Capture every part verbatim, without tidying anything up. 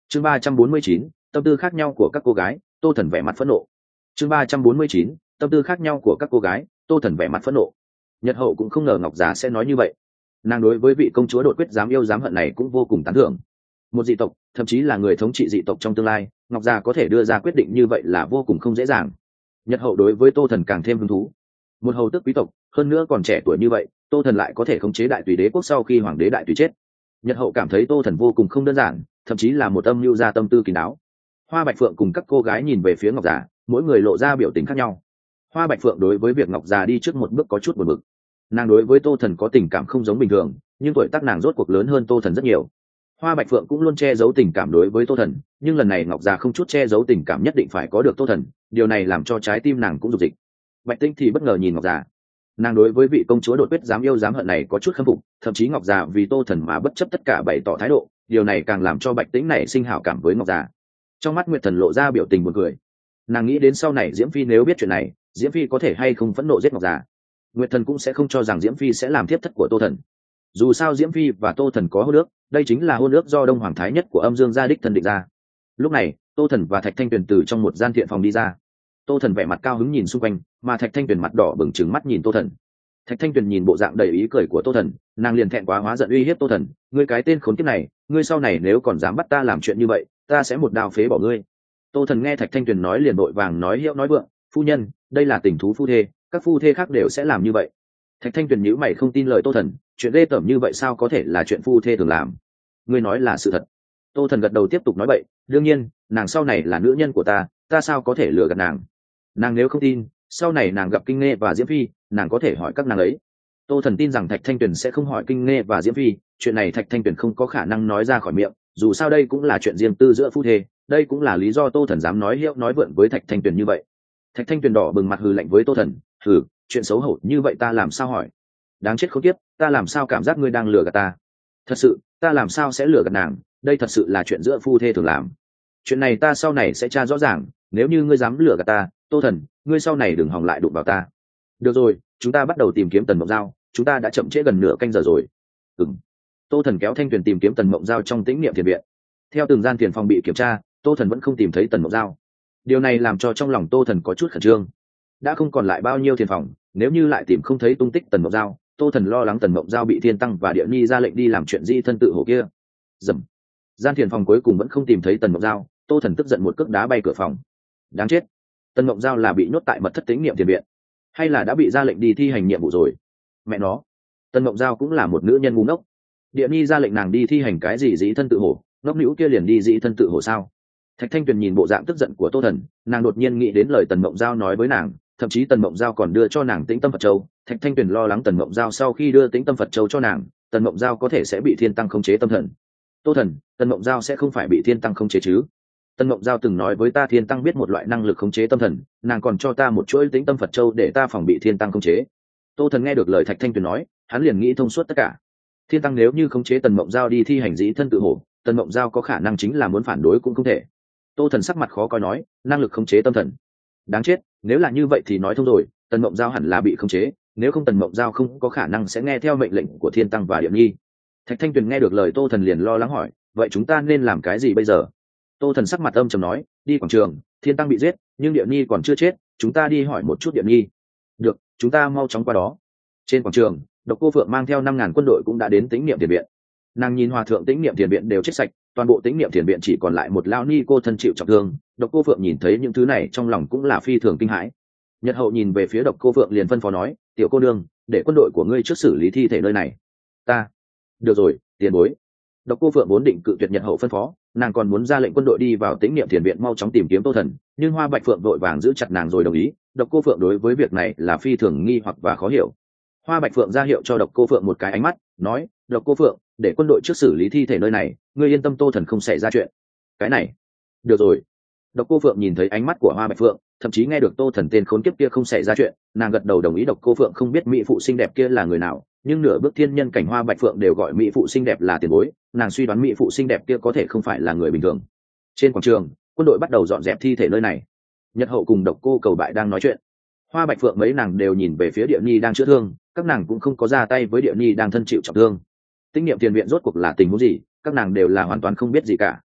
chương ba trăm bốn mươi chín, tâm tư khác nhau của các cô gái. Tô Thần vẻ mặt phẫn nộ. chương ba trăm bốn mươi chín, tâm tư khác nhau của các cô gái. Tô Thần vẻ mặt phẫn nộ. Nhật hậu cũng không ngờ Ngọc Già sẽ nói như vậy. Nàng đối với vị công chúa đột quyết dám yêu dám hận này cũng vô cùng tán thưởng. Một dị tộc, thậm chí là người thống trị dị tộc trong tương lai, Ngọc Già có thể đưa ra quyết định như vậy là vô cùng không dễ dàng. Nhật hậu đối với Tô Thần càng thêm hứng thú. Một hầu tước quý tộc, hơn nữa còn trẻ tuổi như vậy, Tô Thần lại có thể khống chế đại tùy đế quốc sau khi hoàng đế đại tùy chết. Nhật hậu cảm thấy Tô Thần vô cùng không đơn giản, thậm chí là một âm mưu gia tâm tư kín đáo. Hoa Bạch Phượng cùng các cô gái nhìn về phía Ngọc Già, mỗi người lộ ra biểu tình khác nhau. Hoa Bạch Phượng đối với việc Ngọc Già đi trước một bước có chút buồn bực. Nàng đối với Tô Thần có tình cảm không giống bình thường, nhưng tuổi tác nàng rốt cuộc lớn hơn Tô Thần rất nhiều. Hoa Bạch Phượng cũng luôn che giấu tình cảm đối với Tô Thần, nhưng lần này Ngọc Già không chút che giấu tình cảm, nhất định phải có được Tô Thần, điều này làm cho trái tim nàng cũng rục dịch. Bạch Tĩnh thì bất ngờ nhìn Ngọc Già. Nàng đối với vị công chúa đột quyết dám yêu dám hận này có chút khâm phục, thậm chí Ngọc Già vì Tô Thần mà bất chấp tất cả bày tỏ thái độ, điều này càng làm cho Bạch Tĩnh này sinh hảo cảm với Ngọc Già. Trong mắt Nguyệt Thần lộ ra biểu tình buồn cười. Nàng nghĩ đến sau này Diễm Phi nếu biết chuyện này, Diễm Phi có thể hay không phẫn nộ giết Ngọc Già. Nguyệt Thần cũng sẽ không cho rằng Diễm Phi sẽ làm thiếp thất của Tô Thần. Dù sao Diễm Phi và Tô Thần có hôn ước, đây chính là hôn ước do Đông Hoàng Thái Nhất của Âm Dương gia đích thân định ra. Lúc này, Tô Thần và Thạch Thanh Tuyền từ trong một gian thiện phòng đi ra. Tô Thần vẻ mặt cao hứng nhìn xung quanh, mà Thạch Thanh Tuyền mặt đỏ bừng trừng mắt nhìn Tô Thần. Thạch Thanh Tuyền nhìn bộ dạng đầy ý cười của Tô Thần, nàng liền thẹn quá hóa giận uy hiếp Tô Thần, ngươi cái tên khốn kiếp này, ngươi sau này nếu còn dám bắt ta làm chuyện như vậy, ta sẽ một đao phế bỏ ngươi. Tô Thần nghe Thạch Thanh Tuyền nói liền vội vàng nói hiệu nói vượng, phu nhân, đây là tình thú phu thê, các phu thê khác đều sẽ làm như vậy. Thạch Thanh Tuyền nhíu mày không tin lời Tô Thần, chuyện ghê tởm như vậy sao có thể là chuyện phu thê thường làm? Ngươi nói là sự thật. Tô Thần gật đầu tiếp tục nói bậy, đương nhiên, nàng sau này là nữ nhân của ta, ta sao có thể lừa gạt nàng? Nàng nếu không tin, sau này nàng gặp Kinh Nghê và Diễm Phi, nàng có thể hỏi các nàng ấy. Tô Thần tin rằng Thạch Thanh Tuyền sẽ không hỏi Kinh Nghê và Diễm Phi, chuyện này Thạch Thanh Tuyền không có khả năng nói ra khỏi miệng, dù sao đây cũng là chuyện riêng tư giữa phu thê, đây cũng là lý do Tô Thần dám nói hiệu nói vượn với Thạch Thanh Tuyền như vậy. Thạch Thanh Tuyền đỏ bừng mặt hừ lạnh với Tô Thần, hừ, chuyện xấu hổ như vậy ta làm sao hỏi? Đáng chết khốn kiếp, ta làm sao cảm giác ngươi đang lừa gạt ta? Thật sự, ta làm sao sẽ lừa gạt nàng, đây thật sự là chuyện giữa phu thê thường làm. Chuyện này ta sau này sẽ tra rõ ràng, nếu như ngươi dám lừa gạt ta, Tô Thần, ngươi sau này đừng hòng lại đụng vào ta. Được rồi, chúng ta bắt đầu tìm kiếm Tần Mộng Giao, chúng ta đã chậm trễ gần nửa canh giờ rồi. Ừm. Tô Thần kéo Thanh Tuyền tìm kiếm Tần Mộng Giao trong tĩnh niệm thiền viện. Theo từng gian tiền phòng bị kiểm tra, Tô Thần vẫn không tìm thấy Tần Mộng Giao. Điều này làm cho trong lòng Tô Thần có chút khẩn trương. Đã không còn lại bao nhiêu tiền phòng, nếu như lại tìm không thấy tung tích Tần Mộng Giao, Tô Thần lo lắng Tần Mộng Giao bị Thiên Tăng và Địa Nhi ra lệnh đi làm chuyện di thân tự hổ kia. Dầm. Gian tiền phòng cuối cùng vẫn không tìm thấy Tần Mộng Giao, Tô Thần tức giận một cước đá bay cửa phòng. Đáng chết, Tần Mộng Giao là bị nhốt tại mật thất tĩnh niệm thiền viện, hay là đã bị ra lệnh đi thi hành nhiệm vụ rồi? Mẹ nó, Tần Mộng Giao cũng là một nữ nhân ngu ngốc. Địa Nhi ra lệnh nàng đi thi hành cái gì dĩ thân tự hổ, ngốc nữ kia liền đi dĩ thân tự hổ sao? Thạch Thanh Tuyền nhìn bộ dạng tức giận của Tô Thần, nàng đột nhiên nghĩ đến lời Tần Mộng Giao nói với nàng, thậm chí Tần Mộng Giao còn đưa cho nàng Tĩnh Tâm Phật Châu. Thạch Thanh Tuyền lo lắng Tần Mộng Giao sau khi đưa Tĩnh Tâm Phật Châu cho nàng, Tần Mộng Giao có thể sẽ bị Thiên Tăng khống chế tâm thần. Tô Thần, Tần Mộng Giao sẽ không phải bị Thiên Tăng khống chế chứ? Tần Mộng Giao từng nói với ta Thiên Tăng biết một loại năng lực khống chế tâm thần, nàng còn cho ta một chuỗi Tĩnh Tâm Phật Châu để ta phòng bị Thiên Tăng khống chế. Tô Thần nghe được lời Thạch Thanh Tuyền nói, hắn liền nghĩ thông suốt tất cả. Thiên Tăng nếu như khống chế Tần Mộng Giao đi thi hành dĩ thân tự hổ, Tần Mộng Giao có khả năng chính là muốn phản đối cũng không thể. Tô Thần sắc mặt khó coi nói, năng lực khống chế tâm thần. Đáng chết, nếu là như vậy thì nói thông rồi, Tần Mộng Giao hẳn là bị khống chế, nếu không Tần Mộng Giao không có khả năng sẽ nghe theo mệnh lệnh của Thiên Tăng và Điệp Nhi. Thạch Thanh Tuyền nghe được lời Tô Thần liền lo lắng hỏi, vậy chúng ta nên làm cái gì bây giờ? Tô Thần sắc mặt âm trầm nói, đi quảng trường, Thiên Tăng bị giết, nhưng Điệp Nhi còn chưa chết, chúng ta đi hỏi một chút Điệp Nhi. Được, chúng ta mau chóng qua đó. Trên quảng trường, Độc Cô Phượng mang theo năm ngàn quân đội cũng đã đến Tĩnh Niệm Thiền viện. Nàng nhìn hòa thượng Tĩnh Niệm Thiền viện đều chết sạch, toàn bộ Tĩnh Niệm Thiền viện chỉ còn lại một lão ni cô thân chịu trọng thương. Độc Cô Phượng nhìn thấy những thứ này trong lòng cũng là phi thường kinh hãi. Nhật Hậu nhìn về phía Độc Cô Phượng liền phân phó nói, tiểu cô nương, để quân đội của ngươi trước xử lý thi thể nơi này. Ta. Được rồi, tiền bối. Độc Cô Phượng vốn định cự tuyệt Nhật Hậu phân phó, nàng còn muốn ra lệnh quân đội đi vào Tĩnh Niệm Thiền viện mau chóng tìm kiếm Tô Thần, nhưng Hoa Bạch Phượng vội vàng giữ chặt nàng rồi đồng ý. Độc Cô Phượng đối với việc này là phi thường nghi hoặc và khó hiểu. Hoa Bạch Phượng ra hiệu cho Độc Cô Phượng một cái ánh mắt, nói, Độc Cô Phượng, để quân đội trước xử lý thi thể nơi này, ngươi yên tâm Tô Thần không xảy ra chuyện. Cái này. Được rồi. Độc Cô Phượng nhìn thấy ánh mắt của Hoa Bạch Phượng, thậm chí nghe được Tô Thần tên khốn kiếp kia không xảy ra chuyện, nàng gật đầu đồng ý. Độc Cô Phượng không biết mỹ phụ xinh đẹp kia là người nào, nhưng nửa bước thiên nhân cảnh Hoa Bạch Phượng đều gọi mỹ phụ xinh đẹp là tiền bối, nàng suy đoán mỹ phụ xinh đẹp kia có thể không phải là người bình thường. Trên quảng trường, quân đội bắt đầu dọn dẹp thi thể nơi này. Nhật Hậu cùng Độc Cô Cầu Bại đang nói chuyện. Hoa Bạch Phượng mấy nàng đều nhìn về phía Điệp Nhi đang chữa thương, các nàng cũng không có ra tay với Điệp Nhi đang thân chịu trọng thương. Tĩnh Niệm Thiền viện rốt cuộc là tình huống gì, các nàng đều là hoàn toàn không biết gì cả.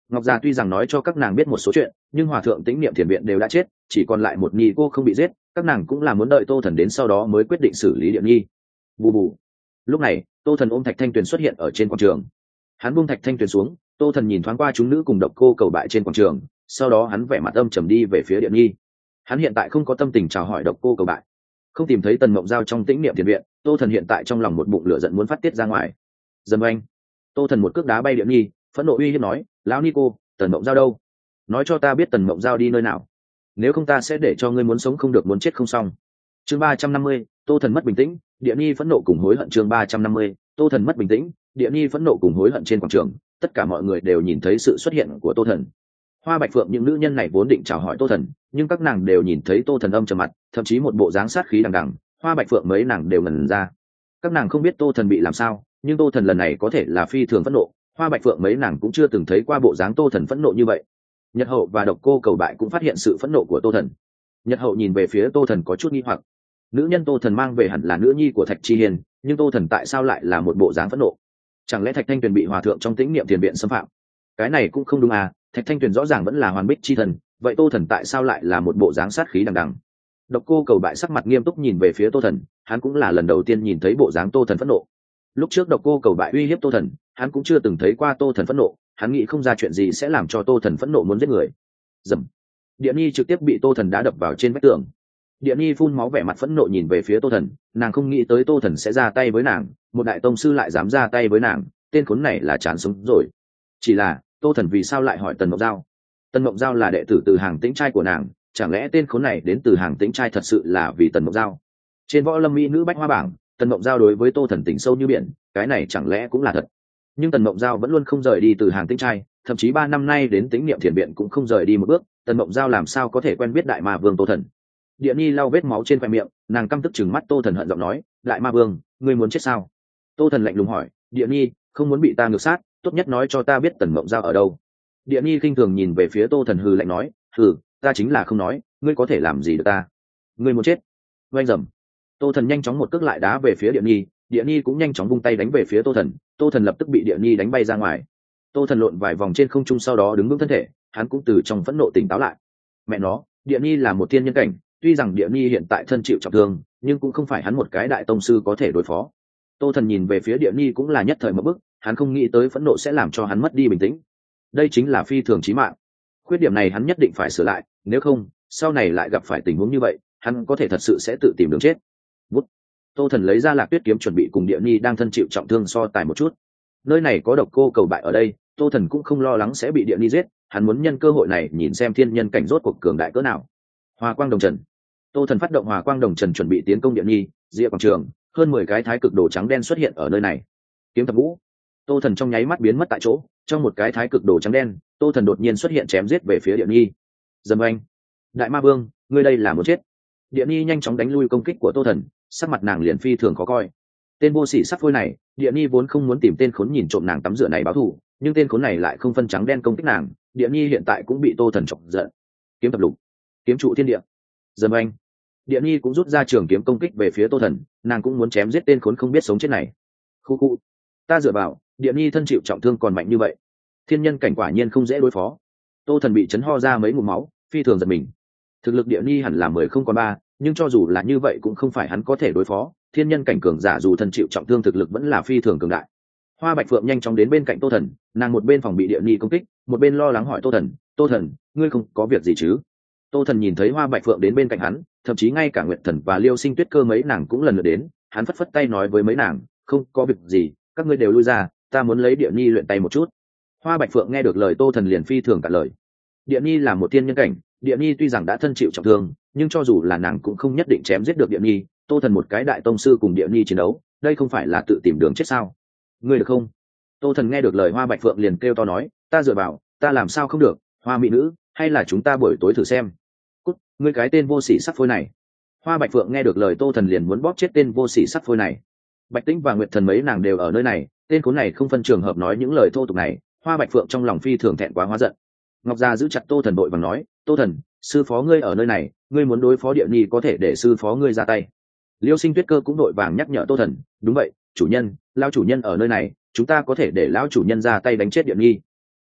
Ngọc già tuy rằng nói cho các nàng biết một số chuyện, nhưng hòa thượng tĩnh niệm thiền viện đều đã chết, chỉ còn lại một nhi cô không bị giết, các nàng cũng là muốn đợi Tô Thần đến sau đó mới quyết định xử lý Điện Nhi. Bù bù. Lúc này Tô Thần ôm Thạch Thanh Tuyền xuất hiện ở trên quảng trường. Hắn buông Thạch Thanh Tuyền xuống, Tô Thần nhìn thoáng qua chúng nữ cùng Độc Cô Cầu Bại trên quảng trường, sau đó hắn vẻ mặt âm trầm đi về phía Điện Nhi. Hắn hiện tại không có tâm tình chào hỏi Độc Cô Cầu Bại, không tìm thấy Tần Mộng Giao trong tĩnh niệm thiền viện, Tô Thần hiện tại trong lòng một bụng lửa giận muốn phát tiết ra ngoài. Dầm oanh. Tô Thần một cước đá bay Điện Nhi, phẫn nộ uy hiếp nói, lão ni cô, Tần Mộng Giao đâu? Nói cho ta biết Tần Mộng Giao đi nơi nào, nếu không ta sẽ để cho ngươi muốn sống không được muốn chết không xong. Chương ba trăm năm mươi, Tô Thần mất bình tĩnh, Điện Nhi phẫn nộ cùng hối hận. Chương ba trăm năm mươi, Tô Thần mất bình tĩnh, Điện Nhi phẫn nộ cùng hối hận. Trên quảng trường, tất cả mọi người đều nhìn thấy sự xuất hiện của Tô Thần. Hoa Bạch Phượng những nữ nhân này vốn định chào hỏi Tô Thần, nhưng các nàng đều nhìn thấy Tô Thần âm trầm mặt, thậm chí một bộ dáng sát khí đằng đằng. Hoa Bạch Phượng mấy nàng đều ngẩn ra. Các nàng không biết Tô Thần bị làm sao, nhưng Tô Thần lần này có thể là phi thường phẫn nộ. Hoa Bạch Phượng mấy nàng cũng chưa từng thấy qua bộ dáng Tô Thần phẫn nộ như vậy. Nhật Hậu và Độc Cô Cầu Bại cũng phát hiện sự phẫn nộ của Tô Thần. Nhật Hậu nhìn về phía Tô Thần có chút nghi hoặc. Nữ nhân Tô Thần mang về hẳn là nữ nhi của Thạch Chi Hiên, nhưng Tô Thần tại sao lại là một bộ dáng phẫn nộ? Chẳng lẽ Thạch Thanh Tuyền bị hòa thượng trong tĩnh niệm thiền viện xâm phạm? Cái này cũng không đúng à, Thạch Thanh Tuyền rõ ràng vẫn là Hoàn Bích chi thần, vậy Tô Thần tại sao lại là một bộ dáng sát khí đằng đằng? Độc Cô Cầu Bại sắc mặt nghiêm túc nhìn về phía Tô Thần, hắn cũng là lần đầu tiên nhìn thấy bộ dáng Tô Thần phẫn nộ. Lúc trước Độc Cô Cầu Bại uy hiếp Tô Thần, hắn cũng chưa từng thấy qua Tô Thần phẫn nộ, hắn nghĩ không ra chuyện gì sẽ làm cho Tô Thần phẫn nộ muốn giết người. Dầm. Điện Nhi trực tiếp bị Tô Thần đá đập vào trên vách tường. Điện Nhi phun máu vẻ mặt phẫn nộ nhìn về phía Tô Thần, nàng không nghĩ tới Tô Thần sẽ ra tay với nàng, một đại tông sư lại dám ra tay với nàng, tên khốn này là chán sống rồi. Chỉ là Tô Thần vì sao lại hỏi Tần Mộng Giao? Tần Mộng Giao là đệ tử từ Hàng Tĩnh trai của nàng, chẳng lẽ tên khốn này đến từ Hàng Tĩnh trai thật sự là vì Tần Mộng Giao? Trên võ lâm mỹ nữ bách hoa bảng, Tần Mộng Giao đối với Tô Thần tình sâu như biển, cái này chẳng lẽ cũng là thật? Nhưng Tần Mộng Giao vẫn luôn không rời đi từ Hàng Tĩnh trai, thậm chí ba năm nay đến tĩnh niệm thiền viện cũng không rời đi một bước, Tần Mộng Giao làm sao có thể quen biết đại ma vương Tô Thần? Điện Nhi lau vết máu trên khoe miệng, nàng căm tức chừng mắt Tô Thần hận giọng nói, đại ma vương, ngươi muốn chết sao? Tô Thần lạnh lùng hỏi, Điện Nhi, không muốn bị ta ngược sát, tốt nhất nói cho ta biết Tần Mộng Giao ở đâu. Điện Nhi khinh thường nhìn về phía Tô Thần hừ lạnh nói, hừ, ta chính là không nói, ngươi có thể làm gì được ta? Ngươi muốn chết? Oanh rầm. Tô Thần nhanh chóng một cước lại đá về phía Điện Nhi, Điện Nhi cũng nhanh chóng vung tay đánh về phía Tô Thần, Tô Thần lập tức bị Điện Nhi đánh bay ra ngoài. Tô Thần lộn vài vòng trên không trung sau đó đứng vững thân thể, hắn cũng từ trong phẫn nộ tỉnh táo lại. Mẹ nó, Điện Nhi là một thiên nhân cảnh, tuy rằng Điện Nhi hiện tại thân chịu trọng thương, nhưng cũng không phải hắn một cái đại tông sư có thể đối phó. Tô Thần nhìn về phía Điện Nhi cũng là nhất thời một bức, hắn không nghĩ tới phẫn nộ sẽ làm cho hắn mất đi bình tĩnh. Đây chính là phi thường chí mạng. Khuyết điểm này hắn nhất định phải sửa lại, nếu không, sau này lại gặp phải tình huống như vậy, hắn có thể thật sự sẽ tự tìm đường chết. Bút. Tô Thần lấy ra Lạc Tuyết kiếm chuẩn bị cùng Điện Nhi đang thân chịu trọng thương so tài một chút. Nơi này có Độc Cô Cầu Bại ở đây, Tô Thần cũng không lo lắng sẽ bị Điện Nhi giết, hắn muốn nhân cơ hội này nhìn xem thiên nhân cảnh rốt cuộc cường đại cỡ nào. Hòa Quang Đồng Trần. Tô Thần phát động Hòa Quang Đồng Trần chuẩn bị tiến công Điện Nhi, Diệp quảng trường, hơn mười cái thái cực đồ trắng đen xuất hiện ở nơi này. Kiếm thập ngũ. Tô Thần trong nháy mắt biến mất tại chỗ, trong một cái thái cực đồ trắng đen, Tô Thần đột nhiên xuất hiện chém giết về phía Điện Nhi. Dầm oanh. Đại ma vương, ngươi đây là muốn chết. Điện Nhi nhanh chóng đánh lui công kích của Tô Thần, sắc mặt nàng liền phi thường khó coi. Tên vô sỉ sắc phôi này, Điện Nhi vốn không muốn tìm tên khốn nhìn trộm nàng tắm rửa này báo thù, nhưng tên khốn này lại không phân trắng đen công kích nàng, Điện Nhi hiện tại cũng bị Tô Thần chọc giận. Kiếm thập lục, kiếm trụ thiên địa. Dầm oanh. Điện Nhi cũng rút ra trường kiếm công kích về phía Tô Thần, nàng cũng muốn chém giết tên khốn không biết sống chết này. Khu khu, ta dựa vào, Điện Nhi thân chịu trọng thương còn mạnh như vậy, thiên nhân cảnh quả nhiên không dễ đối phó. Tô Thần bị chấn ho ra mấy ngụm máu, phi thường giật mình. Thực lực Điện Nhi hẳn là mười không còn ba, nhưng cho dù là như vậy cũng không phải hắn có thể đối phó, thiên nhân cảnh cường giả dù thân chịu trọng thương thực lực vẫn là phi thường cường đại. Hoa Bạch Phượng nhanh chóng đến bên cạnh Tô Thần, nàng một bên phòng bị Điện Nhi công kích, một bên lo lắng hỏi Tô Thần, Tô Thần, ngươi không có việc gì chứ? Tô Thần nhìn thấy Hoa Bạch Phượng đến bên cạnh hắn, thậm chí ngay cả Nguyệt Thần và Liêu Sinh Tuyết Cơ mấy nàng cũng lần lượt đến, hắn phất phất tay nói với mấy nàng, không có việc gì, các ngươi đều lui ra, ta muốn lấy Điện Nhi luyện tay một chút. Hoa Bạch Phượng nghe được lời Tô Thần liền phi thường cả lời. Điện Nhi là một thiên nhân cảnh, Điện Nhi tuy rằng đã thân chịu trọng thương, nhưng cho dù là nàng cũng không nhất định chém giết được Điện Nhi. Tô Thần một cái đại tông sư cùng Điện Nhi chiến đấu, đây không phải là tự tìm đường chết sao? Ngươi được không? Tô Thần nghe được lời Hoa Bạch Phượng liền kêu to nói, ta dựa vào, ta làm sao không được? Hoa mỹ nữ, hay là chúng ta buổi tối thử xem? Cút, ngươi cái tên vô sỉ sắc phôi này. Hoa Bạch Phượng nghe được lời Tô Thần liền muốn bóp chết tên vô sỉ sắc phôi này. Bạch Tĩnh và Nguyệt Thần mấy nàng đều ở nơi này, tên khốn này không phân trường hợp nói những lời thô tục này, Hoa Bạch Phượng trong lòng phi thường thẹn quá hóa giận. Ngọc Gia giữ chặt Tô Thần đội và nói, Tô Thần, sư phó ngươi ở nơi này, ngươi muốn đối phó Điện Nhi có thể để sư phó ngươi ra tay. Liêu Sinh Tuyết Cơ cũng đội vàng nhắc nhở Tô Thần, đúng vậy, chủ nhân, lão chủ nhân ở nơi này, chúng ta có thể để lão chủ nhân ra tay đánh chết Điện Nhi.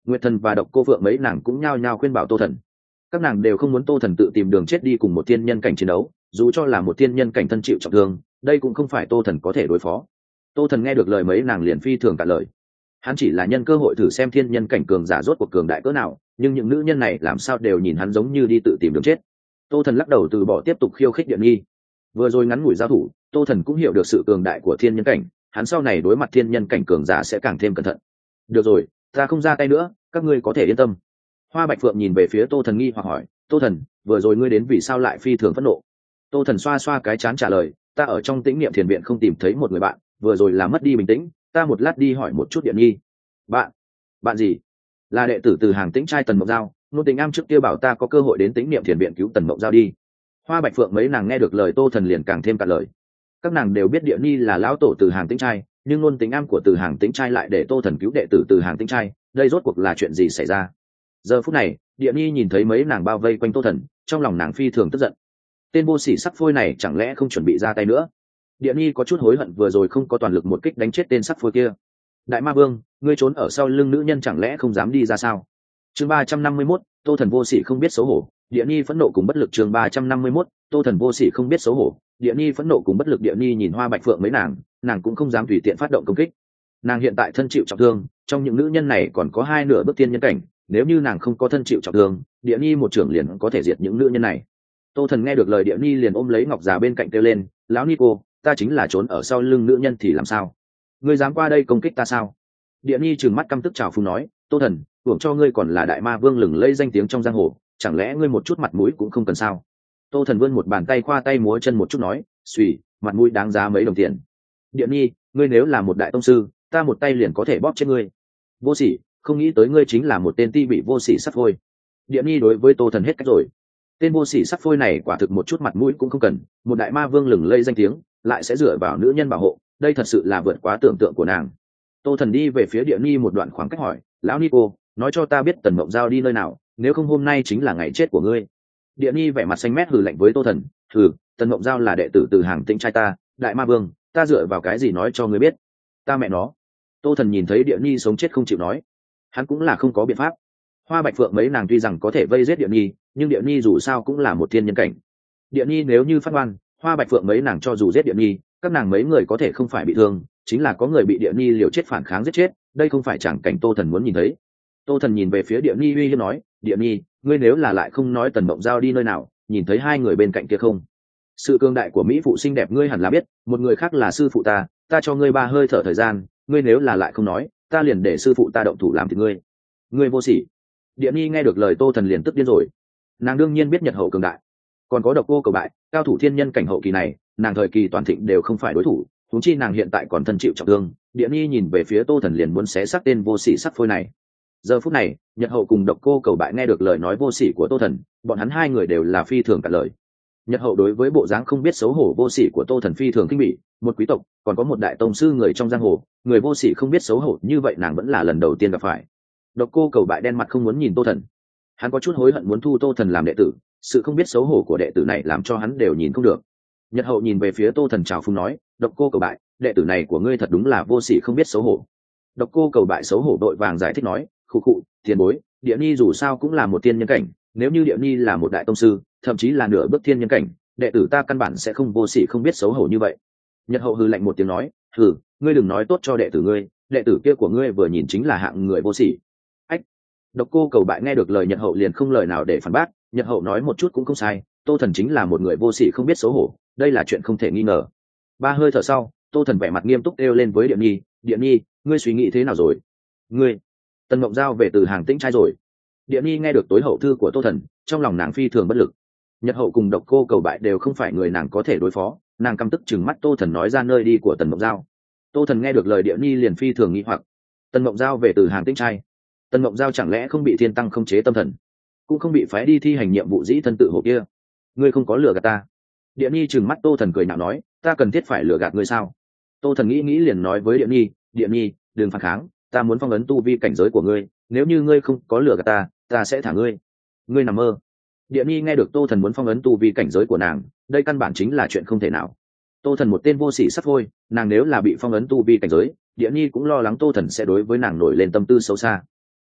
Nguyệt Thần và Độc Cô Phượng mấy nàng cũng nhao nhao khuyên bảo Tô Thần. Các nàng đều không muốn Tô Thần tự tìm đường chết đi cùng một tiên nhân cảnh chiến đấu, dù cho là một tiên nhân cảnh thân chịu trọng thương, đây cũng không phải Tô Thần có thể đối phó. Tô Thần nghe được lời mấy nàng liền phi thường cả lời. Hắn chỉ là nhân cơ hội thử xem thiên nhân cảnh cường giả rốt cuộc cường đại cỡ nào, nhưng những nữ nhân này làm sao đều nhìn hắn giống như đi tự tìm đường chết. Tô Thần lắc đầu từ bỏ tiếp tục khiêu khích Điện Nhi. Vừa rồi ngắn ngủi giao thủ, Tô Thần cũng hiểu được sự cường đại của thiên nhân cảnh, hắn sau này đối mặt thiên nhân cảnh cường giả sẽ càng thêm cẩn thận. Được rồi, ta không ra tay nữa, các ngươi có thể yên tâm. Hoa Bạch Phượng nhìn về phía Tô Thần nghi hoặc hỏi, Tô Thần, vừa rồi ngươi đến vì sao lại phi thường phẫn nộ? Tô Thần xoa xoa cái trán trả lời, ta ở trong tĩnh niệm thiền viện không tìm thấy một người bạn, vừa rồi là mất đi bình tĩnh, ta một lát đi hỏi một chút Điện Nhi. Bạn? Bạn gì? Là đệ tử từ hàng Tĩnh trai Tần Mộng Giao, nô tình am trước kia bảo ta có cơ hội đến tĩnh niệm thiền viện cứu Tần Mộng Giao đi. Hoa Bạch Phượng mấy nàng nghe được lời Tô Thần liền càng thêm cả lời. Các nàng đều biết Điện Nhi là lão tổ từ hàng Tĩnh trai, nhưng nôn tình am của từ hàng Tĩnh trai lại để Tô Thần cứu đệ tử từ hàng Tĩnh trai, đây rốt cuộc là chuyện gì xảy ra? Giờ phút này, Điện Nhi nhìn thấy mấy nàng bao vây quanh Tô Thần, trong lòng nàng phi thường tức giận. Tên vô sỉ sắc phôi này chẳng lẽ không chuẩn bị ra tay nữa? Điện Nhi có chút hối hận vừa rồi không có toàn lực một kích đánh chết tên sắc phôi kia. Đại Ma Vương, ngươi trốn ở sau lưng nữ nhân chẳng lẽ không dám đi ra sao? Chương ba trăm năm mươi mốt, Tô Thần vô sỉ không biết xấu hổ. Điện Nhi phẫn nộ cùng bất lực. Chương ba trăm năm mươi mốt, Tô Thần vô sỉ không biết xấu hổ. Điện Nhi phẫn nộ cùng bất lực. Điện Nhi nhìn Hoa Bạch Phượng mấy nàng, nàng cũng không dám tùy tiện phát động công kích. Nàng hiện tại thân chịu trọng thương, trong những nữ nhân này còn có hai nửa bước tiên nhân cảnh, nếu như nàng không có thân chịu trọng thương, Điện Nhi một trưởng liền có thể diệt những nữ nhân này. Tô Thần nghe được lời Điện Nhi liền ôm lấy ngọc già bên cạnh kêu lên, lão Ni cô, ta chính là trốn ở sau lưng nữ nhân thì làm sao? Ngươi dám qua đây công kích ta sao? Điện Nhi trừng mắt căm tức chào phúng nói, Tô Thần, hưởng cho ngươi còn là đại ma vương lừng lẫy danh tiếng trong giang hồ, chẳng lẽ ngươi một chút mặt mũi cũng không cần sao? Tô Thần vươn một bàn tay khoa tay múa chân một chút nói, xùy, mặt mũi đáng giá mấy đồng tiền. Điện Nhi, ngươi nếu là một đại tông sư, ta một tay liền có thể bóp chết ngươi. Vô sỉ, không nghĩ tới ngươi chính là một tên ti bị vô sỉ sắp phôi. Điện Nhi đối với Tô Thần hết cách rồi. Tên vô sỉ sắp phôi này quả thực một chút mặt mũi cũng không cần, một đại ma vương lừng lẫy danh tiếng, lại sẽ dựa vào nữ nhân bảo hộ, đây thật sự là vượt quá tưởng tượng của nàng. Tô Thần đi về phía Điện Nhi một đoạn khoảng cách hỏi, lão Ni cô, nói cho ta biết Tần Mộng Giao đi nơi nào, nếu không hôm nay chính là ngày chết của ngươi. Điện Nhi vẻ mặt xanh mét hừ lạnh với Tô Thần, hừ, Tần Mộng Giao là đệ tử từ hàng Tĩnh trai ta, đại ma vương, ta dựa vào cái gì nói cho ngươi biết? Ta mẹ nó. Tô Thần nhìn thấy Điện Nhi sống chết không chịu nói, hắn cũng là không có biện pháp. Hoa Bạch Phượng mấy nàng tuy rằng có thể vây giết Điện Nhi, nhưng Điện Nhi dù sao cũng là một thiên nhân cảnh. Điện Nhi nếu như phát oan, Hoa Bạch Phượng mấy nàng cho dù giết Điện Nhi, các nàng mấy người có thể không phải bị thương, chính là có người bị Điện Nhi liều chết phản kháng giết chết, đây không phải chẳng cảnh Tô Thần muốn nhìn thấy. Tô Thần nhìn về phía Điện Nhi uy hiếp nói, Điện Nhi, ngươi nếu là lại không nói Tần Mộng Giao đi nơi nào, nhìn thấy hai người bên cạnh kia không? Sự cường đại của mỹ phụ xinh đẹp ngươi hẳn là biết, một người khác là sư phụ ta, ta cho ngươi ba hơi thở thời gian, ngươi nếu là lại không nói, ta liền để sư phụ ta động thủ làm thịt ngươi. Ngươi vô sỉ. Điện Nhi nghe được lời Tô Thần liền tức điên rồi. Nàng đương nhiên biết Nhật hậu cường đại, còn có Độc Cô Cầu Bại, cao thủ thiên nhân cảnh hậu kỳ này, nàng thời kỳ toàn thịnh đều không phải đối thủ, huống chi nàng hiện tại còn thân chịu trọng thương. Điện Nhi nhìn về phía Tô Thần liền muốn xé xác tên vô sỉ sắc phôi này. Giờ phút này, Nhật hậu cùng Độc Cô Cầu Bại nghe được lời nói vô sỉ của Tô Thần, bọn hắn hai người đều là phi thường cả lời. Nhật hậu đối với bộ dáng không biết xấu hổ vô sỉ của Tô Thần phi thường kinh bỉ, một quý tộc, còn có một đại tông sư người trong giang hồ, người vô sỉ không biết xấu hổ như vậy nàng vẫn là lần đầu tiên gặp phải. Độc Cô Cầu Bại đen mặt không muốn nhìn Tô Thần, hắn có chút hối hận muốn thu Tô Thần làm đệ tử, sự không biết xấu hổ của đệ tử này làm cho hắn đều nhìn không được. Nhật hậu nhìn về phía Tô Thần chào phúng nói, Độc Cô Cầu Bại, đệ tử này của ngươi thật đúng là vô sỉ không biết xấu hổ. Độc Cô Cầu Bại xấu hổ đội vàng giải thích nói, khụ khụ, tiền bối, Địa Nhi dù sao cũng là một tiên nhân cảnh, nếu như Địa Nhi là một đại tông sư, thậm chí là nửa bước thiên nhân cảnh, đệ tử ta căn bản sẽ không vô sỉ không biết xấu hổ như vậy. Nhật hậu hừ lạnh một tiếng nói, hừ, ngươi đừng nói tốt cho đệ tử ngươi, đệ tử kia của ngươi vừa nhìn chính là hạng người vô sỉ. Ách. Độc Cô Cầu Bại nghe được lời Nhật hậu liền không lời nào để phản bác, Nhật hậu nói một chút cũng không sai, Tô Thần chính là một người vô sỉ không biết xấu hổ, đây là chuyện không thể nghi ngờ. Ba hơi thở sau, Tô Thần vẻ mặt nghiêm túc kêu lên với Điện Nhi, Điện Nhi, ngươi suy nghĩ thế nào rồi? Ngươi, Tần Mộng Giao về từ hàng Tĩnh trai rồi. Điện Nhi nghe được tối hậu thư của Tô Thần, trong lòng nàng phi thường bất lực. Nhật hậu cùng Độc Cô Cầu Bại đều không phải người nàng có thể đối phó, nàng căm tức chừng mắt Tô Thần nói ra nơi đi của Tần Mộng Giao. Tô Thần nghe được lời Điện Nhi liền phi thường nghi hoặc, Tần Mộng Giao về từ hàng Tĩnh trai, Tần Mộng Giao chẳng lẽ không bị thiên tăng không chế tâm thần, cũng không bị phái đi thi hành nhiệm vụ dĩ thân tự hộ kia? Ngươi không có lừa gạt ta? Điện Nhi trừng mắt Tô Thần cười nhạo nói, ta cần thiết phải lừa gạt ngươi sao? Tô Thần nghĩ nghĩ liền nói với Điện Nhi, Điện Nhi, đừng phản kháng, ta muốn phong ấn tu vi cảnh giới của ngươi, nếu như ngươi không có lừa gạt ta, ta sẽ thả ngươi. Ngươi nằm mơ. Điện Nhi nghe được Tô Thần muốn phong ấn tu vi cảnh giới của nàng, đây căn bản chính là chuyện không thể nào. Tô Thần một tên vô sỉ sắp thôi, nàng nếu là bị phong ấn tu vi cảnh giới, Điện Nhi cũng lo lắng Tô Thần sẽ đối với nàng nổi lên tâm tư xấu xa.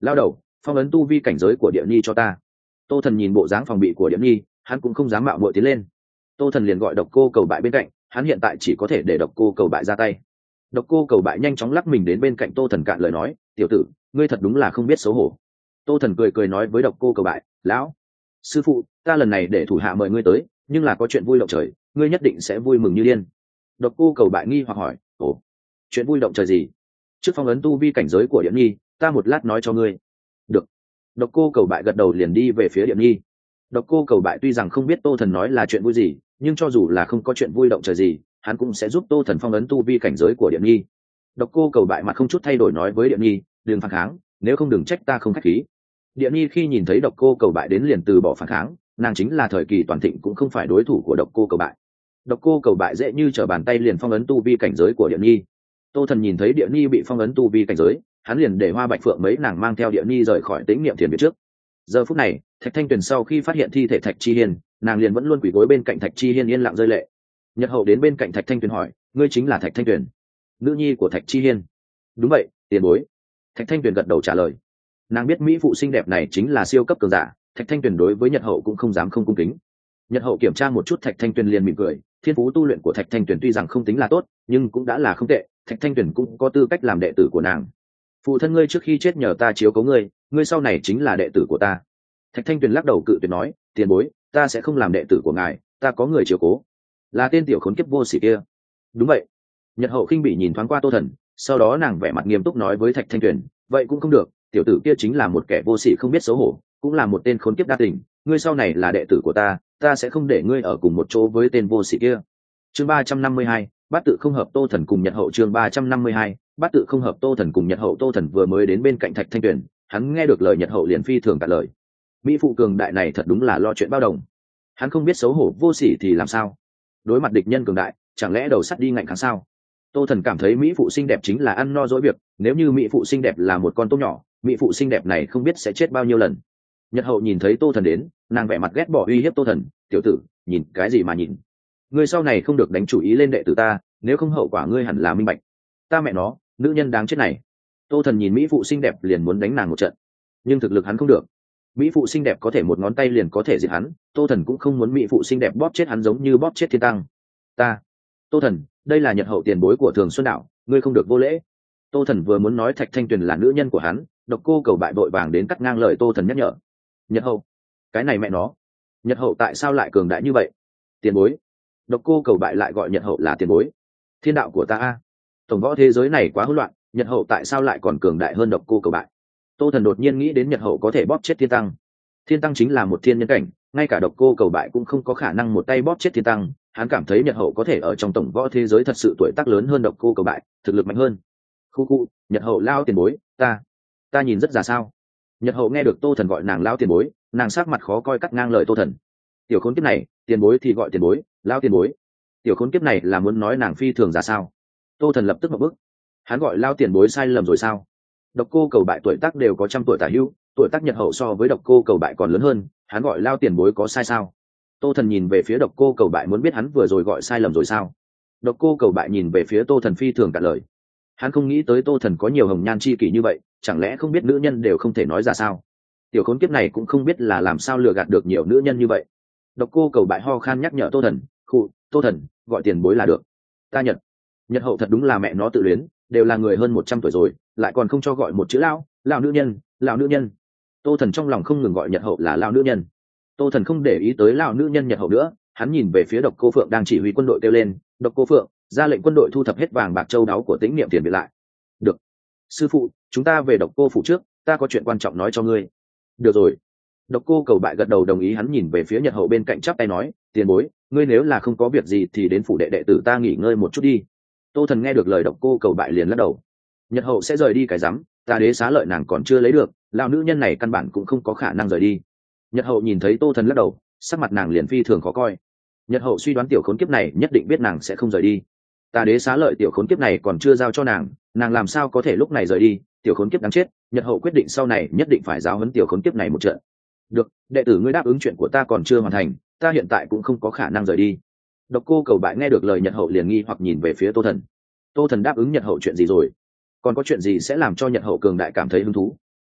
lao đầu, phong ấn tu vi cảnh giới của địa nhi cho ta. Tô Thần nhìn bộ dáng phòng bị của địa nhi, hắn cũng không dám mạo muội tiến lên. Tô Thần liền gọi độc cô cầu bại bên cạnh, hắn hiện tại chỉ có thể để độc cô cầu bại ra tay. Độc cô cầu bại nhanh chóng lắc mình đến bên cạnh Tô Thần cạn lời nói, tiểu tử, ngươi thật đúng là không biết xấu hổ. Tô Thần cười cười nói với độc cô cầu bại, lão sư phụ, ta lần này để thủ hạ mời ngươi tới, nhưng là có chuyện vui động trời, ngươi nhất định sẽ vui mừng như điên. Độc cô cầu bại nghi hoặc hỏi, ồ, chuyện vui động trời gì? Trước phong ấn tu vi cảnh giới của Điệp Nhi, ta một lát nói cho ngươi. Được. Độc cô cầu bại gật đầu liền đi về phía Điệp Nhi. Độc cô cầu bại tuy rằng không biết Tô Thần nói là chuyện vui gì, nhưng cho dù là không có chuyện vui động trời gì, hắn cũng sẽ giúp Tô Thần phong ấn tu vi cảnh giới của Điệp Nhi. Độc cô cầu bại mặt không chút thay đổi nói với Điệp Nhi, đừng phản kháng, nếu không đừng trách ta không khách khí. Điệp Nhi khi nhìn thấy độc cô cầu bại đến liền từ bỏ phản kháng, nàng chính là thời kỳ toàn thịnh cũng không phải đối thủ của độc cô cầu bại. Độc cô cầu bại dễ như trở bàn tay liền phong ấn tu vi cảnh giới của Điệp Nhi. Tô Thần nhìn thấy Điệp Nhi bị phong ấn tu vi cảnh giới, hắn liền để Hoa Bạch Phượng mấy nàng mang theo Điệp Nhi rời khỏi Tĩnh Niệm Thiền Viện trước. Giờ phút này, Thạch Thanh Tuyền sau khi phát hiện thi thể Thạch Chi Hiên, nàng liền vẫn luôn quỳ gối bên cạnh Thạch Chi Hiên yên lặng rơi lệ. Nhật Hậu đến bên cạnh Thạch Thanh Tuyền hỏi, ngươi chính là Thạch Thanh Tuyền, nữ nhi của Thạch Chi Hiên? Đúng vậy, tiền bối. Thạch Thanh Tuyền gật đầu trả lời. Nàng biết mỹ phụ xinh đẹp này chính là siêu cấp cường giả, Thạch Thanh Tuyền đối với Nhật Hậu cũng không dám không cung kính. Nhật Hậu kiểm tra một chút Thạch Thanh Tuyền liền mỉm cười, thiên phú tu luyện của Thạch Thanh Tuyền tuy rằng không tính là tốt, nhưng cũng đã là không tệ, Thạch Thanh Tuyền cũng có tư cách làm đệ tử của nàng. Phụ thân ngươi trước khi chết nhờ ta chiếu cố ngươi, ngươi sau này chính là đệ tử của ta. Thạch Thanh Tuyền lắc đầu cự tuyệt nói, tiền bối, ta sẽ không làm đệ tử của ngài, ta có người chiếu cố. Là tên tiểu khốn kiếp vô sỉ kia. Đúng vậy. Nhật Hậu khinh bỉ nhìn thoáng qua Tô Thần, sau đó nàng vẻ mặt nghiêm túc nói với Thạch Thanh Tuyền, vậy cũng không được, tiểu tử kia chính là một kẻ vô sỉ không biết xấu hổ, cũng là một tên khốn kiếp đa tình, ngươi sau này là đệ tử của ta, ta sẽ không để ngươi ở cùng một chỗ với tên vô sỉ kia. Chương ba trăm năm mươi hai, bát tự không hợp. Tô Thần cùng Nhật Hậu. Chương ba trăm năm mươi hai, bát tự không hợp. Tô Thần cùng Nhật Hậu. Tô Thần vừa mới đến bên cạnh Thạch Thanh Tuyền, hắn nghe được lời Nhật Hậu liền phi thường cả lời. Mỹ phụ cường đại này thật đúng là lo chuyện bao đồng. Hắn không biết xấu hổ vô sỉ thì làm sao? Đối mặt địch nhân cường đại, chẳng lẽ đầu sắt đi ngạnh kháng sao? Tô Thần cảm thấy mỹ phụ xinh đẹp chính là ăn no dỗi việc, nếu như mỹ phụ xinh đẹp là một con tôm nhỏ, mỹ phụ xinh đẹp này không biết sẽ chết bao nhiêu lần. Nhật Hậu nhìn thấy Tô Thần đến, nàng vẻ mặt ghét bỏ uy hiếp Tô Thần, tiểu tử, nhìn cái gì mà nhìn? Ngươi sau này không được đánh chủ ý lên đệ tử ta, nếu không hậu quả ngươi hẳn là minh bạch. Ta mẹ nó, nữ nhân đáng chết này. Tô Thần nhìn mỹ phụ xinh đẹp liền muốn đánh nàng một trận, nhưng thực lực hắn không được. Mỹ phụ xinh đẹp có thể một ngón tay liền có thể diệt hắn, Tô Thần cũng không muốn mỹ phụ xinh đẹp bóp chết hắn giống như bóp chết thiên tăng. Ta, Tô Thần, đây là Nhật Hậu tiền bối của Thường Xuân Đạo, ngươi không được vô lễ. Tô Thần vừa muốn nói Thạch Thanh Tuyền là nữ nhân của hắn, độc cô cầu bại vội vàng đến cắt ngang lời Tô Thần nhắc nhở. Nhật Hậu, cái này mẹ nó, Nhật Hậu tại sao lại cường đại như vậy? Tiền bối. Độc cô cầu bại lại gọi Nhật Hậu là tiền bối. Thiên đạo của ta a, tổng võ thế giới này quá hỗn loạn, Nhật Hậu tại sao lại còn cường đại hơn độc cô cầu bại? Tô Thần đột nhiên nghĩ đến Nhật Hậu có thể bóp chết thiên tăng. Thiên tăng chính là một thiên nhân cảnh, ngay cả độc cô cầu bại cũng không có khả năng một tay bóp chết thiên tăng. Hắn cảm thấy Nhật Hậu có thể ở trong tổng võ thế giới thật sự tuổi tác lớn hơn độc cô cầu bại, thực lực mạnh hơn. Khu khu, Nhật Hậu lao tiền bối, ta, ta nhìn rất già sao? Nhật Hậu nghe được Tô Thần gọi nàng lao tiền bối, nàng sắc mặt khó coi cắt ngang lời Tô Thần. Tiểu khốn kiếp này, tiền bối thì gọi tiền bối, lao tiền bối. Tiểu khốn kiếp này là muốn nói nàng phi thường già sao? Tô Thần lập tức một bước. Hắn gọi lao tiền bối sai lầm rồi sao? Độc cô cầu bại tuổi tác đều có trăm tuổi tả hữu, tuổi tác Nhật Hậu so với độc cô cầu bại còn lớn hơn, hắn gọi lao tiền bối có sai sao? Tô Thần nhìn về phía độc cô cầu bại muốn biết hắn vừa rồi gọi sai lầm rồi sao? Độc cô cầu bại nhìn về phía Tô Thần phi thường cạn lời. Hắn không nghĩ tới Tô Thần có nhiều hồng nhan chi kỷ như vậy, chẳng lẽ không biết nữ nhân đều không thể nói ra sao? Tiểu khốn kiếp này cũng không biết là làm sao lừa gạt được nhiều nữ nhân như vậy. Độc cô cầu bại ho khan nhắc nhở Tô Thần, khụ, Tô Thần, gọi tiền bối là được. Ta Nhật, Nhật Hậu thật đúng là mẹ nó tự luyến, đều là người hơn một trăm tuổi rồi, lại còn không cho gọi một chữ lão, lão nữ nhân, lão nữ nhân. Tô Thần trong lòng không ngừng gọi Nhật Hậu là lão nữ nhân. Tô Thần không để ý tới lão nữ nhân Nhật Hậu nữa, hắn nhìn về phía độc cô Phượng đang chỉ huy quân đội kêu lên, độc cô Phượng, ra lệnh quân đội thu thập hết vàng bạc châu đáo của Tĩnh Niệm Tiền Viện lại. Được. Sư phụ, chúng ta về độc cô phủ trước, ta có chuyện quan trọng nói cho ngươi. Được rồi. Độc cô cầu bại gật đầu đồng ý, hắn nhìn về phía Nhật Hậu bên cạnh chắp tay nói, tiền bối, ngươi nếu là không có việc gì thì đến phủ đệ đệ tử ta nghỉ ngơi một chút đi. Tô Thần nghe được lời độc cô cầu bại liền lắc đầu. Nhật Hậu sẽ rời đi cái rắm, ta đế xá lợi nàng còn chưa lấy được, lão nữ nhân này căn bản cũng không có khả năng rời đi. Nhật Hậu nhìn thấy Tô Thần lắc đầu, sắc mặt nàng liền phi thường khó coi. Nhật Hậu suy đoán tiểu khốn kiếp này nhất định biết nàng sẽ không rời đi. Ta đế xá lợi tiểu khốn kiếp này còn chưa giao cho nàng, nàng làm sao có thể lúc này rời đi? Tiểu khốn kiếp đáng chết, Nhật Hậu quyết định sau này nhất định phải giáo huấn tiểu khốn kiếp này một trận. Được, đệ tử ngươi đáp ứng chuyện của ta còn chưa hoàn thành, ta hiện tại cũng không có khả năng rời đi. Độc cô cầu bại nghe được lời Nhật Hậu liền nghi hoặc nhìn về phía Tô Thần. Tô Thần đáp ứng Nhật Hậu chuyện gì rồi? Còn có chuyện gì sẽ làm cho Nhật Hậu cường đại cảm thấy hứng thú?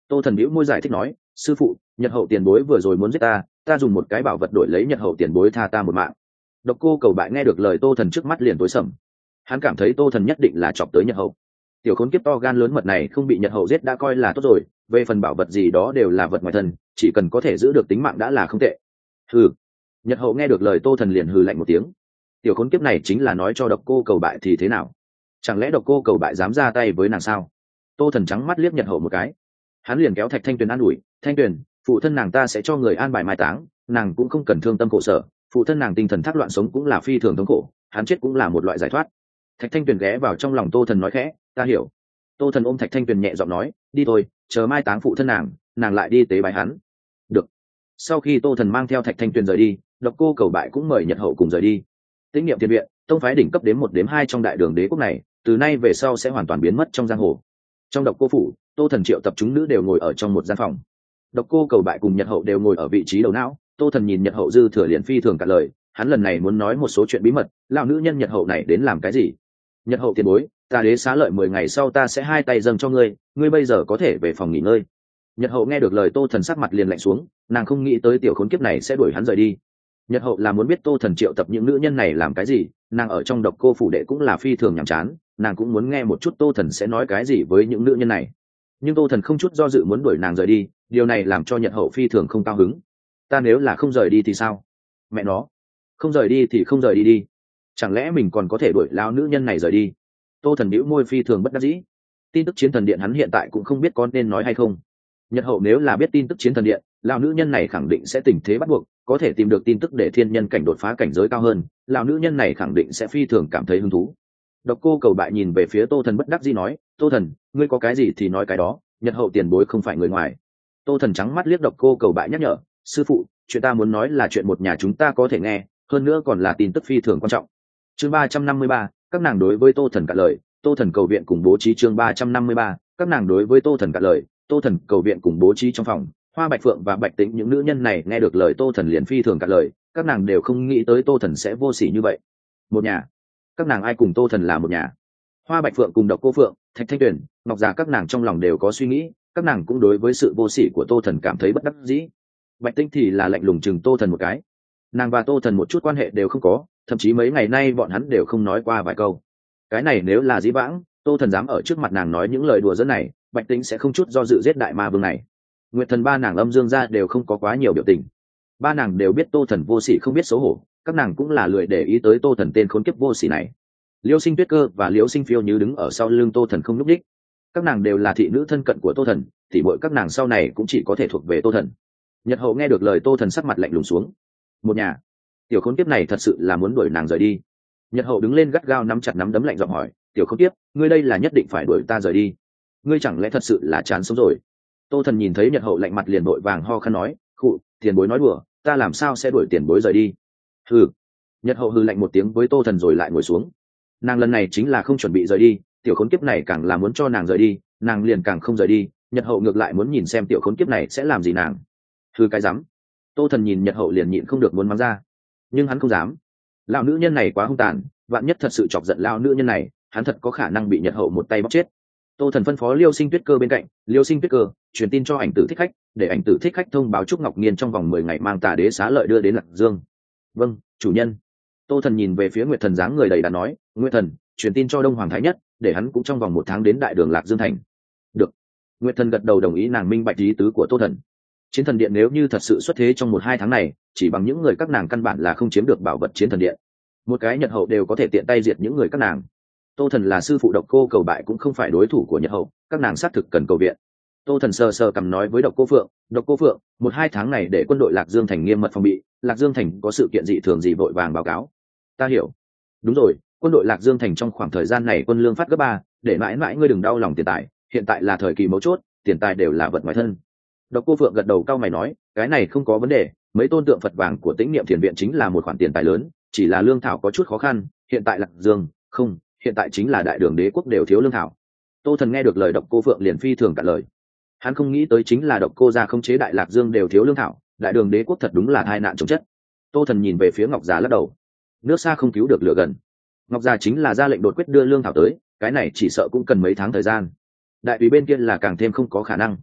Tô Thần bĩu môi giải thích nói, sư phụ, Nhật hậu tiền bối vừa rồi muốn giết ta, ta dùng một cái bảo vật đổi lấy Nhật hậu tiền bối tha ta một mạng. Độc Cô Cầu Bại nghe được lời Tô Thần trước mắt liền tối sầm. Hắn cảm thấy Tô Thần nhất định là chọc tới Nhật hậu. Tiểu khốn kiếp to gan lớn mật này không bị Nhật hậu giết đã coi là tốt rồi, về phần bảo vật gì đó đều là vật ngoài thân, chỉ cần có thể giữ được tính mạng đã là không tệ. Hừ. Nhật hậu nghe được lời Tô Thần liền hừ lạnh một tiếng. Tiểu khốn kiếp này chính là nói cho Độc Cô Cầu Bại thì thế nào? Chẳng lẽ Độc Cô Cầu Bại dám ra tay với nàng sao? Tô Thần trắng mắt liếc Nhật hậu một cái. Hắn liền kéo Thạch Thanh Tuyền an ủi, Thanh Tuyền, phụ thân nàng ta sẽ cho người an bài mai táng, nàng cũng không cần thương tâm khổ sở, phụ thân nàng tinh thần thác loạn sống cũng là phi thường thống khổ, hắn chết cũng là một loại giải thoát. Thạch Thanh Tuyền ghé vào trong lòng Tô Thần nói khẽ, ta hiểu. Tô Thần ôm Thạch Thanh Tuyền nhẹ giọng nói, đi thôi, chờ mai táng phụ thân nàng, nàng lại đi tế bái hắn. Được. Sau khi Tô Thần mang theo Thạch Thanh Tuyền rời đi, Độc Cô Cầu Bại cũng mời Nhật hậu cùng rời đi. Tĩnh Niệm Thiên Viện, tông phái đỉnh cấp đếm một đếm hai trong đại đường đế quốc này, từ nay về sau sẽ hoàn toàn biến mất trong giang hồ. Trong Độc Cô phủ, Tô Thần triệu tập chúng nữ đều ngồi ở trong một gian phòng. Độc Cô Cầu Bại cùng Nhật hậu đều ngồi ở vị trí đầu não. Tô Thần nhìn Nhật hậu dư thừa liền phi thường cả lời, hắn lần này muốn nói một số chuyện bí mật, lão nữ nhân Nhật hậu này đến làm cái gì? Nhật hậu tiền bối, ta đế xá lợi mười ngày sau ta sẽ hai tay dâng cho ngươi, ngươi bây giờ có thể về phòng nghỉ ngơi. Nhật hậu nghe được lời Tô Thần sắc mặt liền lạnh xuống, nàng không nghĩ tới tiểu khốn kiếp này sẽ đuổi hắn rời đi. Nhật hậu là muốn biết Tô Thần triệu tập những nữ nhân này làm cái gì, nàng ở trong Độc Cô phủ đệ cũng là phi thường nhàm chán, nàng cũng muốn nghe một chút Tô Thần sẽ nói cái gì với những nữ nhân này. Nhưng Tô Thần không chút do dự muốn đuổi nàng rời đi, điều này làm cho Nhật hậu phi thường không cao hứng. Ta nếu là không rời đi thì sao? Mẹ nó, không rời đi thì không rời đi đi, chẳng lẽ mình còn có thể đuổi lão nữ nhân này rời đi? Tô Thần bĩu môi phi thường bất đắc dĩ. Tin tức Chiến Thần Điện hắn hiện tại cũng không biết có nên nói hay không. Nhật hậu nếu là biết tin tức Chiến Thần Điện, lão nữ nhân này khẳng định sẽ tình thế bắt buộc, có thể tìm được tin tức để thiên nhân cảnh đột phá cảnh giới cao hơn, lão nữ nhân này khẳng định sẽ phi thường cảm thấy hứng thú. Độc Cô Cầu Bại nhìn về phía Tô Thần bất đắc dĩ nói, Tô Thần, ngươi có cái gì thì nói cái đó, Nhật hậu tiền bối không phải người ngoài. Tô Thần trắng mắt liếc Độc Cô Cầu Bại nhắc nhở, sư phụ, chuyện ta muốn nói là chuyện một nhà chúng ta có thể nghe, hơn nữa còn là tin tức phi thường quan trọng. Chương ba trăm năm mươi ba, các nàng đối với Tô Thần cạn lời. Tô Thần cầu viện cùng bố trí. Chương ba trăm năm mươi ba, các nàng đối với Tô Thần cạn lời. Tô Thần cầu viện cùng bố trí. Trong phòng, Hoa Bạch Phượng và Bạch Tĩnh những nữ nhân này nghe được lời Tô Thần liền phi thường cạn lời, các nàng đều không nghĩ tới Tô Thần sẽ vô sỉ như vậy. Một nhà? Các nàng ai cùng Tô Thần là một nhà? Hoa Bạch Phượng cùng Độc Cô Phượng, Thạch Thanh Tuyền, Ngọc Già các nàng trong lòng đều có suy nghĩ, các nàng cũng đối với sự vô sỉ của Tô Thần cảm thấy bất đắc dĩ. Bạch Tĩnh thì là lạnh lùng chừng Tô Thần một cái. Nàng và Tô Thần một chút quan hệ đều không có, thậm chí mấy ngày nay bọn hắn đều không nói qua vài câu. Cái này nếu là dĩ vãng, Tô Thần dám ở trước mặt nàng nói những lời đùa dẫn này, Bạch Tĩnh sẽ không chút do dự giết đại ma vương này. Nguyệt Thần ba nàng Âm Dương gia đều không có quá nhiều biểu tình. Ba nàng đều biết Tô Thần vô sỉ không biết xấu hổ, các nàng cũng là lười để ý tới Tô Thần tên khốn kiếp vô sỉ này. Liêu Sinh Tuyết Cơ và Liễu Sinh Phiêu như đứng ở sau lưng Tô Thần không nhúc nhích. Các nàng đều là thị nữ thân cận của Tô Thần, thì mỗi các nàng sau này cũng chỉ có thể thuộc về Tô Thần. Nhật hậu nghe được lời Tô Thần sắc mặt lạnh lùng xuống. Một nhà? Tiểu khốn kiếp này thật sự là muốn đuổi nàng rời đi. Nhật hậu đứng lên gắt gao nắm chặt nắm đấm lạnh giọng hỏi, tiểu khốn kiếp, ngươi đây là nhất định phải đuổi ta rời đi, ngươi chẳng lẽ thật sự là chán sống rồi? Tô Thần nhìn thấy Nhật hậu lạnh mặt liền vội vàng ho khăn nói, khụ, tiền bối nói đùa, ta làm sao sẽ đuổi tiền bối rời đi? Hừ. Nhật hậu hừ lạnh một tiếng với Tô Thần rồi lại ngồi xuống. Nàng lần này chính là không chuẩn bị rời đi, tiểu khốn kiếp này càng là muốn cho nàng rời đi, nàng liền càng không rời đi. Nhật hậu ngược lại muốn nhìn xem tiểu khốn kiếp này sẽ làm gì nàng. Hừ cái rắm. Tô Thần nhìn Nhật hậu liền nhịn không được muốn mắng ra, nhưng hắn không dám. Lão nữ nhân này quá hung tàn, vạn nhất thật sự chọc giận lão nữ nhân này, hắn thật có khả năng bị Nhật hậu một tay bóc chết. Tô Thần phân phó Liêu Sinh Tuyết Cơ bên cạnh, Liêu Sinh Tuyết Cơ truyền tin cho ảnh tử thích khách, để ảnh tử thích khách thông báo Trúc Ngọc Nghiên trong vòng mười ngày mang Tà Đế xá lợi đưa đến Lạc Dương. Vâng, chủ nhân. Tô Thần nhìn về phía Nguyệt Thần dáng người đầy đặn nói, Nguyệt Thần truyền tin cho Đông Hoàng Thái Nhất, để hắn cũng trong vòng một tháng đến đại đường Lạc Dương thành. Được. Nguyệt Thần gật đầu đồng ý, nàng minh bạch ý tứ của Tô Thần. Chiến Thần Điện nếu như thật sự xuất thế trong một hai tháng này, chỉ bằng những người các nàng căn bản là không chiếm được bảo vật Chiến Thần Điện. Một cái Nhật hậu đều có thể tiện tay diệt những người các nàng. Tô Thần là sư phụ Độc Cô Cầu Bại cũng không phải đối thủ của Nhật hậu, các nàng xác thực cần cầu viện. Tô Thần sờ sờ cầm nói với Độc Cô Phượng, Độc Cô Phượng, một hai tháng này để quân đội Lạc Dương thành nghiêm mật phòng bị, Lạc Dương thành có sự kiện dị thường gì vội vàng báo cáo. Ta hiểu. Đúng rồi, quân đội Lạc Dương thành trong khoảng thời gian này quân lương phát gấp ba, để mãi mãi ngươi đừng đau lòng tiền tài, hiện tại là thời kỳ mấu chốt, tiền tài đều là vật ngoài thân. Độc Cô Phượng gật đầu cao mày nói, cái này không có vấn đề, mấy tôn tượng Phật vàng của Tĩnh Niệm Thiền viện chính là một khoản tiền tài lớn, chỉ là lương thảo có chút khó khăn, hiện tại Lạc Dương, không, hiện tại chính là đại đường đế quốc đều thiếu lương thảo. Tô Thần nghe được lời Độc Cô Phượng liền phi thường cạn lời. Hắn không nghĩ tới chính là Độc Cô gia không chế đại Lạc Dương đều thiếu lương thảo, đại đường đế quốc thật đúng là tai nạn chồng chất. Tô Thần nhìn về phía Ngọc Già lắc đầu. Nước xa không cứu được lửa gần. Ngọc Già chính là ra lệnh đột quyết đưa lương thảo tới, cái này chỉ sợ cũng cần mấy tháng thời gian. Đại tùy bên kia là càng thêm không có khả năng.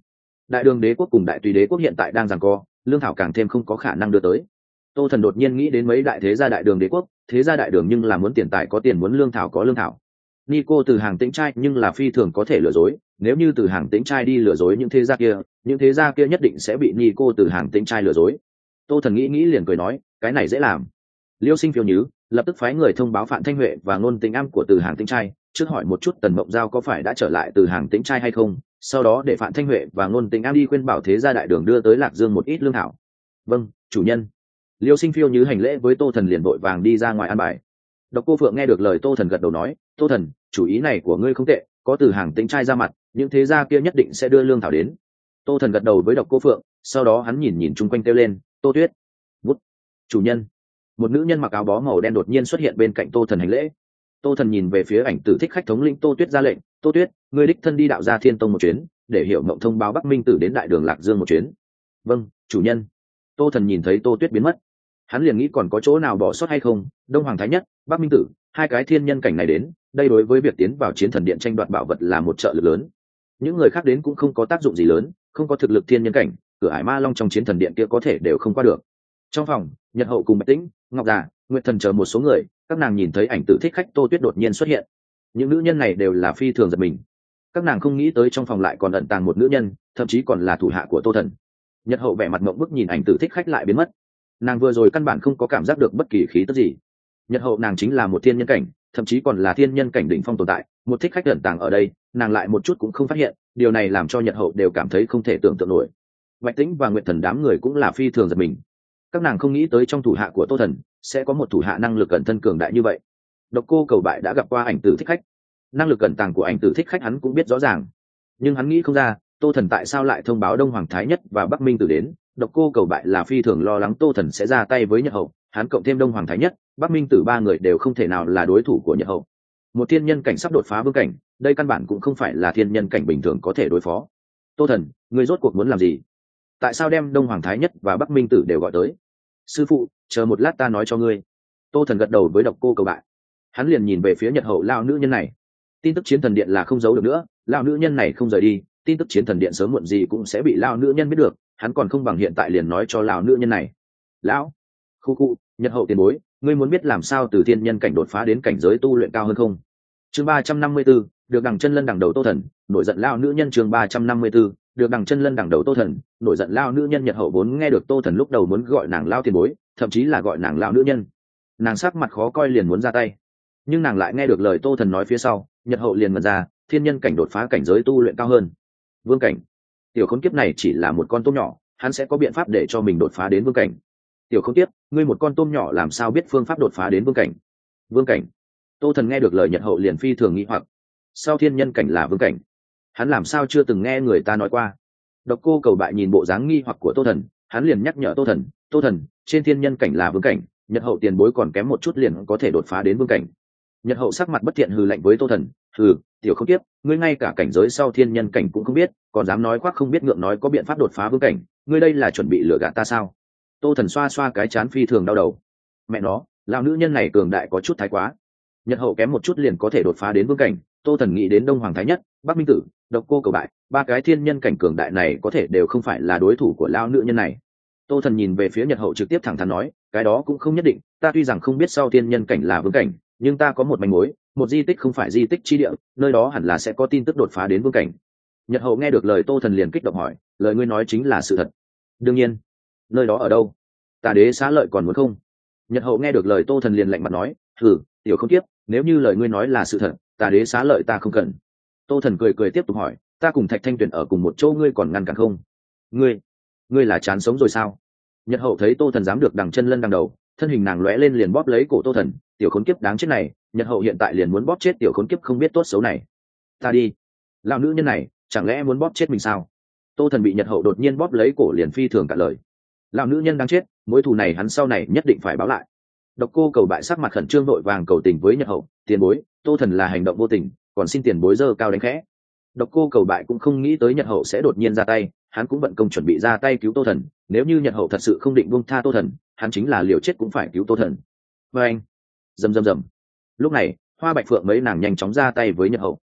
đại đường đế quốc cùng đại tùy đế quốc hiện tại đang giằng co, lương thảo càng thêm không có khả năng đưa tới. Tô Thần đột nhiên nghĩ đến mấy đại thế gia đại đường đế quốc, thế gia đại đường nhưng là muốn tiền tài có tiền, muốn lương thảo có lương thảo. Nico từ hàng tĩnh trai nhưng là phi thường có thể lừa dối, nếu như từ hàng tĩnh trai đi lừa dối những thế gia kia, những thế gia kia nhất định sẽ bị Nico từ hàng tĩnh trai lừa dối. Tô Thần nghĩ nghĩ liền cười nói, cái này dễ làm. Liêu Sinh phiêu nhứ, lập tức phái người thông báo Phạm Thanh Huệ và Ngôn Tĩnh Am của từ hàng tĩnh trai, trước hỏi một chút Tần Mộng Giao có phải đã trở lại từ hàng tĩnh trai hay không, sau đó để Phạm Thanh Huệ và Ngôn Tĩnh Am đi khuyên bảo thế gia đại đường đưa tới Lạc Dương một ít lương thảo. Vâng, chủ nhân. Liêu Sinh phiêu nhứ hành lễ với Tô Thần liền vội vàng đi ra ngoài an bài. Độc Cô Phượng nghe được lời Tô Thần gật đầu nói, Tô Thần, chủ ý này của ngươi không tệ, có từ hàng tĩnh trai ra mặt, những thế gia kia nhất định sẽ đưa lương thảo đến. Tô Thần gật đầu với Độc Cô Phượng, sau đó hắn nhìn nhìn chung quanh kêu lên, Tô Tuyết. Vút. Chủ nhân. Một nữ nhân mặc áo bó màu đen đột nhiên xuất hiện bên cạnh Tô Thần hành lễ. Tô Thần nhìn về phía ảnh tử thích khách thống lĩnh Tô Tuyết ra lệnh, Tô Tuyết, ngươi đích thân đi đạo gia Thiên Tông một chuyến, để hiểu mộng thông báo Bắc Minh Tử đến đại đường Lạc Dương một chuyến. Vâng, chủ nhân. Tô Thần nhìn thấy Tô Tuyết biến mất, hắn liền nghĩ còn có chỗ nào bỏ sót hay không. Đông Hoàng Thái Nhất, Bắc Minh Tử, hai cái thiên nhân cảnh này đến, đây đối với việc tiến vào chiến thần điện tranh đoạt bảo vật là một trợ lực lớn. Những người khác đến cũng không có tác dụng gì lớn, không có thực lực thiên nhân cảnh, cửa ải ma long trong chiến thần điện kia có thể đều không qua được. Trong phòng, Nhật Hậu cùng Bạch Tĩnh, Ngọc Già, Nguyệt Thần chờ một số người, các nàng nhìn thấy ảnh tử thích khách Tô Tuyết đột nhiên xuất hiện, những nữ nhân này đều là phi thường giật mình. Các nàng không nghĩ tới trong phòng lại còn ẩn tàng một nữ nhân, thậm chí còn là thủ hạ của Tô Thần. Nhật Hậu vẻ mặt ngậm bức nhìn ảnh tử thích khách lại biến mất, nàng vừa rồi căn bản không có cảm giác được bất kỳ khí tức gì. Nhật Hậu nàng chính là một thiên nhân cảnh, thậm chí còn là thiên nhân cảnh đỉnh phong tồn tại, một thích khách ẩn tàng ở đây, nàng lại một chút cũng không phát hiện, điều này làm cho Nhật Hậu đều cảm thấy không thể tưởng tượng nổi. Bạch Tĩnh và Nguyệt Thần đám người cũng là phi thường giật mình, các nàng không nghĩ tới trong thủ hạ của Tô Thần sẽ có một thủ hạ năng lực ẩn thân cường đại như vậy. Độc Cô Cầu Bại đã gặp qua ảnh tử thích khách, năng lực ẩn tàng của ảnh tử thích khách hắn cũng biết rõ ràng, nhưng hắn nghĩ không ra Tô Thần tại sao lại thông báo Đông Hoàng Thái Nhất và Bắc Minh Tử đến. Độc Cô Cầu Bại là phi thường lo lắng Tô Thần sẽ ra tay với Nhật Hậu, hắn cộng thêm Đông Hoàng Thái Nhất, Bắc Minh Tử ba người đều không thể nào là đối thủ của Nhật Hậu. Một thiên nhân cảnh sắp đột phá vương cảnh, đây căn bản cũng không phải là thiên nhân cảnh bình thường có thể đối phó. Tô Thần, ngươi rốt cuộc muốn làm gì? Tại sao đem Đông Hoàng Thái Nhất và Bắc Minh Tử đều gọi tới? Sư phụ, chờ một lát ta nói cho ngươi. Tô Thần gật đầu với Độc Cô Cầu Bại, hắn liền nhìn về phía Nhật Hậu lao nữ nhân này. Tin tức chiến thần điện là không giấu được nữa, lao nữ nhân này không rời đi, tin tức chiến thần điện sớm muộn gì cũng sẽ bị lao nữ nhân biết được, hắn còn không bằng hiện tại liền nói cho lao nữ nhân này. Lão, khu khu, Nhật Hậu tiền bối, ngươi muốn biết làm sao từ thiên nhân cảnh đột phá đến cảnh giới tu luyện cao hơn không? Chương ba trăm năm mươi 34, được đằng chân lân đằng đầu Tô Thần, nổi giận lao nữ nhân. Chương ba trăm năm mươi 34, được đằng chân lân đằng đầu Tô Thần, nổi giận lao nữ nhân. Nhật Hậu vốn nghe được Tô Thần lúc đầu muốn gọi nàng lao tiền bối, thậm chí là gọi nàng lao nữ nhân, nàng sắc mặt khó coi liền muốn ra tay, nhưng nàng lại nghe được lời Tô Thần nói phía sau, Nhật Hậu liền mật ra, thiên nhân cảnh đột phá cảnh giới tu luyện cao hơn vương cảnh. Tiểu khốn kiếp này chỉ là một con tôm nhỏ, hắn sẽ có biện pháp để cho mình đột phá đến vương cảnh. Tiểu khốn kiếp, ngươi một con tôm nhỏ làm sao biết phương pháp đột phá đến vương cảnh? Vương cảnh? Tô Thần nghe được lời Nhật Hậu liền phi thường nghi hoặc, sao thiên nhân cảnh là vương cảnh? Hắn làm sao chưa từng nghe người ta nói qua? Độc Cô Cầu Bại nhìn bộ dáng nghi hoặc của Tô Thần, hắn liền nhắc nhở Tô Thần, Tô Thần, trên thiên nhân cảnh là vương cảnh, Nhật Hậu tiền bối còn kém một chút liền có thể đột phá đến vương cảnh. Nhật Hậu sắc mặt bất thiện hừ lạnh với Tô Thần, hừ, tiểu không tiếp, ngươi ngay cả cảnh giới sau thiên nhân cảnh cũng không biết, còn dám nói khoác không biết ngượng nói có biện pháp đột phá vương cảnh, ngươi đây là chuẩn bị lừa gạt ta sao? Tô Thần xoa xoa cái chán phi thường đau đầu, mẹ nó, lão nữ nhân này cường đại có chút thái quá. Nhật Hậu kém một chút liền có thể đột phá đến vương cảnh, Tô Thần nghĩ đến Đông Hoàng Thái Nhất, Bắc Minh Tử, Độc Cô Cầu Bại, ba cái thiên nhân cảnh cường đại này có thể đều không phải là đối thủ của lão nữ nhân này. Tô Thần nhìn về phía Nhật Hậu trực tiếp thẳng thắn nói, cái đó cũng không nhất định, ta tuy rằng không biết sau thiên nhân cảnh là vương cảnh, nhưng ta có một manh mối, một di tích không phải di tích chi địa, nơi đó hẳn là sẽ có tin tức đột phá đến vương cảnh. Nhật Hậu nghe được lời Tô Thần liền kích động hỏi, lời ngươi nói chính là sự thật? Đương nhiên. Nơi đó ở đâu? Tà Đế Xá Lợi còn muốn không? Nhật Hậu nghe được lời Tô Thần liền lạnh mặt nói, hừ, tiểu không tiếp, nếu như lời ngươi nói là sự thật, Tà Đế Xá Lợi ta không cần. Tô Thần cười cười tiếp tục hỏi, ta cùng Thạch Thanh Tuyền ở cùng một chỗ ngươi còn ngăn cản không? Ngươi, ngươi là chán sống rồi sao? Nhật Hậu thấy Tô Thần dám được đằng chân lân đằng đầu, thân hình nàng lóe lên liền bóp lấy cổ Tô Thần, tiểu khốn kiếp đáng chết này, Nhật Hậu hiện tại liền muốn bóp chết tiểu khốn kiếp không biết tốt xấu này. Ta đi, lão nữ nhân này, chẳng lẽ muốn bóp chết mình sao? Tô Thần bị Nhật Hậu đột nhiên bóp lấy cổ liền phi thường cả lời. Lão nữ nhân đang chết, mối thù này hắn sau này nhất định phải báo lại. Độc Cô Cầu Bại sắc mặt khẩn trương đội vàng cầu tình với Nhật Hậu, tiền bối, Tô Thần là hành động vô tình, còn xin tiền bối dơ cao đánh khẽ. Độc Cô Cầu Bại cũng không nghĩ tới Nhật Hậu sẽ đột nhiên ra tay, hắn cũng bận công chuẩn bị ra tay cứu Tô Thần, nếu như Nhật Hậu thật sự không định buông tha Tô Thần, hắn chính là liều chết cũng phải cứu Tô Thần. Và anh, rầm rầm rầm. Lúc này, Hoa Bạch Phượng mấy nàng nhanh chóng ra tay với Nhật Hậu.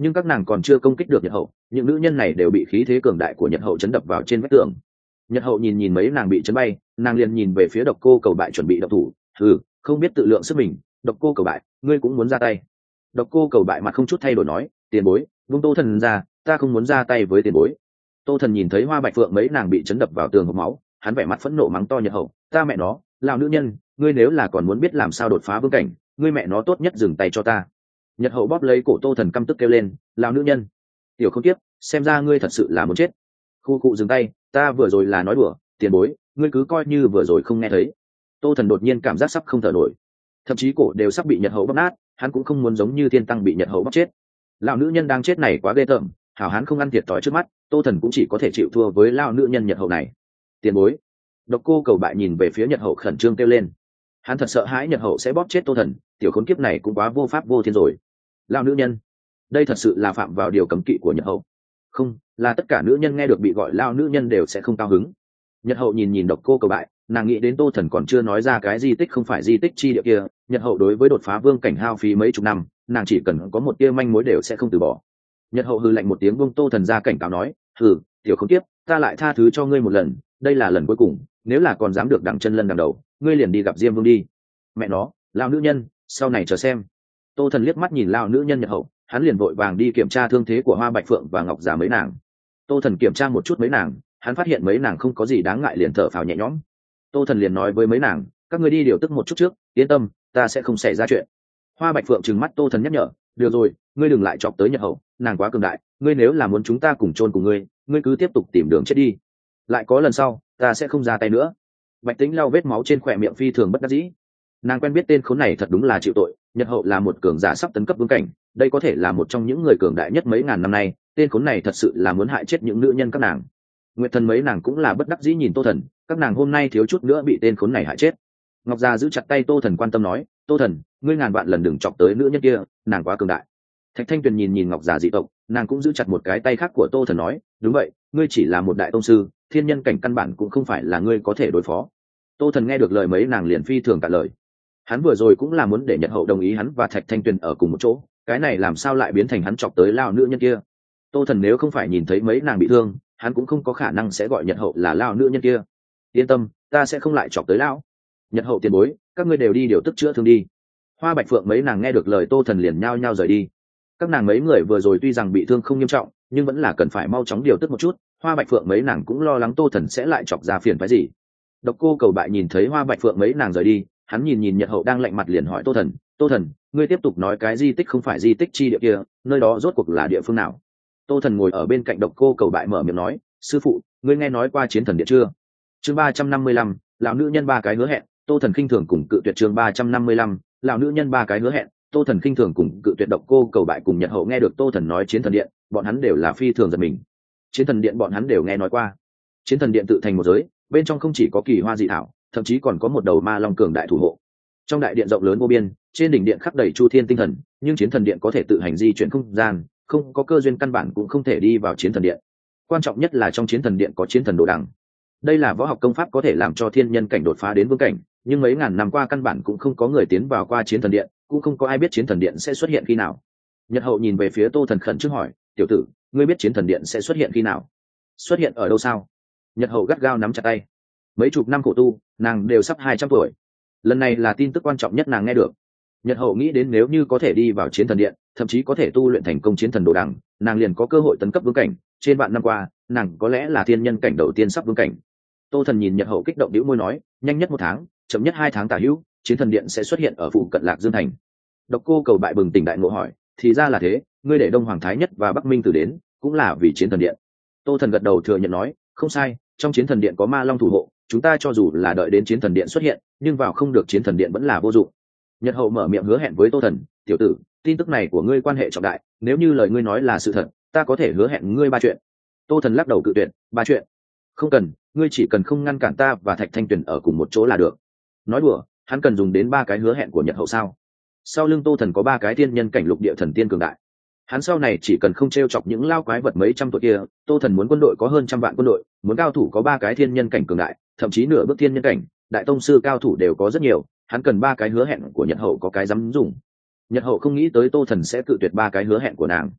nhưng các nàng còn chưa công kích được nhật hậu, những nữ nhân này đều bị khí thế cường đại của nhật hậu chấn đập vào trên vách tường. Nhật hậu nhìn nhìn mấy nàng bị chấn bay, nàng liền nhìn về phía độc cô cầu bại chuẩn bị động thủ. Ừ, không biết tự lượng sức mình, độc cô cầu bại, ngươi cũng muốn ra tay? Độc cô cầu bại mặt không chút thay đổi nói, tiền bối, vung Tô Thần ra, ta không muốn ra tay với tiền bối. Tô Thần nhìn thấy Hoa Bạch Phượng mấy nàng bị chấn đập vào tường hộc máu, hắn vẻ mặt phẫn nộ mắng to Nhật hậu, ta mẹ nó, lão nữ nhân, ngươi nếu là còn muốn biết làm sao đột phá vương cảnh, ngươi mẹ nó tốt nhất dừng tay cho ta. Nhật hậu bóp lấy cổ Tô Thần căm tức kêu lên, lão nữ nhân, tiểu không tiếp, xem ra ngươi thật sự là muốn chết. Khu cụ dừng tay, ta vừa rồi là nói đùa, tiền bối, ngươi cứ coi như vừa rồi không nghe thấy. Tô Thần đột nhiên cảm giác sắp không thở nổi, thậm chí cổ đều sắp bị Nhật hậu bóp nát, hắn cũng không muốn giống như thiên tăng bị Nhật hậu bóp chết. Lão nữ nhân đang chết này quá ghê tởm, hảo hán không ăn thiệt thòi trước mắt, Tô Thần cũng chỉ có thể chịu thua với lão nữ nhân Nhật hậu này. Tiền bối. Độc cô cầu bại nhìn về phía Nhật hậu khẩn trương kêu lên, hắn thật sợ hãi Nhật hậu sẽ bóp chết Tô Thần, tiểu khốn kiếp này cũng quá vô pháp vô thiên rồi. Lão nữ nhân, đây thật sự là phạm vào điều cấm kỵ của Nhật hậu. Không, là tất cả nữ nhân nghe được bị gọi lão nữ nhân đều sẽ không cao hứng. Nhật hậu nhìn nhìn độc cô cầu bại, nàng nghĩ đến Tô Thần còn chưa nói ra cái di tích không phải di tích chi địa kia. Nhật hậu đối với đột phá vương cảnh hao phí mấy chục năm, nàng chỉ cần có một tia manh mối đều sẽ không từ bỏ. Nhật hậu hừ lạnh một tiếng, buông Tô Thần ra cảnh cáo nói, hừ, tiểu khốn kiếp, ta lại tha thứ cho ngươi một lần, đây là lần cuối cùng, nếu là còn dám được đặng chân lân đằng đầu, ngươi liền đi gặp Diêm Vương đi. Mẹ nó, lão nữ nhân, sau này chờ xem. Tô Thần liếc mắt nhìn lão nữ nhân Nhật hậu, hắn liền vội vàng đi kiểm tra thương thế của Hoa Bạch Phượng và Ngọc Giả mấy nàng. Tô Thần kiểm tra một chút mấy nàng, hắn phát hiện mấy nàng không có gì đáng ngại, liền thở phào nhẹ nhõm. Tô Thần liền nói với mấy nàng, các ngươi đi điều tức một chút trước, yên tâm, ta sẽ không xảy ra chuyện. Hoa Bạch Phượng trừng mắt Tô Thần nhắc nhở, được rồi, ngươi đừng lại chọc tới Nhật hậu, nàng quá cường đại, ngươi nếu là muốn chúng ta cùng chôn cùng ngươi, ngươi cứ tiếp tục tìm đường chết đi. Lại có lần sau, ta sẽ không ra tay nữa. Bạch Tĩnh lau vết máu trên khỏe miệng phi thường bất đắc dĩ. Nàng quen biết tên khốn này thật đúng là chịu tội, Nhật hậu là một cường giả sắp tấn cấp vương cảnh, đây có thể là một trong những người cường đại nhất mấy ngàn năm nay, tên khốn này thật sự là muốn hại chết những nữ nhân các nàng. Nguyệt Thần mấy nàng cũng là bất đắc dĩ nhìn Tô Thần, các nàng hôm nay thiếu chút nữa bị tên khốn này hại chết. Ngọc Gia giữ chặt tay Tô Thần quan tâm nói, Tô Thần, ngươi ngàn vạn lần đừng chọc tới nữ nhân kia, nàng quá cường đại. Thạch Thanh Tuyền nhìn nhìn Ngọc Gia dị tộc, nàng cũng giữ chặt một cái tay khác của Tô Thần nói, đúng vậy, ngươi chỉ là một đại tông sư, thiên nhân cảnh căn bản cũng không phải là ngươi có thể đối phó. Tô Thần nghe được lời mấy nàng liền phi thường cả lời. Hắn vừa rồi cũng là muốn để Nhật hậu đồng ý hắn và Thạch Thanh Tuyền ở cùng một chỗ, cái này làm sao lại biến thành hắn chọc tới lao nữ nhân kia. Tô Thần nếu không phải nhìn thấy mấy nàng bị thương, hắn cũng không có khả năng sẽ gọi Nhật hậu là lao nữ nhân kia. Yên tâm, ta sẽ không lại chọc tới lão. Nhật hậu tiền bối, các ngươi đều đi điều tức chữa thương đi. Hoa Bạch Phượng mấy nàng nghe được lời Tô Thần liền nhao nhao rời đi. Các nàng mấy người vừa rồi tuy rằng bị thương không nghiêm trọng, nhưng vẫn là cần phải mau chóng điều tức một chút. Hoa Bạch Phượng mấy nàng cũng lo lắng Tô Thần sẽ lại chọc ra phiền phái gì. Độc cô cầu bại nhìn thấy Hoa Bạch Phượng mấy nàng rời đi, hắn nhìn nhìn Nhật hậu đang lạnh mặt liền hỏi Tô Thần, Tô Thần, ngươi tiếp tục nói cái di tích không phải di tích chi địa kia, nơi đó rốt cuộc là địa phương nào? Tô Thần ngồi ở bên cạnh độc cô cầu bại mở miệng nói, sư phụ, ngươi nghe nói qua chiến thần điện chưa? Chương ba trăm năm mươi lăm, lão nữ nhân ba cái hứa hẹn. Tô Thần khinh thường cùng cự tuyệt. Chương ba trăm năm mươi lăm, lão nữ nhân ba cái hứa hẹn. Tô Thần khinh thường cùng cự tuyệt. Độc cô cầu bại cùng Nhật hậu nghe được Tô Thần nói chiến thần điện, bọn hắn đều là phi thường giật mình. Chiến thần điện bọn hắn đều nghe nói qua. Chiến thần điện tự thành một giới, bên trong không chỉ có kỳ hoa dị thảo, thậm chí còn có một đầu ma long cường đại thủ hộ. Trong đại điện rộng lớn vô biên, trên đỉnh điện khắc đầy chu thiên tinh thần, nhưng chiến thần điện có thể tự hành di chuyển không gian, không có cơ duyên căn bản cũng không thể đi vào chiến thần điện. Quan trọng nhất là trong chiến thần điện có chiến thần đồ đằng. Đây là võ học công pháp có thể làm cho thiên nhân cảnh đột phá đến vương cảnh, nhưng mấy ngàn năm qua căn bản cũng không có người tiến vào qua chiến thần điện, cũng không có ai biết chiến thần điện sẽ xuất hiện khi nào. Nhật hậu nhìn về phía Tô Thần khẩn trước hỏi, tiểu tử, ngươi biết chiến thần điện sẽ xuất hiện khi nào? Xuất hiện ở đâu sao? Nhật hậu gắt gao nắm chặt tay. Mấy chục năm khổ tu, nàng đều sắp hai trăm tuổi. Lần này là tin tức quan trọng nhất nàng nghe được. Nhật hậu nghĩ đến nếu như có thể đi vào chiến thần điện, thậm chí có thể tu luyện thành công chiến thần đồ đằng, nàng liền có cơ hội tấn cấp vương cảnh. Trên vạn năm qua, nàng có lẽ là thiên nhân cảnh đầu tiên sắp vương cảnh. Tô Thần nhìn Nhật hậu kích động đĩu môi nói, nhanh nhất một tháng, chậm nhất hai tháng tả hữu, chiến thần điện sẽ xuất hiện ở phụ cận Lạc Dương thành. Độc cô cầu bại bừng tỉnh đại ngộ hỏi, thì ra là thế, ngươi để Đông Hoàng Thái Nhất và Bắc Minh Tử đến, cũng là vì chiến thần điện. Tô Thần gật đầu thừa nhận nói, không sai, trong chiến thần điện có ma long thủ hộ, chúng ta cho dù là đợi đến chiến thần điện xuất hiện, nhưng vào không được chiến thần điện vẫn là vô dụng. Nhật hậu mở miệng hứa hẹn với Tô Thần, tiểu tử, tin tức này của ngươi quan hệ trọng đại, nếu như lời ngươi nói là sự thật, ta có thể hứa hẹn ngươi ba chuyện. Tô Thần lắc đầu cự tuyệt, ba chuyện? Không cần, ngươi chỉ cần không ngăn cản ta và Thạch Thanh Tuyền ở cùng một chỗ là được. Nói đùa, hắn cần dùng đến ba cái hứa hẹn của Nhật hậu sao? Sau lưng Tô Thần có ba cái thiên nhân cảnh lục địa thần tiên cường đại, hắn sau này chỉ cần không t r e o chọc những lao quái vật mấy trăm tuổi kia. Tô Thần muốn quân đội có hơn trăm vạn quân đội, muốn cao thủ có ba cái thiên nhân cảnh cường đại, thậm chí nửa bước thiên nhân cảnh, đại tông sư cao thủ đều có rất nhiều, hắn cần ba cái hứa hẹn của Nhật hậu có cái dám dùng. Nhật hậu không nghĩ tới Tô Thần sẽ cự tuyệt ba cái hứa hẹn của nàng.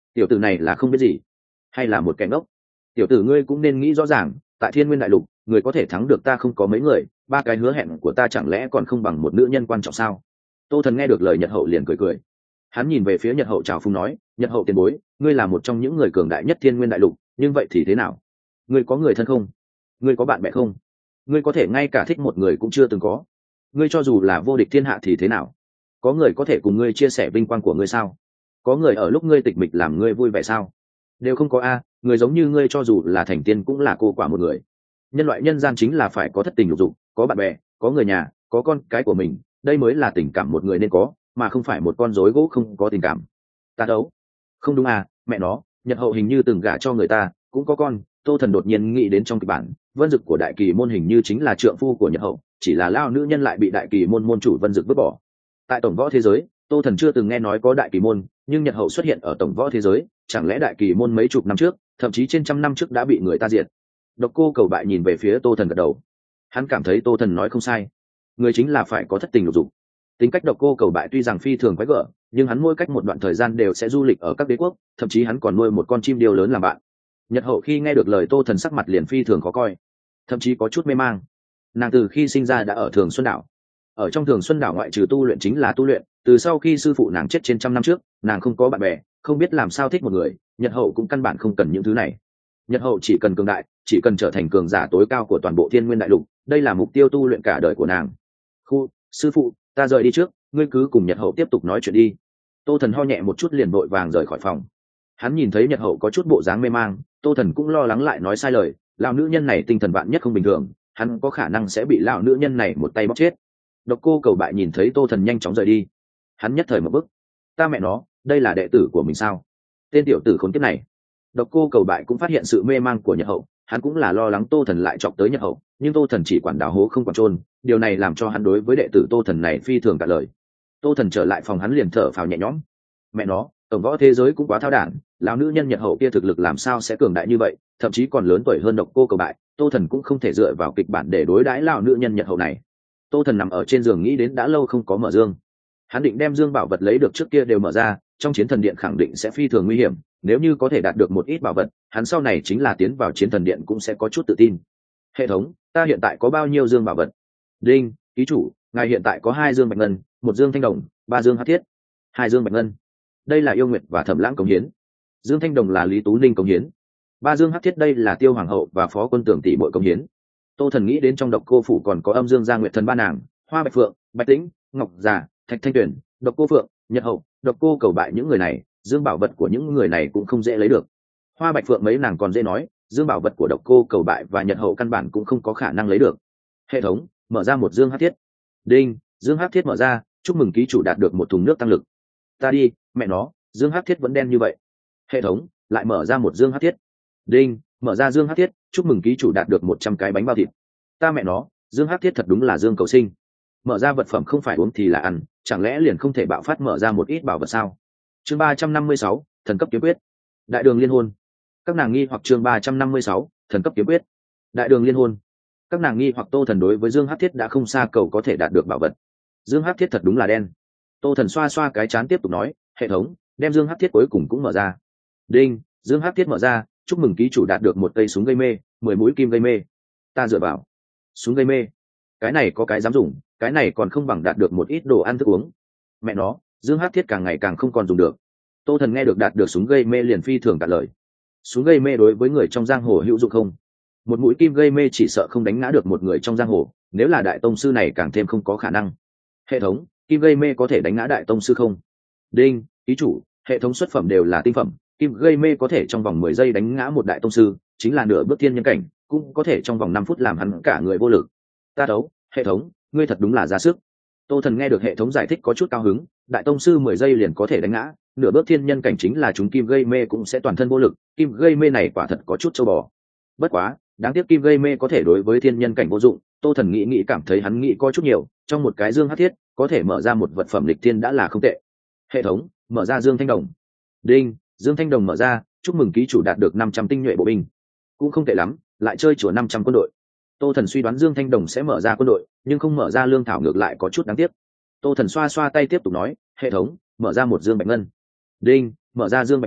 tiểu tử này là không biết gì hay là một kẻ ngốc? Tiểu tử ngươi cũng nên nghĩ rõ ràng, tại thiên nguyên đại lục người có thể thắng được ta không có mấy người, ba cái hứa hẹn của ta chẳng lẽ còn không bằng một nữ nhân quan trọng sao? Tô Thần nghe được lời Nhật Hậu liền cười cười. Hắn nhìn về phía Nhật Hậu chào phúng nói, Nhật Hậu tiền bối, ngươi là một trong những người cường đại nhất thiên nguyên đại lục, nhưng vậy thì thế nào? Ngươi có người thân không? Ngươi có bạn bè không? Ngươi có thể ngay cả thích một người cũng chưa từng có. Ngươi cho dù là vô địch thiên hạ thì thế nào? Có người có thể cùng ngươi chia sẻ vinh quang của ngươi sao? Có người ở lúc ngươi tịch mịch làm ngươi vui vẻ sao? Đều không có a. Người giống như ngươi cho dù là thành tiên cũng là cô quả một người. Nhân loại nhân gian chính là phải có thất tình lục dục, có bạn bè, có người nhà, có con cái của mình, đây mới là tình cảm một người nên có, mà không phải một con rối gỗ không có tình cảm. Ta đấu. Không đúng à, mẹ nó, Nhật Hậu hình như từng gả cho người ta, cũng có con. Tô Thần đột nhiên nghĩ đến trong kịch bản, Vân Dực của Đại Kỳ môn hình như chính là trượng phu của Nhật Hậu, chỉ là lao nữ nhân lại bị Đại Kỳ môn môn chủ Vân Dực vứt bỏ. Tại tổng võ thế giới, Tô Thần chưa từng nghe nói có Đại Kỳ môn, nhưng Nhật Hậu xuất hiện ở tổng võ thế giới, chẳng lẽ Đại Kỳ môn mấy chục năm trước, thậm chí trên trăm năm trước đã bị người ta diệt? Độc Cô Cầu Bại nhìn về phía Tô Thần gật đầu. Hắn cảm thấy Tô Thần nói không sai, người chính là phải có thất tình lục dục. Tính cách Độc Cô Cầu Bại tuy rằng phi thường quái gở, nhưng hắn mỗi cách một đoạn thời gian đều sẽ du lịch ở các đế quốc, thậm chí hắn còn nuôi một con chim điêu lớn làm bạn. Nhật Hậu khi nghe được lời Tô Thần sắc mặt liền phi thường khó coi, thậm chí có chút mê mang. Nàng từ khi sinh ra đã ở Thường Xuân đảo, ở trong Thường Xuân đảo ngoại trừ tu luyện chính là tu luyện. Từ sau khi sư phụ nàng chết trên trăm năm trước, nàng không có bạn bè, không biết làm sao thích một người. Nhật Hậu cũng căn bản không cần những thứ này. Nhật Hậu chỉ cần cường đại, chỉ cần trở thành cường giả tối cao của toàn bộ thiên nguyên đại lục, đây là mục tiêu tu luyện cả đời của nàng. Khu, sư phụ, ta rời đi trước, ngươi cứ cùng Nhật Hậu tiếp tục nói chuyện đi. Tô Thần ho nhẹ một chút liền vội vàng rời khỏi phòng. Hắn nhìn thấy Nhật Hậu có chút bộ dáng mê mang, Tô Thần cũng lo lắng lại nói sai lời, lão nữ nhân này tinh thần vạn nhất không bình thường, hắn có khả năng sẽ bị lão nữ nhân này một tay bóp chết. Độc Cô Cầu Bại nhìn thấy Tô Thần nhanh chóng rời đi, hắn nhất thời một bức, ta mẹ nó, đây là đệ tử của mình sao? Tên tiểu tử khốn kiếp này. Độc Cô Cầu Bại cũng phát hiện sự mê mang của Nhật Hậu, hắn cũng là lo lắng Tô Thần lại chọc tới Nhật Hậu, nhưng Tô Thần chỉ quản đào hố không quản trôn, điều này làm cho hắn đối với đệ tử Tô Thần này phi thường cả lời. Tô Thần trở lại phòng hắn liền thở phào nhẹ nhõm. Mẹ nó, tổng võ thế giới cũng quá thao đản, lão nữ nhân Nhật Hậu kia thực lực làm sao sẽ cường đại như vậy, thậm chí còn lớn tuổi hơn Độc Cô Cầu Bại. Tô Thần cũng không thể dựa vào kịch bản để đối đãi lão nữ nhân Nhật Hậu này. Tô Thần nằm ở trên giường nghĩ đến đã lâu không có mở dương. Hắn định đem dương bảo vật lấy được trước kia đều mở ra, trong chiến thần điện khẳng định sẽ phi thường nguy hiểm, nếu như có thể đạt được một ít bảo vật, hắn sau này chính là tiến vào chiến thần điện cũng sẽ có chút tự tin. Hệ thống, ta hiện tại có bao nhiêu dương bảo vật? Đinh, ký chủ, ngài hiện tại có hai dương bạch ngân, một dương thanh đồng, ba dương hắc thiết. Hai dương bạch ngân, đây là yêu nguyệt và thẩm lãng cống hiến. Dương thanh đồng là lý tú ninh cống hiến. Ba dương hắc thiết đây là tiêu hoàng hậu và phó quân tưởng tỷ muội cống hiến. Tô Thần nghĩ đến trong Độc Cô phủ còn có âm dương gia nguyệt thần ba nàng, hoa bạch phượng, bạch tĩnh, ngọc già, thạch thanh tuyển, Độc Cô phượng, Nhật Hậu, Độc Cô Cầu Bại, những người này, dương bảo vật của những người này cũng không dễ lấy được. Hoa bạch phượng mấy nàng còn dễ nói, dương bảo vật của Độc Cô Cầu Bại và Nhật Hậu căn bản cũng không có khả năng lấy được. Hệ thống, mở ra một dương hắc thiết. Đinh, dương hắc thiết mở ra, chúc mừng ký chủ đạt được một thùng nước tăng lực. Ta đi, mẹ nó, dương hắc thiết vẫn đen như vậy. Hệ thống, lại mở ra một dương hắc thiết. Đinh, mở ra dương hắc thiết, chúc mừng ký chủ đạt được một trăm cái bánh bao thịt. Ta mẹ nó, dương hắc thiết thật đúng là dương cầu sinh. Mở ra vật phẩm không phải uống thì là ăn, chẳng lẽ liền không thể bạo phát mở ra một ít bảo vật sao? Chương ba trăm năm mươi sáu, thần cấp kiếm quyết. Đại đường liên hôn. Các nàng nghi hoặc chương ba trăm năm mươi sáu, thần cấp kiếm quyết. Đại đường liên hôn. Các nàng nghi hoặc Tô Thần đối với dương hắc thiết đã không xa cầu có thể đạt được bảo vật. Dương hắc thiết thật đúng là đen. Tô Thần xoa xoa cái trán tiếp tục nói, hệ thống, đem dương hắc thiết cuối cùng cũng mở ra. Đinh, dương hắc thiết mở ra, chúc mừng ký chủ đạt được một cây súng gây mê, mười mũi kim gây mê. Ta dựa vào. Súng gây mê, cái này có cái dám dùng, cái này còn không bằng đạt được một ít đồ ăn thức uống. Mẹ nó, dương hắc thiết càng ngày càng không còn dùng được. Tô Thần nghe được đạt được súng gây mê liền phi thường cả lời. Súng gây mê đối với người trong giang hồ hữu dụng không? Một mũi kim gây mê chỉ sợ không đánh ngã được một người trong giang hồ, nếu là đại tông sư này càng thêm không có khả năng. Hệ thống, kim gây mê có thể đánh ngã đại tông sư không? Đinh, ký chủ, hệ thống xuất phẩm đều là tinh phẩm, kim gây mê có thể trong vòng mười giây đánh ngã một đại tông sư, chính là nửa bước thiên nhân cảnh, cũng có thể trong vòng năm phút làm hắn cả người vô lực. Ta đấu, hệ thống, ngươi thật đúng là ra sức. Tô Thần nghe được hệ thống giải thích có chút cao hứng, đại tông sư mười giây liền có thể đánh ngã, nửa bước thiên nhân cảnh chính là chúng kim gây mê cũng sẽ toàn thân vô lực, kim gây mê này quả thật có chút châu bò. Bất quá, đáng tiếc kim gây mê có thể đối với thiên nhân cảnh vô dụng. Tô Thần nghĩ nghĩ cảm thấy hắn nghĩ có chút nhiều, trong một cái dương hắc thiết có thể mở ra một vật phẩm lịch thiên đã là không tệ. Hệ thống, mở ra dương thanh đồng. Đinh, dương thanh đồng mở ra, chúc mừng ký chủ đạt được năm trăm tinh nhuệ bộ binh. Cũng không tệ lắm, lại chơi chùa năm trăm quân đội. Tô Thần suy đoán dương thanh đồng sẽ mở ra quân đội, nhưng không mở ra lương thảo ngược lại có chút đáng tiếc. Tô Thần xoa xoa tay tiếp tục nói, hệ thống, mở ra một dương bạch ngân. Đinh, mở ra dương bạch ngân,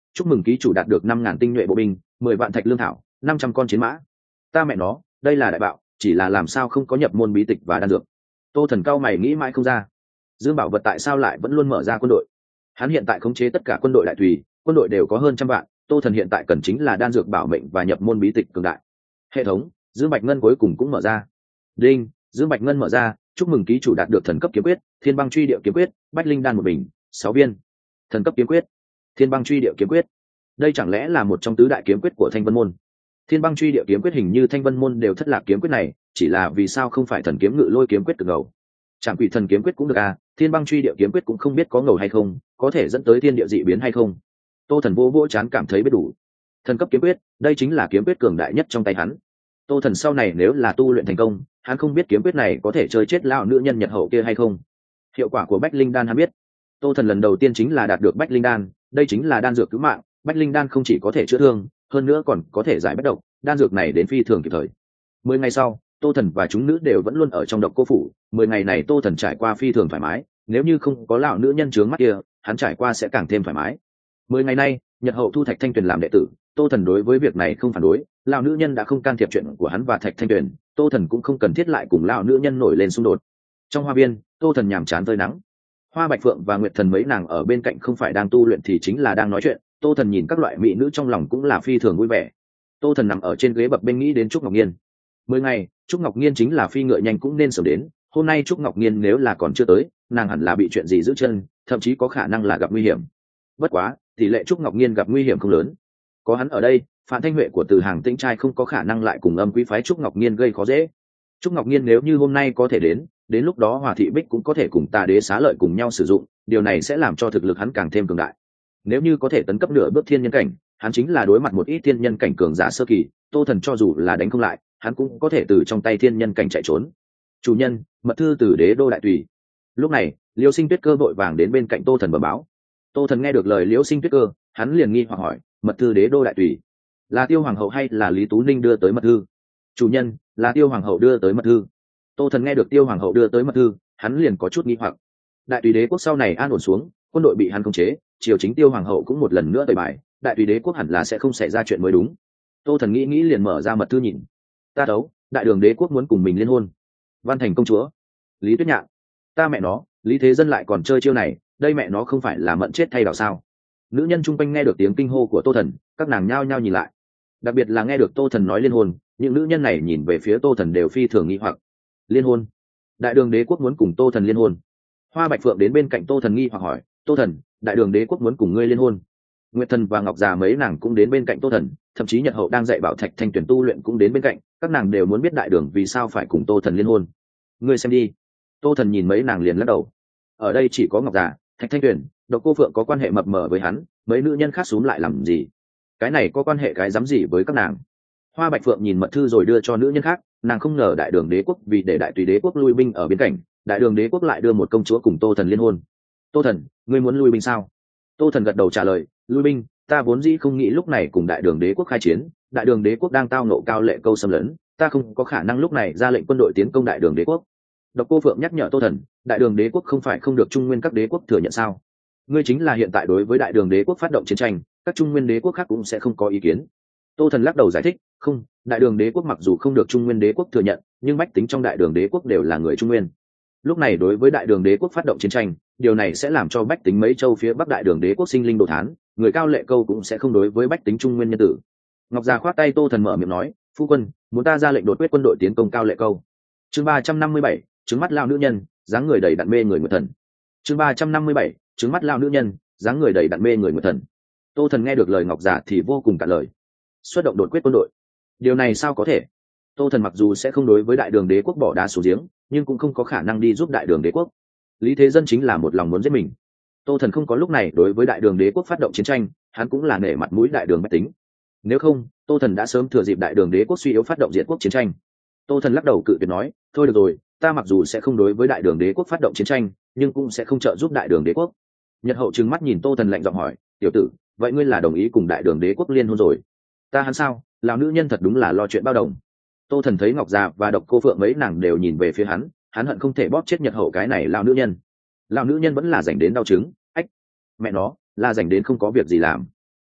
chúc mừng ký chủ đạt được năm ngàn tinh nhuệ bộ binh, mười vạn thạch lương thảo, năm trăm con chiến mã. Ta mẹ nó, đây là đại bạo, chỉ là làm sao không có nhập môn bí tịch và đan dược. Tô Thần cao mày nghĩ mãi không ra, Dương Bảo Vật tại sao lại vẫn luôn mở ra quân đội? Hắn hiện tại khống chế tất cả quân đội đại tùy, quân đội đều có hơn trăm vạn, Tô Thần hiện tại cần chính là đan dược bảo mệnh và nhập môn bí tịch cường đại. Hệ thống, Dương Bạch Ngân cuối cùng cũng mở ra. Đinh, Dương Bạch Ngân mở ra, chúc mừng ký chủ đạt được thần cấp kiếm quyết, Thiên Băng Truy Điệu kiếm quyết, Bách Linh đan một bình, sáu viên. Thần cấp kiếm quyết, Thiên Băng Truy Điệu kiếm quyết. Đây chẳng lẽ là một trong tứ đại kiếm quyết của Thanh Vân môn? Thiên Băng Truy Điệu kiếm quyết hình như Thanh Vân môn đều thất lạc kiếm quyết này, chỉ là vì sao không phải thần kiếm ngự lôi kiếm quyết cực ngầu? Trảm Quỷ thần kiếm quyết cũng được à, Thiên Băng Truy Điệu kiếm quyết cũng không biết có ngầu hay không, có thể dẫn tới thiên địa dị biến hay không. Tô Thần vô vô chán cảm thấy biết đủ. Thần cấp kiếm quyết, đây chính là kiếm quyết cường đại nhất trong tay hắn. Tô Thần sau này nếu là tu luyện thành công, hắn không biết kiếm quyết này có thể chơi chết lão nữ nhân Nhật hậu kia hay không. Hiệu quả của Bách Linh đan hắn biết. Tô Thần lần đầu tiên chính là đạt được Bách Linh đan, đây chính là đan dược cứu mạng. Bách Linh đan không chỉ có thể chữa thương, hơn nữa còn có thể giải bất độc, đan dược này đến phi thường kịp thời. Mười ngày sau, Tô Thần và chúng nữ đều vẫn luôn ở trong độc cô phủ. Mười ngày này Tô Thần trải qua phi thường thoải mái, nếu như không có lão nữ nhân trướng mắt kia, hắn trải qua sẽ càng thêm thoải mái. Mười ngày nay, Nhật hậu thu Thạch Thanh Tuyền làm đệ tử, Tô Thần đối với việc này không phản đối, lão nữ nhân đã không can thiệp chuyện của hắn và Thạch Thanh Tuyền, Tô Thần cũng không cần thiết lại cùng lão nữ nhân nổi lên xung đột. Trong hoa viên, Tô Thần nhàm chán phơi nắng. Hoa Bạch Phượng và Nguyệt Thần mấy nàng ở bên cạnh không phải đang tu luyện thì chính là đang nói chuyện, Tô Thần nhìn các loại mỹ nữ trong lòng cũng là phi thường vui vẻ. Tô Thần nằm ở trên ghế bập bênh nghĩ đến Trúc Ngọc Nhiên. Mười ngày, Trúc Ngọc Nhiên chính là phi ngựa nhanh cũng nên sớm đến, hôm nay Trúc Ngọc Nhiên nếu là còn chưa tới, nàng hẳn là bị chuyện gì giữ chân, thậm chí có khả năng là gặp nguy hiểm. Bất quá, tỷ lệ Trúc Ngọc Nhiên gặp nguy hiểm không lớn. Có hắn ở đây, Phạm Thanh Huệ của Từ Hàng Tĩnh trai không có khả năng lại cùng Âm Quý phái Trúc Ngọc Nhiên gây khó dễ. Trúc Ngọc Nhiên nếu như hôm nay có thể đến, đến lúc đó Hòa Thị Bích cũng có thể cùng Tà Đế xá lợi cùng nhau sử dụng, điều này sẽ làm cho thực lực hắn càng thêm cường đại. Nếu như có thể tấn cấp nửa bước thiên nhân cảnh, hắn chính là đối mặt một ít thiên nhân cảnh cường giả sơ kỳ, Tô Thần cho dù là đánh không lại, hắn cũng có thể từ trong tay thiên nhân cảnh chạy trốn. Chủ nhân, mật thư từ Đế đô đại tùy. Lúc này, Liêu Sinh Tuyết Cơ vội vàng đến bên cạnh Tô Thần bẩm báo. Tô Thần nghe được lời Liêu Sinh Tuyết Cơ, hắn liền nghi hoặc hỏi, mật thư Đế đô đại tùy là Tiêu Hoàng hậu hay là Lý Tú Ninh đưa tới mật thư? Chủ nhân, là Tiêu Hoàng hậu đưa tới mật thư. Tô Thần nghe được Tiêu Hoàng hậu đưa tới mật thư, hắn liền có chút nghi hoặc. Đại tùy đế quốc sau này an ổn xuống, quân đội bị hắn khống chế, triều chính Tiêu Hoàng hậu cũng một lần nữa tẩy bài, đại tùy đế quốc hẳn là sẽ không xảy ra chuyện mới đúng. Tô Thần nghĩ nghĩ liền mở ra mật thư nhìn. Ta đấu, đại đường đế quốc muốn cùng mình liên hôn. Văn Thành công chúa, Lý Tuyết Nhạn. Ta mẹ nó, Lý Thế Dân lại còn chơi chiêu này, đây mẹ nó không phải là mận chết thay đào sao? Nữ nhân chung quanh nghe được tiếng kinh hô của Tô Thần, các nàng nhao nhao nhìn lại. Đặc biệt là nghe được Tô Thần nói liên hôn, những nữ nhân này nhìn về phía Tô Thần đều phi thường nghi hoặc. Liên hôn? Đại đường đế quốc muốn cùng Tô Thần liên hôn? Hoa Bạch Phượng đến bên cạnh Tô Thần nghi hoặc hỏi, Tô Thần, đại đường đế quốc muốn cùng ngươi liên hôn? Nguyệt Thần và Ngọc Già mấy nàng cũng đến bên cạnh Tô Thần, thậm chí Nhật hậu đang dạy bảo Thạch Thanh Tuyền tu luyện cũng đến bên cạnh, các nàng đều muốn biết đại đường vì sao phải cùng Tô Thần liên hôn. Ngươi xem đi. Tô Thần nhìn mấy nàng liền lắc đầu. Ở đây chỉ có Ngọc Già, Thạch Thanh Tuyền, Độc Cô Phượng có quan hệ mập mờ với hắn, mấy nữ nhân khác xúm lại làm gì? Cái này có quan hệ cái dám gì với các nàng? Hoa Bạch Phượng nhìn mật thư rồi đưa cho nữ nhân khác, nàng không ngờ đại đường đế quốc vì để đại tùy đế quốc lui binh ở biên cảnh, đại đường đế quốc lại đưa một công chúa cùng Tô Thần liên hôn. Tô Thần, ngươi muốn lui binh sao? Tô Thần gật đầu trả lời, lui binh, ta vốn dĩ không nghĩ lúc này cùng đại đường đế quốc khai chiến, đại đường đế quốc đang tao nộ cao lệ câu xâm lấn, ta không có khả năng lúc này ra lệnh quân đội tiến công đại đường đế quốc. Độc Cô Phượng nhắc nhở Tô Thần, đại đường đế quốc không phải không được trung nguyên các đế quốc thừa nhận sao? Ngươi chính là hiện tại đối với đại đường đế quốc phát động chiến tranh, các trung nguyên đế quốc khác cũng sẽ không có ý kiến. Tô Thần lắc đầu giải thích, không, đại đường đế quốc mặc dù không được trung nguyên đế quốc thừa nhận, nhưng bách tính trong đại đường đế quốc đều là người trung nguyên. Lúc này đối với đại đường đế quốc phát động chiến tranh, điều này sẽ làm cho bách tính mấy châu phía bắc đại đường đế quốc sinh linh đồ thán, người cao lệ câu cũng sẽ không đối với bách tính trung nguyên nhân tử. Ngọc Già khoát tay Tô Thần mở miệng nói, phu quân, muốn ta ra lệnh đột quyết quân đội tiến công cao lệ câu. Chương ba trăm năm mươi bảy, trứng mắt lao nữ nhân, dáng người đầy đặn mê người Nguyệt Thần. Chương ba trăm năm mươi bảy, trứng mắt lao nữ nhân, dáng người đầy đặn mê người Nguyệt Thần. Tô Thần nghe được lời Ngọc Già thì vô cùng cạn lời. Xuất động đột quyết quân đội, điều này sao có thể? Tô Thần mặc dù sẽ không đối với đại đường đế quốc bỏ đá xuống giếng, nhưng cũng không có khả năng đi giúp đại đường đế quốc. Lý Thế Dân chính là một lòng muốn giết mình. Tô Thần không có lúc này đối với đại đường đế quốc phát động chiến tranh, hắn cũng là nể mặt mũi đại đường bách tính. Nếu không, Tô Thần đã sớm thừa dịp đại đường đế quốc suy yếu phát động diệt quốc chiến tranh. Tô Thần lắc đầu cự tuyệt nói, thôi được rồi, ta mặc dù sẽ không đối với đại đường đế quốc phát động chiến tranh, nhưng cũng sẽ không trợ giúp đại đường đế quốc. Nhật hậu trừng mắt nhìn Tô Thần lạnh giọng hỏi, tiểu tử, vậy ngươi là đồng ý cùng đại đường đế quốc liên hôn rồi? Ta hắn sao, lão nữ nhân thật đúng là lo chuyện bao đồng. Tô Thần thấy Ngọc Già và Độc Cô Phượng mấy nàng đều nhìn về phía hắn, hắn hận không thể bóp chết Nhật hậu cái này lão nữ nhân. Lão nữ nhân vẫn là dành đến đau chứng, ách, mẹ nó, là dành đến không có việc gì làm.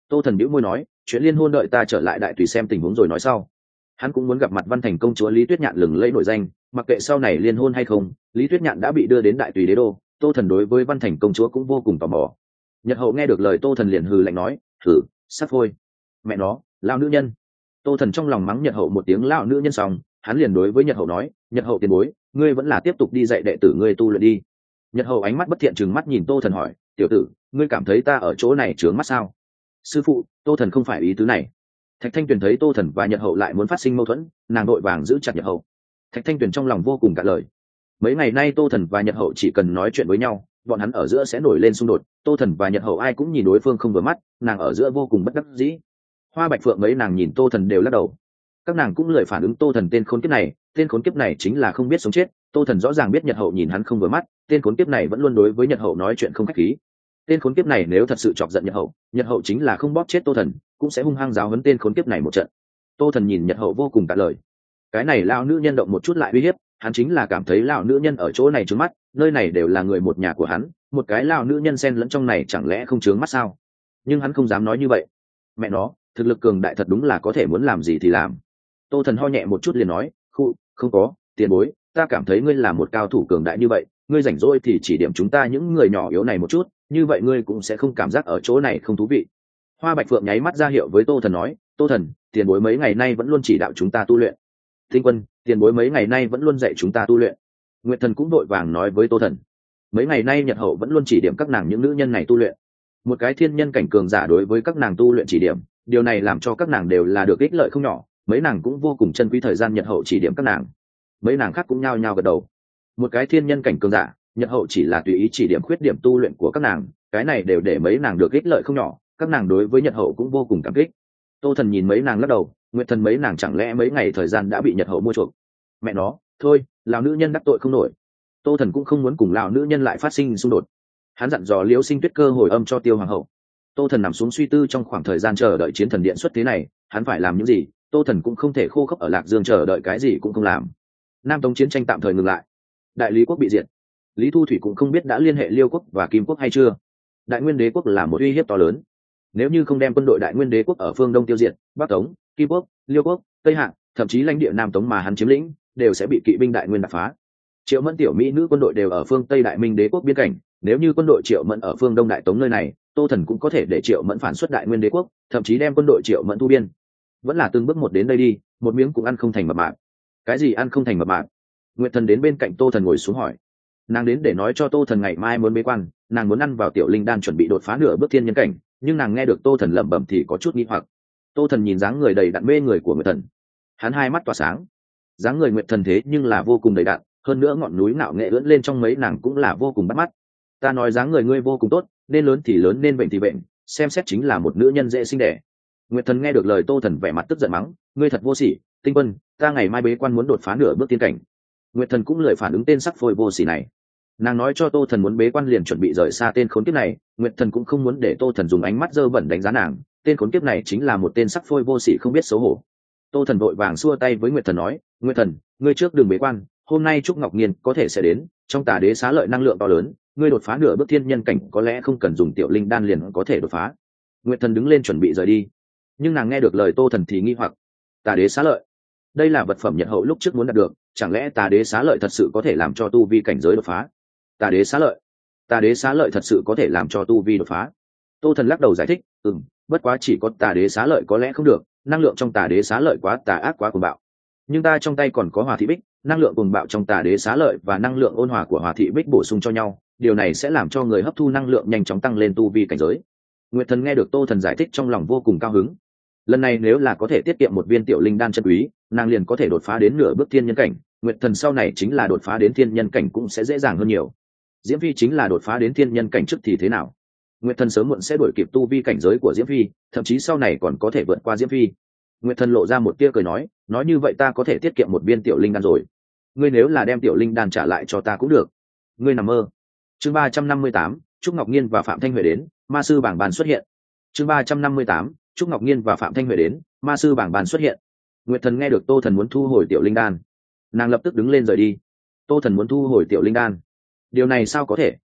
Tô Thần bĩu môi nói, chuyện liên hôn đợi ta trở lại đại tùy xem tình huống rồi nói sau. Hắn cũng muốn gặp mặt Văn Thành công chúa Lý Tuyết Nhạn lừng lẫy nổi danh, mặc kệ sau này liên hôn hay không, Lý Tuyết Nhạn đã bị đưa đến đại tùy đế đô. Tô Thần đối với Văn Thành công chúa cũng vô cùng tò mò. Nhật hậu nghe được lời Tô Thần liền hừ lạnh nói, thử sắp thôi, mẹ nó lao nữ nhân. Tô Thần trong lòng mắng Nhật hậu một tiếng lao nữ nhân xong, hắn liền đối với Nhật hậu nói, Nhật hậu tiền bối, ngươi vẫn là tiếp tục đi dạy đệ tử ngươi tu luyện đi. Nhật hậu ánh mắt bất thiện trừng mắt nhìn Tô Thần hỏi, tiểu tử, ngươi cảm thấy ta ở chỗ này trướng mắt sao? Sư phụ, Tô Thần không phải ý tứ này. Thạch Thanh Tuyền thấy Tô Thần và Nhật hậu lại muốn phát sinh mâu thuẫn, nàng đội vàng giữ chặt Nhật hậu. Thạch Thanh Tuyền trong lòng vô cùng cạn lời. Mấy ngày nay Tô Thần và Nhật hậu chỉ cần nói chuyện với nhau, bọn hắn ở giữa sẽ nổi lên xung đột. Tô Thần và Nhật hậu ai cũng nhìn đối phương không vừa mắt, nàng ở giữa vô cùng bất đắc dĩ. Hoa Bạch Phượng mấy nàng nhìn Tô Thần đều lắc đầu. Các nàng cũng lười phản ứng Tô Thần tên khốn kiếp này, tên khốn kiếp này chính là không biết sống chết. Tô Thần rõ ràng biết Nhật hậu nhìn hắn không vừa mắt, tên khốn kiếp này vẫn luôn đối với Nhật hậu nói chuyện không khách khí. Tên khốn kiếp này nếu thật sự chọc giận Nhật hậu, Nhật hậu chính là không bóp chết Tô Thần, cũng sẽ hung hăng giáo huấn tên khốn kiếp này một trận. Tô Thần nhìn Nhật hậu vô cùng cạn lời. Cái này lao nữ nhân động một chút lại uy hiếp, hắn chính là cảm thấy lao nữ nhân ở chỗ này trướng mắt, nơi này đều là người một nhà của hắn, một cái lao nữ nhân xen lẫn trong này chẳng lẽ không trướng mắt sao? Nhưng hắn không dám nói như vậy. Mẹ nó, thực lực cường đại thật đúng là có thể muốn làm gì thì làm. Tô Thần ho nhẹ một chút liền nói, khu, không có, tiền bối, ta cảm thấy ngươi là một cao thủ cường đại như vậy, ngươi rảnh rỗi thì chỉ điểm chúng ta những người nhỏ yếu này một chút, như vậy ngươi cũng sẽ không cảm giác ở chỗ này không thú vị. Hoa Bạch Phượng nháy mắt ra hiệu với Tô Thần nói, Tô Thần, tiền bối mấy ngày nay vẫn luôn chỉ đạo chúng ta tu luyện. Tinh Quân, tiền bối mấy ngày nay vẫn luôn dạy chúng ta tu luyện. Nguyệt Thần cũng đội vàng nói với Tô Thần, mấy ngày nay Nhật hậu vẫn luôn chỉ điểm các nàng những nữ nhân này tu luyện. Một cái thiên nhân cảnh cường giả đối với các nàng tu luyện chỉ điểm, điều này làm cho các nàng đều là được ích lợi không nhỏ, mấy nàng cũng vô cùng trân quý thời gian Nhật hậu chỉ điểm các nàng. Mấy nàng khác cũng nhao nhao gật đầu. Một cái thiên nhân cảnh cường giả, Nhật hậu chỉ là tùy ý chỉ điểm khuyết điểm tu luyện của các nàng, cái này đều để mấy nàng được ích lợi không nhỏ, các nàng đối với Nhật hậu cũng vô cùng cảm kích. Tô Thần nhìn mấy nàng lắc đầu, Nguyệt Thần mấy nàng chẳng lẽ mấy ngày thời gian đã bị Nhật hậu mua chuộc? Mẹ nó, thôi, lão nữ nhân đắc tội không nổi. Tô Thần cũng không muốn cùng lão nữ nhân lại phát sinh xung đột. Hắn dặn dò Liễu Sinh Tuyết cơ hồi âm cho Tiêu Hoàng hậu. Tô Thần nằm xuống suy tư trong khoảng thời gian chờ đợi chiến thần điện xuất thế này, hắn phải làm những gì? Tô Thần cũng không thể khô khốc ở Lạc Dương chờ đợi cái gì cũng không làm. Nam Tống chiến tranh tạm thời ngừng lại, Đại Lý quốc bị diệt. Lý Thu Thủy cũng không biết đã liên hệ Liêu quốc và Kim quốc hay chưa. Đại Nguyên Đế quốc là một uy hiếp to lớn. Nếu như không đem quân đội Đại Nguyên Đế quốc ở phương Đông tiêu diệt, Bắc Tống, Kim quốc, Liêu quốc, Tây Hạng, thậm chí lãnh địa Nam Tống mà hắn chiếm lĩnh, đều sẽ bị kỵ binh Đại Nguyên đập phá. Triệu Mẫn tiểu mỹ nữ quân đội đều ở phương Tây Đại Minh Đế quốc biên cảnh, nếu như quân đội Triệu Mẫn ở phương Đông Đại Tống nơi này, Tô Thần cũng có thể để Triệu Mẫn phản xuất Đại Nguyên Đế quốc, thậm chí đem quân đội Triệu Mẫn thu biên. Vẫn là từng bước một đến đây đi, một miếng cũng ăn không thành mập mạp. Cái gì ăn không thành mập mạp? Nguyệt Thần đến bên cạnh Tô Thần ngồi xuống hỏi. Nàng đến để nói cho Tô Thần ngày mai muốn bế quan, nàng muốn ăn vào tiểu linh đan chuẩn bị đột phá nửa bước thiên nhân cảnh, nhưng nàng nghe được Tô Thần lẩm bẩm thì có chút nghi hoặc. Tô Thần nhìn dáng người đầy đặn mê người của Nguyệt Thần, hắn hai mắt tỏa sáng. Dáng người Nguyệt Thần thế nhưng là vô cùng đầy đặn, hơn nữa ngọn núi ngạo nghệ ưỡn lên trong mấy nàng cũng là vô cùng bắt mắt. Ta nói dáng người ngươi vô cùng tốt, nên lớn thì lớn nên bệnh thì bệnh, xem xét chính là một nữ nhân dễ sinh đẻ. Nguyệt Thần nghe được lời Tô Thần vẻ mặt tức giận mắng, ngươi thật vô sỉ, Tinh Quân, ta ngày mai bế quan muốn đột phá nửa bước tiên cảnh. Nguyệt Thần cũng lười phản ứng tên sắc phôi vô sỉ này. Nàng nói cho Tô Thần muốn bế quan liền chuẩn bị rời xa tên khốn kiếp này, Nguyệt Thần cũng không muốn để Tô Thần dùng ánh mắt dơ bẩn đánh giá nàng, tên khốn kiếp này chính là một tên sắc phôi vô sỉ không biết xấu hổ. Tô Thần vội vàng xua tay với Nguyệt Thần nói, Nguyệt Thần, ngươi trước đừng bế quan, hôm nay Trúc Ngọc Nghiên có thể sẽ đến, trong Tà Đế xá lợi năng lượng to lớn, ngươi đột phá nửa bước thiên nhân cảnh có lẽ không cần dùng tiểu linh đan liền có thể đột phá. Nguyệt Thần đứng lên chuẩn bị rời đi, nhưng nàng nghe được lời Tô Thần thì nghi hoặc, Tà Đế xá lợi, đây là vật phẩm Nhật hậu lúc trước muốn đạt được, chẳng lẽ Tà Đế xá lợi thật sự có thể làm cho tu vi cảnh giới đột phá? Tà Đế xá lợi, Tà Đế xá lợi thật sự có thể làm cho tu vi đột phá? Tô Thần lắc đầu giải thích, ừm, bất quá chỉ có Tà Đế xá lợi có lẽ không được, năng lượng trong Tà Đế xá lợi quá tà ác quá cuồng bạo. Nhưng ta trong tay còn có Hỏa Thị Bích, năng lượng cuồng bạo trong Tà Đế xá lợi và năng lượng ôn hòa của Hỏa Thị Bích bổ sung cho nhau, điều này sẽ làm cho người hấp thu năng lượng nhanh chóng tăng lên tu vi cảnh giới. Nguyệt Thần nghe được Tô Thần giải thích trong lòng vô cùng cao hứng. Lần này nếu là có thể tiết kiệm một viên tiểu linh đan chân quý, nàng liền có thể đột phá đến nửa bước thiên nhân cảnh, Nguyệt Thần sau này chính là đột phá đến thiên nhân cảnh cũng sẽ dễ dàng hơn nhiều. Diễm Phi chính là đột phá đến thiên nhân cảnh trước thì thế nào? Nguyệt Thần sớm muộn sẽ đuổi kịp tu vi cảnh giới của Diễm Phi, thậm chí sau này còn có thể vượt qua Diễm Phi. Nguyệt Thần lộ ra một tia cười nói, nói như vậy ta có thể tiết kiệm một viên tiểu linh đan rồi. Ngươi nếu là đem tiểu linh đan trả lại cho ta cũng được. Ngươi nằm mơ. Chương ba trăm năm mươi tám, Trúc Ngọc Nghiên và Phạm Thanh Huệ đến, ma sư bảng bàn xuất hiện. Chương ba trăm năm mươi tám, Trúc Ngọc Nghiên và Phạm Thanh Huệ đến, ma sư bảng bàn xuất hiện. Nguyệt Thần nghe được Tô Thần muốn thu hồi tiểu linh đan, nàng lập tức đứng lên rời đi. Tô Thần muốn thu hồi tiểu linh đan, điều này sao có thể?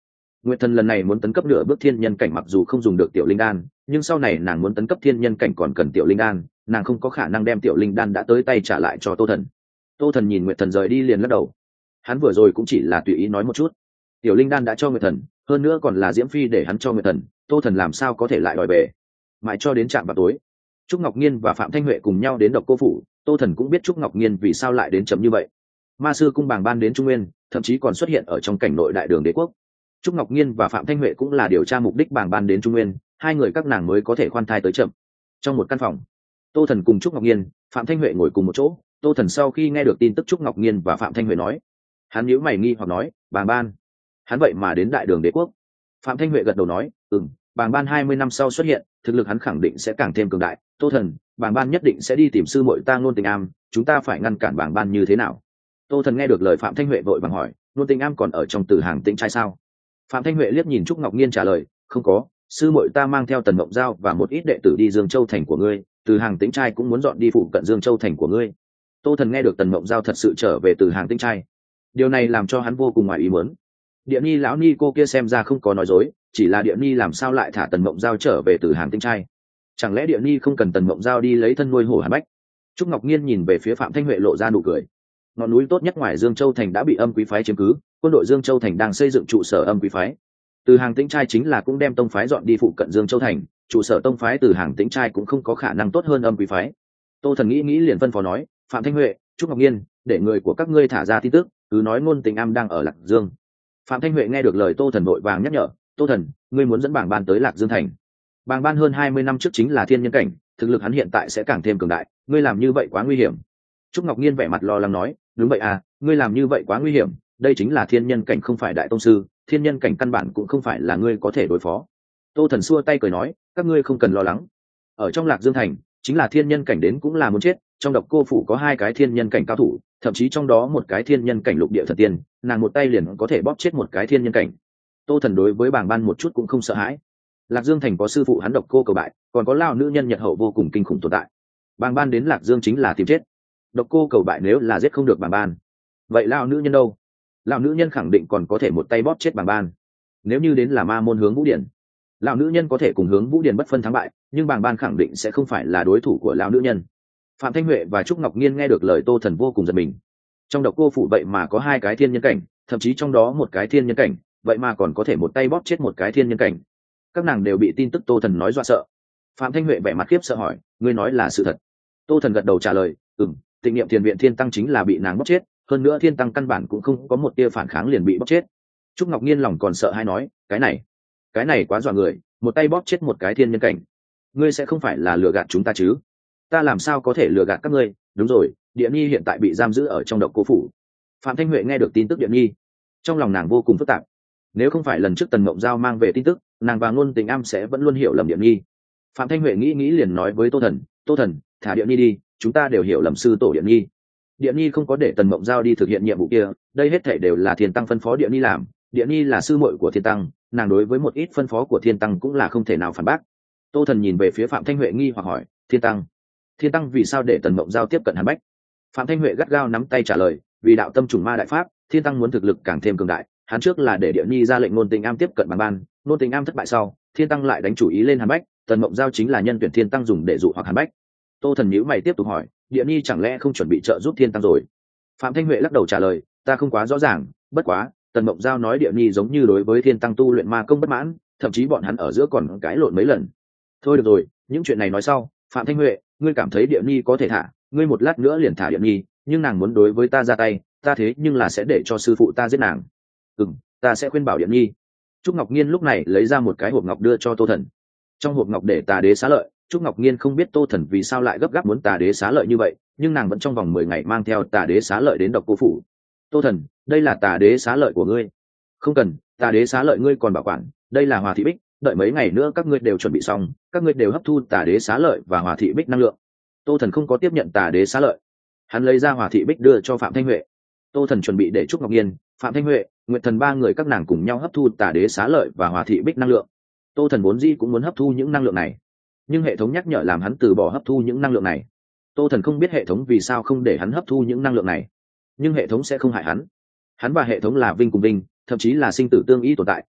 Nguyệt Thần lần này muốn tấn cấp nửa bước thiên nhân cảnh, mặc dù không dùng được tiểu linh đan, nhưng sau này nàng muốn tấn cấp thiên nhân cảnh còn cần tiểu linh đan, nàng không có khả năng đem tiểu linh đan đã tới tay trả lại cho Tô Thần. Tô Thần nhìn Nguyệt Thần rời đi liền lắc đầu. Hắn vừa rồi cũng chỉ là tùy ý nói một chút. Tiểu linh đan đã cho Nguyệt Thần, hơn nữa còn là Diễm Phi để hắn cho Nguyệt Thần, Tô Thần làm sao có thể lại đòi về. Mãi cho đến trạm vào tối, Trúc Ngọc Nhiên và Phạm Thanh Huệ cùng nhau đến Độc Cô phủ, Tô Thần cũng biết Trúc Ngọc Nhiên vì sao lại đến chậm như vậy. Ma sư cung bàng ban đến Trung Nguyên, thậm chí còn xuất hiện ở trong cảnh nội đại đường đế quốc. Trúc Ngọc Nhiên và Phạm Thanh Huệ cũng là điều tra mục đích bàng ban đến Trung Nguyên, hai người các nàng mới có thể khoan thai tới chậm. Trong một căn phòng, Tô Thần cùng Trúc Ngọc Nhiên, Phạm Thanh Huệ ngồi cùng một chỗ. Tô Thần sau khi nghe được tin tức Trúc Ngọc Nhiên và Phạm Thanh Huệ nói, hắn nhíu mày nghi hoặc nói, bàng ban, hắn vậy mà đến đại đường đế quốc. Phạm Thanh Huệ gật đầu nói, ừm, bàng ban hai mươi năm sau xuất hiện, thực lực hắn khẳng định sẽ càng thêm cường đại. Tô Thần, bàng ban nhất định sẽ đi tìm sư muội ta Nôn Tình Am, chúng ta phải ngăn cản bàng ban như thế nào? Tô Thần nghe được lời Phạm Thanh Huệ vội vàng hỏi, Nôn Tình Am còn ở trong Tử Hàng Tĩnh trai sao? Phạm Thanh Huệ liếc nhìn Trúc Ngọc Nhiên trả lời, không có, sư muội ta mang theo Tần Mộng Giao và một ít đệ tử đi Dương Châu thành của ngươi, Từ Hàng Tĩnh trai cũng muốn dọn đi phụ cận Dương Châu thành của ngươi. Tô Thần nghe được Tần Mộng Giao thật sự trở về Từ Hàng Tĩnh trai, điều này làm cho hắn vô cùng ngoài ý muốn. Địa Ni lão ni cô kia xem ra không có nói dối, chỉ là Địa Ni làm sao lại thả Tần Mộng Giao trở về Từ Hàng Tĩnh trai? Chẳng lẽ Địa Ni không cần Tần Mộng Giao đi lấy thân nuôi hổ Hàn Bách? Trúc Ngọc Nhiên nhìn về phía Phạm Thanh Huệ lộ ra nụ cười. Ngọn núi tốt nhất ngoài Dương Châu thành đã bị Âm Quý phái chiếm cứ, quân đội Dương Châu thành đang xây dựng trụ sở Âm Quý phái. Từ Hàng Tĩnh trai chính là cũng đem tông phái dọn đi phụ cận Dương Châu thành, trụ sở tông phái Từ Hàng Tĩnh trai cũng không có khả năng tốt hơn Âm Quý phái. Tô Thần nghĩ nghĩ liền phân phó nói, Phạm Thanh Huệ, Trúc Ngọc Nhiên, để người của các ngươi thả ra tin tức, cứ nói Ngôn Tình Am đang ở Lạc Dương. Phạm Thanh Huệ nghe được lời Tô Thần vội vàng nhắc nhở, Tô Thần, ngươi muốn dẫn bảng ban tới Lạc Dương thành. Bàng ban hơn hai mươi năm trước chính là thiên nhân cảnh, thực lực hắn hiện tại sẽ càng thêm cường đại, ngươi làm như vậy quá nguy hiểm. Trúc Ngọc Nhiên vẻ mặt lo lắng nói, đúng vậy à, ngươi làm như vậy quá nguy hiểm, đây chính là thiên nhân cảnh không phải đại tông sư, thiên nhân cảnh căn bản cũng không phải là ngươi có thể đối phó. Tô Thần xua tay cười nói, các ngươi không cần lo lắng. Ở trong Lạc Dương thành, chính là thiên nhân cảnh đến cũng là muốn chết, trong Độc Cô phủ có hai cái thiên nhân cảnh cao thủ, thậm chí trong đó một cái thiên nhân cảnh lục địa thần tiên, nàng một tay liền có thể bóp chết một cái thiên nhân cảnh. Tô Thần đối với bảng ban một chút cũng không sợ hãi. Lạc Dương thành có sư phụ hắn Độc Cô cầu bại, còn có lao nữ nhân Nhật hậu vô cùng kinh khủng tồn tại. Bàng ban đến Lạc Dương chính là tìm chết. Độc Cô cầu bại nếu là giết không được bàng ban, vậy lao nữ nhân đâu? Lão nữ nhân khẳng định còn có thể một tay bóp chết bàng ban. Nếu như đến là ma môn Hướng Vũ Điển, lão nữ nhân có thể cùng Hướng Vũ Điển bất phân thắng bại, nhưng bàng ban khẳng định sẽ không phải là đối thủ của lão nữ nhân. Phạm Thanh Huệ và Trúc Ngọc Nhiên nghe được lời Tô Thần vô cùng giật mình. Trong Độc Cô phủ vậy mà có hai cái thiên nhân cảnh, thậm chí trong đó một cái thiên nhân cảnh, vậy mà còn có thể một tay bóp chết một cái thiên nhân cảnh. Các nàng đều bị tin tức Tô Thần nói dọa sợ. Phạm Thanh Huệ vẻ mặt khiếp sợ hỏi, ngươi nói là sự thật? Tô Thần gật đầu trả lời, ừm, Tịnh Niệm Thiền viện Thiên Tăng chính là bị nàng bóp chết, hơn nữa Thiên Tăng căn bản cũng không có một tia phản kháng liền bị bóp chết. Trúc Ngọc Nhiên lòng còn sợ hay nói, cái này, cái này quá dọa người, một tay bóp chết một cái thiên nhân cảnh. Ngươi sẽ không phải là lừa gạt chúng ta chứ? Ta làm sao có thể lừa gạt các ngươi? Đúng rồi, Địa Nhi hiện tại bị giam giữ ở trong Độc Cô phủ. Phạm Thanh Huệ nghe được tin tức Địa Nhi, trong lòng nàng vô cùng phức tạp. Nếu không phải lần trước Tần Mộng Giao mang về tin tức, nàng và Ngôn Tình Am sẽ vẫn luôn hiểu lầm Địa Nhi. Phạm Thanh Huệ nghĩ nghĩ liền nói với Tô Thần, Tô Thần, thả Địa Nhi đi, chúng ta đều hiểu lầm sư tổ Địa Nhi. Địa Nhi không có để Tần Mộng Giao đi thực hiện nhiệm vụ kia, đây hết thảy đều là Thiên Tăng phân phó Địa Nhi làm. Địa Nhi là sư muội của Thiên Tăng, nàng đối với một ít phân phó của Thiên Tăng cũng là không thể nào phản bác. Tô Thần nhìn về phía Phạm Thanh Huệ nghi hoặc hỏi, Thiên Tăng, Thiên Tăng vì sao để Tần Mộng Giao tiếp cận Hàn Bách? Phạm Thanh Huệ gắt gao nắm tay trả lời, vì đạo tâm trùng ma đại pháp, Thiên Tăng muốn thực lực càng thêm cường đại, hắn trước là để Địa Nhi ra lệnh Ngôn Tình Am tiếp cận Bàng Ban, Ngôn Tình Am thất bại sau, Thiên Tăng lại đánh chủ ý lên Hàn Bách, Tần Mộng Giao chính là nhân tuyển Thiên Tăng dùng để dụ hoặc Hàn Bách. Tô Thần nhíu mày tiếp tục hỏi, Địa Nhi chẳng lẽ không chuẩn bị trợ giúp Thiên Tăng rồi? Phạm Thanh Huệ lắc đầu trả lời, ta không quá rõ ràng, bất quá Tần Mộng Giao nói Địa Nhi giống như đối với Thiên Tăng tu luyện ma công bất mãn, thậm chí bọn hắn ở giữa còn cãi lộn mấy lần. Thôi được rồi, những chuyện này nói sau. Phạm Thanh Huệ, ngươi cảm thấy Địa Nhi có thể thả, ngươi một lát nữa liền thả Địa Nhi, nhưng nàng muốn đối với ta ra tay, ta thế nhưng là sẽ để cho sư phụ ta giết nàng. Ừm, ta sẽ khuyên bảo Địa Nhi. Trúc Ngọc Nhiên lúc này lấy ra một cái hộp ngọc đưa cho Tô Thần. Trong hộp ngọc để Tà Đế xá lợi. Trúc Ngọc Nhiên không biết Tô Thần vì sao lại gấp gáp muốn Tà Đế xá lợi như vậy, nhưng nàng vẫn trong vòng mười ngày mang theo Tà Đế xá lợi đến Độc Cô phủ. Tô Thần, đây là Tà Đế xá lợi của ngươi. Không cần, Tà Đế xá lợi ngươi còn bảo quản, đây là Hòa Thị Bích, đợi mấy ngày nữa các ngươi đều chuẩn bị xong, các ngươi đều hấp thu Tà Đế xá lợi và Hòa Thị Bích năng lượng. Tô Thần không có tiếp nhận Tà Đế xá lợi, hắn lấy ra Hòa Thị Bích đưa cho Phạm Thanh Huệ. Tô Thần chuẩn bị để Trúc Ngọc Nhiên, Phạm Thanh Huệ, Nguyệt Thần ba người các nàng cùng nhau hấp thu Tà Đế xá lợi và Hòa Thị Bích năng lượng. Tô Thần vốn dĩ cũng muốn hấp thu những năng lượng này, nhưng hệ thống nhắc nhở làm hắn từ bỏ hấp thu những năng lượng này. Tô Thần không biết hệ thống vì sao không để hắn hấp thu những năng lượng này, nhưng hệ thống sẽ không hại hắn. Hắn và hệ thống là vinh cùng vinh, thậm chí là sinh tử tương y tồn tại,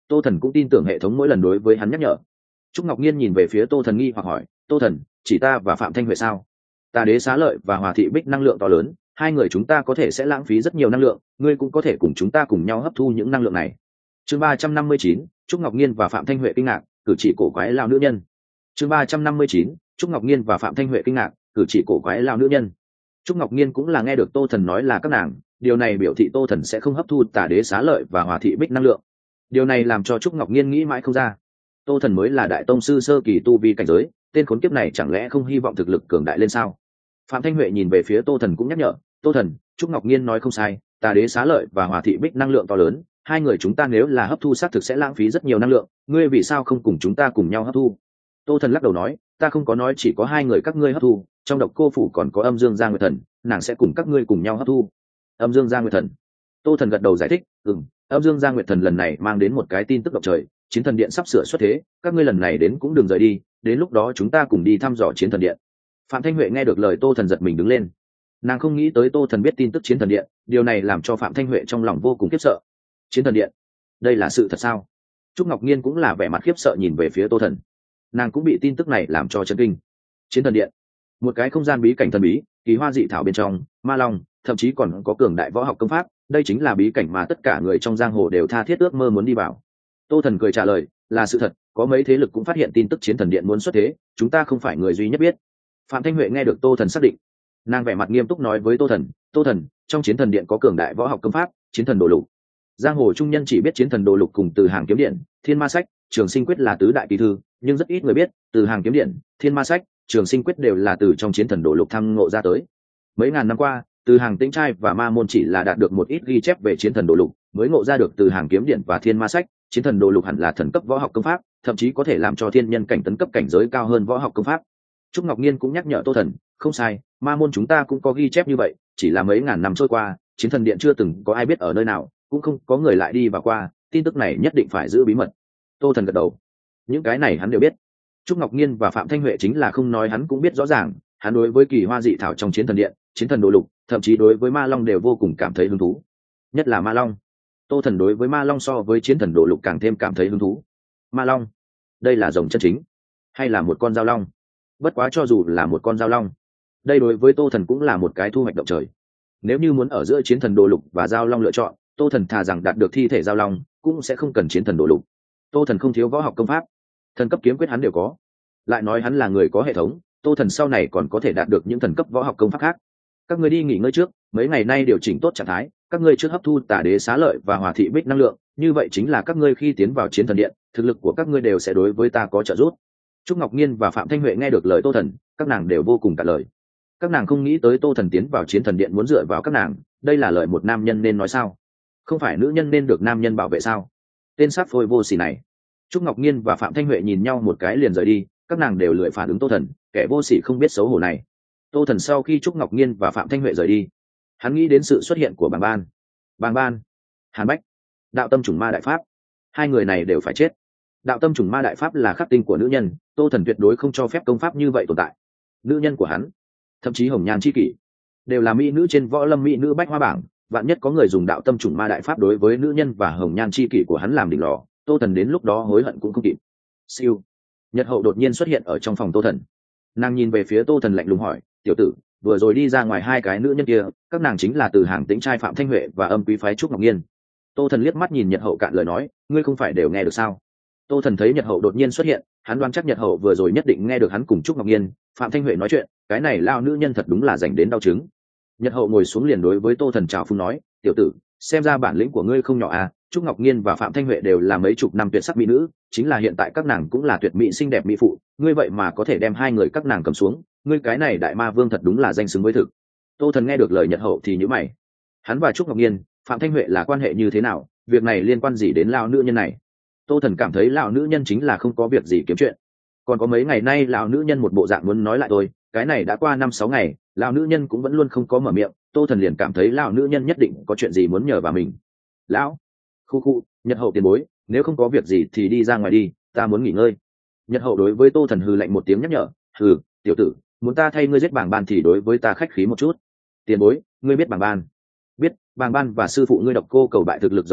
Tô Thần cũng tin tưởng hệ thống mỗi lần đối với hắn nhắc nhở. Trúc Ngọc Nhiên nhìn về phía Tô Thần nghi hoặc hỏi, Tô Thần, chỉ ta và Phạm Thanh Huệ sao? Tà đế xá lợi và Hòa thị bích năng lượng to lớn, hai người chúng ta có thể sẽ lãng phí rất nhiều năng lượng, ngươi cũng có thể cùng chúng ta cùng nhau hấp thu những năng lượng này. Chương ba trăm năm mươi chín, Trúc Ngọc Nhiên và Phạm Thanh Huệ kinh ngạc, cử chỉ cổ quái lao nữ nhân. Chương ba trăm năm mươi chín, Trúc Ngọc Nhiên và Phạm Thanh Huệ kinh ngạc, cử chỉ cổ quái lao nữ nhân. Trúc Ngọc Nhiên cũng là nghe được Tô Thần nói là các nàng, điều này biểu thị Tô Thần sẽ không hấp thu Tà đế xá lợi và Hòa thị bích năng lượng. Điều này làm cho Trúc Ngọc Nhiên nghĩ mãi không ra. Tô Thần mới là đại tông sư sơ kỳ tu vi cảnh giới, tên khốn kiếp này chẳng lẽ không hy vọng thực lực cường đại lên sao? Phạm Thanh Huệ nhìn về phía Tô Thần cũng nhắc nhở, Tô Thần, Trúc Ngọc Nhiên nói không sai, Tà đế xá lợi và Hòa thị bích năng lượng to lớn, hai người chúng ta nếu là hấp thu xác thực sẽ lãng phí rất nhiều năng lượng, ngươi vì sao không cùng chúng ta cùng nhau hấp thu? Tô Thần lắc đầu nói, ta không có nói chỉ có hai người các ngươi hấp thu, trong Độc Cô phủ còn có Âm Dương Gia Nguyệt Thần, nàng sẽ cùng các ngươi cùng nhau hấp thu. Âm Dương Gia Nguyệt Thần. Tô Thần gật đầu giải thích, ừm, Âm Dương Gia Nguyệt Thần lần này mang đến một cái tin tức động trời, Chiến Thần Điện sắp sửa xuất thế, các ngươi lần này đến cũng đừng rời đi, đến lúc đó chúng ta cùng đi thăm dò Chiến Thần Điện. Phạm Thanh Huệ nghe được lời Tô Thần giật mình đứng lên. Nàng không nghĩ tới Tô Thần biết tin tức Chiến Thần Điện, điều này làm cho Phạm Thanh Huệ trong lòng vô cùng khiếp sợ. Chiến Thần Điện, đây là sự thật sao? Trúc Ngọc Nhiên cũng là vẻ mặt khiếp sợ nhìn về phía Tô Thần. Nàng cũng bị tin tức này làm cho chấn kinh. Chiến Thần Điện, một cái không gian bí cảnh thần bí, kỳ hoa dị thảo bên trong, ma long, thậm chí còn có cường đại võ học công pháp, đây chính là bí cảnh mà tất cả người trong giang hồ đều tha thiết ước mơ muốn đi vào. Tô Thần cười trả lời, là sự thật, có mấy thế lực cũng phát hiện tin tức Chiến Thần Điện muốn xuất thế, chúng ta không phải người duy nhất biết. Phạm Thanh Huệ nghe được Tô Thần xác định, nàng vẻ mặt nghiêm túc nói với Tô Thần, Tô Thần, trong Chiến Thần Điện có cường đại võ học công pháp, Chiến Thần Đồ Lục. Giang hồ trung nhân chỉ biết Chiến Thần Đồ Lục cùng Từ Hàng Kiếm Điện, Thiên Ma Sách, Trường Sinh Quyết là tứ đại kỳ thư, nhưng rất ít người biết, Từ Hàng Kiếm Điện, Thiên Ma Sách, Trường Sinh Quyết đều là từ trong Chiến Thần Đồ Lục thăng ngộ ra tới. Mấy ngàn năm qua, Từ Hàng Tĩnh Trai và Ma Môn chỉ là đạt được một ít ghi chép về Chiến Thần Đồ Lục, mới ngộ ra được Từ Hàng Kiếm Điện và Thiên Ma Sách. Chiến Thần Đồ Lục hẳn là thần cấp võ học công pháp, thậm chí có thể làm cho thiên nhân cảnh tấn cấp cảnh giới cao hơn võ học công pháp. Trúc Ngọc Nhiên cũng nhắc nhở Tô Thần, không sai, Ma Môn chúng ta cũng có ghi chép như vậy, chỉ là mấy ngàn năm trôi qua, Chiến Thần Điện chưa từng có ai biết ở nơi nào, cũng không có người lại đi và qua, tin tức này nhất định phải giữ bí mật. Tô Thần gật đầu, những cái này hắn đều biết. Trúc Ngọc Nhiên và Phạm Thanh Huệ chính là không nói hắn cũng biết rõ ràng, hắn đối với kỳ hoa dị thảo trong Chiến Thần Điện, Chiến Thần Đồ Lục, thậm chí đối với Ma Long đều vô cùng cảm thấy hứng thú. Nhất là Ma Long. Tô Thần đối với Ma Long so với Chiến Thần Đồ Lục càng thêm cảm thấy hứng thú. Ma Long, đây là rồng chân chính, hay là một con dao long? Bất quá cho dù là một con dao long, đây đối với Tô Thần cũng là một cái thu hoạch động trời. Nếu như muốn ở giữa Chiến Thần Đồ Lục và dao long lựa chọn, Tô Thần thà rằng đạt được thi thể dao long, cũng sẽ không cần Chiến Thần Đồ Lục. Tô Thần không thiếu võ học công pháp, thần cấp kiếm quyết hắn đều có. Lại nói hắn là người có hệ thống, Tô Thần sau này còn có thể đạt được những thần cấp võ học công pháp khác. Các ngươi đi nghỉ ngơi trước, mấy ngày nay điều chỉnh tốt trạng thái, các ngươi trước hấp thu Tà đế xá lợi và Hòa thị bích năng lượng, như vậy chính là các ngươi khi tiến vào Chiến Thần Điện, thực lực của các ngươi đều sẽ đối với ta có trợ giúp. Trúc Ngọc Nhiên và Phạm Thanh Huệ nghe được lời Tô Thần, các nàng đều vô cùng cả lời. Các nàng không nghĩ tới Tô Thần tiến vào Chiến Thần Điện muốn dựa vào các nàng, đây là lời một nam nhân nên nói sao? Không phải nữ nhân nên được nam nhân bảo vệ sao? Tên sát phôi vô sỉ này. Trúc Ngọc Nhiên và Phạm Thanh Huệ nhìn nhau một cái liền rời đi, các nàng đều lười phản ứng Tô Thần, kẻ vô sỉ không biết xấu hổ này. Tô Thần sau khi Trúc Ngọc Nhiên và Phạm Thanh Huệ rời đi, hắn nghĩ đến sự xuất hiện của Bàng Ban, Bàng Ban, Hàn Bách, Đạo Tâm Trùng Ma Đại Pháp, hai người này đều phải chết. Đạo Tâm Trùng Ma Đại Pháp là khắc tinh của nữ nhân, Tô Thần tuyệt đối không cho phép công pháp như vậy tồn tại. Nữ nhân của hắn, thậm chí Hồng Nhan chi kỷ, đều là mỹ nữ trên võ lâm mỹ nữ bách hoa bảng, vạn nhất có người dùng Đạo Tâm Trùng Ma Đại Pháp đối với nữ nhân và Hồng Nhan chi kỷ của hắn làm đỉnh lò, Tô Thần đến lúc đó hối hận cũng không kịp. Siêu, Nhật Hậu đột nhiên xuất hiện ở trong phòng Tô Thần. Nàng nhìn về phía Tô Thần lạnh lùng hỏi, tiểu tử, vừa rồi đi ra ngoài hai cái nữ nhân kia, các nàng chính là Từ Hàng Tĩnh Trai Phạm Thanh Huệ và Âm Quý phái Trúc Ngọc Nhiên. Tô Thần liếc mắt nhìn Nhật Hậu cạn lời nói, ngươi không phải đều nghe được sao? Tô Thần thấy Nhật Hậu đột nhiên xuất hiện, hắn đoán chắc Nhật Hậu vừa rồi nhất định nghe được hắn cùng Trúc Ngọc Nhiên, Phạm Thanh Huệ nói chuyện, cái này lao nữ nhân thật đúng là dành đến đau chứng. Nhật Hậu ngồi xuống liền đối với Tô Thần chào phúng nói, tiểu tử, xem ra bản lĩnh của ngươi không nhỏ à, Trúc Ngọc Nhiên và Phạm Thanh Huệ đều là mấy chục năm tuyệt sắc mỹ nữ, chính là hiện tại các nàng cũng là tuyệt mỹ xinh đẹp mỹ phụ, ngươi vậy mà có thể đem hai người các nàng cầm xuống, ngươi cái này đại ma vương thật đúng là danh xứng với thực. Tô Thần nghe được lời Nhật Hậu thì nhíu mày. Hắn và Trúc Ngọc Nhiên, Phạm Thanh Huệ là quan hệ như thế nào, việc này liên quan gì đến lão nữ nhân này? Tô Thần cảm thấy lão nữ nhân chính là không có việc gì kiếm chuyện. Còn có mấy ngày nay lão nữ nhân một bộ dạng muốn nói lại tôi, cái này đã qua năm sáu ngày, lão nữ nhân cũng vẫn luôn không có mở miệng, Tô Thần liền cảm thấy lão nữ nhân nhất định có chuyện gì muốn nhờ vào mình. Lão, khu khu, Nhật Hậu tiền bối, nếu không có việc gì thì đi ra ngoài đi, ta muốn nghỉ ngơi. Nhật Hậu đối với Tô Thần hừ lạnh một tiếng nhắc nhở, hừ, tiểu tử, muốn ta thay ngươi giết Bàng Ban thì đối với ta khách khí một chút. Tiền bối, ngươi biết Bàng Ban? Biết, Bàng Ban và sư phụ ngươi Độc Cô Cầu bại thực lực giống nhau,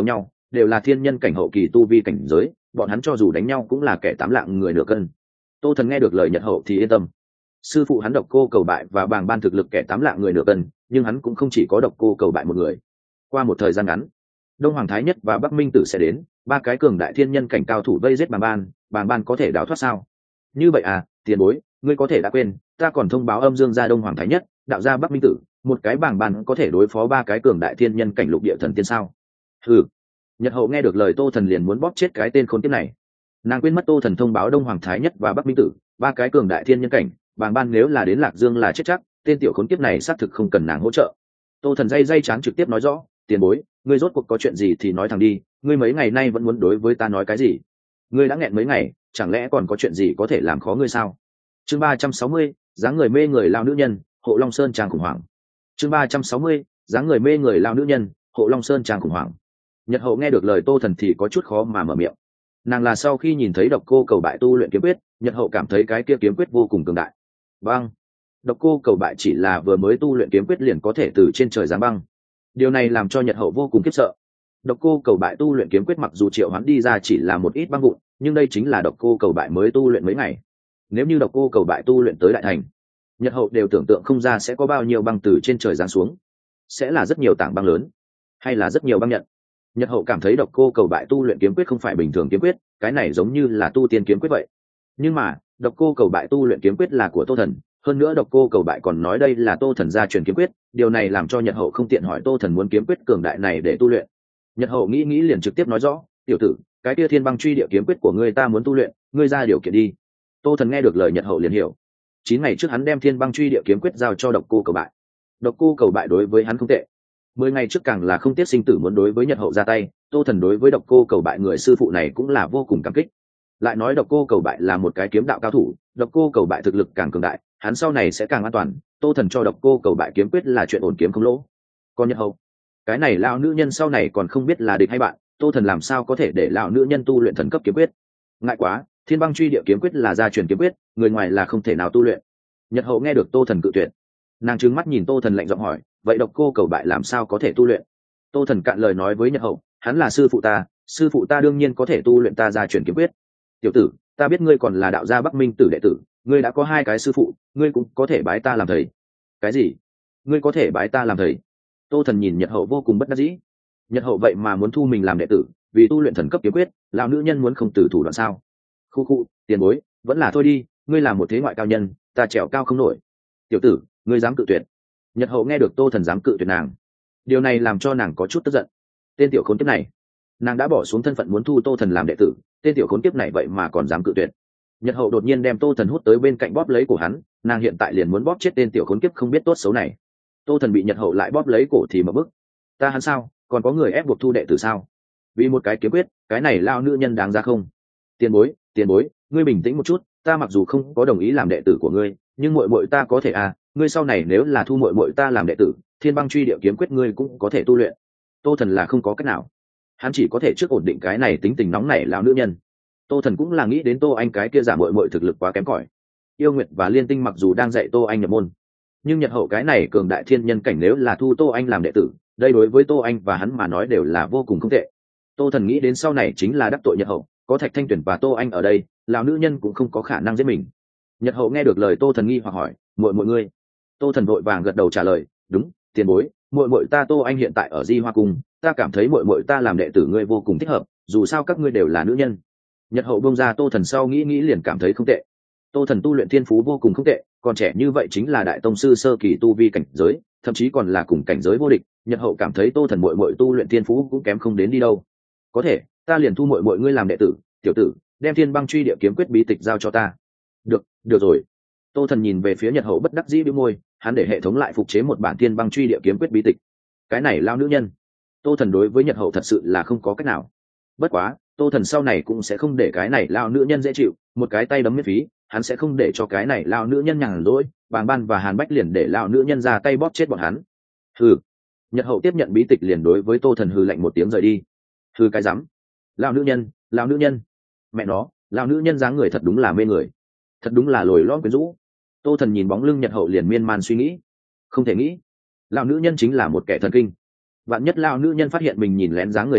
đều là thiên nhân cảnh hậu kỳ tu vi cảnh giới, bọn hắn cho dù đánh nhau cũng là kẻ tám lạng người nửa cân. Tô Thần nghe được lời Nhật hậu thì yên tâm. Sư phụ hắn Độc Cô Cầu Bại và bàng ban thực lực kẻ tám lạng người nửa cân, nhưng hắn cũng không chỉ có Độc Cô Cầu Bại một người. Qua một thời gian ngắn, Đông Hoàng Thái Nhất và Bắc Minh Tử sẽ đến, ba cái cường đại thiên nhân cảnh cao thủ vây giết bàng ban, bàng ban có thể đào thoát sao? Như vậy à, tiền bối, ngươi có thể đã quên, ta còn thông báo âm dương gia Đông Hoàng Thái Nhất, đạo gia Bắc Minh Tử, một cái bàng ban có thể đối phó ba cái cường đại thiên nhân cảnh lục địa thần tiên sao? Ừ. Nhật hậu nghe được lời Tô Thần liền muốn bóp chết cái tên khốn kiếp này. Nàng quên mất Tô Thần thông báo Đông Hoàng Thái Nhất và Bắc Minh Tử, ba cái cường đại thiên nhân cảnh, bàng ban nếu là đến Lạc Dương là chết chắc, tên tiểu khốn kiếp này xác thực không cần nàng hỗ trợ. Tô Thần dây dây chán trực tiếp nói rõ, tiền bối, ngươi rốt cuộc có chuyện gì thì nói thẳng đi, ngươi mấy ngày nay vẫn muốn đối với ta nói cái gì? Ngươi đã nghẹn mấy ngày, chẳng lẽ còn có chuyện gì có thể làm khó ngươi sao? Chương ba trăm sáu mươi, dáng người mê người lao nữ nhân, Hộ Long Sơn trang khủng hoảng. Chương ba trăm sáu mươi, dáng người mê người lao nữ nhân, Hộ Long Sơn trang khủng hoảng. Nhật hậu nghe được lời Tô Thần thì có chút khó mà mở miệng. Nàng là sau khi nhìn thấy Độc Cô Cầu Bại tu luyện kiếm quyết, Nhật hậu cảm thấy cái kia kiếm quyết vô cùng cường đại. Băng. Độc Cô Cầu Bại chỉ là vừa mới tu luyện kiếm quyết liền có thể từ trên trời giáng băng. Điều này làm cho Nhật hậu vô cùng khiếp sợ. Độc Cô Cầu Bại tu luyện kiếm quyết mặc dù triệu hoán đi ra chỉ là một ít băng vụn, nhưng đây chính là Độc Cô Cầu Bại mới tu luyện mấy ngày. Nếu như Độc Cô Cầu Bại tu luyện tới đại thành, Nhật hậu đều tưởng tượng không ra sẽ có bao nhiêu băng từ trên trời giáng xuống, sẽ là rất nhiều tảng băng lớn, hay là rất nhiều băng nhận. Nhật hậu cảm thấy Độc Cô Cầu Bại tu luyện kiếm quyết không phải bình thường kiếm quyết, cái này giống như là tu tiên kiếm quyết vậy. Nhưng mà Độc Cô Cầu Bại tu luyện kiếm quyết là của Tô Thần, hơn nữa Độc Cô Cầu Bại còn nói đây là Tô Thần gia truyền kiếm quyết, điều này làm cho Nhật hậu không tiện hỏi Tô Thần muốn kiếm quyết cường đại này để tu luyện. Nhật hậu nghĩ nghĩ liền trực tiếp nói rõ, tiểu tử, cái kia Thiên Băng Truy Địa kiếm quyết của ngươi ta muốn tu luyện, ngươi ra điều kiện đi. Tô Thần nghe được lời Nhật hậu liền hiểu. Chín ngày trước hắn đem Thiên Băng Truy Địa kiếm quyết giao cho Độc Cô Cầu Bại. Độc Cô Cầu Bại đối với hắn không tệ. Mười ngày trước càng là không tiếc sinh tử muốn đối với Nhật hậu ra tay, Tô Thần đối với Độc Cô Cầu Bại người sư phụ này cũng là vô cùng cảm kích. Lại nói Độc Cô Cầu Bại là một cái kiếm đạo cao thủ, Độc Cô Cầu Bại thực lực càng cường đại, hắn sau này sẽ càng an toàn. Tô Thần cho Độc Cô Cầu Bại kiếm quyết là chuyện ổn kiếm không lỗ. Còn Nhật hậu, cái này lão nữ nhân sau này còn không biết là địch hay bạn, Tô Thần làm sao có thể để lão nữ nhân tu luyện thần cấp kiếm quyết? Ngại quá, Thiên Băng Truy Địa kiếm quyết là gia truyền kiếm quyết, người ngoài là không thể nào tu luyện. Nhật hậu nghe được Tô Thần cự tuyệt, nàng trừng mắt nhìn Tô Thần lạnh giọng hỏi, vậy Độc Cô Cầu Bại làm sao có thể tu luyện? Tô Thần cạn lời nói với Nhật hậu, hắn là sư phụ ta, sư phụ ta đương nhiên có thể tu luyện ta gia truyền kiếm quyết. Tiểu tử, ta biết ngươi còn là đạo gia Bắc Minh Tử đệ tử, ngươi đã có hai cái sư phụ, ngươi cũng có thể bái ta làm thầy. Cái gì? Ngươi có thể bái ta làm thầy? Tô Thần nhìn Nhật hậu vô cùng bất đắc dĩ. Nhật hậu vậy mà muốn thu mình làm đệ tử, vì tu luyện thần cấp kiếm quyết, lão nữ nhân muốn không từ thủ đoạn sao? Khu khu, tiền bối, vẫn là thôi đi, ngươi là một thế ngoại cao nhân, ta trèo cao không nổi. Tiểu tử, ngươi dám cự tuyệt? Nhật hậu nghe được Tô Thần dám cự tuyệt nàng, điều này làm cho nàng có chút tức giận. Tên tiểu khốn kiếp này, nàng đã bỏ xuống thân phận muốn thu Tô Thần làm đệ tử, tên tiểu khốn kiếp này vậy mà còn dám cự tuyệt. Nhật hậu đột nhiên đem Tô Thần hút tới bên cạnh bóp lấy cổ hắn, nàng hiện tại liền muốn bóp chết tên tiểu khốn kiếp không biết tốt xấu này. Tô Thần bị Nhật hậu lại bóp lấy cổ thì mở bức. Ta hắn sao, còn có người ép buộc thu đệ tử sao? Vì một cái kiếm quyết, cái này lao nữ nhân đáng ra không? Tiền bối, tiền bối, ngươi bình tĩnh một chút, ta mặc dù không có đồng ý làm đệ tử của ngươi, nhưng muội muội ta có thể à, ngươi sau này nếu là thu muội muội ta làm đệ tử, Thiên Băng Truy Địa kiếm quyết ngươi cũng có thể tu luyện. Tô Thần là không có cách nào, hắn chỉ có thể trước ổn định cái này tính tình nóng nảy lao nữ nhân. Tô Thần cũng là nghĩ đến Tô Anh cái kia giả muội muội thực lực quá kém cỏi. Yêu Nguyệt và Liên Tinh mặc dù đang dạy Tô Anh nhập môn, nhưng Nhật hậu cái này cường đại thiên nhân cảnh nếu là thu Tô Anh làm đệ tử, đây đối với Tô Anh và hắn mà nói đều là vô cùng không tệ. Tô Thần nghĩ đến sau này chính là đắc tội Nhật hậu, có Thạch Thanh Tuyển và Tô Anh ở đây, lão nữ nhân cũng không có khả năng giết mình. Nhật hậu nghe được lời Tô Thần nghi hoặc hỏi, muội muội ngươi? Tô Thần vội vàng gật đầu trả lời, đúng, tiền bối, muội muội ta Tô Anh hiện tại ở Di Hoa Cung, ta cảm thấy muội muội ta làm đệ tử ngươi vô cùng thích hợp, dù sao các ngươi đều là nữ nhân. Nhật hậu bông ra Tô Thần sau nghĩ nghĩ liền cảm thấy không tệ. Tô Thần tu luyện thiên phú vô cùng không tệ, còn trẻ như vậy chính là đại tông sư sơ kỳ tu vi cảnh giới, thậm chí còn là cùng cảnh giới vô địch. Nhật hậu cảm thấy Tô Thần muội muội tu luyện thiên phú cũng kém không đến đi đâu. Có thể, ta liền thu muội muội ngươi làm đệ tử, tiểu tử, đem Thiên Băng Truy Địa kiếm quyết bí tịch giao cho ta. Được, được rồi. Tô Thần nhìn về phía Nhật hậu bất đắc dĩ bĩu môi, hắn để hệ thống lại phục chế một bản Thiên Băng Truy Địa kiếm quyết bí tịch. Cái này lao nữ nhân. Tô Thần đối với Nhật hậu thật sự là không có cách nào. Bất quá, Tô Thần sau này cũng sẽ không để cái này lao nữ nhân dễ chịu, một cái tay đấm miễn phí, hắn sẽ không để cho cái này lao nữ nhân nhàn rỗi, Bàng Ban và Hàn Bách liền để lao nữ nhân ra tay bóp chết bọn hắn. Hừ. Nhật hậu tiếp nhận bí tịch liền đối với Tô Thần hừ lạnh một tiếng rời đi. Hừ cái rắm. Lao nữ nhân, lao nữ nhân. Mẹ nó, lao nữ nhân dáng người thật đúng là mê người, thật đúng là lồi lõm quyến rũ. Tô Thần nhìn bóng lưng Nhật hậu liền miên man suy nghĩ. Không thể nghĩ, lao nữ nhân chính là một kẻ thần kinh. Vạn nhất lao nữ nhân phát hiện mình nhìn lén dáng người nàng,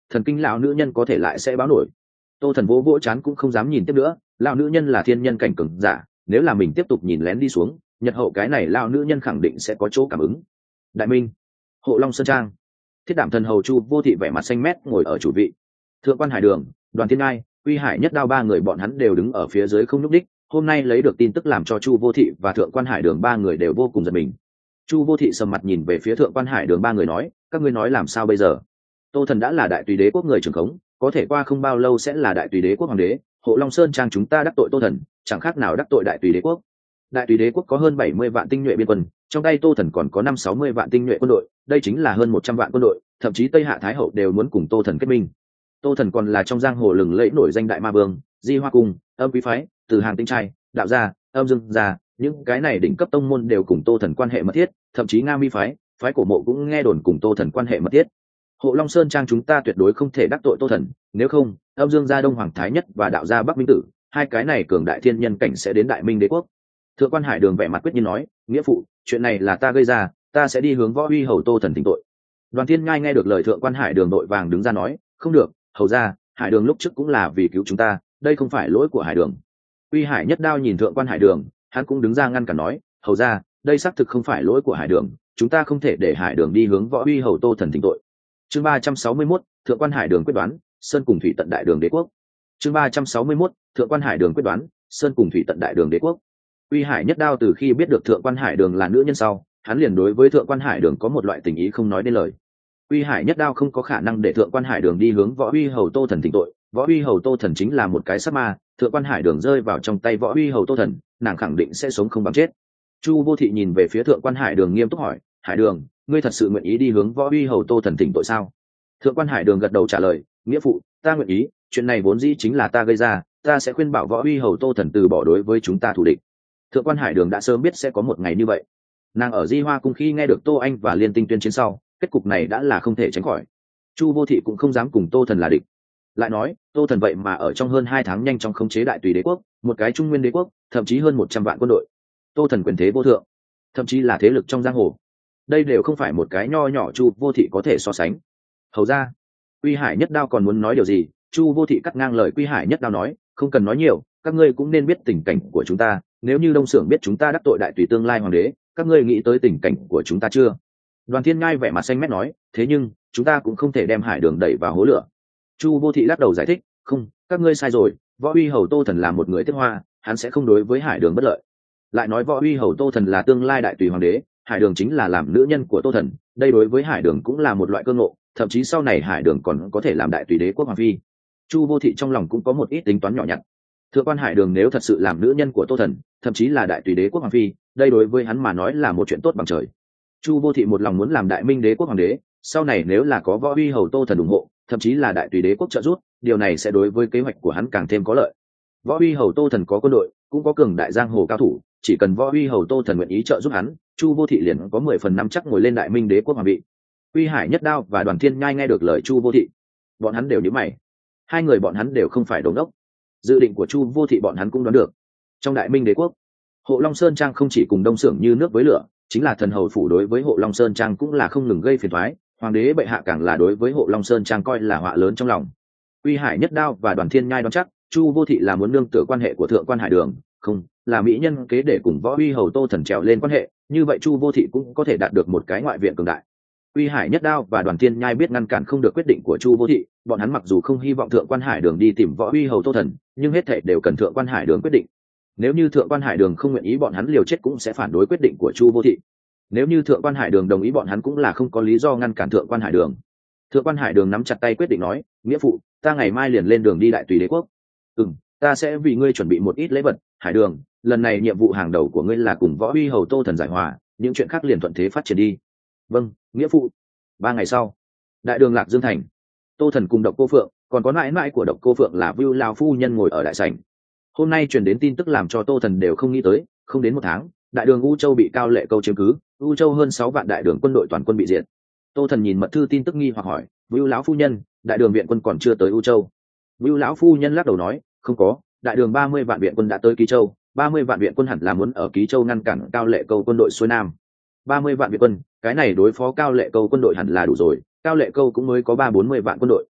thần kinh lão nữ nhân có thể lại sẽ báo nổi. Tô Thần vỗ vỗ chán cũng không dám nhìn tiếp nữa, lão nữ nhân là thiên nhân cảnh cường giả, nếu là mình tiếp tục nhìn lén đi xuống, nhật hậu cái này lão nữ nhân khẳng định sẽ có chỗ cảm ứng. Đại Minh, Hộ Long Sơn Trang, Thiết Đảm Thần hầu Chu Vô Thị vẻ mặt xanh mét ngồi ở chủ vị. Thượng quan Hải Đường, Đoàn Thiên Ngai, Uy Hải Nhất Đao ba người bọn hắn đều đứng ở phía dưới không nhúc đích. Hôm nay lấy được tin tức làm cho Chu Vô Thị và Thượng quan Hải Đường ba người đều vô cùng giật mình. Chu Vô Thị sầm mặt nhìn về phía Thượng quan Hải Đường ba người nói, các ngươi nói làm sao bây giờ? Tô Thần đã là đại tùy đế quốc người trưởng khống, có thể qua không bao lâu sẽ là đại tùy đế quốc hoàng đế. Hộ Long Sơn Trang chúng ta đắc tội Tô Thần, chẳng khác nào đắc tội đại tùy đế quốc. Đại tùy đế quốc có hơn bảy mươi vạn tinh nhuệ biên quân, trong tay Tô Thần còn có năm sáu mươi vạn tinh nhuệ quân đội, đây chính là hơn một trăm vạn quân đội, thậm chí Tây Hạ Thái Hậu đều muốn cùng Tô Thần kết minh. Tô Thần còn là trong giang hồ lừng lẫy nổi danh đại ma vương, Di Hoa Cung, Âm Quý phái, Từ Hàng Tinh trai, Đạo gia, Âm Dương gia, những cái này đỉnh cấp tông môn đều cùng Tô Thần quan hệ mật thiết, thậm chí Nga Mi phái, phái cổ mộ cũng nghe đồn cùng Tô Thần quan hệ mật thiết. Hộ Long Sơn Trang chúng ta tuyệt đối không thể đắc tội Tô Thần, nếu không, Âm Dương gia Đông Hoàng Thái Nhất và Đạo gia Bắc Minh Tử, hai cái này cường đại thiên nhân cảnh sẽ đến Đại Minh đế quốc. Thượng quan Hải Đường vẻ mặt quyết nhiên nói, nghĩa phụ, chuyện này là ta gây ra, ta sẽ đi hướng Võ Uy hầu Tô Thần thỉnh tội. Đoàn Thiên Ngai nghe được lời Thượng quan Hải Đường đội vàng đứng ra nói, không được, hầu ra, Hải Đường lúc trước cũng là vì cứu chúng ta, đây không phải lỗi của Hải Đường. Uy Hải Nhất Đao nhìn Thượng quan Hải Đường, hắn cũng đứng ra ngăn cản nói, hầu ra, đây xác thực không phải lỗi của Hải Đường, chúng ta không thể để Hải Đường đi hướng Võ Uy hầu Tô Thần thỉnh tội. Chương ba trăm sáu mươi mốt, Thượng quan Hải Đường quyết đoán, Sơn cùng thủy tận đại đường đế quốc. Chương ba trăm sáu mươi mốt, Thượng quan Hải Đường quyết đoán, Sơn cùng thủy tận đại đường đế quốc. Uy Hải Nhất Đao từ khi biết được Thượng quan Hải Đường là nữ nhân sau, hắn liền đối với Thượng quan Hải Đường có một loại tình ý không nói nên lời. Uy Hải Nhất Đao không có khả năng để Thượng quan Hải Đường đi hướng Võ Uy hầu Tô Thần thỉnh tội, Võ Uy hầu Tô Thần chính là một cái sát ma, Thượng quan Hải Đường rơi vào trong tay Võ Uy hầu Tô Thần, nàng khẳng định sẽ sống không bằng chết. Chu Vô Thị nhìn về phía Thượng quan Hải Đường nghiêm túc hỏi, Hải Đường, ngươi thật sự nguyện ý đi hướng Võ Uy hầu Tô Thần thỉnh tội sao? Thượng quan Hải Đường gật đầu trả lời, nghĩa phụ, ta nguyện ý, chuyện này vốn dĩ chính là ta gây ra, ta sẽ khuyên bảo Võ Uy hầu Tô Thần từ bỏ đối với chúng ta thù địch. Thượng quan Hải Đường đã sớm biết sẽ có một ngày như vậy. Nàng ở Di Hoa Cung khi nghe được Tô Anh và Liên Tinh tuyên chiến sau, kết cục này đã là không thể tránh khỏi. Chu Vô Thị cũng không dám cùng Tô Thần là địch. Lại nói, Tô Thần vậy mà ở trong hơn hai tháng nhanh chóng khống chế đại tùy đế quốc, một cái trung nguyên đế quốc, thậm chí hơn một trăm vạn quân đội. Tô Thần quyền thế vô thượng, thậm chí là thế lực trong giang hồ. Đây đều không phải một cái nho nhỏ Chu Vô Thị có thể so sánh. Hầu ra, Uy Hải Nhất Đao còn muốn nói điều gì, Chu Vô Thị cắt ngang lời Uy Hải Nhất Đao nói, không cần nói nhiều, các ngươi cũng nên biết tình cảnh của chúng ta, nếu như Đông Xưởng biết chúng ta đắc tội đại tùy tương lai hoàng đế, các ngươi nghĩ tới tình cảnh của chúng ta chưa? Đoàn Thiên Ngai vẻ mặt xanh mét nói, thế nhưng chúng ta cũng không thể đem Hải Đường đẩy vào hố lửa. Chu Vô Thị lắc đầu giải thích, không, các ngươi sai rồi, Võ Uy hầu Tô Thần là một người tiết hoa, hắn sẽ không đối với Hải Đường bất lợi. Lại nói Võ Uy hầu Tô Thần là tương lai đại tùy hoàng đế, Hải Đường chính là làm nữ nhân của Tô Thần, đây đối với Hải Đường cũng là một loại cơ ngộ, thậm chí sau này Hải Đường còn có thể làm đại tùy đế quốc hoàng phi. Chu Vô Thị trong lòng cũng có một ít tính toán nhỏ nhặt. Thượng quan Hải Đường nếu thật sự làm nữ nhân của Tô Thần, thậm chí là đại tùy đế quốc hoàng phi, đây đối với hắn mà nói là một chuyện tốt bằng trời. Chu Vô Thị một lòng muốn làm đại minh đế quốc hoàng đế, sau này nếu là có Võ Uy hầu Tô Thần ủng hộ, thậm chí là đại tùy đế quốc trợ giúp, điều này sẽ đối với kế hoạch của hắn càng thêm có lợi. Võ Uy hầu Tô Thần có quân đội, cũng có cường đại giang hồ cao thủ, chỉ cần Võ Uy hầu Tô Thần nguyện ý trợ giúp hắn, Chu Vô Thị liền có mười phần năm chắc ngồi lên đại minh đế quốc hoàng vị. Uy Hải Nhất Đao và Đoàn Thiên Nhai nghe được lời Chu Vô Thị, bọn hắn đều nhíu mày. Hai người bọn hắn đều không phải đồ ngốc. Dự định của Chu Vô Thị bọn hắn cũng đoán được. Trong đại minh đế quốc, Hộ Long Sơn Trang không chỉ cùng Đông Xưởng như nước với lửa, chính là thần hầu phủ đối với Hộ Long Sơn Trang cũng là không ngừng gây phiền toái, hoàng đế bệ hạ càng là đối với Hộ Long Sơn Trang coi là họa lớn trong lòng. Uy Hải Nhất Đao và Đoàn Thiên Nhai đoán chắc, Chu Vô Thị là muốn nương tựa quan hệ của Thượng quan Hải Đường, không, là mỹ nhân kế để cùng Võ Uy hầu Tô Thần trèo lên quan hệ, như vậy Chu Vô Thị cũng có thể đạt được một cái ngoại viện cường đại. Uy Hải Nhất Đao và Đoàn Thiên Nhai biết ngăn cản không được quyết định của Chu Vô Thị, bọn hắn mặc dù không hy vọng Thượng quan Hải Đường đi tìm Võ Uy hầu Tô Thần, nhưng hết thảy đều cần Thượng quan Hải Đường quyết định. Nếu như Thượng quan Hải Đường không nguyện ý, bọn hắn liều chết cũng sẽ phản đối quyết định của Chu Vô Thị. Nếu như Thượng quan Hải Đường đồng ý, bọn hắn cũng là không có lý do ngăn cản Thượng quan Hải Đường. Thượng quan Hải Đường nắm chặt tay quyết định nói, nghĩa phụ, ta ngày mai liền lên đường đi đại tùy đế quốc. Ừm, ta sẽ vì ngươi chuẩn bị một ít lễ vật. Hải Đường, lần này nhiệm vụ hàng đầu của ngươi là cùng Võ Uy hầu Tô Thần giải hòa, những chuyện khác liền thuận thế phát triển đi. Vâng, nghĩa phụ. Ba ngày sau, đại đường Lạc Dương thành, Tô Thần cùng Độc Cô Phượng, còn có mãi mãi của Độc Cô Phượng là Vưu Lao phu nhân ngồi ở đại sảnh. Hôm nay truyền đến tin tức làm cho Tô Thần đều không nghĩ tới, không đến một tháng, đại đường U Châu bị Cao Lệ Câu chiếm cứ, U Châu hơn sáu vạn đại đường quân đội toàn quân bị diệt. Tô Thần nhìn mật thư tin tức nghi hoặc hỏi, Vưu lão phu nhân, đại đường viện quân còn chưa tới U Châu? Vưu lão phu nhân lắc đầu nói, không có, đại đường ba mươi vạn viện quân đã tới Ký Châu, ba mươi vạn viện quân hẳn là muốn ở Ký Châu ngăn cản Cao Lệ Câu quân đội xuôi nam. Ba mươi vạn viện quân, cái này đối phó Cao Lệ Câu quân đội hẳn là đủ rồi, Cao Lệ Câu cũng mới có ba bốn mươi vạn quân đội.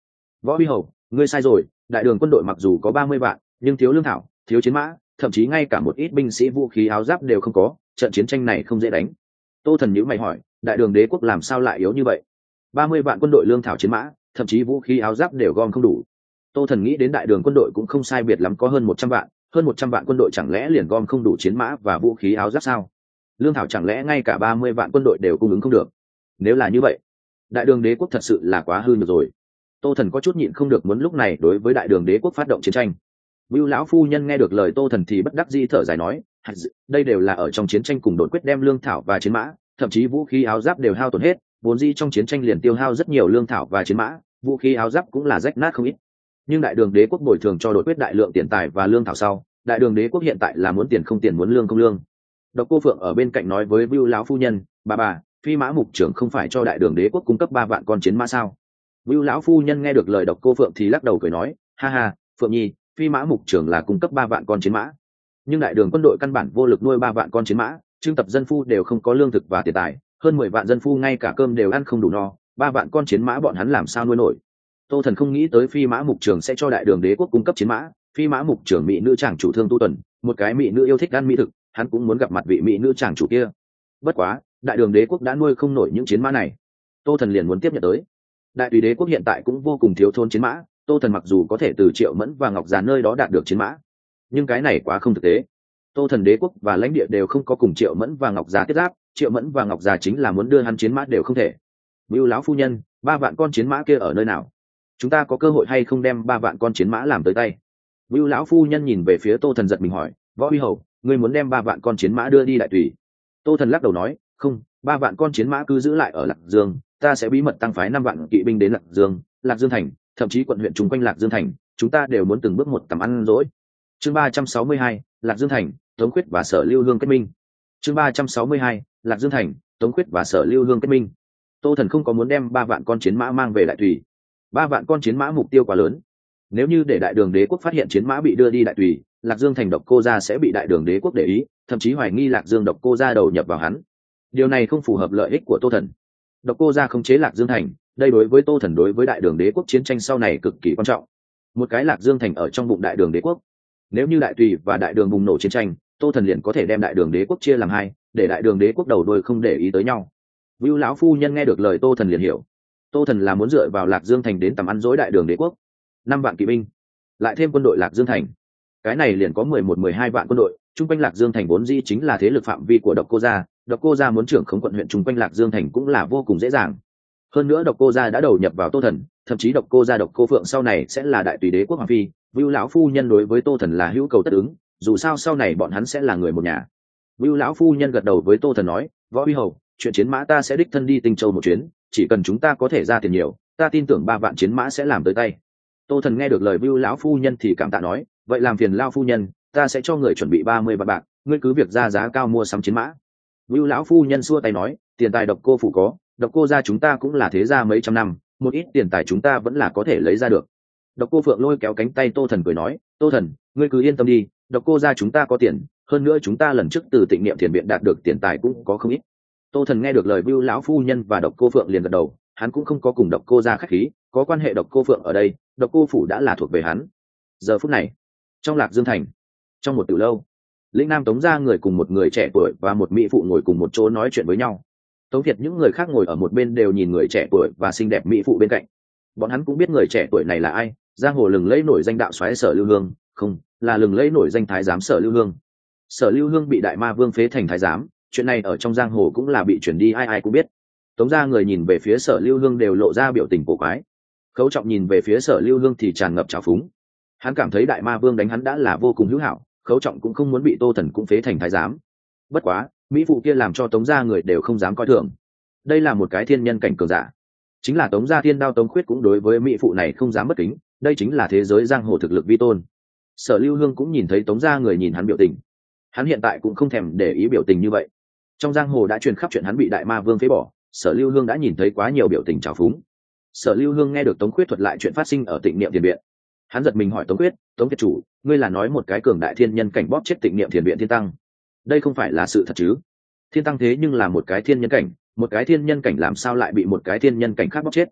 Võ Huy Hầu, ngươi sai rồi, đại đường quân đội mặc dù có ba mươi vạn, nhưng thiếu lương thảo, thiếu chiến mã, thậm chí ngay cả một ít binh sĩ vũ khí áo giáp đều không có, trận chiến tranh này không dễ đánh. Tô Thần nhíu mày hỏi, đại đường đế quốc làm sao lại yếu như vậy? ba mươi vạn quân đội lương thảo chiến mã, thậm chí vũ khí áo giáp đều gom không đủ. Tô Thần nghĩ đến đại đường quân đội cũng không sai biệt lắm có hơn một trăm vạn, hơn một trăm vạn quân đội chẳng lẽ liền gom không đủ chiến mã và vũ khí áo giáp sao? Lương thảo chẳng lẽ ngay cả ba mươi vạn quân đội đều cung ứng không được? Nếu là như vậy, đại đường đế quốc thật sự là quá hư nhược rồi. Tô Thần có chút nhịn không được muốn lúc này đối với đại đường đế quốc phát động chiến tranh. Vưu lão phu nhân nghe được lời Tô Thần thì bất đắc dĩ thở dài nói, đây đều là ở trong chiến tranh cùng đột quyết đem lương thảo và chiến mã, thậm chí vũ khí áo giáp đều hao tổn hết, vốn dĩ trong chiến tranh liền tiêu hao rất nhiều lương thảo và chiến mã, vũ khí áo giáp cũng là rách nát không ít. Nhưng đại đường đế quốc bồi thường cho đột quyết đại lượng tiền tài và lương thảo sau, đại đường đế quốc hiện tại là muốn tiền không tiền, muốn lương không lương. Độc Cô Phượng ở bên cạnh nói với Vưu lão phu nhân, bà bà, Phi Mã Mục trưởng không phải cho đại đường đế quốc cung cấp ba vạn con chiến mã sao? Vưu lão phu nhân nghe được lời Độc Cô Phượng thì lắc đầu cười nói, ha ha, Phượng nhi, Phi Mã Mục trưởng là cung cấp ba vạn con chiến mã, nhưng đại đường quân đội căn bản vô lực nuôi ba vạn con chiến mã, trưng tập dân phu đều không có lương thực và tiền tài, hơn mười vạn dân phu ngay cả cơm đều ăn không đủ no, ba vạn con chiến mã bọn hắn làm sao nuôi nổi? Tô Thần không nghĩ tới Phi Mã Mục trưởng sẽ cho đại đường đế quốc cung cấp chiến mã. Phi Mã Mục trưởng mỹ nữ chàng chủ Thương Tu Tuần, một cái mỹ nữ yêu thích ăn mỹ thực, hắn cũng muốn gặp mặt vị mỹ nữ chàng chủ kia. Bất quá, đại đường đế quốc đã nuôi không nổi những chiến mã này, Tô Thần liền muốn tiếp nhận tới. Đại tùy đế quốc hiện tại cũng vô cùng thiếu thốn chiến mã, Tô Thần mặc dù có thể từ Triệu Mẫn và Ngọc Già nơi đó đạt được chiến mã, nhưng cái này quá không thực tế. Tô Thần đế quốc và lãnh địa đều không có cùng Triệu Mẫn và Ngọc Già tiếp giáp, Triệu Mẫn và Ngọc Già chính là muốn đưa hắn chiến mã đều không thể. Vưu lão phu nhân, ba vạn con chiến mã kia ở nơi nào? Chúng ta có cơ hội hay không đem ba vạn con chiến mã làm tới tay? Vưu lão phu nhân nhìn về phía Tô Thần giật mình hỏi, Võ Huy Hầu, ngươi muốn đem ba vạn con chiến mã đưa đi đại tùy? Tô Thần lắc đầu nói, không, ba vạn con chiến mã cứ giữ lại ở Lạc Dương, ta sẽ bí mật tăng phái năm vạn kỵ binh đến Lạc Dương, Lạc Dương thành, thậm chí quận huyện chung quanh Lạc Dương thành, chúng ta đều muốn từng bước một tầm ăn dỗi. Chương ba trăm sáu mươi hai, Lạc Dương thành, Tống Khuyết và Sở Lưu Hương kết minh. Chương ba trăm sáu mươi hai, Lạc Dương thành, Tống Khuyết và Sở Lưu Hương kết minh. Tô Thần không có muốn đem ba vạn con chiến mã mang về đại tùy. Ba vạn con chiến mã mục tiêu quá lớn. Nếu như để đại đường đế quốc phát hiện chiến mã bị đưa đi đại tùy, Lạc Dương thành Độc Cô gia sẽ bị đại đường đế quốc để ý, thậm chí hoài nghi Lạc Dương Độc Cô gia đầu nhập vào hắn. Điều này không phù hợp lợi ích của Tô Thần. Độc Cô gia khống chế Lạc Dương thành, đây đối với Tô Thần đối với đại đường đế quốc chiến tranh sau này cực kỳ quan trọng. Một cái Lạc Dương thành ở trong bụng đại đường đế quốc, nếu như đại tùy và đại đường bùng nổ chiến tranh, Tô Thần liền có thể đem đại đường đế quốc chia làm hai, để đại đường đế quốc đầu đuôi không để ý tới nhau. Vưu lão phu nhân nghe được lời Tô Thần liền hiểu, Tô Thần là muốn dựa vào Lạc Dương thành đến tầm ăn dối đại đường đế quốc. Năm vạn kỵ binh, lại thêm quân đội Lạc Dương thành, cái này liền có mười một mười hai vạn quân đội. Trung quanh Lạc Dương thành vốn dĩ chính là thế lực phạm vi của Độc Cô gia, Độc Cô gia muốn trưởng khống quận huyện trung quanh Lạc Dương thành cũng là vô cùng dễ dàng. Hơn nữa Độc Cô gia đã đầu nhập vào Tô Thần, thậm chí Độc Cô gia Độc Cô Phượng sau này sẽ là đại tùy đế quốc hoàng phi. Vưu lão phu nhân đối với Tô Thần là hữu cầu tất ứng, dù sao sau này bọn hắn sẽ là người một nhà. Vưu lão phu nhân gật đầu với Tô Thần nói, Võ Huy Hầu, chuyện chiến mã ta sẽ đích thân đi Tinh Châu một chuyến, chỉ cần chúng ta có thể ra tiền nhiều, ta tin tưởng ba vạn chiến mã sẽ làm tới tay. Tô Thần nghe được lời Vưu lão phu nhân thì cảm tạ nói, vậy làm phiền lão phu nhân, ta sẽ cho người chuẩn bị ba mươi vạn bạc, ngươi cứ việc ra giá cao mua sắm chiến mã. Vưu lão phu nhân xua tay nói, tiền tài Độc Cô phủ có, Độc Cô gia chúng ta cũng là thế gia mấy trăm năm, một ít tiền tài chúng ta vẫn là có thể lấy ra được. Độc Cô Phượng lôi kéo cánh tay Tô Thần cười nói, Tô Thần, ngươi cứ yên tâm đi, Độc Cô gia chúng ta có tiền, hơn nữa chúng ta lần trước từ Tịnh Niệm Thiền viện đạt được tiền tài cũng có không ít. Tô Thần nghe được lời Vưu lão phu nhân và Độc Cô Phượng liền gật đầu, hắn cũng không có cùng Độc Cô gia khách khí, có quan hệ Độc Cô Phượng ở đây, Độc Cô phủ đã là thuộc về hắn. Giờ phút này, trong Lạc Dương thành, trong một tiểu lâu, lĩnh nam Tống gia người cùng một người trẻ tuổi và một mỹ phụ ngồi cùng một chỗ nói chuyện với nhau. Tống Việt những người khác ngồi ở một bên đều nhìn người trẻ tuổi và xinh đẹp mỹ phụ bên cạnh. Bọn hắn cũng biết người trẻ tuổi này là ai, giang hồ lừng lẫy nổi danh đạo soái Sở Lưu Hương, không, là lừng lẫy nổi danh thái giám Sở Lưu Hương. Sở Lưu Hương bị đại ma vương phế thành thái giám, chuyện này ở trong giang hồ cũng là bị truyền đi, ai ai cũng biết. Tống gia người nhìn về phía Sở Lưu Hương đều lộ ra biểu tình cổ quái. Khấu Trọng nhìn về phía Sở Lưu Hương thì tràn ngập trào phúng. Hắn cảm thấy đại ma vương đánh hắn đã là vô cùng hữu hảo, Khấu Trọng cũng không muốn bị Tô Thần cũng phế thành thái giám. Bất quá, mỹ phụ kia làm cho Tống gia người đều không dám coi thường. Đây là một cái thiên nhân cảnh cường giả, chính là Tống gia Thiên Đao Tống Khuyết cũng đối với mỹ phụ này không dám bất kính, đây chính là thế giới giang hồ thực lực vi tôn. Sở Lưu Hương cũng nhìn thấy Tống gia người nhìn hắn biểu tình, hắn hiện tại cũng không thèm để ý biểu tình như vậy. Trong giang hồ đã truyền khắp chuyện hắn bị đại ma vương phế bỏ, Sở Lưu Hương đã nhìn thấy quá nhiều biểu tình trào phúng. Sở Lưu Hương nghe được Tống Khuyết thuật lại chuyện phát sinh ở Tịnh Niệm Thiền viện, hắn giật mình hỏi Tống Khuyết, Tống Kiệt chủ, ngươi là nói một cái cường đại thiên nhân cảnh bóp chết Tịnh Niệm Thiền viện thiên tăng, đây không phải là sự thật chứ? Thiên tăng thế nhưng là một cái thiên nhân cảnh, một cái thiên nhân cảnh làm sao lại bị một cái thiên nhân cảnh khác bóp chết?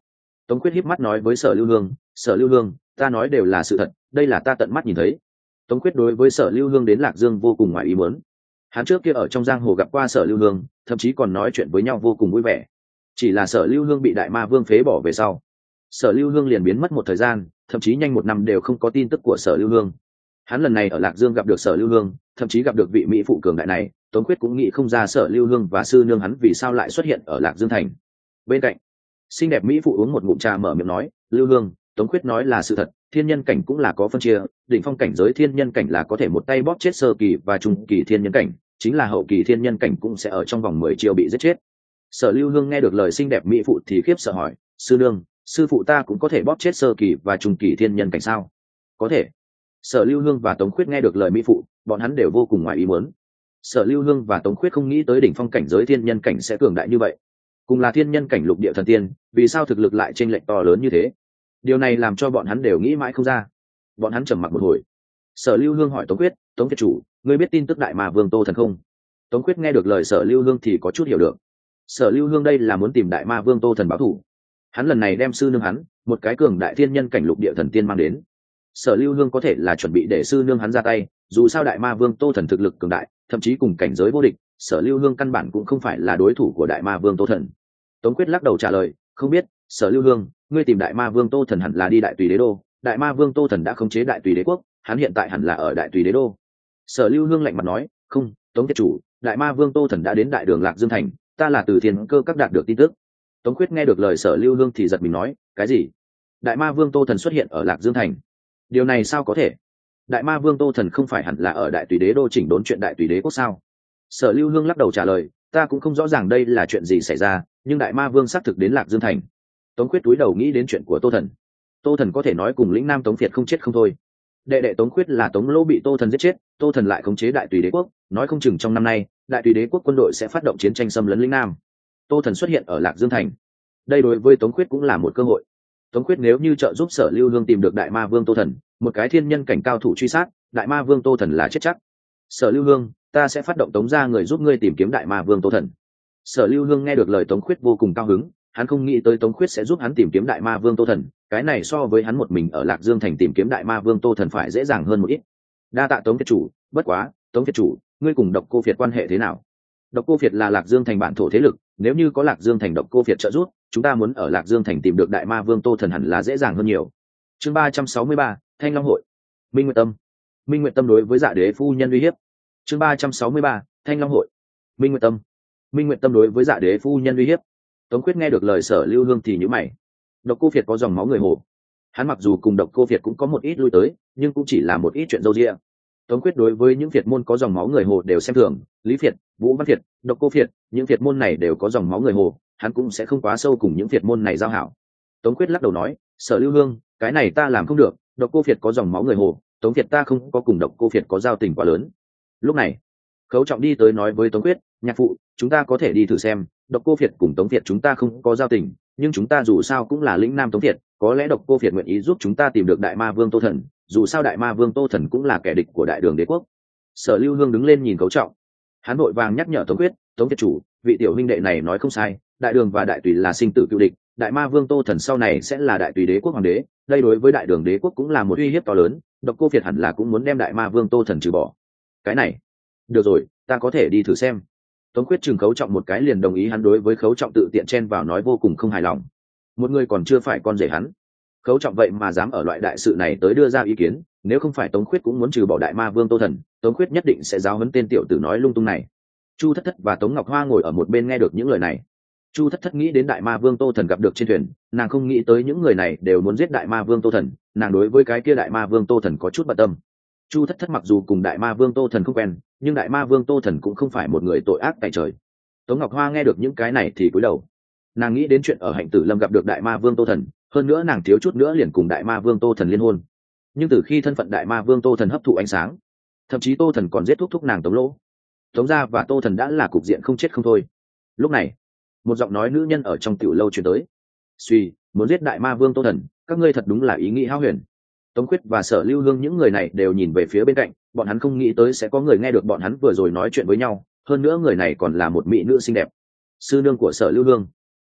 Tống Khuyết híp mắt nói với Sở Lưu Hương, Sở Lưu Hương, ta nói đều là sự thật, đây là ta tận mắt nhìn thấy. Tống Khuyết đối với Sở Lưu Hương đến Lạc Dương vô cùng ngoài ý muốn. Hắn trước kia ở trong giang hồ gặp qua Sở Lưu Hương, thậm chí còn nói chuyện với nhau vô cùng vui vẻ. Chỉ là Sở Lưu Hương bị Đại Ma Vương phế bỏ về sau, Sở Lưu Hương liền biến mất một thời gian, thậm chí nhanh một năm đều không có tin tức của Sở Lưu Hương. Hắn lần này ở Lạc Dương gặp được Sở Lưu Hương, thậm chí gặp được vị mỹ phụ cường đại này, Tống Khuyết cũng nghĩ không ra Sở Lưu Hương và sư nương hắn vì sao lại xuất hiện ở Lạc Dương thành. Bên cạnh, xinh đẹp mỹ phụ uống một ngụm trà mở miệng nói, Lưu Hương, Tống Khuyết nói là sự thật, thiên nhân cảnh cũng là có phân chia, đỉnh phong cảnh giới thiên nhân cảnh là có thể một tay bóp chết sơ kỳ và trung kỳ thiên nhân cảnh, chính là hậu kỳ thiên nhân cảnh cũng sẽ ở trong vòng mười chiêu bị giết chết. Sở Lưu Hương nghe được lời xinh đẹp mỹ phụ thì khiếp sợ hỏi, sư nương, sư phụ ta cũng có thể bóp chết sơ kỳ và trung kỳ thiên nhân cảnh sao? Có thể. Sở Lưu Hương và Tống Khuyết nghe được lời mỹ phụ, bọn hắn đều vô cùng ngoài ý muốn. Sở Lưu Hương và Tống Khuyết không nghĩ tới đỉnh phong cảnh giới thiên nhân cảnh sẽ cường đại như vậy. Cùng là thiên nhân cảnh lục địa thần tiên, vì sao thực lực lại chênh lệch to lớn như thế? Điều này làm cho bọn hắn đều nghĩ mãi không ra. Bọn hắn trầm mặc một hồi. Sở Lưu Hương hỏi Tống Khuyết, Tống Kiệt chủ, ngươi biết tin tức Đại Ma Vương Tô Thần không? Tống Khuyết nghe được lời Sở Lưu Hương thì có chút hiểu được. Sở Lưu Hương đây là muốn tìm Đại Ma Vương Tô Thần báo thù. Hắn lần này đem sư nương hắn, một cái cường đại thiên nhân cảnh lục địa thần tiên mang đến. Sở Lưu Hương có thể là chuẩn bị để sư nương hắn ra tay, dù sao Đại Ma Vương Tô Thần thực lực cường đại, thậm chí cùng cảnh giới vô địch, Sở Lưu Hương căn bản cũng không phải là đối thủ của Đại Ma Vương Tô Thần. Tống Quyết lắc đầu trả lời, không biết. Sở Lưu Hương, ngươi tìm Đại Ma Vương Tô Thần hẳn là đi Đại Tùy Đế đô, Đại Ma Vương Tô Thần đã khống chế Đại Tùy Đế quốc, hắn hiện tại hẳn là ở Đại Tùy Đế đô. Sở Lưu Hương lạnh mặt nói, không, Tống Kiệt chủ, Đại Ma Vương Tô Thần đã đến Đại Đường Lạc Dương thành, ta là từ Thiên Cơ các đạt được tin tức. Tống Quyết nghe được lời Sở Lưu Hương thì giật mình nói, cái gì? Đại Ma Vương Tô Thần xuất hiện ở Lạc Dương thành? Điều này sao có thể? Đại Ma Vương Tô Thần không phải hẳn là ở Đại Tùy Đế đô chỉnh đốn chuyện Đại Tùy Đế quốc sao? Sở Lưu Hương lắc đầu trả lời, ta cũng không rõ ràng đây là chuyện gì xảy ra, nhưng Đại Ma Vương xác thực đến Lạc Dương thành. Tống Quyết túi đầu nghĩ đến chuyện của Tô Thần. Tô Thần có thể nói cùng lĩnh Nam Tống Việt không chết không thôi. Đệ đệ Tống Quyết là Tống Lỗ bị Tô Thần giết chết, Tô Thần lại khống chế Đại Tùy Đế quốc, nói không chừng trong năm nay, Đại Tùy Đế quốc quân đội sẽ phát động chiến tranh xâm lấn lĩnh Nam. Tô Thần xuất hiện ở Lạc Dương thành. Đây đối với Tống Quyết cũng là một cơ hội. Tống Quyết nếu như trợ giúp Sở Lưu Hương tìm được Đại Ma Vương Tô Thần, một cái thiên nhân cảnh cao thủ truy sát, Đại Ma Vương Tô Thần là chết chắc. Sở Lưu Hương, ta sẽ phát động Tống gia người giúp ngươi tìm kiếm Đại Ma Vương Tô Thần. Sở Lưu Hương nghe được lời Tống Quyết vô cùng cao hứng, hắn không nghĩ tới Tống Quyết sẽ giúp hắn tìm kiếm Đại Ma Vương Tô Thần, cái này so với hắn một mình ở Lạc Dương thành tìm kiếm Đại Ma Vương Tô Thần phải dễ dàng hơn một ít. Đa tạ Tống Kiệt chủ, bất quá, Tống Kiệt chủ, ngươi cùng Độc Cô Việt quan hệ thế nào? Độc Cô Việt là Lạc Dương thành bản thổ thế lực, nếu như có Lạc Dương thành Độc Cô Việt trợ giúp, chúng ta muốn ở Lạc Dương thành tìm được Đại Ma Vương Tô Thần hẳn là dễ dàng hơn nhiều. Chương ba trăm sáu mươi ba, Thanh Long hội. Minh Nguyệt Tâm. Minh Nguyệt Tâm đối với Dạ Đế phu nhân uy hiếp. Chương ba trăm sáu mươi ba, Thanh Long hội. Minh Nguyệt Tâm. Minh Nguyệt Tâm đối với Dạ Đế phu nhân uy hiếp. Tống Quyết nghe được lời Sở Lưu Hương thì nhíu mày. Độc Cô Việt có dòng máu người Hồ, hắn mặc dù cùng Độc Cô Việt cũng có một ít lui tới, nhưng cũng chỉ là một ít chuyện dâu dịa. Tống Quyết đối với những Việt môn có dòng máu người Hồ đều xem thường, Lý Việt, Vũ Văn Việt, Độc Cô Việt, những Việt môn này đều có dòng máu người Hồ, hắn cũng sẽ không quá sâu cùng những Việt môn này giao hảo. Tống Quyết lắc đầu nói, Sở Lưu Hương, cái này ta làm không được, Độc Cô Việt có dòng máu người Hồ, Tống Việt ta không có cùng Độc Cô Việt có giao tình quá lớn. Lúc này, Khấu Trọng đi tới nói với Tống Quyết, nhạc phụ, chúng ta có thể đi thử xem, Độc Cô Việt cùng Tống Việt chúng ta không có giao tình, nhưng chúng ta dù sao cũng là lĩnh Nam Tống Việt, có lẽ Độc Cô Việt nguyện ý giúp chúng ta tìm được Đại Ma Vương Tô Thần, dù sao Đại Ma Vương Tô Thần cũng là kẻ địch của Đại Đường Đế quốc. Sở Lưu Hương đứng lên nhìn Khấu Trọng, hắn vội vàng nhắc nhở Tống Quyết, Tống Việt chủ, vị tiểu huynh đệ này nói không sai, Đại Đường và Đại Tùy là sinh tử cựu địch, Đại Ma Vương Tô Thần sau này sẽ là Đại Tùy Đế quốc hoàng đế, đây đối với Đại Đường Đế quốc cũng là một uy hiếp to lớn, Độc Cô Việt hẳn là cũng muốn đem Đại Ma Vương Tô Thần trừ bỏ. Cái này, được rồi, ta có thể đi thử xem. Tống Quyết chừng Khấu Trọng một cái liền đồng ý, hắn đối với Khấu Trọng tự tiện chen vào nói vô cùng không hài lòng. Một người còn chưa phải con rể hắn, Khấu Trọng vậy mà dám ở loại đại sự này tới đưa ra ý kiến, nếu không phải Tống Quyết cũng muốn trừ bỏ Đại Ma Vương Tô Thần, Tống Quyết nhất định sẽ giáo huấn tên tiểu tử nói lung tung này. Chu Thất Thất và Tống Ngọc Hoa ngồi ở một bên nghe được những lời này. Chu Thất Thất nghĩ đến Đại Ma Vương Tô Thần gặp được trên thuyền, nàng không nghĩ tới những người này đều muốn giết Đại Ma Vương Tô Thần, nàng đối với cái kia Đại Ma Vương Tô Thần có chút bận tâm. Chu Thất Thất mặc dù cùng Đại Ma Vương Tô Thần không quen, nhưng Đại Ma Vương Tô Thần cũng không phải một người tội ác tại trời. Tống Ngọc Hoa nghe được những cái này thì cúi đầu. Nàng nghĩ đến chuyện ở Hạnh Tử Lâm gặp được Đại Ma Vương Tô Thần, hơn nữa nàng thiếu chút nữa liền cùng Đại Ma Vương Tô Thần liên hôn. Nhưng từ khi thân phận Đại Ma Vương Tô Thần hấp thụ ánh sáng, thậm chí Tô Thần còn giết thúc thúc nàng Tống Lỗ, Tống gia và Tô Thần đã là cục diện không chết không thôi. Lúc này, một giọng nói nữ nhân ở trong tiểu lâu truyền tới. Suy, muốn giết Đại Ma Vương Tô Thần, các ngươi thật đúng là ý nghĩ hão huyền. Tống Quyết và Sở Lưu Hương những người này đều nhìn về phía bên cạnh, bọn hắn không nghĩ tới sẽ có người nghe được bọn hắn vừa rồi nói chuyện với nhau, hơn nữa người này còn là một mỹ nữ xinh đẹp, sư nương của Sở Lưu Hương.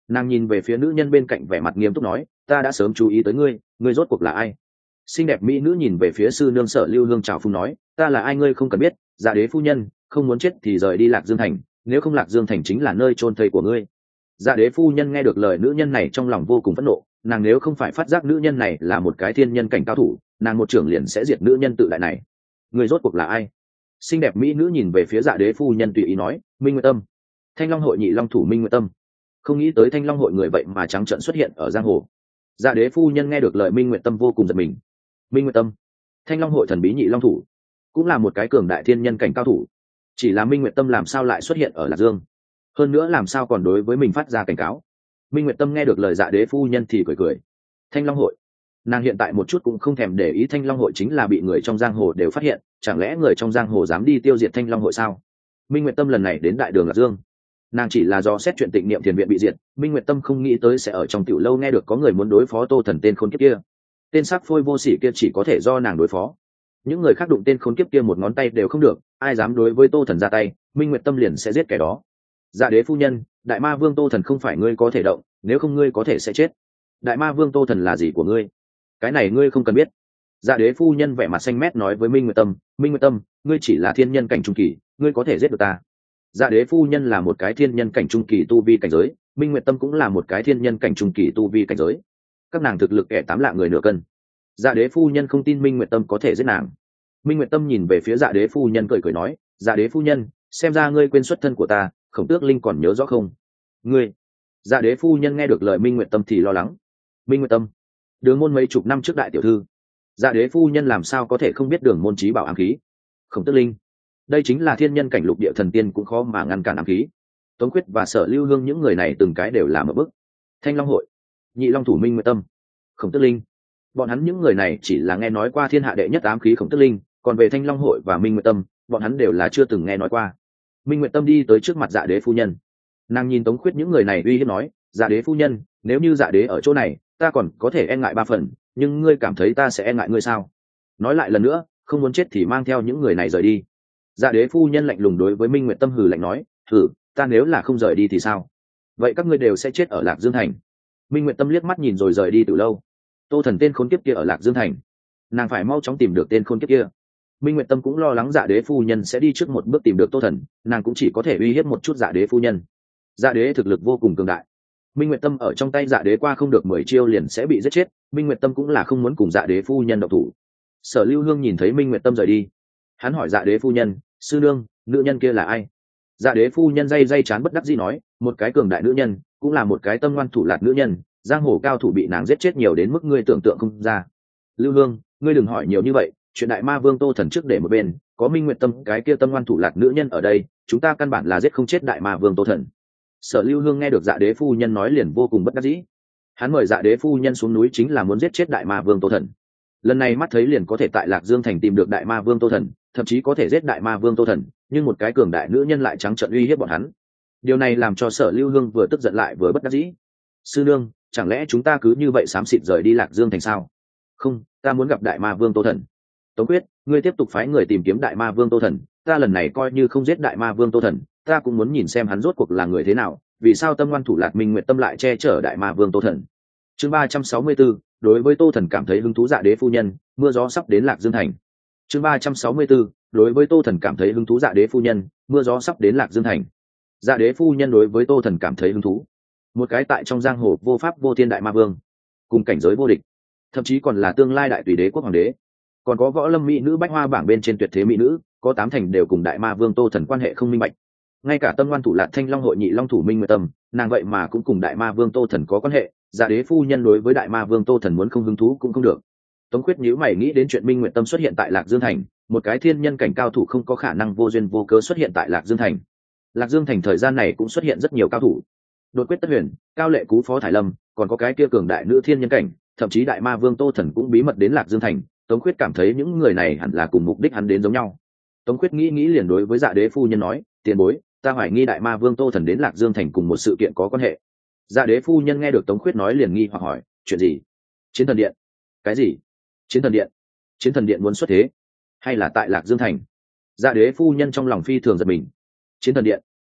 Nàng nhìn về phía nữ nhân bên cạnh vẻ mặt nghiêm túc nói, ta đã sớm chú ý tới ngươi, ngươi rốt cuộc là ai? Xinh đẹp mỹ nữ nhìn về phía sư nương Sở Lưu Hương chào phúng nói, ta là ai ngươi không cần biết, dạ đế phu nhân, không muốn chết thì rời đi Lạc Dương thành, nếu không Lạc Dương thành chính là nơi chôn thây của ngươi. Dạ đế phu nhân nghe được lời nữ nhân này trong lòng vô cùng phẫn nộ, nàng nếu không phải phát giác nữ nhân này là một cái thiên nhân cảnh cao thủ, nàng một trưởng liền sẽ diệt nữ nhân tự đại này. Ngươi rốt cuộc là ai? Xinh đẹp mỹ nữ nhìn về phía dạ đế phu nhân tùy ý nói, Minh Nguyệt Tâm, Thanh Long hội nhị long thủ Minh Nguyệt Tâm. Không nghĩ tới Thanh Long hội người vậy mà trắng trợn xuất hiện ở giang hồ. Dạ đế phu nhân nghe được lời Minh Nguyệt Tâm vô cùng giật mình. Minh Nguyệt Tâm, Thanh Long hội thần bí nhị long thủ, cũng là một cái cường đại thiên nhân cảnh cao thủ. Chỉ là Minh Nguyệt Tâm làm sao lại xuất hiện ở Lạc Dương? Hơn nữa làm sao còn đối với mình phát ra cảnh cáo? Minh Nguyệt Tâm nghe được lời dạ đế phu nhân thì cười cười. Thanh Long hội, nàng hiện tại một chút cũng không thèm để ý Thanh Long hội chính là bị người trong giang hồ đều phát hiện, chẳng lẽ người trong giang hồ dám đi tiêu diệt Thanh Long hội sao? Minh Nguyệt Tâm lần này đến đại đường Lạc Dương, nàng chỉ là do xét chuyện Tịnh Niệm Thiền viện bị diệt. Minh Nguyệt Tâm không nghĩ tới sẽ ở trong tiểu lâu nghe được có người muốn đối phó Tô Thần tên khốn kiếp kia. Tên sắc phôi vô sỉ kia chỉ có thể do nàng đối phó, những người khác đụng tên khốn kiếp kia một ngón tay đều không được, ai dám đối với Tô Thần ra tay, Minh Nguyệt Tâm liền sẽ giết kẻ đó. Dạ đế phu nhân, đại ma vương Tô Thần không phải ngươi có thể động, nếu không ngươi có thể sẽ chết. Đại ma vương Tô Thần là gì của ngươi? Cái này ngươi không cần biết. Dạ đế phu nhân vẻ mặt xanh mét nói với Minh Nguyệt Tâm, Minh Nguyệt Tâm, ngươi chỉ là thiên nhân cảnh trung kỳ, ngươi có thể giết được ta. Dạ đế phu nhân là một cái thiên nhân cảnh trung kỳ tu vi cảnh giới, Minh Nguyệt Tâm cũng là một cái thiên nhân cảnh trung kỳ tu vi cảnh giới, các nàng thực lực kẻ tám lạng người nửa cân. Dạ đế phu nhân không tin Minh Nguyệt Tâm có thể giết nàng. Minh Nguyệt Tâm nhìn về phía dạ đế phu nhân cười cười nói, dạ đế phu nhân, xem ra ngươi quên xuất thân của ta, Khổng Tước Linh còn nhớ rõ không? Ngươi? Dạ đế phu nhân nghe được lời Minh Nguyệt Tâm thì lo lắng. Minh Nguyệt Tâm, Đường môn mấy chục năm trước đại tiểu thư. Dạ đế phu nhân làm sao có thể không biết Đường môn trí bảo ám khí? Khổng Tước Linh, đây chính là thiên nhân cảnh lục địa thần tiên cũng khó mà ngăn cản ám khí. Tống Khuyết và Sở Lưu Hương những người này từng cái đều làm ở bức. Thanh Long hội, nhị long thủ Minh Nguyệt Tâm, Khổng Tước Linh, bọn hắn những người này chỉ là nghe nói qua thiên hạ đệ nhất ám khí Khổng Tước Linh, còn về Thanh Long hội và Minh Nguyệt Tâm, bọn hắn đều là chưa từng nghe nói qua. Minh Nguyệt Tâm đi tới trước mặt dạ đế phu nhân, nàng nhìn Tống Khuyết những người này uy hiếp nói, dạ đế phu nhân, nếu như dạ đế ở chỗ này, ta còn có thể e ngại ba phần, nhưng ngươi cảm thấy ta sẽ e ngại ngươi sao? Nói lại lần nữa, không muốn chết thì mang theo những người này rời đi. Dạ đế phu nhân lạnh lùng đối với Minh Nguyệt Tâm hừ lạnh nói, hừ, ta nếu là không rời đi thì sao? Vậy các ngươi đều sẽ chết ở Lạc Dương thành. Minh Nguyệt Tâm liếc mắt nhìn rồi rời đi từ lâu. Tô Thần tên khốn kiếp kia ở Lạc Dương thành, nàng phải mau chóng tìm được tên khốn kiếp kia. Minh Nguyệt Tâm cũng lo lắng dạ đế phu nhân sẽ đi trước một bước tìm được Tô Thần, nàng cũng chỉ có thể uy hiếp một chút dạ đế phu nhân. Dạ đế thực lực vô cùng cường đại, Minh Nguyệt Tâm ở trong tay dạ đế qua không được mười chiêu liền sẽ bị giết chết. Minh Nguyệt Tâm cũng là không muốn cùng dạ đế phu nhân độc thủ. Sở Lưu Hương nhìn thấy Minh Nguyệt Tâm rời đi, hắn hỏi dạ đế phu nhân, sư nương, nữ nhân kia là ai? Dạ đế phu nhân day day chán bất đắc dĩ nói, một cái cường đại nữ nhân, cũng là một cái tâm ngoan thủ lạt nữ nhân, giang hồ cao thủ bị nàng giết chết nhiều đến mức ngươi tưởng tượng không ra. Lưu Hương, ngươi đừng hỏi nhiều như vậy, chuyện đại ma vương Tô Thần trước để một bên, có Minh Nguyệt Tâm cái kia tâm ngoan thủ lạt nữ nhân ở đây, chúng ta căn bản là giết không chết đại ma vương Tô Thần. Sở Lưu Hương nghe được dạ đế phu nhân nói liền vô cùng bất đắc dĩ, hắn mời dạ đế phu nhân xuống núi chính là muốn giết chết đại ma vương Tô Thần. Lần này mắt thấy liền có thể tại Lạc Dương thành tìm được đại ma vương Tô Thần, thậm chí có thể giết đại ma vương Tô Thần, nhưng một cái cường đại nữ nhân lại trắng trợn uy hiếp bọn hắn. Điều này làm cho Sở Lưu Hương vừa tức giận lại vừa bất đắc dĩ. Sư nương, chẳng lẽ chúng ta cứ như vậy xám xịt rời đi Lạc Dương thành sao? Không, ta muốn gặp đại ma vương Tô Thần. Tống Quyết, ngươi tiếp tục phái người tìm kiếm đại ma vương Tô Thần, ta lần này coi như không giết đại ma vương Tô Thần, ta cũng muốn nhìn xem hắn rốt cuộc là người thế nào, vì sao tâm ngoan thủ lạt Minh Nguyệt Tâm lại che chở đại ma vương Tô Thần. Chương ba trăm sáu mươi tư, đối với Tô Thần cảm thấy hứng thú dạ đế phu nhân, mưa gió sắp đến Lạc Dương thành. Chương ba trăm sáu mươi tư, đối với Tô Thần cảm thấy hứng thú dạ đế phu nhân, mưa gió sắp đến Lạc Dương thành. Dạ đế phu nhân đối với Tô Thần cảm thấy hứng thú, một cái tại trong giang hồ vô pháp vô thiên đại ma vương, cùng cảnh giới vô địch, thậm chí còn là tương lai đại tùy đế quốc hoàng đế, còn có võ lâm mỹ nữ bách hoa bảng bên trên tuyệt thế mỹ nữ, có tám thành đều cùng đại ma vương Tô Thần quan hệ không minh bạch. Ngay cả tâm ngoan thủ lạt Thanh Long hội nhị long thủ Minh Nguyệt Tâm, nàng vậy mà cũng cùng đại ma vương Tô Thần có quan hệ. Dạ đế phu nhân đối với đại ma vương Tô Thần muốn không hứng thú cũng không được. Tống Khuyết nhíu mày nghĩ đến chuyện Minh Nguyệt Tâm xuất hiện tại Lạc Dương thành, một cái thiên nhân cảnh cao thủ không có khả năng vô duyên vô cớ xuất hiện tại Lạc Dương thành. Lạc Dương thành thời gian này cũng xuất hiện rất nhiều cao thủ, Đột Quyết Tất Huyền, Cao Lệ Cú Phó Thải Lâm, còn có cái kia cường đại nữ thiên nhân cảnh, thậm chí đại ma vương Tô Thần cũng bí mật đến Lạc Dương thành. Tống Khuyết cảm thấy những người này hẳn là cùng mục đích hắn đến giống nhau. Tống Khuyết nghĩ nghĩ liền đối với dạ đế phu nhân nói, tiền bối, ta hoài nghi đại ma vương Tô Thần đến Lạc Dương thành cùng một sự kiện có quan hệ. Dạ đế phu nhân nghe được Tống Khuyết nói liền nghi hoặc hỏi, chuyện gì? Chiến thần điện? Cái gì? Chiến thần điện? Chiến thần điện muốn xuất thế, hay là tại Lạc Dương thành? Dạ đế phu nhân trong lòng phi thường giật mình. Chiến thần điện?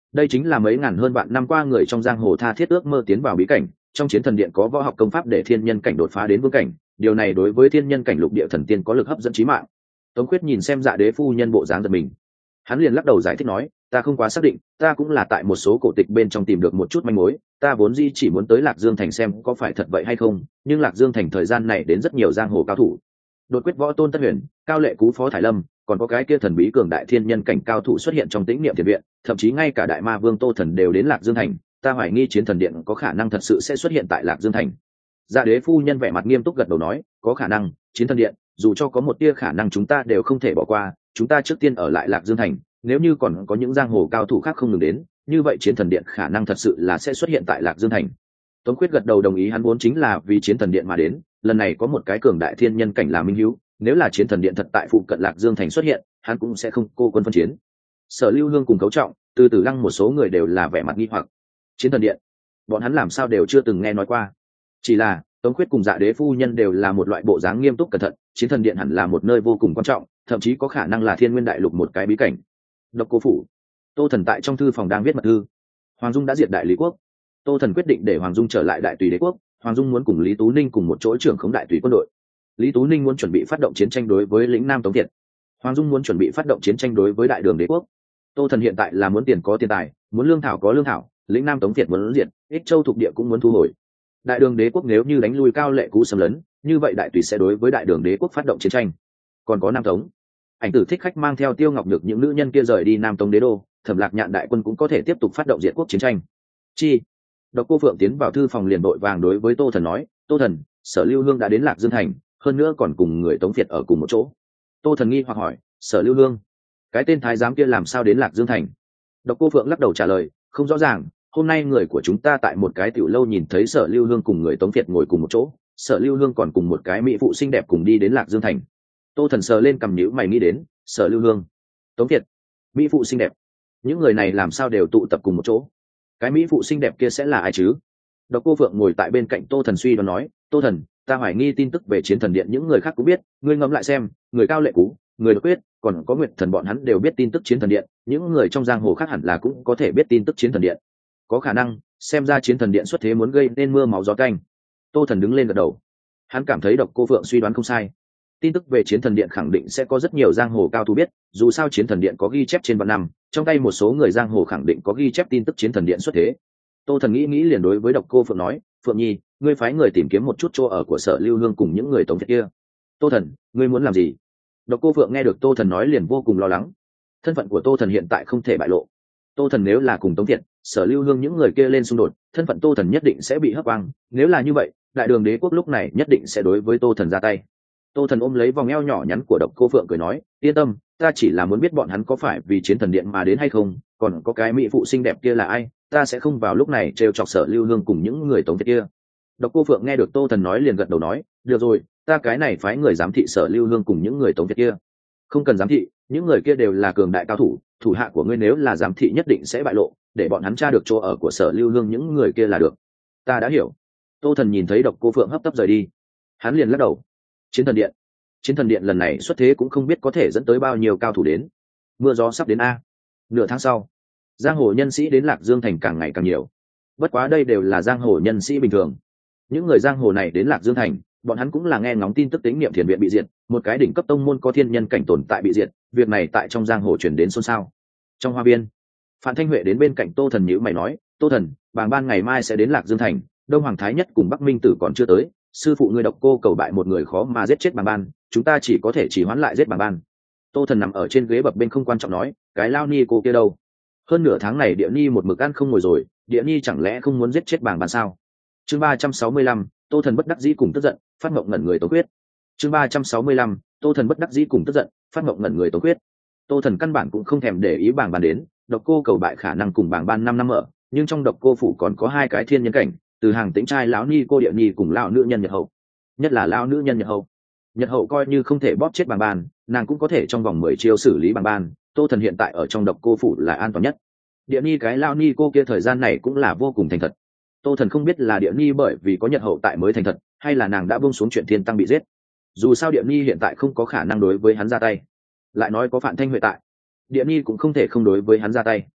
đây chính là mấy ngàn hơn vạn năm qua người trong giang hồ tha thiết ước mơ tiến vào bí cảnh. Trong chiến thần điện có võ học công pháp để thiên nhân cảnh đột phá đến vương cảnh, điều này đối với thiên nhân cảnh lục địa thần tiên có lực hấp dẫn chí mạng. Tống Khuyết nhìn xem Dạ Đế phu nhân bộ dáng giật mình, hắn liền lắc đầu giải thích nói, ta không quá xác định, ta cũng là tại một số cổ tịch bên trong tìm được một chút manh mối, ta vốn dĩ chỉ muốn tới Lạc Dương thành xem có phải thật vậy hay không, nhưng Lạc Dương thành thời gian này đến rất nhiều giang hồ cao thủ. Đột quyết võ tôn Tất Huyền, Cao Lệ Cú Phó Thải Lâm, còn có cái kia thần bí cường đại thiên nhân cảnh cao thủ xuất hiện trong tĩnh niệm thiền viện, thậm chí ngay cả đại ma vương Tô Thần đều đến Lạc Dương thành, ta hoài nghi chiến thần điện có khả năng thật sự sẽ xuất hiện tại Lạc Dương thành. Dạ Đế phu nhân vẻ mặt nghiêm túc gật đầu nói, có khả năng, chiến thần điện, dù cho có một tia khả năng chúng ta đều không thể bỏ qua, chúng ta trước tiên ở lại Lạc Dương thành, nếu như còn có những giang hồ cao thủ khác không ngừng đến, như vậy chiến thần điện khả năng thật sự là sẽ xuất hiện tại Lạc Dương thành. Tống Khuyết gật đầu đồng ý, hắn vốn chính là vì chiến thần điện mà đến, lần này có một cái cường đại thiên nhân cảnh là minh hữu, nếu là chiến thần điện thật tại phụ cận Lạc Dương thành xuất hiện, hắn cũng sẽ không cô quân phân chiến. Sở Lưu Hương cùng Cấu Trọng, Từ Tử Lăng một số người đều là vẻ mặt nghi hoặc. Chiến thần điện, bọn hắn làm sao đều chưa từng nghe nói qua. Chỉ là Tống Khuyết cùng Dạ Đế phu nhân đều là một loại bộ dáng nghiêm túc cẩn thận, chiến thần điện hẳn là một nơi vô cùng quan trọng, thậm chí có khả năng là thiên nguyên đại lục một cái bí cảnh. Độc Cô phủ, Tô Thần tại trong thư phòng đang viết mật thư. Hoàng Dung đã diệt Đại Lý quốc, Tô Thần quyết định để Hoàng Dung trở lại Đại Tùy đế quốc. Hoàng Dung muốn cùng Lý Tú Ninh cùng một chỗ trưởng khống Đại Tùy quân đội. Lý Tú Ninh muốn chuẩn bị phát động chiến tranh đối với lĩnh Nam Tống Thiệt. Hoàng Dung muốn chuẩn bị phát động chiến tranh đối với Đại Đường đế quốc. Tô Thần hiện tại là muốn tiền có tiền tài, muốn lương thảo có lương thảo, lĩnh Nam Tống Thiệt muốn diệt, Ích Châu thuộc địa cũng muốn thu hồi. Đại Đường đế quốc nếu như đánh lui Cao Lệ Cú xâm lấn, như vậy Đại Tùy sẽ đối với Đại Đường đế quốc phát động chiến tranh. Còn có Nam Tống, Ảnh Tử Thích Khách mang theo Tiêu Ngọc Nhược những nữ nhân kia rời đi Nam Tống đế đô, Thẩm Lạc Nhạn đại quân cũng có thể tiếp tục phát động diệt quốc chiến tranh. Chi? Độc Cô Phượng tiến vào thư phòng liền vội vàng đối với Tô Thần nói, Tô Thần, Sở Lưu Hương đã đến Lạc Dương thành, hơn nữa còn cùng người Tống Việt ở cùng một chỗ. Tô Thần nghi hoặc hỏi, Sở Lưu Hương, cái tên thái giám kia làm sao đến Lạc Dương thành? Độc Cô Phượng lắc đầu trả lời, không rõ ràng, hôm nay người của chúng ta tại một cái tiểu lâu nhìn thấy Sở Lưu Hương cùng người Tống Việt ngồi cùng một chỗ, Sở Lưu Hương còn cùng một cái mỹ phụ xinh đẹp cùng đi đến Lạc Dương thành. Tô Thần sờ lên cằm nhíu mày nghĩ đến, Sở Lưu Hương, Tống Việt, mỹ phụ xinh đẹp, những người này làm sao đều tụ tập cùng một chỗ? Cái mỹ phụ xinh đẹp kia sẽ là ai chứ? Độc Cô Phượng ngồi tại bên cạnh Tô Thần suy đoán nói, Tô Thần, ta hoài nghi tin tức về chiến thần điện những người khác cũng biết, ngươi ngẫm lại xem, người Cao Lệ Cú, người Độc Quyết, còn có Nguyệt Thần bọn hắn đều biết tin tức chiến thần điện, những người trong giang hồ khác hẳn là cũng có thể biết tin tức chiến thần điện. Có khả năng, xem ra chiến thần điện xuất thế muốn gây nên mưa máu gió canh. Tô Thần đứng lên gật đầu, hắn cảm thấy Độc Cô Phượng suy đoán không sai. Tin tức về chiến thần điện khẳng định sẽ có rất nhiều giang hồ cao thủ biết, dù sao chiến thần điện có ghi chép trên vạn năm, trong tay một số người giang hồ khẳng định có ghi chép tin tức chiến thần điện xuất thế. Tô Thần nghĩ nghĩ liền đối với Độc Cô Phượng nói, Phượng Nhi, ngươi phái người tìm kiếm một chút chỗ ở của Sở Lưu Hương cùng những người Tống Việt kia. Tô Thần, ngươi muốn làm gì? Độc Cô Phượng nghe được Tô Thần nói liền vô cùng lo lắng. Thân phận của Tô Thần hiện tại không thể bại lộ. Tô Thần nếu là cùng Tống Việt, Sở Lưu Hương những người kia lên xung đột, thân phận Tô Thần nhất định sẽ bị hất vang. Nếu là như vậy, Đại Đường đế quốc lúc này nhất định sẽ đối với Tô Thần ra tay. Tô Thần ôm lấy vòng eo nhỏ nhắn của Độc Cô Phượng cười nói, yên tâm, ta chỉ là muốn biết bọn hắn có phải vì chiến thần điện mà đến hay không, còn có cái mỹ phụ xinh đẹp kia là ai, ta sẽ không vào lúc này trêu chọc Sở Lưu Hương cùng những người Tống Việt kia. Độc Cô Phượng nghe được Tô Thần nói liền gật đầu nói, được rồi, ta cái này phái người giám thị Sở Lưu Hương cùng những người Tống Việt kia. Không cần giám thị, những người kia đều là cường đại cao thủ, thủ hạ của ngươi nếu là giám thị nhất định sẽ bại lộ, để bọn hắn tra được chỗ ở của Sở Lưu Hương những người kia là được. Ta đã hiểu. Tô Thần nhìn thấy Độc Cô Phượng hấp tấp rời đi, hắn liền lắc đầu. Chiến thần điện, chiến thần điện lần này xuất thế cũng không biết có thể dẫn tới bao nhiêu cao thủ đến. Mưa gió sắp đến a. Nửa tháng sau, giang hồ nhân sĩ đến Lạc Dương thành càng ngày càng nhiều. Bất quá đây đều là giang hồ nhân sĩ bình thường. Những người giang hồ này đến Lạc Dương thành, bọn hắn cũng là nghe ngóng tin tức tính niệm thiền viện bị diệt, một cái đỉnh cấp tông môn có thiên nhân cảnh tồn tại bị diệt, việc này tại trong giang hồ truyền đến xôn xao. Trong hoa viên, Phạm Thanh Huệ đến bên cạnh Tô Thần nhíu mày nói, Tô Thần, Bàng Ban ngày mai sẽ đến Lạc Dương thành, Đông Hoàng Thái Nhất cùng Bắc Minh Tử còn chưa tới, sư phụ ngươi Độc Cô cầu bại một người khó mà giết chết Bàng Ban, chúng ta chỉ có thể chỉ hoãn lại giết Bàng Ban. Tô Thần nằm ở trên ghế bập bên không quan trọng nói, cái lao ni cô kia đâu? Hơn nửa tháng này Địa Ni một mực ăn không ngồi rồi, Địa Ni chẳng lẽ không muốn giết chết Bàng Ban sao? Chương ba trăm sáu mươi lăm, Tô Thần bất đắc dĩ cùng tức giận, phát mộng ngẩn người Tống Quyết. Chương ba trăm sáu mươi lăm, Tô Thần bất đắc dĩ cùng tức giận, phát mộng ngẩn người Tống Quyết. Tô Thần căn bản cũng không thèm để ý Bàng Ban đến, Độc Cô cầu bại khả năng cùng Bàng Ban năm năm ở, nhưng trong Độc Cô phủ còn có hai cái thiên nhân cảnh, từ hàng tĩnh trai lão ni cô Địa Ni cùng lão nữ nhân Nhật Hậu. Nhất là lão nữ nhân Nhật Hậu. Nhật Hậu coi như không thể bóp chết Bàng Ban, nàng cũng có thể trong vòng mười chiêu xử lý Bàng Ban, Tô Thần hiện tại ở trong Độc Cô phủ là an toàn nhất. Địa Ni cái lão ni cô kia thời gian này cũng là vô cùng thành thật. Tô Thần không biết là Địa Ni bởi vì có Nhật Hậu tại mới thành thật, hay là nàng đã buông xuống chuyện thiên tăng bị giết. Dù sao Địa Ni hiện tại không có khả năng đối với hắn ra tay. Lại nói có Phạm Thanh Huệ tại, Địa Ni cũng không thể không đối với hắn ra tay.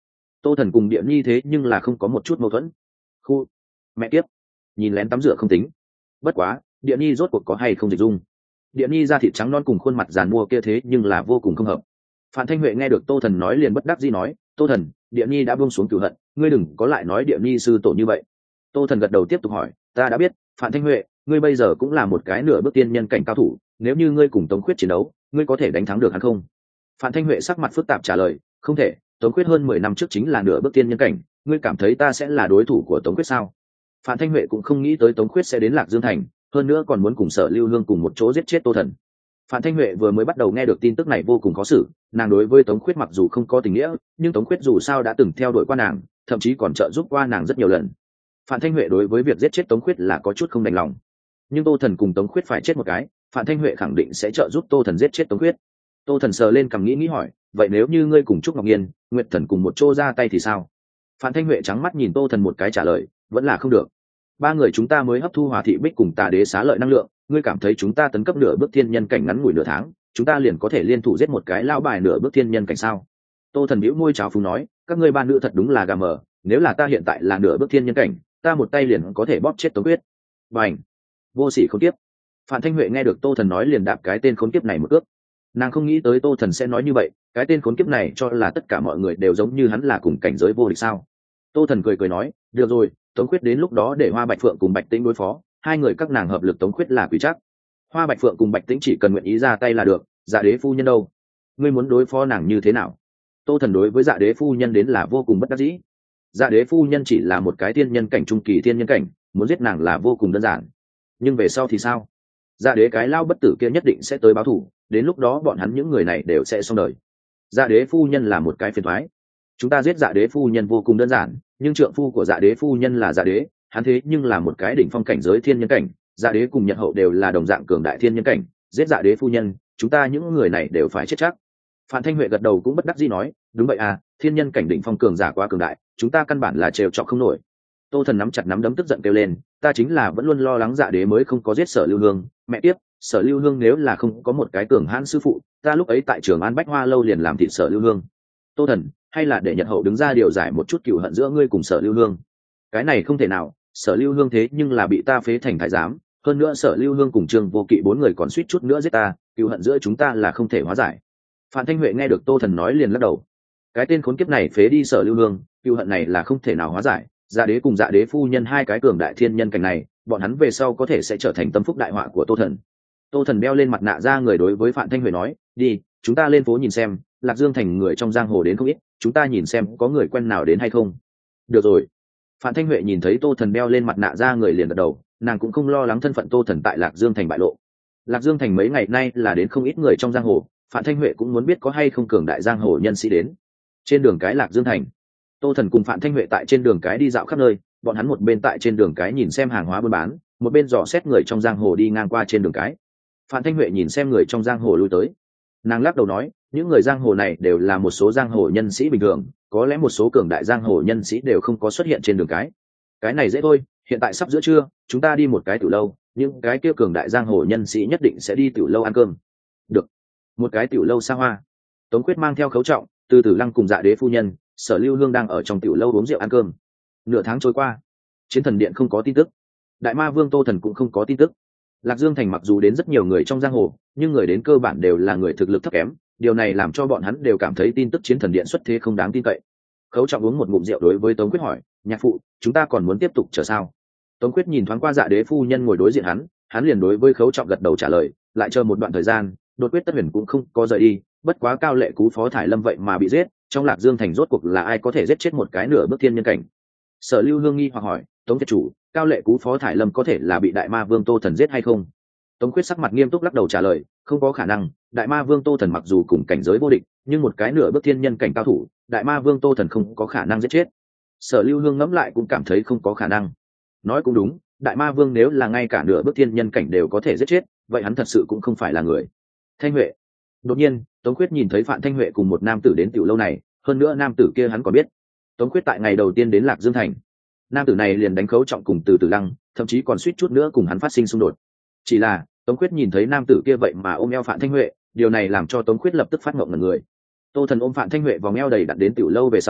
Tô Thần cùng Địa Nhi thế nhưng là không có một chút mâu thuẫn. Khu, mẹ kiếp, nhìn lén tắm rửa không tính, bất quá Địa Nhi rốt cuộc có hay không dịch dung. Địa Nhi da thịt trắng non cùng khuôn mặt giàn mua kia thế nhưng là vô cùng không hợp. Phạm Thanh Huệ nghe được Tô Thần nói liền bất đắc dĩ nói, Tô Thần, Địa Nhi đã buông xuống cửu hận, ngươi đừng có lại nói Địa Nhi sư tổ như vậy. Tô Thần gật đầu tiếp tục hỏi, ta đã biết, Phạm Thanh Huệ, ngươi bây giờ cũng là một cái nửa bước tiên nhân cảnh cao thủ, nếu như ngươi cùng Tống Khuyết chiến đấu, ngươi có thể đánh thắng được hắn không? Phạm Thanh Huệ sắc mặt phức tạp trả lời, không thể, Tống Khuyết hơn mười năm trước chính là nửa bước tiên nhân cảnh, ngươi cảm thấy ta sẽ là đối thủ của Tống Khuyết sao? Phạm Thanh Huệ cũng không nghĩ tới Tống Khuyết sẽ đến Lạc Dương Thành, hơn nữa còn muốn cùng Sở Lưu Hương cùng một chỗ giết chết Tô Thần. Phạm Thanh Huệ vừa mới bắt đầu nghe được tin tức này vô cùng khó xử, nàng đối với Tống Khuyết mặc dù không có tình nghĩa, nhưng Tống Khuyết dù sao đã từng theo đuổi qua nàng, thậm chí còn trợ giúp qua nàng rất nhiều lần. Phạm Thanh Huệ đối với việc giết chết Tống Khuyết là có chút không đành lòng. Nhưng Tô Thần cùng Tống Khuyết phải chết một cái, Phạm Thanh Huệ khẳng định sẽ trợ giúp Tô Thần giết chết Tống Khuyết. Tô Thần sờ lên cằm nghĩ nghĩ hỏi, vậy nếu như ngươi cùng Trúc Ngọc Nhiên, Nguyệt Thần cùng một chỗ ra tay thì sao? Phạm Thanh Huệ trắng mắt nhìn Tô Thần một cái trả lời, vẫn là không được. Ba người chúng ta mới hấp thu Hòa Thị Bích cùng Tà Đế xá lợi năng lượng, ngươi cảm thấy chúng ta tấn cấp nửa bước thiên nhân cảnh ngắn ngủi nửa tháng, chúng ta liền có thể liên thủ giết một cái lão bài nửa bước thiên nhân cảnh sao? Tô Thần bĩu môi cháo phúng nói, các ngươi ba nữ thật đúng là gà mờ, nếu là ta hiện tại là nửa bước thiên nhân cảnh, ta một tay liền có thể bóp chết Tống Quyết. Bành! Vô sỉ khốn kiếp. Phạm Thanh Huệ nghe được Tô Thần nói liền đạp cái tên khốn kiếp này một cước. Nàng không nghĩ tới Tô Thần sẽ nói như vậy, cái tên khốn kiếp này cho là tất cả mọi người đều giống như hắn là cùng cảnh giới vô địch sao? Tô Thần cười cười nói, được rồi, Tống Quyết đến lúc đó để Hoa Bạch Phượng cùng Bạch Tĩnh đối phó, hai người các nàng hợp lực Tống Quyết là quỷ chắc. Hoa Bạch Phượng cùng Bạch Tĩnh chỉ cần nguyện ý ra tay là được, Dạ Đế phu nhân đâu? Ngươi muốn đối phó nàng như thế nào? Tô Thần đối với Dạ Đế phu nhân đến là vô cùng bất đắc dĩ. Dạ Đế phu nhân chỉ là một cái tiên nhân cảnh trung kỳ tiên nhân cảnh, muốn giết nàng là vô cùng đơn giản. Nhưng về sau thì sao? Dạ Đế cái lao bất tử kia nhất định sẽ tới báo thù, đến lúc đó bọn hắn những người này đều sẽ xong đời. Dạ Đế phu nhân là một cái phiền toái. Chúng ta giết Dạ Đế phu nhân vô cùng đơn giản, nhưng trượng phu của Dạ Đế phu nhân là Dạ Đế, hắn thế nhưng là một cái đỉnh phong cảnh giới thiên nhân cảnh, Dạ Đế cùng Nhật Hậu đều là đồng dạng cường đại thiên nhân cảnh, giết Dạ Đế phu nhân, chúng ta những người này đều phải chết chắc. Phạm Thanh Huệ gật đầu cũng bất đắc dĩ nói, đúng vậy à, thiên nhân cảnh đỉnh phong cường giả quá cường đại, chúng ta căn bản là trêu chọc không nổi. Tô Thần nắm chặt nắm đấm tức giận kêu lên, ta chính là vẫn luôn lo lắng Dạ Đế mới không có giết Sở Lưu Hương, mẹ tiếp, Sở Lưu Hương nếu là không có một cái cường hãn sư phụ, ta lúc ấy tại Trường An Bách Hoa lâu liền làm thịt Sở Lưu Hương. Tô Thần, hay là để Nhật Hậu đứng ra điều giải một chút cừu hận giữa ngươi cùng Sở Lưu Hương? Cái này không thể nào, Sở Lưu Hương thế nhưng là bị ta phế thành thái giám, hơn nữa Sở Lưu Hương cùng Trương Vô Kỵ bốn người còn suýt chút nữa giết ta, cừu hận giữa chúng ta là không thể hóa giải. Phạm Thanh Huệ nghe được Tô Thần nói liền lắc đầu. Cái tên khốn kiếp này phế đi Sở Lưu Hương, cừu hận này là không thể nào hóa giải. Dạ Đế cùng Dạ Đế phu nhân hai cái cường đại thiên nhân cảnh này, bọn hắn về sau có thể sẽ trở thành tâm phúc đại họa của Tô Thần. Tô Thần đeo lên mặt nạ ra người đối với Phạm Thanh Huệ nói, đi, chúng ta lên phố nhìn xem, Lạc Dương thành người trong giang hồ đến không ít, chúng ta nhìn xem có người quen nào đến hay không. Được rồi. Phạm Thanh Huệ nhìn thấy Tô Thần đeo lên mặt nạ ra người liền gật đầu, nàng cũng không lo lắng thân phận Tô Thần tại Lạc Dương thành bại lộ. Lạc Dương thành mấy ngày nay là đến không ít người trong giang hồ, Phạm Thanh Huệ cũng muốn biết có hay không cường đại giang hồ nhân sĩ đến. Trên đường cái Lạc Dương thành, Tô Thần cùng Phạm Thanh Huệ tại trên đường cái đi dạo khắp nơi, bọn hắn một bên tại trên đường cái nhìn xem hàng hóa buôn bán, một bên dò xét người trong giang hồ đi ngang qua trên đường cái. Phạm Thanh Huệ nhìn xem người trong giang hồ lui tới, nàng lắc đầu nói, những người giang hồ này đều là một số giang hồ nhân sĩ bình thường, có lẽ một số cường đại giang hồ nhân sĩ đều không có xuất hiện trên đường cái. Cái này dễ thôi, hiện tại sắp giữa trưa, chúng ta đi một cái tiểu lâu, những cái kia cường đại giang hồ nhân sĩ nhất định sẽ đi tiểu lâu ăn cơm. Được. Một cái tiểu lâu xa hoa. Tống Quyết mang theo Khấu Trọng, Từ Tử Lăng cùng Dạ Đế phu nhân, Sở Lưu Hương đang ở trong tiểu lâu uống rượu ăn cơm. Nửa tháng trôi qua, Chiến Thần Điện không có tin tức, Đại Ma Vương Tô Thần cũng không có tin tức. Lạc Dương thành mặc dù đến rất nhiều người trong giang hồ, nhưng người đến cơ bản đều là người thực lực thấp kém, điều này làm cho bọn hắn đều cảm thấy tin tức Chiến Thần Điện xuất thế không đáng tin cậy. Khấu Trọng uống một ngụm rượu đối với Tống Quyết hỏi, nhạc phụ, chúng ta còn muốn tiếp tục chờ sao? Tống Quyết nhìn thoáng qua Dạ Đế phu nhân ngồi đối diện hắn, hắn liền đối với Khấu Trọng gật đầu trả lời, lại chờ một đoạn thời gian, Đột Quyết Tất Huyền cũng không có rời đi, bất quá Cao Lệ Cú Phó Thải Lâm vậy mà bị giết, trong Lạc Dương thành rốt cuộc là ai có thể giết chết một cái nửa bước thiên nhân cảnh? Sở Lưu Hương nghi hoặc hỏi, Tống Thiết chủ, Cao Lệ Cú Phó Thải Lâm có thể là bị Đại Ma Vương Tô Thần giết hay không? Tống Quyết sắc mặt nghiêm túc lắc đầu trả lời, không có khả năng, Đại Ma Vương Tô Thần mặc dù cùng cảnh giới vô địch, nhưng một cái nửa bước thiên nhân cảnh cao thủ, Đại Ma Vương Tô Thần không có khả năng giết chết. Sở Lưu Hương ngẫm lại cũng cảm thấy không có khả năng. Nói cũng đúng, Đại Ma Vương nếu là ngay cả nửa bước thiên nhân cảnh đều có thể giết chết, vậy hắn thật sự cũng không phải là người. Thanh Huệ. Đột nhiên, Tống Quyết nhìn thấy Phạm Thanh Huệ cùng một nam tử đến tiểu lâu này, hơn nữa nam tử kia hắn còn biết. Tống Quyết tại ngày đầu tiên đến Lạc Dương thành, nam tử này liền đánh Khấu Trọng cùng Từ Tử Lăng, thậm chí còn suýt chút nữa cùng hắn phát sinh xung đột. Chỉ là Tống Quyết nhìn thấy nam tử kia vậy mà ôm eo Phạm Thanh Huệ, điều này làm cho Tống Quyết lập tức phát ngộng ngẩn người. Tô Thần ôm Phạm Thanh Huệ vòng eo đầy đặn đến tiểu lâu về sau,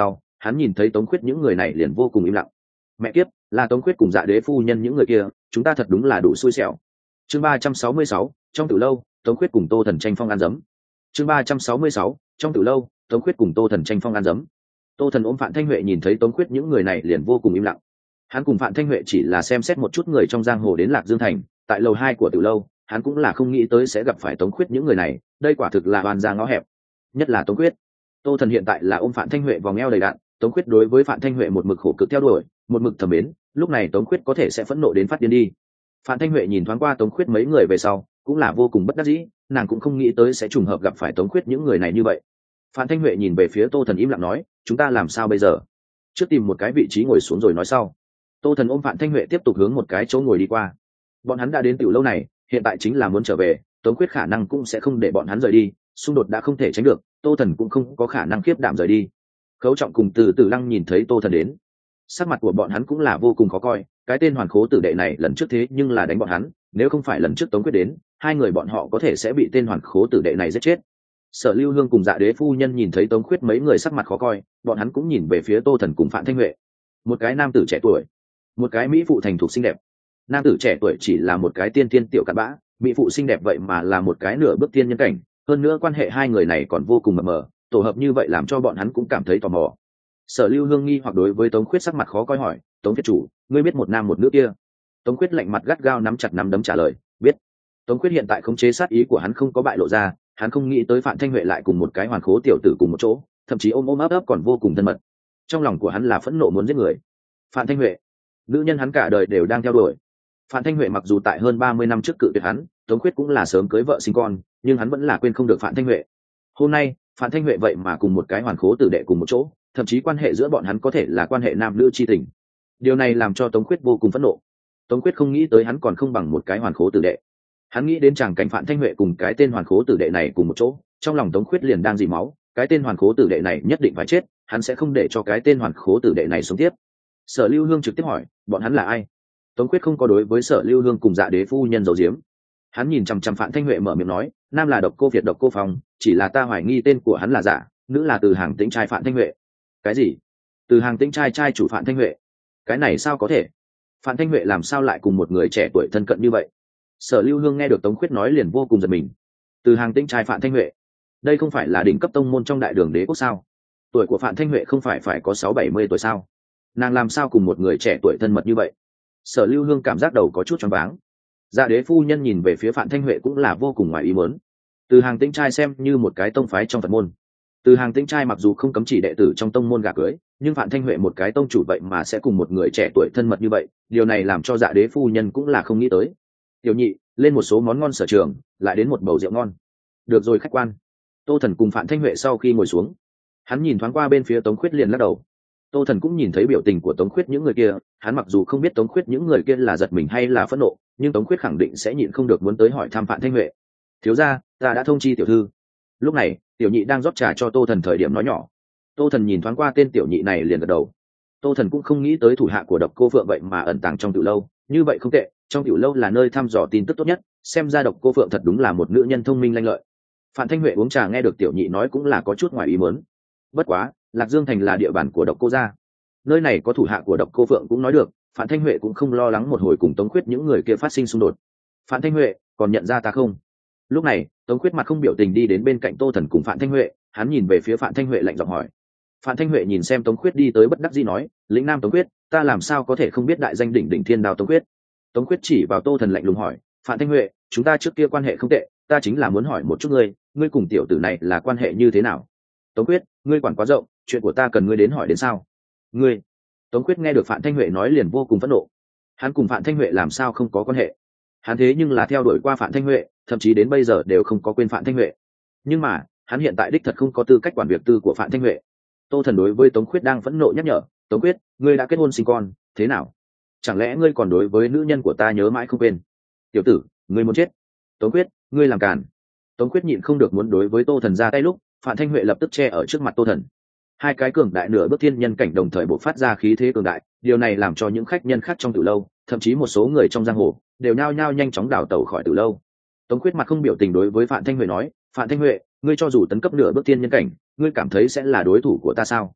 hắn nhìn thấy Tống Khuyết những người này liền vô cùng im lặng. Mẹ kiếp, là Tống Khuyết cùng Dạ Đế phu nhân những người kia, chúng ta thật đúng là đủ xui xẻo. Chương ba trăm sáu mươi sáu, trong tử lâu, Tống Khuyết cùng Tô Thần tranh phong ăn dấm. Chương ba trăm sáu mươi sáu, trong tử lâu, Tống Khuyết cùng Tô Thần tranh phong ăn dấm. Tô Thần ôm Phạm Thanh Huệ nhìn thấy Tống Khuyết những người này liền vô cùng im lặng. Hắn cùng Phạm Thanh Huệ chỉ là xem xét một chút người trong giang hồ đến Lạc Dương thành, tại lầu hai của tử lâu, hắn cũng là không nghĩ tới sẽ gặp phải Tống Khuyết những người này, đây quả thực là oan gia ngõ hẹp. Nhất là Tống Khuyết. Tô Thần hiện tại là ôm Phạm Thanh Huệ vòng eo đầy đạn, Tống Khuyết đối với Phạm Thanh Huệ một mực khổ cực theo đuổi, một mực thầm mến, lúc này Tống Khuyết có thể sẽ phẫn nộ đến phát điên đi. Phạm Thanh Huệ nhìn thoáng qua Tống Khuyết mấy người về sau, cũng là vô cùng bất đắc dĩ, nàng cũng không nghĩ tới sẽ trùng hợp gặp phải Tống Khuyết những người này như vậy. Phạm Thanh Huệ nhìn về phía Tô Thần im lặng nói, chúng ta làm sao bây giờ? Trước tìm một cái vị trí ngồi xuống rồi nói sau. Tô Thần ôm Phạm Thanh Huệ tiếp tục hướng một cái chỗ ngồi đi qua. Bọn hắn đã đến tiểu lâu này, hiện tại chính là muốn trở về, Tống Khuyết khả năng cũng sẽ không để bọn hắn rời đi, xung đột đã không thể tránh được, Tô Thần cũng không có khả năng khiếp đảm rời đi. Khấu Trọng cùng Từ Từ Lăng nhìn thấy Tô Thần đến, sắc mặt của bọn hắn cũng là vô cùng khó coi, cái tên hoàn khố tử đệ này lần trước thế nhưng là đánh bọn hắn, nếu không phải lần trước Tống Quyết đến, hai người bọn họ có thể sẽ bị tên hoàn khố tử đệ này giết chết. Sở Lưu Hương cùng Dạ Đế phu nhân nhìn thấy Tống Khuyết mấy người sắc mặt khó coi, bọn hắn cũng nhìn về phía Tô Thần cùng Phạm Thanh Huệ. Một cái nam tử trẻ tuổi, một cái mỹ phụ thành thục xinh đẹp. Nam tử trẻ tuổi chỉ là một cái tiên tiên tiểu cặn bã, mỹ phụ xinh đẹp vậy mà là một cái nửa bước tiên nhân cảnh, hơn nữa quan hệ hai người này còn vô cùng mập mờ, tổ hợp như vậy làm cho bọn hắn cũng cảm thấy tò mò. Sở Lưu Hương nghi hoặc đối với Tống Khuyết sắc mặt khó coi hỏi, Tống Thiết chủ, ngươi biết một nam một nữ kia? Tống Khuyết lạnh mặt gắt gao nắm chặt nắm đấm trả lời, biết. Tống Khuyết hiện tại khống chế sát ý của hắn không có bại lộ ra, hắn không nghĩ tới Phạm Thanh Huệ lại cùng một cái hoàn khố tiểu tử cùng một chỗ, thậm chí ôm ôm ấp ấp còn vô cùng thân mật. Trong lòng của hắn là phẫn nộ muốn giết người. Phạm Thanh Huệ, nữ nhân hắn cả đời đều đang theo đuổi. Phạm Thanh Huệ mặc dù tại hơn ba mươi năm trước cự tuyệt hắn, Tống Khuyết cũng là sớm cưới vợ sinh con, nhưng hắn vẫn là quên không được Phạm Thanh Huệ. Hôm nay, Phạm Thanh Huệ vậy mà cùng một cái hoàn khố tử đệ cùng một chỗ, thậm chí quan hệ giữa bọn hắn có thể là quan hệ nam nữ chi tình. Điều này làm cho Tống Khuyết vô cùng phẫn nộ. Tống Khuyết không nghĩ tới hắn còn không bằng một cái hoàn khố tử đệ. Hắn nghĩ đến chàng cảnh Phạm Thanh Huệ cùng cái tên hoàn khố tử đệ này cùng một chỗ, trong lòng Tống Khuyết liền đang dì máu, cái tên hoàn khố tử đệ này nhất định phải chết, hắn sẽ không để cho cái tên hoàn khố tử đệ này sống tiếp. Sở Lưu Hương trực tiếp hỏi, bọn hắn là ai? Tống Khuyết không có đối với Sở Lưu Hương cùng Dạ Đế phu nhân giấu giếm. Hắn nhìn chằm chằm Phạm Thanh Huệ mở miệng nói, nam là Độc Cô Việt Độc Cô Phong, chỉ là ta hoài nghi tên của hắn là giả, nữ là Từ Hàng Tĩnh trai Phạm Thanh Huệ. Cái gì? Từ Hàng Tĩnh trai trai chủ Phạm Thanh Huệ? Cái này sao có thể? Phạm Thanh Huệ làm sao lại cùng một người trẻ tuổi thân cận như vậy? Sở Lưu Hương nghe được Tống Khuyết nói liền vô cùng giật mình. Từ Hàng Tĩnh trai Phạm Thanh Huệ, đây không phải là đỉnh cấp tông môn trong đại đường đế quốc sao? Tuổi của Phạm Thanh Huệ không phải phải có sáu bảy mươi tuổi sao? Nàng làm sao cùng một người trẻ tuổi thân mật như vậy? Sở Lưu Hương cảm giác đầu có chút choáng váng. Dạ Đế phu nhân nhìn về phía Phạm Thanh Huệ cũng là vô cùng ngoài ý muốn. Từ Hàng Tĩnh trai xem như một cái tông phái trong Phật môn. Từ Hàng Tĩnh trai mặc dù không cấm chỉ đệ tử trong tông môn gả cưới, nhưng Phạm Thanh Huệ một cái tông chủ vậy mà sẽ cùng một người trẻ tuổi thân mật như vậy, điều này làm cho Dạ Đế phu nhân cũng là không nghĩ tới. Tiểu nhị, lên một số món ngon sở trường, lại đến một bầu rượu ngon. Được rồi khách quan. Tô Thần cùng Phạm Thanh Huệ sau khi ngồi xuống, hắn nhìn thoáng qua bên phía Tống Khuyết liền lắc đầu. Tô Thần cũng nhìn thấy biểu tình của Tống Khuyết những người kia, hắn mặc dù không biết Tống Khuyết những người kia là giật mình hay là phẫn nộ, nhưng Tống Khuyết khẳng định sẽ nhịn không được muốn tới hỏi thăm Phạm Thanh Huệ. Thiếu gia, ta đã thông chi tiểu thư. Lúc này, tiểu nhị đang rót trà cho Tô Thần thời điểm nói nhỏ. Tô Thần nhìn thoáng qua tên tiểu nhị này liền gật đầu. Tô Thần cũng không nghĩ tới thủ hạ của Độc Cô Phượng vậy mà ẩn tàng trong tiểu lâu, như vậy không tệ, trong tiểu lâu là nơi thăm dò tin tức tốt nhất, xem ra Độc Cô Phượng thật đúng là một nữ nhân thông minh lanh lợi. Phạm Thanh Huệ uống trà nghe được tiểu nhị nói cũng là có chút ngoài ý muốn. Bất quá, Lạc Dương thành là địa bàn của Độc Cô gia, nơi này có thủ hạ của Độc Cô Phượng cũng nói được, Phạm Thanh Huệ cũng không lo lắng một hồi cùng Tống Khuyết những người kia phát sinh xung đột. Phạm Thanh Huệ, còn nhận ra ta không? Lúc này, Tống Khuyết mặt không biểu tình đi đến bên cạnh Tô Thần cùng Phạm Thanh Huệ, hắn nhìn về phía Phạm Thanh Huệ lạnh giọng hỏi. Phạm Thanh Huệ nhìn xem Tống Khuyết đi tới bất đắc dĩ nói, lĩnh nam Tống Khuyết, ta làm sao có thể không biết đại danh đỉnh đỉnh thiên đao Tống Khuyết? Tống Khuyết chỉ vào Tô Thần lạnh lùng hỏi, Phạm Thanh Huệ, chúng ta trước kia quan hệ không tệ, ta chính là muốn hỏi một chút ngươi, ngươi cùng tiểu tử này là quan hệ như thế nào? Tống Khuyết, ngươi quản quá rộng, chuyện của ta cần ngươi đến hỏi đến sao? Ngươi? Tống Khuyết nghe được Phạm Thanh Huệ nói liền vô cùng phẫn nộ. Hắn cùng Phạm Thanh Huệ làm sao không có quan hệ? Hắn thế nhưng là theo đuổi qua Phạm Thanh Huệ, thậm chí đến bây giờ đều không có quên Phạm Thanh Huệ. Nhưng mà, hắn hiện tại đích thật không có tư cách quản việc tư của Phạm Thanh Huệ. Tô Thần đối với Tống Khuyết đang phẫn nộ nhắc nhở, Tống Khuyết, ngươi đã kết hôn sinh con, thế nào? Chẳng lẽ ngươi còn đối với nữ nhân của ta nhớ mãi không quên? Tiểu tử, ngươi muốn chết. Tống Khuyết, ngươi làm càn. Tống Khuyết nhịn không được muốn đối với Tô Thần ra tay lúc, Phạm Thanh Huệ lập tức che ở trước mặt Tô Thần. Hai cái cường đại nửa bước thiên nhân cảnh đồng thời bộc phát ra khí thế cường đại, điều này làm cho những khách nhân khác trong tử lâu, thậm chí một số người trong giang hồ, đều nhao nhao nhanh chóng đào tẩu khỏi tử lâu. Tống Khuyết mặt không biểu tình đối với Phạm Thanh Huệ nói, Phạm Thanh Huệ, ngươi cho dù tấn cấp nửa bước thiên nhân cảnh, ngươi cảm thấy sẽ là đối thủ của ta sao?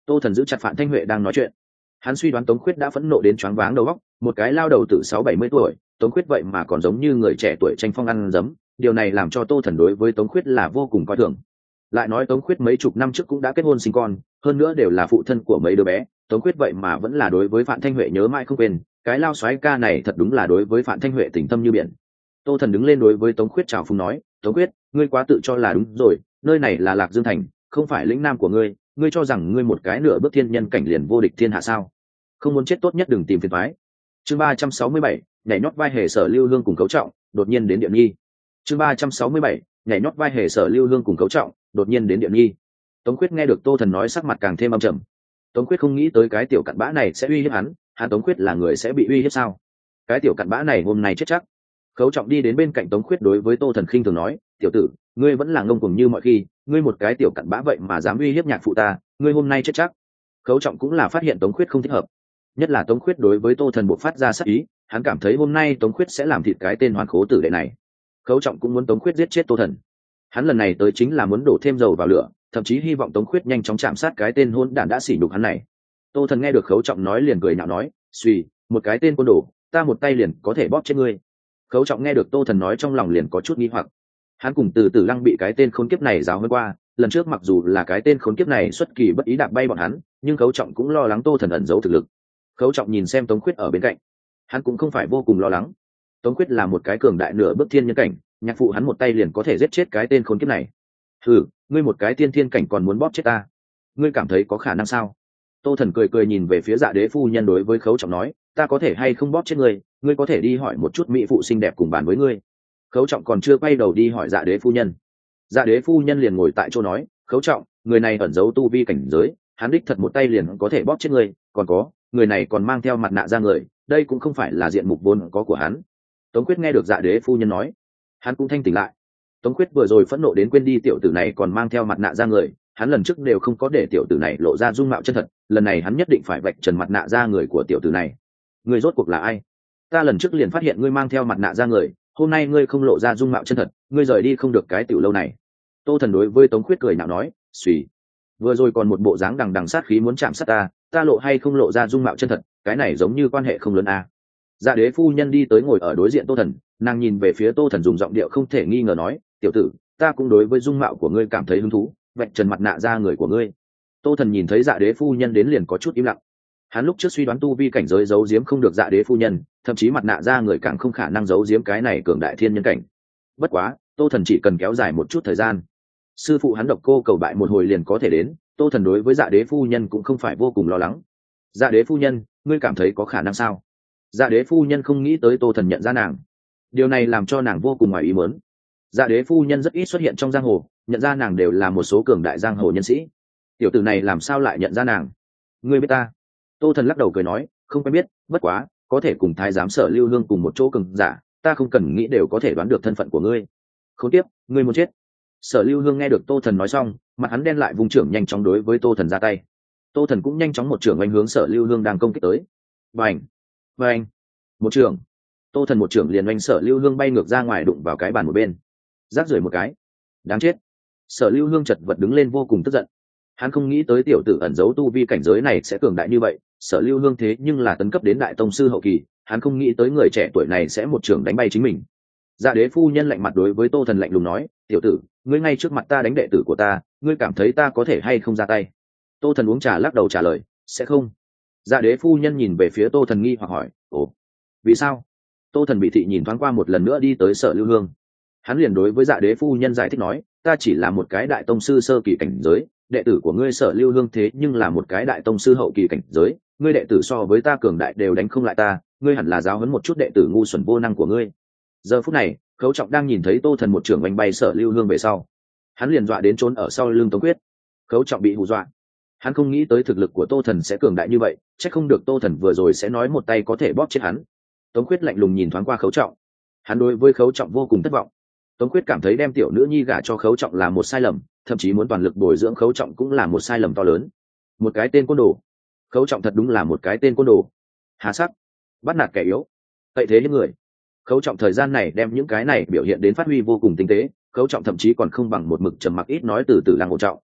Tô Thần giữ chặt Phạm Thanh Huệ đang nói chuyện. Hắn suy đoán Tống Khuyết đã phẫn nộ đến choáng váng đầu óc, một cái lao đầu từ sáu bảy mươi tuổi, Tống Khuyết vậy mà còn giống như người trẻ tuổi tranh phong ăn dấm, điều này làm cho Tô Thần đối với Tống Khuyết là vô cùng coi thường. Lại nói Tống Khuyết mấy chục năm trước cũng đã kết hôn sinh con, hơn nữa đều là phụ thân của mấy đứa bé, Tống Khuyết vậy mà vẫn là đối với Phạm Thanh Huệ nhớ mãi không quên, cái lao soái ca này thật đúng là đối với Phạm Thanh Huệ tình thâm như biển. Tô Thần đứng lên đối với Tống Khuyết chào phúng nói, Tống Khuyết, ngươi quá tự cho là đúng rồi, nơi này là Lạc Dương thành, không phải lĩnh nam của ngươi, ngươi cho rằng ngươi một cái nửa bước thiên nhân cảnh liền vô địch thiên hạ sao? Không muốn chết tốt nhất đừng tìm phiền toái. Chương ba trăm sáu mươi bảy, nhảy nhót vai hề Sở Lưu Hương cùng Cấu Trọng, đột nhiên đến Điện Nghi. Chương ba trăm sáu mươi bảy, nhảy nhót vai hề Sở Lưu Hương cùng Cấu Trọng, đột nhiên đến Điện Nghi. Tống Khuyết nghe được Tô Thần nói sắc mặt càng thêm âm trầm. Tống Khuyết không nghĩ tới cái tiểu cặn bã này sẽ uy hiếp hắn, hắn Tống Khuyết là người sẽ bị uy hiếp sao? Cái tiểu cặn bã này hôm nay chết chắc. Cấu Trọng đi đến bên cạnh Tống Khuyết đối với Tô Thần khinh thường nói, tiểu tử, ngươi vẫn là ngông cuồng như mọi khi, ngươi một cái tiểu cặn bã vậy mà dám uy hiếp nhạc phụ ta, ngươi hôm nay chết chắc. Cấu Trọng cũng là phát hiện Tống Khuyết không thích hợp, nhất là Tống Khuyết đối với Tô Thần buộc phát ra sát ý, hắn cảm thấy hôm nay Tống Khuyết sẽ làm thịt cái tên hoàn khố tử đệ này. Cấu Trọng cũng muốn Tống Khuyết giết chết Tô Thần, hắn lần này tới chính là muốn đổ thêm dầu vào lửa, thậm chí hy vọng Tống Khuyết nhanh chóng chạm sát cái tên hôn đản đã sỉ nhục hắn này. Tô Thần nghe được Cấu Trọng nói liền cười nhạo nói, suy, một cái tên côn đồ, ta một tay liền có thể bóp chết ngươi. Cấu Trọng nghe được Tô Thần nói trong lòng liền có chút nghi hoặc, hắn cùng từ từ lăng bị cái tên khốn kiếp này giáo hơn qua, lần trước mặc dù là cái tên khốn kiếp này xuất kỳ bất ý đạp bay bọn hắn, nhưng Cấu Trọng cũng lo lắng Tô Thần ẩn giấu thực lực. Cấu Trọng nhìn xem Tống Khuyết ở bên cạnh, hắn cũng không phải vô cùng lo lắng. Tống Khuyết là một cái cường đại nửa bước thiên nhân cảnh, nhạc phụ hắn một tay liền có thể giết chết cái tên khốn kiếp này. Hừ, ngươi một cái tiên thiên cảnh còn muốn bóp chết ta, ngươi cảm thấy có khả năng sao? Tô Thần cười cười nhìn về phía Dạ Đế phu nhân đối với Cấu Trọng nói, ta có thể hay không bóp chết ngươi, ngươi có thể đi hỏi một chút mỹ phụ xinh đẹp cùng bàn với ngươi. Cấu Trọng còn chưa quay đầu đi hỏi Dạ Đế phu nhân, Dạ Đế phu nhân liền ngồi tại chỗ nói, Cấu Trọng, người này ẩn giấu tu vi cảnh giới, hắn đích thật một tay liền có thể bóp chết ngươi, còn có, người này còn mang theo mặt nạ ra người, đây cũng không phải là diện mục vốn có của hắn. Tống Khuyết nghe được Dạ Đế phu nhân nói, hắn cũng thanh tỉnh lại. Tống Khuyết vừa rồi phẫn nộ đến quên đi tiểu tử này còn mang theo mặt nạ ra người, hắn lần trước đều không có để tiểu tử này lộ ra dung mạo chân thật, lần này hắn nhất định phải vạch trần mặt nạ ra người của tiểu tử này. Ngươi rốt cuộc là ai? Ta lần trước liền phát hiện ngươi mang theo mặt nạ ra người, hôm nay ngươi không lộ ra dung mạo chân thật, ngươi rời đi không được cái tiểu lâu này. Tô Thần đối với Tống Khuyết cười nhạo nói, suy, vừa rồi còn một bộ dáng đằng đằng sát khí muốn chạm sát ta, ta lộ hay không lộ ra dung mạo chân thật, cái này giống như quan hệ không lớn à. Dạ Đế phu nhân đi tới ngồi ở đối diện Tô Thần, nàng nhìn về phía Tô Thần dùng giọng điệu không thể nghi ngờ nói, tiểu tử, ta cũng đối với dung mạo của ngươi cảm thấy hứng thú, vạch trần mặt nạ ra người của ngươi. Tô Thần nhìn thấy Dạ Đế phu nhân đến liền có chút im lặng. Hắn lúc trước suy đoán tu vi cảnh giới giấu giếm không được Dạ Đế phu nhân, thậm chí mặt nạ ra người càng không khả năng giấu giếm cái này cường đại thiên nhân cảnh. Bất quá, Tô Thần chỉ cần kéo dài một chút thời gian, sư phụ hắn độc cô cầu bại một hồi liền có thể đến. Tô Thần đối với Dạ Đế phu nhân cũng không phải vô cùng lo lắng. Dạ Đế phu nhân, ngươi cảm thấy có khả năng sao? Dạ Đế phu nhân không nghĩ tới Tô Thần nhận ra nàng, điều này làm cho nàng vô cùng ngoài ý muốn. Dạ Đế phu nhân rất ít xuất hiện trong giang hồ, nhận ra nàng đều là một số cường đại giang hồ nhân sĩ. Tiểu tử này làm sao lại nhận ra nàng? Ngươi biết ta? Tô Thần lắc đầu cười nói, không quen biết, bất quá có thể cùng thái giám Sở Lưu Hương cùng một chỗ cường giả, ta không cần nghĩ đều có thể đoán được thân phận của ngươi. Khốn tiếp, ngươi muốn chết. Sở Lưu Hương nghe được Tô Thần nói xong, mặt hắn đen lại, vùng trưởng nhanh chóng đối với Tô Thần ra tay. Tô Thần cũng nhanh chóng một trưởng oanh hướng Sở Lưu Hương đang công kích tới. Bành, bành, một trưởng. Tô Thần một trưởng liền oanh Sở Lưu Hương bay ngược ra ngoài, đụng vào cái bàn một bên, rác rưởi một cái. Đáng chết. Sở Lưu Hương chật vật đứng lên vô cùng tức giận. Hắn không nghĩ tới tiểu tử ẩn giấu tu vi cảnh giới này sẽ cường đại như vậy. Sở Lưu Hương thế nhưng là tấn cấp đến đại tông sư hậu kỳ, hắn không nghĩ tới người trẻ tuổi này sẽ một trưởng đánh bay chính mình. Dạ Đế phu nhân lạnh mặt đối với Tô Thần lạnh lùng nói, tiểu tử, ngươi ngay trước mặt ta đánh đệ tử của ta, ngươi cảm thấy ta có thể hay không ra tay? Tô Thần uống trà lắc đầu trả lời, sẽ không. Dạ Đế phu nhân nhìn về phía Tô Thần nghi hoặc hỏi, ồ, vì sao? Tô Thần bị thị nhìn thoáng qua một lần nữa đi tới Sở Lưu Hương. Hắn liền đối với Dạ Đế phu nhân giải thích nói, ta chỉ là một cái đại tông sư sơ kỳ cảnh giới, đệ tử của ngươi Sở Lưu Hương thế nhưng là một cái đại tông sư hậu kỳ cảnh giới, ngươi đệ tử so với ta cường đại đều đánh không lại ta, ngươi hẳn là giáo huấn một chút đệ tử ngu xuẩn vô năng của ngươi. Giờ phút này, Cấu Trọng đang nhìn thấy Tô Thần một trưởng oanh bay Sở Lưu Hương về sau, hắn liền dọa đến trốn ở sau lưng Tống Quyết. Cấu Trọng bị hù dọa, hắn không nghĩ tới thực lực của Tô Thần sẽ cường đại như vậy, chắc không được Tô Thần vừa rồi sẽ nói một tay có thể bóp chết hắn. Tống Quyết lạnh lùng nhìn thoáng qua Cấu Trọng, hắn đối với Cấu Trọng vô cùng thất vọng. Tống Quyết cảm thấy đem tiểu nữ nhi gả cho Cấu Trọng là một sai lầm, thậm chí muốn toàn lực bồi dưỡng Cấu Trọng cũng là một sai lầm to lớn. Một cái tên côn đồ. Cấu Trọng thật đúng là một cái tên côn đồ. Hà sắc, bắt nạt kẻ yếu, cậy thế những người. Cấu Trọng thời gian này đem những cái này biểu hiện đến phát huy vô cùng tinh tế, Cấu Trọng thậm chí còn không bằng một mực trầm mặc ít nói từ từ Lăng Ngộ Trọng.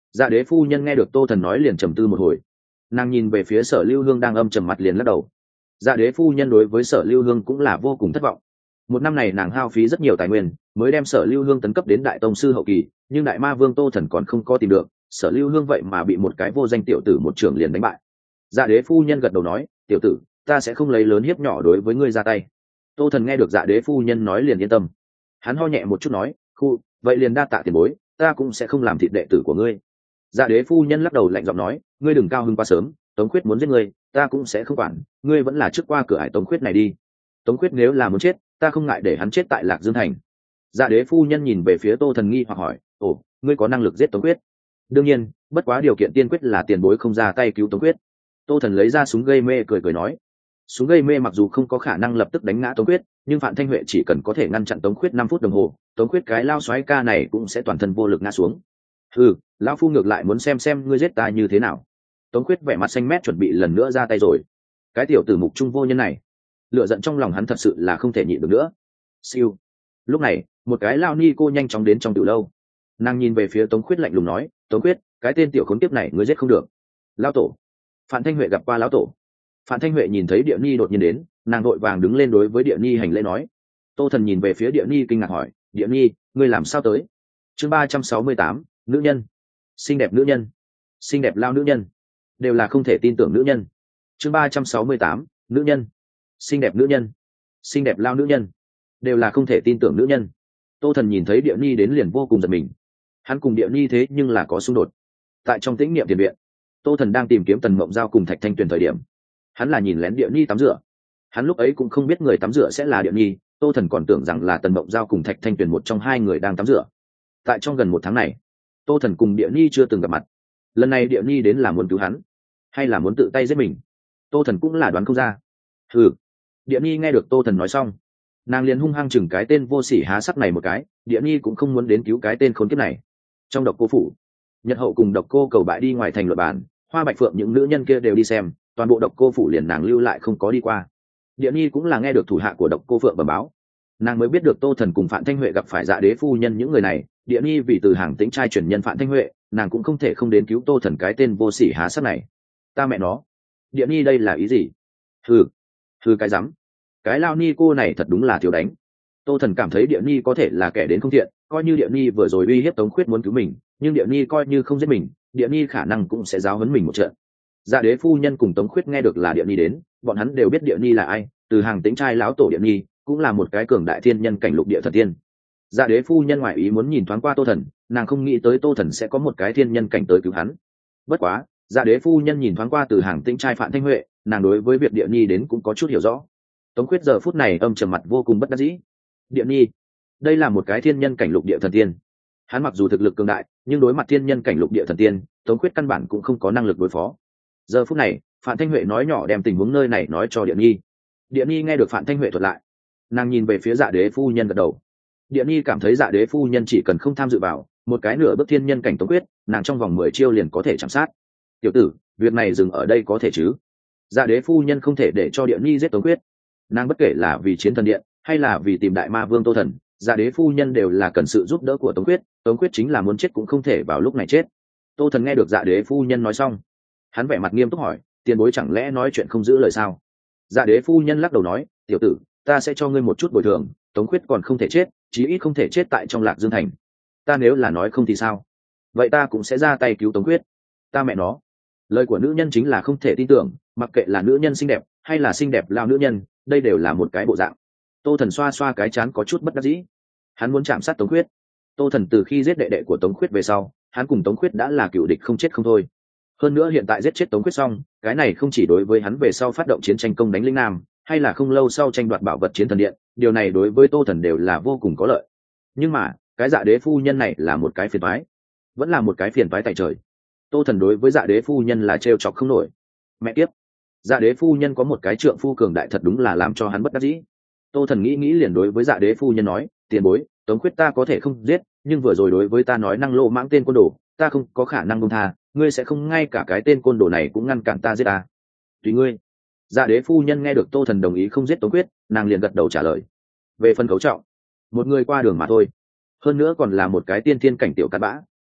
Dạ đế phu nhân nghe được tô thần nói liền trầm tư một hồi, nàng nhìn về phía Sở Lưu Hương đang âm trầm mặt liền lắc đầu. Dạ đế phu nhân đối với Sở Lưu Hương cũng là vô cùng thất vọng. Một năm này nàng hao phí rất nhiều tài nguyên mới đem Sở Lưu Hương tấn cấp đến đại tông sư hậu kỳ, nhưng đại ma vương tô thần còn không có tìm được, Sở Lưu Hương vậy mà bị một cái vô danh tiểu tử một trưởng liền đánh bại. Dạ đế phu nhân gật đầu nói, tiểu tử, ta sẽ không lấy lớn hiếp nhỏ đối với ngươi ra tay. Tô thần nghe được dạ đế phu nhân nói liền yên tâm, hắn ho nhẹ một chút nói, khu vậy liền đa tạ tiền bối, ta cũng sẽ không làm thịt đệ tử của ngươi. Dạ đế phu nhân lắc đầu lạnh giọng nói, ngươi đừng cao hứng quá sớm, Tống Khuyết muốn giết ngươi ta cũng sẽ không quản, ngươi vẫn là trước qua cửa ải Tống Khuyết này đi. Tống Khuyết nếu là muốn chết, ta không ngại để hắn chết tại Lạc Dương thành. Dạ đế phu nhân nhìn về phía Tô thần nghi hoặc hỏi, ồ, ngươi có năng lực giết Tống Khuyết? Đương nhiên, bất quá điều kiện tiên quyết là tiền bối không ra tay cứu Tống Khuyết. Tô thần lấy ra súng gây mê cười cười nói, súng gây mê mặc dù không có khả năng lập tức đánh ngã Tống Khuyết, nhưng Phạm Thanh Huệ chỉ cần có thể ngăn chặn Tống Khuyết năm phút đồng hồ, Tống Khuyết cái lao xoáy ca này cũng sẽ toàn thân vô lực ngã xuống. Ừ, lão phu ngược lại muốn xem xem ngươi giết ta như thế nào. Tống Khuyết vẻ mặt xanh mét chuẩn bị lần nữa ra tay rồi. Cái tiểu tử mục trung vô nhân này, lửa giận trong lòng hắn thật sự là không thể nhịn được nữa. Siêu. Lúc này, một cái lao ni cô nhanh chóng đến trong tiểu lâu. Nàng nhìn về phía Tống Khuyết lạnh lùng nói, Tống Khuyết, cái tên tiểu khốn kiếp này ngươi giết không được. Lão tổ. Phạm Thanh Huệ gặp qua lão tổ. Phạm Thanh Huệ nhìn thấy Địa Ni đột nhiên đến, nàng vội vàng đứng lên đối với Địa Ni hành lễ nói. Tô thần nhìn về phía Địa Ni kinh ngạc hỏi, Địa Ni, ngươi làm sao tới? Chương ba trăm sáu mươi tám, nữ nhân. Xinh đẹp nữ nhân. Xinh đẹp lao nữ nhân. Đều là không thể tin tưởng nữ nhân. Chương ba trăm sáu mươi tám, nữ nhân. Xinh đẹp nữ nhân. Xinh đẹp lao nữ nhân. Đều là không thể tin tưởng nữ nhân. Tô thần nhìn thấy Địa Ni đến liền vô cùng giật mình. Hắn cùng Địa Ni thế nhưng là có xung đột. Tại trong tĩnh niệm tiền viện, Tô thần đang tìm kiếm Tần Mộng Giao cùng Thạch Thanh Tuyền thời điểm, hắn là nhìn lén Địa Ni tắm rửa. Hắn lúc ấy cũng không biết người tắm rửa sẽ là Địa Ni, Tô thần còn tưởng rằng là Tần Mộng Giao cùng Thạch Thanh Tuyền một trong hai người đang tắm rửa. Tại trong gần một tháng này, Tô thần cùng Địa Ni chưa từng gặp mặt. Lần này Địa Ni đến là muốn cứu hắn, hay là muốn tự tay giết mình, Tô thần cũng là đoán không ra. Ừ. Địa Ni nghe được Tô thần nói xong, nàng liền hung hăng chừng cái tên vô sỉ há sắc này một cái. Địa Ni cũng không muốn đến cứu cái tên khốn kiếp này. Trong Độc Cô phủ, Nhật Hậu cùng Độc Cô cầu bại đi ngoài thành luật bàn, Hoa Bạch Phượng những nữ nhân kia đều đi xem, toàn bộ Độc Cô phủ liền nàng lưu lại không có đi qua. Địa Ni cũng là nghe được thủ hạ của Độc Cô Phượng bẩm báo, nàng mới biết được Tô thần cùng Phạm Thanh Huệ gặp phải Dạ đế phu nhân những người này. Địa Ni vì từ hàng tính trai truyền nhân Phạm Thanh Huệ, nàng cũng không thể không đến cứu Tô thần cái tên vô sỉ há sắc này. Ta mẹ nó, Địa Ni đây là ý gì? Hừ, hừ cái rắm, cái lao ni cô này thật đúng là thiếu đánh. Tô thần cảm thấy Địa Ni có thể là kẻ đến không thiện, coi như Địa Ni vừa rồi uy hiếp Tống Khuyết muốn cứu mình, nhưng Địa Ni coi như không giết mình, Địa Ni khả năng cũng sẽ giáo huấn mình một trận. Dạ đế phu nhân cùng Tống Khuyết nghe được là Địa Ni đến, bọn hắn đều biết Địa Ni là ai, từ hàng tính trai lão tổ Địa Ni cũng là một cái cường đại thiên nhân cảnh lục địa thần tiên. Dạ đế phu nhân ngoại ý muốn nhìn thoáng qua Tô thần, nàng không nghĩ tới Tô thần sẽ có một cái thiên nhân cảnh tới cứu hắn. Bất quá, Dạ đế phu nhân nhìn thoáng qua từ hàng tĩnh trai Phạm Thanh Huệ, nàng đối với việc Địa Ni đến cũng có chút hiểu rõ. Tống Khuyết giờ phút này âm trầm mặt vô cùng bất đắc dĩ. Địa Ni, đây là một cái thiên nhân cảnh lục địa thần tiên, hắn mặc dù thực lực cường đại, nhưng đối mặt thiên nhân cảnh lục địa thần tiên, Tống Khuyết căn bản cũng không có năng lực đối phó. Giờ phút này, Phạm Thanh Huệ nói nhỏ đem tình huống nơi này nói cho Địa Ni. Địa Ni nghe được Phạm Thanh Huệ thuật lại, nàng nhìn về phía Dạ đế phu nhân gật đầu. Địa Ni cảm thấy Dạ đế phu nhân chỉ cần không tham dự vào một cái nửa bước thiên nhân cảnh Tống Khuyết, nàng trong vòng mười chiêu liền có thể chạm sát. Tiểu tử, việc này dừng ở đây có thể chứ? Dạ đế phu nhân không thể để cho Địa Ni giết Tống Khuyết. Nàng bất kể là vì chiến thần điện hay là vì tìm đại ma vương Tô thần, Dạ đế phu nhân đều là cần sự giúp đỡ của Tống Khuyết. Tống Khuyết chính là muốn chết cũng không thể vào lúc này chết. Tô thần nghe được Dạ đế phu nhân nói xong, hắn vẻ mặt nghiêm túc hỏi, tiền bối chẳng lẽ nói chuyện không giữ lời sao? Dạ đế phu nhân lắc đầu nói, tiểu tử, ta sẽ cho ngươi một chút bồi thường, Tống Khuyết còn không thể chết, chí ít không thể chết tại trong Lạc Dương thành. Ta nếu là nói không thì sao? Vậy ta cũng sẽ ra tay cứu Tống Khuyết. Ta mẹ nó, lời của nữ nhân chính là không thể tin tưởng, mặc kệ là nữ nhân xinh đẹp hay là xinh đẹp lao nữ nhân, đây đều là một cái bộ dạng. Tô thần xoa xoa cái chán có chút bất đắc dĩ, hắn muốn chạm sát Tống Khuyết. Tô thần từ khi giết đệ đệ của Tống Khuyết về sau, hắn cùng Tống Khuyết đã là cựu địch không chết không thôi. Hơn nữa hiện tại giết chết Tống Khuyết xong, cái này không chỉ đối với hắn về sau phát động chiến tranh công đánh lĩnh Nam, hay là không lâu sau tranh đoạt bảo vật chiến thần điện, điều này đối với Tô thần đều là vô cùng có lợi. Nhưng mà cái Dạ đế phu nhân này là một cái phiền toái, vẫn là một cái phiền toái tại trời. Tô thần đối với Dạ đế phu nhân là trêu chọc không nổi. Mẹ kiếp, Dạ đế phu nhân có một cái trượng phu cường đại thật đúng là làm cho hắn bất đắc dĩ. Tô thần nghĩ nghĩ liền đối với Dạ đế phu nhân nói, tiền bối, Tống Khuyết ta có thể không giết, nhưng vừa rồi đối với ta nói năng lô mãng tên côn đồ, ta không có khả năng buông tha, ngươi sẽ không ngay cả cái tên côn đồ này cũng ngăn cản ta giết ta. Tùy ngươi. Dạ đế phu nhân nghe được Tô thần đồng ý không giết Tống Khuyết, nàng liền gật đầu trả lời. Về phần cấu trọng, một người qua đường mà thôi, hơn nữa còn là một cái tiên thiên cảnh tiểu cát bã,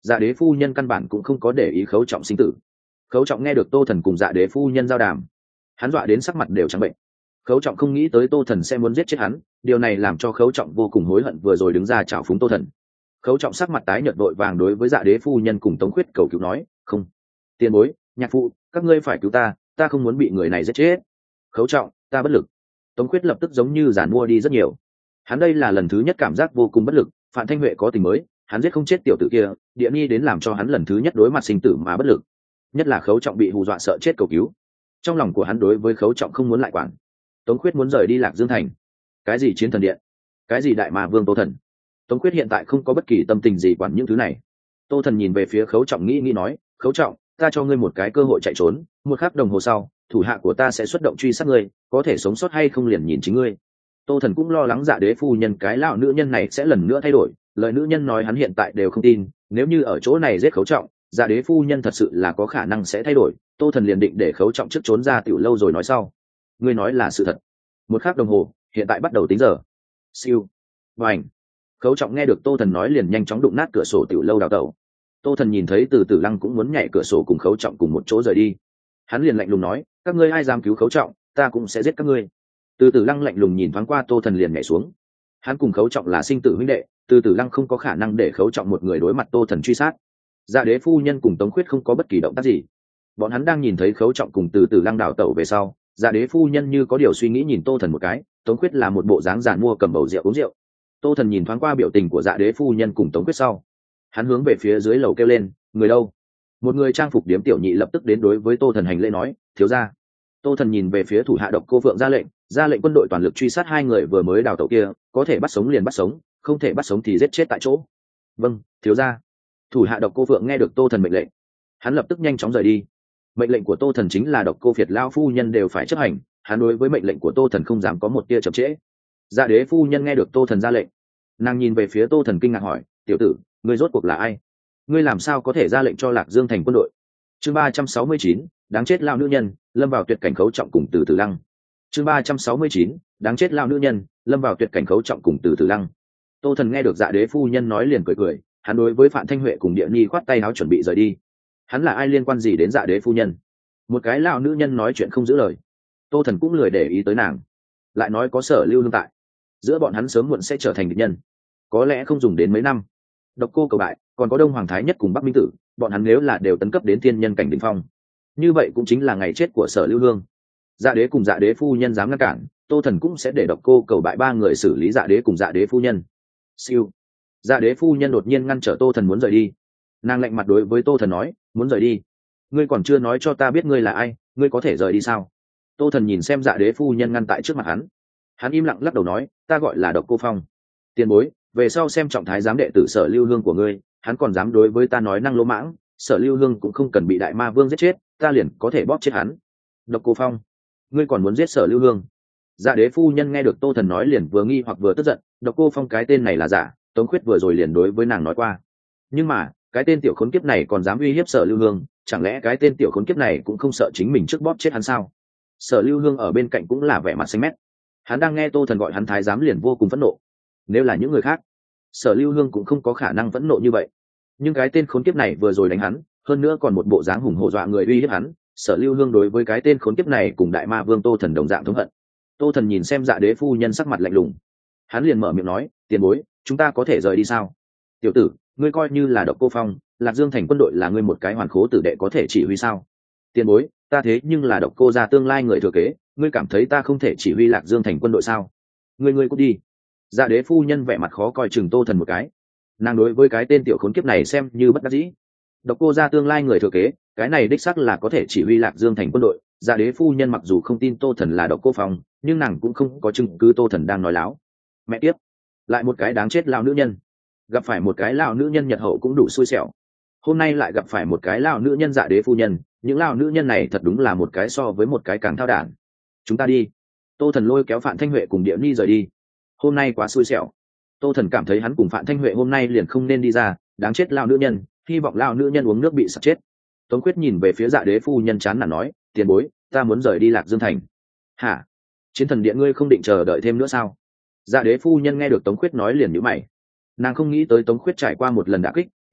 Dạ đế phu nhân căn bản cũng không có để ý Khấu Trọng sinh tử. Khấu Trọng nghe được Tô Thần cùng dạ đế phu nhân giao đàm, hắn dọa đến sắc mặt đều trắng bệnh. Khấu Trọng không nghĩ tới Tô Thần sẽ muốn giết chết hắn, điều này làm cho Khấu Trọng vô cùng hối hận vừa rồi đứng ra chảo phúng Tô Thần. Khấu Trọng sắc mặt tái nhợt vội vàng đối với dạ đế phu nhân cùng Tống Khuyết cầu cứu nói, không, tiền bối, nhạc phụ, các ngươi phải cứu ta, ta không muốn bị người này giết chết. Khấu Trọng, ta bất lực. Tống Khuyết lập tức giống như giàn mua đi rất nhiều. Hắn đây là lần thứ nhất cảm giác vô cùng bất lực. Phạm Thanh Huệ có tình mới, hắn giết không chết tiểu tử kia, Địa Nhi đến làm cho hắn lần thứ nhất đối mặt sinh tử mà bất lực. Nhất là Khấu Trọng bị hù dọa sợ chết cầu cứu, trong lòng của hắn đối với Khấu Trọng không muốn lại quản. Tống Khuyết muốn rời đi Lạc Dương thành. Cái gì chiến thần điện, cái gì đại ma vương Tô Thần, Tống Khuyết hiện tại không có bất kỳ tâm tình gì quản những thứ này. Tô Thần nhìn về phía Khấu Trọng nghĩ nghĩ nói, Khấu Trọng, ta cho ngươi một cái cơ hội chạy trốn, một khắc đồng hồ sau thủ hạ của ta sẽ xuất động truy sát ngươi, có thể sống sót hay không liền nhìn chính ngươi. Tô Thần cũng lo lắng dạ đế phu nhân cái lão nữ nhân này sẽ lần nữa thay đổi, lời nữ nhân nói hắn hiện tại đều không tin, nếu như ở chỗ này giết Khấu Trọng, dạ đế phu nhân thật sự là có khả năng sẽ thay đổi. Tô Thần liền định để Khấu Trọng trước trốn ra tiểu lâu rồi nói sau. Ngươi nói là sự thật. Một khắc đồng hồ hiện tại bắt đầu tính giờ. Siêu. Bành. Khấu Trọng nghe được Tô Thần nói liền nhanh chóng đụng nát cửa sổ tiểu lâu đào tẩu. Tô Thần nhìn thấy Từ Tử Lăng cũng muốn nhảy cửa sổ cùng Khấu Trọng cùng một chỗ rời đi. Hắn liền lạnh lùng nói, các ngươi ai dám cứu Khấu Trọng, ta cũng sẽ giết các ngươi. Từ Tử Lăng lạnh lùng nhìn thoáng qua Tô Thần liền nhảy xuống. Hắn cùng Khấu Trọng là sinh tử huynh đệ, Từ Tử Lăng không có khả năng để Khấu Trọng một người đối mặt Tô Thần truy sát. Dạ đế phu nhân cùng Tống Khuyết không có bất kỳ động tác gì. Bọn hắn đang nhìn thấy Khấu Trọng cùng Từ Tử Lăng đào tẩu về sau, dạ đế phu nhân như có điều suy nghĩ nhìn Tô Thần một cái, Tống Khuyết là một bộ dáng giàn mua cầm bầu rượu uống rượu. Tô Thần nhìn thoáng qua biểu tình của dạ đế phu nhân cùng Tống Quyết sau, hắn hướng về phía dưới lầu kêu lên, người đâu? Một người trang phục điếm tiểu nhị lập tức đến đối với Tô Thần hành lễ nói, thiếu gia. Tô Thần nhìn về phía thủ hạ Độc Cô Phượng ra lệnh, ra lệnh quân đội toàn lực truy sát hai người vừa mới đào tẩu kia, có thể bắt sống liền bắt sống, không thể bắt sống thì giết chết tại chỗ. Vâng, thiếu gia. Thủ hạ Độc Cô Phượng nghe được Tô Thần mệnh lệnh, hắn lập tức nhanh chóng rời đi. Mệnh lệnh của Tô Thần chính là Độc Cô Việt lão phu nhân đều phải chấp hành, hắn đối với mệnh lệnh của Tô Thần không dám có một tia chậm trễ. Dạ đế phu nhân nghe được Tô Thần ra lệnh, nàng nhìn về phía Tô Thần kinh ngạc hỏi, tiểu tử, ngươi rốt cuộc là ai? Ngươi làm sao có thể ra lệnh cho Lạc Dương thành quân đội? Chương ba trăm sáu mươi chín, đáng chết lao nữ nhân, lâm vào tuyệt cảnh Khấu Trọng cùng Từ Tử Lăng. Chương ba trăm sáu mươi chín, đáng chết lao nữ nhân, lâm vào tuyệt cảnh Khấu Trọng cùng Từ Tử Lăng. Tô Thần nghe được dạ đế phu nhân nói liền cười cười, hắn đối với Phạm Thanh Huệ cùng Địa Nhi khoát tay áo chuẩn bị rời đi. Hắn là ai liên quan gì đến dạ đế phu nhân? Một cái lão nữ nhân nói chuyện không giữ lời. Tô Thần cũng lười để ý tới nàng, lại nói có Sở Lưu Hương tại, giữa bọn hắn sớm muộn sẽ trở thành địch nhân, có lẽ không dùng đến mấy năm. Độc Cô cầu bại, còn có Đông Hoàng Thái Nhất cùng Bắc Minh Tử, bọn hắn nếu là đều tấn cấp đến thiên nhân cảnh đỉnh phong, như vậy cũng chính là ngày chết của Sở Lưu Hương. Dạ đế cùng dạ đế phu nhân dám ngăn cản, Tô Thần cũng sẽ để Độc Cô cầu bại ba người xử lý dạ đế cùng dạ đế phu nhân. Siêu. Dạ đế phu nhân đột nhiên ngăn trở Tô Thần muốn rời đi. Nàng lạnh mặt đối với Tô Thần nói, muốn rời đi? Ngươi còn chưa nói cho ta biết ngươi là ai, ngươi có thể rời đi sao? Tô Thần nhìn xem dạ đế phu nhân ngăn tại trước mặt hắn, hắn im lặng lắc đầu nói, ta gọi là Độc Cô Phong. Tiền bối, về sau xem trọng thái giám đệ tử Sở Lưu Hương của ngươi, hắn còn dám đối với ta nói năng lỗ mãng, Sở Lưu Hương cũng không cần bị đại ma vương giết chết, ta liền có thể bóp chết hắn. Độc Cô Phong, ngươi còn muốn giết Sở Lưu Hương? Dạ đế phu nhân nghe được Tô Thần nói liền vừa nghi hoặc vừa tức giận, Độc Cô Phong cái tên này là giả, Tống Khuyết vừa rồi liền đối với nàng nói qua. Nhưng mà, cái tên tiểu khốn kiếp này còn dám uy hiếp Sở Lưu Hương, chẳng lẽ cái tên tiểu khốn kiếp này cũng không sợ chính mình trước bóp chết hắn sao? Sở Lưu Hương ở bên cạnh cũng là vẻ mặt xanh mét. Hắn đang nghe Tô Thần gọi hắn thái giám liền vô cùng phẫn nộ. Nếu là những người khác, Sở Lưu Hương cũng không có khả năng phẫn nộ như vậy. Nhưng cái tên khốn kiếp này vừa rồi đánh hắn, hơn nữa còn một bộ dáng hùng hổ dọa người uy hiếp hắn, Sở Lưu Hương đối với cái tên khốn kiếp này cùng đại ma vương Tô Thần đồng dạng thống hận. Tô Thần nhìn xem dạ đế phu nhân sắc mặt lạnh lùng, hắn liền mở miệng nói, tiền bối, chúng ta có thể rời đi sao? Tiểu tử, ngươi coi như là Độc Cô Phong, Lạc Dương thành quân đội là ngươi một cái hoàn khố tử đệ có thể chỉ huy sao? Tiền bối, ta thế nhưng là Độc Cô gia tương lai người thừa kế, ngươi cảm thấy ta không thể chỉ huy Lạc Dương thành quân đội sao? Ngươi ngươi cút đi. Dạ đế phu nhân vẻ mặt khó coi chừng Tô Thần một cái. Nàng đối với cái tên tiểu khốn kiếp này xem như bất đắc dĩ. Độc Cô gia tương lai người thừa kế, cái này đích xác là có thể chỉ huy Lạc Dương thành quân đội. Dạ đế phu nhân mặc dù không tin Tô Thần là Độc Cô Phong, nhưng nàng cũng không có chứng cứ Tô Thần đang nói láo. Mẹ tiếp, lại một cái đáng chết lão nữ nhân. Gặp phải một cái lão nữ nhân Nhật hậu cũng đủ xui xẻo. Hôm nay lại gặp phải một cái lão nữ nhân Dạ đế phu nhân, những lão nữ nhân này thật đúng là một cái so với một cái càng thao đản. Chúng ta đi. Tô Thần lôi kéo Phạm Thanh Huệ cùng Địa Nhi rời đi. Hôm nay quá xui xẻo. Tô Thần cảm thấy hắn cùng Phạm Thanh Huệ hôm nay liền không nên đi ra, đáng chết lão nữ nhân, hy vọng lão nữ nhân uống nước bị sặc chết. Tống Quyết nhìn về phía Dạ đế phu nhân chán nản nói, tiền bối, ta muốn rời đi Lạc Dương thành. Hả? Chiến thần điện ngươi không định chờ đợi thêm nữa sao? Dạ đế phu nhân nghe được Tống Quyết nói liền nhíu mày. Nàng không nghĩ tới Tống Quyết trải qua một lần đả kích,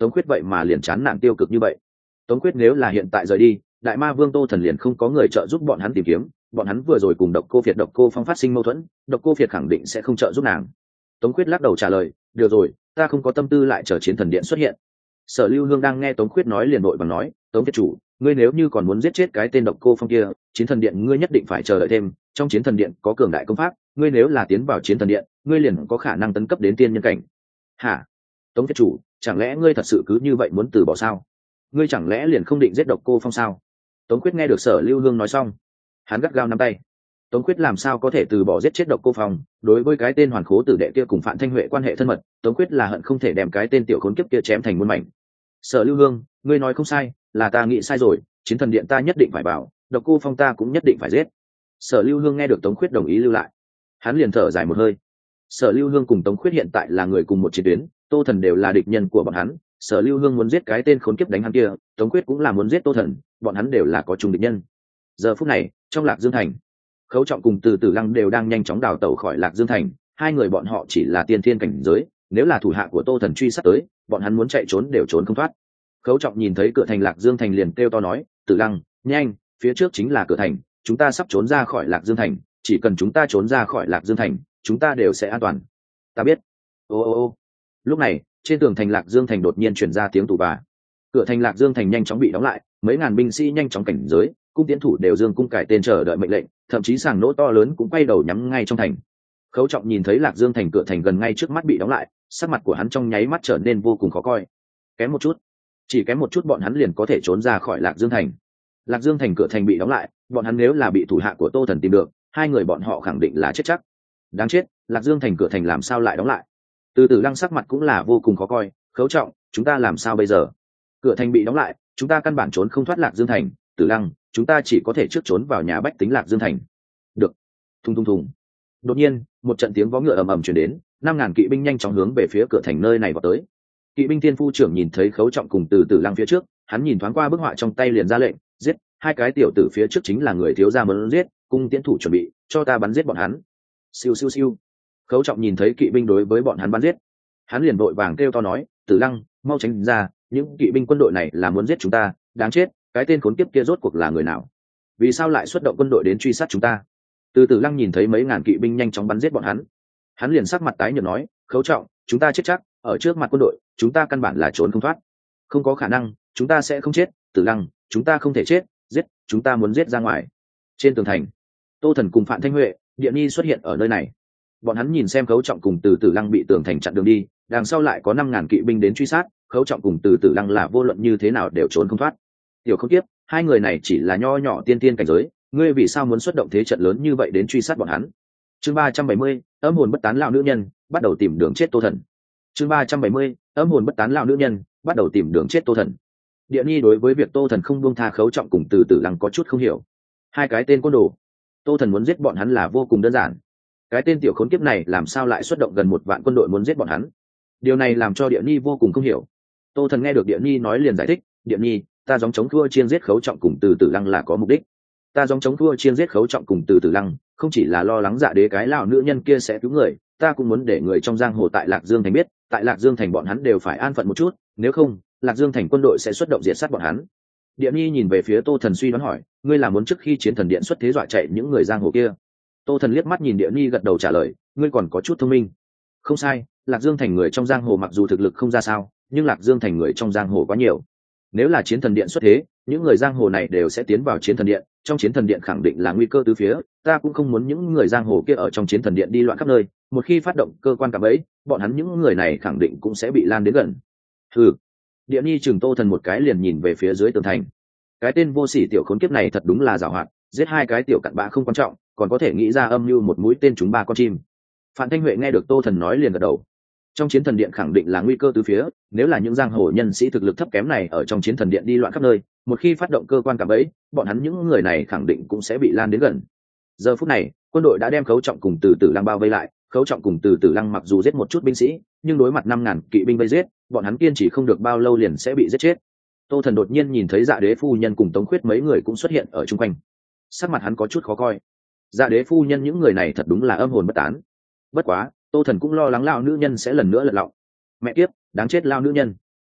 tống quyết vậy mà liền chán nản tiêu cực như vậy. Tống quyết nếu là hiện tại rời đi, đại ma vương Tô Thần liền không có người trợ giúp bọn hắn tìm kiếm, bọn hắn vừa rồi cùng độc cô Việt độc cô Phong phát sinh mâu thuẫn, độc cô Việt khẳng định sẽ không trợ giúp nàng. Tống quyết lắc đầu trả lời, được rồi, ta không có tâm tư lại chờ chiến thần điện xuất hiện. Sở Lưu Hương đang nghe Tống quyết nói liền đội bằng nói, Tống Việt chủ, ngươi nếu như còn muốn giết chết cái tên độc cô Phong kia, chiến thần điện ngươi nhất định phải chờ đợi thêm, trong chiến thần điện có cường đại công pháp, ngươi nếu là tiến vào chiến thần điện, ngươi liền có khả năng tấn cấp đến tiên nhân cảnh. Hả? Tống Việt chủ, chẳng lẽ ngươi thật sự cứ như vậy muốn từ bỏ sao? Ngươi chẳng lẽ liền không định giết độc cô Phong sao? Tống quyết nghe được Sở Lưu Hương nói xong, hắn gắt gao nắm tay. Tống quyết làm sao có thể từ bỏ giết chết độc cô Phong? Đối với cái tên hoàn khố tử đệ kia cùng Phạm Thanh Huệ quan hệ thân mật, Tống quyết là hận không thể đem cái tên tiểu khốn kiếp kia chém thành muôn mảnh. Sở Lưu Hương, ngươi nói không sai, là ta nghĩ sai rồi, chiến thần điện ta nhất định phải bảo, độc cô Phong ta cũng nhất định phải giết. Sở Lưu Hương nghe được Tống quyết đồng ý lưu lại, hắn liền thở dài một hơi. Sở Lưu Hương cùng Tống quyết hiện tại là người cùng một chiến tuyến, Tô Thần đều là địch nhân của bọn hắn. Sở Lưu Hương muốn giết cái tên khốn kiếp đánh hắn kia, Tống quyết cũng là muốn giết Tô Thần, bọn hắn đều là có chung địch nhân. Giờ phút này, trong Lạc Dương thành, Khấu Trọng cùng Từ Tử Lăng đều đang nhanh chóng đào tẩu khỏi Lạc Dương thành, hai người bọn họ chỉ là tiên thiên cảnh giới, nếu là thủ hạ của Tô Thần truy sát tới, bọn hắn muốn chạy trốn đều trốn không thoát. Khấu Trọng nhìn thấy cửa thành Lạc Dương thành liền kêu to nói, Tử Lăng, nhanh, phía trước chính là cửa thành, chúng ta sắp trốn ra khỏi Lạc Dương thành, chỉ cần chúng ta trốn ra khỏi Lạc Dương thành, chúng ta đều sẽ an toàn. Ta biết. Ô ô ô. Lúc này, trên tường thành Lạc Dương thành đột nhiên truyền ra tiếng tù bà. Cửa thành Lạc Dương thành nhanh chóng bị đóng lại, mấy ngàn binh sĩ nhanh chóng cảnh giới, cung tiến thủ đều dương cung cải tên chờ đợi mệnh lệnh, thậm chí sàng nỗ to lớn cũng quay đầu nhắm ngay trong thành. Khấu Trọng nhìn thấy Lạc Dương thành cửa thành gần ngay trước mắt bị đóng lại, sắc mặt của hắn trong nháy mắt trở nên vô cùng khó coi. Kém một chút, chỉ kém một chút bọn hắn liền có thể trốn ra khỏi Lạc Dương thành. Lạc Dương thành cửa thành bị đóng lại, bọn hắn nếu là bị thủ hạ của Tô Thần tìm được, hai người bọn họ khẳng định là chết chắc. Đáng chết, Lạc Dương thành cửa thành làm sao lại đóng lại? Từ Từ Lăng sắc mặt cũng là vô cùng khó coi, Khấu Trọng, chúng ta làm sao bây giờ? Cửa thành bị đóng lại, chúng ta căn bản trốn không thoát Lạc Dương thành, Tử Lăng, chúng ta chỉ có thể trước trốn vào nhà bách tính Lạc Dương thành. Được. Thùng thùng thùng. Đột nhiên, một trận tiếng vó ngựa ầm ầm truyền đến, năm ngàn kỵ binh nhanh chóng hướng về phía cửa thành nơi này vào tới. Kỵ binh Thiên Phu trưởng nhìn thấy Khấu Trọng cùng Từ Tử Lăng phía trước, hắn nhìn thoáng qua bức họa trong tay liền ra lệnh, giết, hai cái tiểu tử phía trước chính là người thiếu gia muốn giết, cung tiễn thủ chuẩn bị, cho ta bắn giết bọn hắn. Siêu siêu siêu. Khấu Trọng nhìn thấy kỵ binh đối với bọn hắn bắn giết, hắn liền vội vàng kêu to nói, Tử Lăng, mau tránh ra, những kỵ binh quân đội này là muốn giết chúng ta, đáng chết, cái tên khốn kiếp kia rốt cuộc là người nào? Vì sao lại xuất động quân đội đến truy sát chúng ta? Từ Tử Lăng nhìn thấy mấy ngàn kỵ binh nhanh chóng bắn giết bọn hắn, hắn liền sắc mặt tái nhợt nói, Khấu Trọng, chúng ta chết chắc, ở trước mặt quân đội, chúng ta căn bản là trốn không thoát. Không có khả năng, chúng ta sẽ không chết, Tử Lăng, chúng ta không thể chết, giết, chúng ta muốn giết ra ngoài. Trên tường thành, Tô Thần cùng Phạm Thanh Huệ, Điện Nhi xuất hiện ở nơi này. Bọn hắn nhìn xem Khấu Trọng cùng Từ Tử Lăng bị tường thành chặn đường đi, đằng sau lại có năm ngàn kỵ binh đến truy sát, Khấu Trọng cùng Từ Tử Lăng là vô luận như thế nào đều trốn không thoát. Tiểu Không Tiếp, hai người này chỉ là nho nhỏ tiên tiên cảnh giới, ngươi vì sao muốn xuất động thế trận lớn như vậy đến truy sát bọn hắn? Chương ba trăm bảy mươi, âm hồn bất tán lão nữ nhân, bắt đầu tìm đường chết Tô Thần. Chương ba trăm bảy mươi, âm hồn bất tán lão nữ nhân, bắt đầu tìm đường chết Tô Thần. Địa Nhi đối với việc Tô Thần không buông tha Khấu Trọng cùng Từ Tử Lăng có chút không hiểu. Hai cái tên côn đồ, Tô Thần muốn giết bọn hắn là vô cùng đơn giản. Cái tên tiểu khốn kiếp này làm sao lại xuất động gần một vạn quân đội muốn giết bọn hắn? Điều này làm cho Địa Nhi vô cùng không hiểu. Tô Thần nghe được Địa Nhi nói liền giải thích, Địa Nhi, ta giống chống thua chiên giết Khấu Trọng cùng Từ Tử Lăng là có mục đích. Ta giống chống thua chiên giết Khấu Trọng cùng Từ Tử Lăng, không chỉ là lo lắng Dạ Đế cái lão nữ nhân kia sẽ cứu người, ta cũng muốn để người trong giang hồ tại Lạc Dương thành biết, tại Lạc Dương thành bọn hắn đều phải an phận một chút, nếu không, Lạc Dương thành quân đội sẽ xuất động diệt sát bọn hắn. Địa Nhi nhìn về phía Tô Thần suy đoán hỏi, ngươi là muốn trước khi chiến thần điện xuất thế dọa chạy những người giang hồ kia? Tô Thần liếc mắt nhìn Địa Nhi gật đầu trả lời, ngươi còn có chút thông minh. Không sai, Lạc Dương thành người trong giang hồ mặc dù thực lực không ra sao, nhưng Lạc Dương thành người trong giang hồ quá nhiều. Nếu là chiến thần điện xuất thế, những người giang hồ này đều sẽ tiến vào chiến thần điện, trong chiến thần điện khẳng định là nguy cơ tứ phía, ta cũng không muốn những người giang hồ kia ở trong chiến thần điện đi loạn khắp nơi, một khi phát động cơ quan cảm ấy, bọn hắn những người này khẳng định cũng sẽ bị lan đến gần. Hừ. Địa Nhi chừng Tô Thần một cái liền nhìn về phía dưới tường thành. Cái tên vô sỉ tiểu khốn kiếp này thật đúng là giàu hoạt, giết hai cái tiểu cặn bã không quan trọng, còn có thể nghĩ ra âm mưu một mũi tên trúng ba con chim. Phạm Thanh Huệ nghe được Tô Thần nói liền gật đầu. Trong chiến thần điện khẳng định là nguy cơ tứ phía, nếu là những giang hồ nhân sĩ thực lực thấp kém này ở trong chiến thần điện đi loạn khắp nơi, một khi phát động cơ quan cảm ấy, bọn hắn những người này khẳng định cũng sẽ bị lan đến gần. Giờ phút này, quân đội đã đem Khấu Trọng cùng Từ Tử Lăng bao vây lại, Khấu Trọng cùng Từ Tử Lăng mặc dù giết một chút binh sĩ, nhưng đối mặt năm ngàn kỵ binh vây giết, bọn hắn kiên trì không được bao lâu liền sẽ bị giết chết. Tô Thần đột nhiên nhìn thấy Dạ Đế phu nhân cùng Tống Khuyết mấy người cũng xuất hiện ở chung quanh, sắc mặt hắn có chút khó coi. Dạ Đế phu nhân những người này thật đúng là âm hồn bất tán. Bất quá, Tô Thần cũng lo lắng lão nữ nhân sẽ lần nữa lật lọng. Mẹ kiếp, đáng chết lão nữ nhân.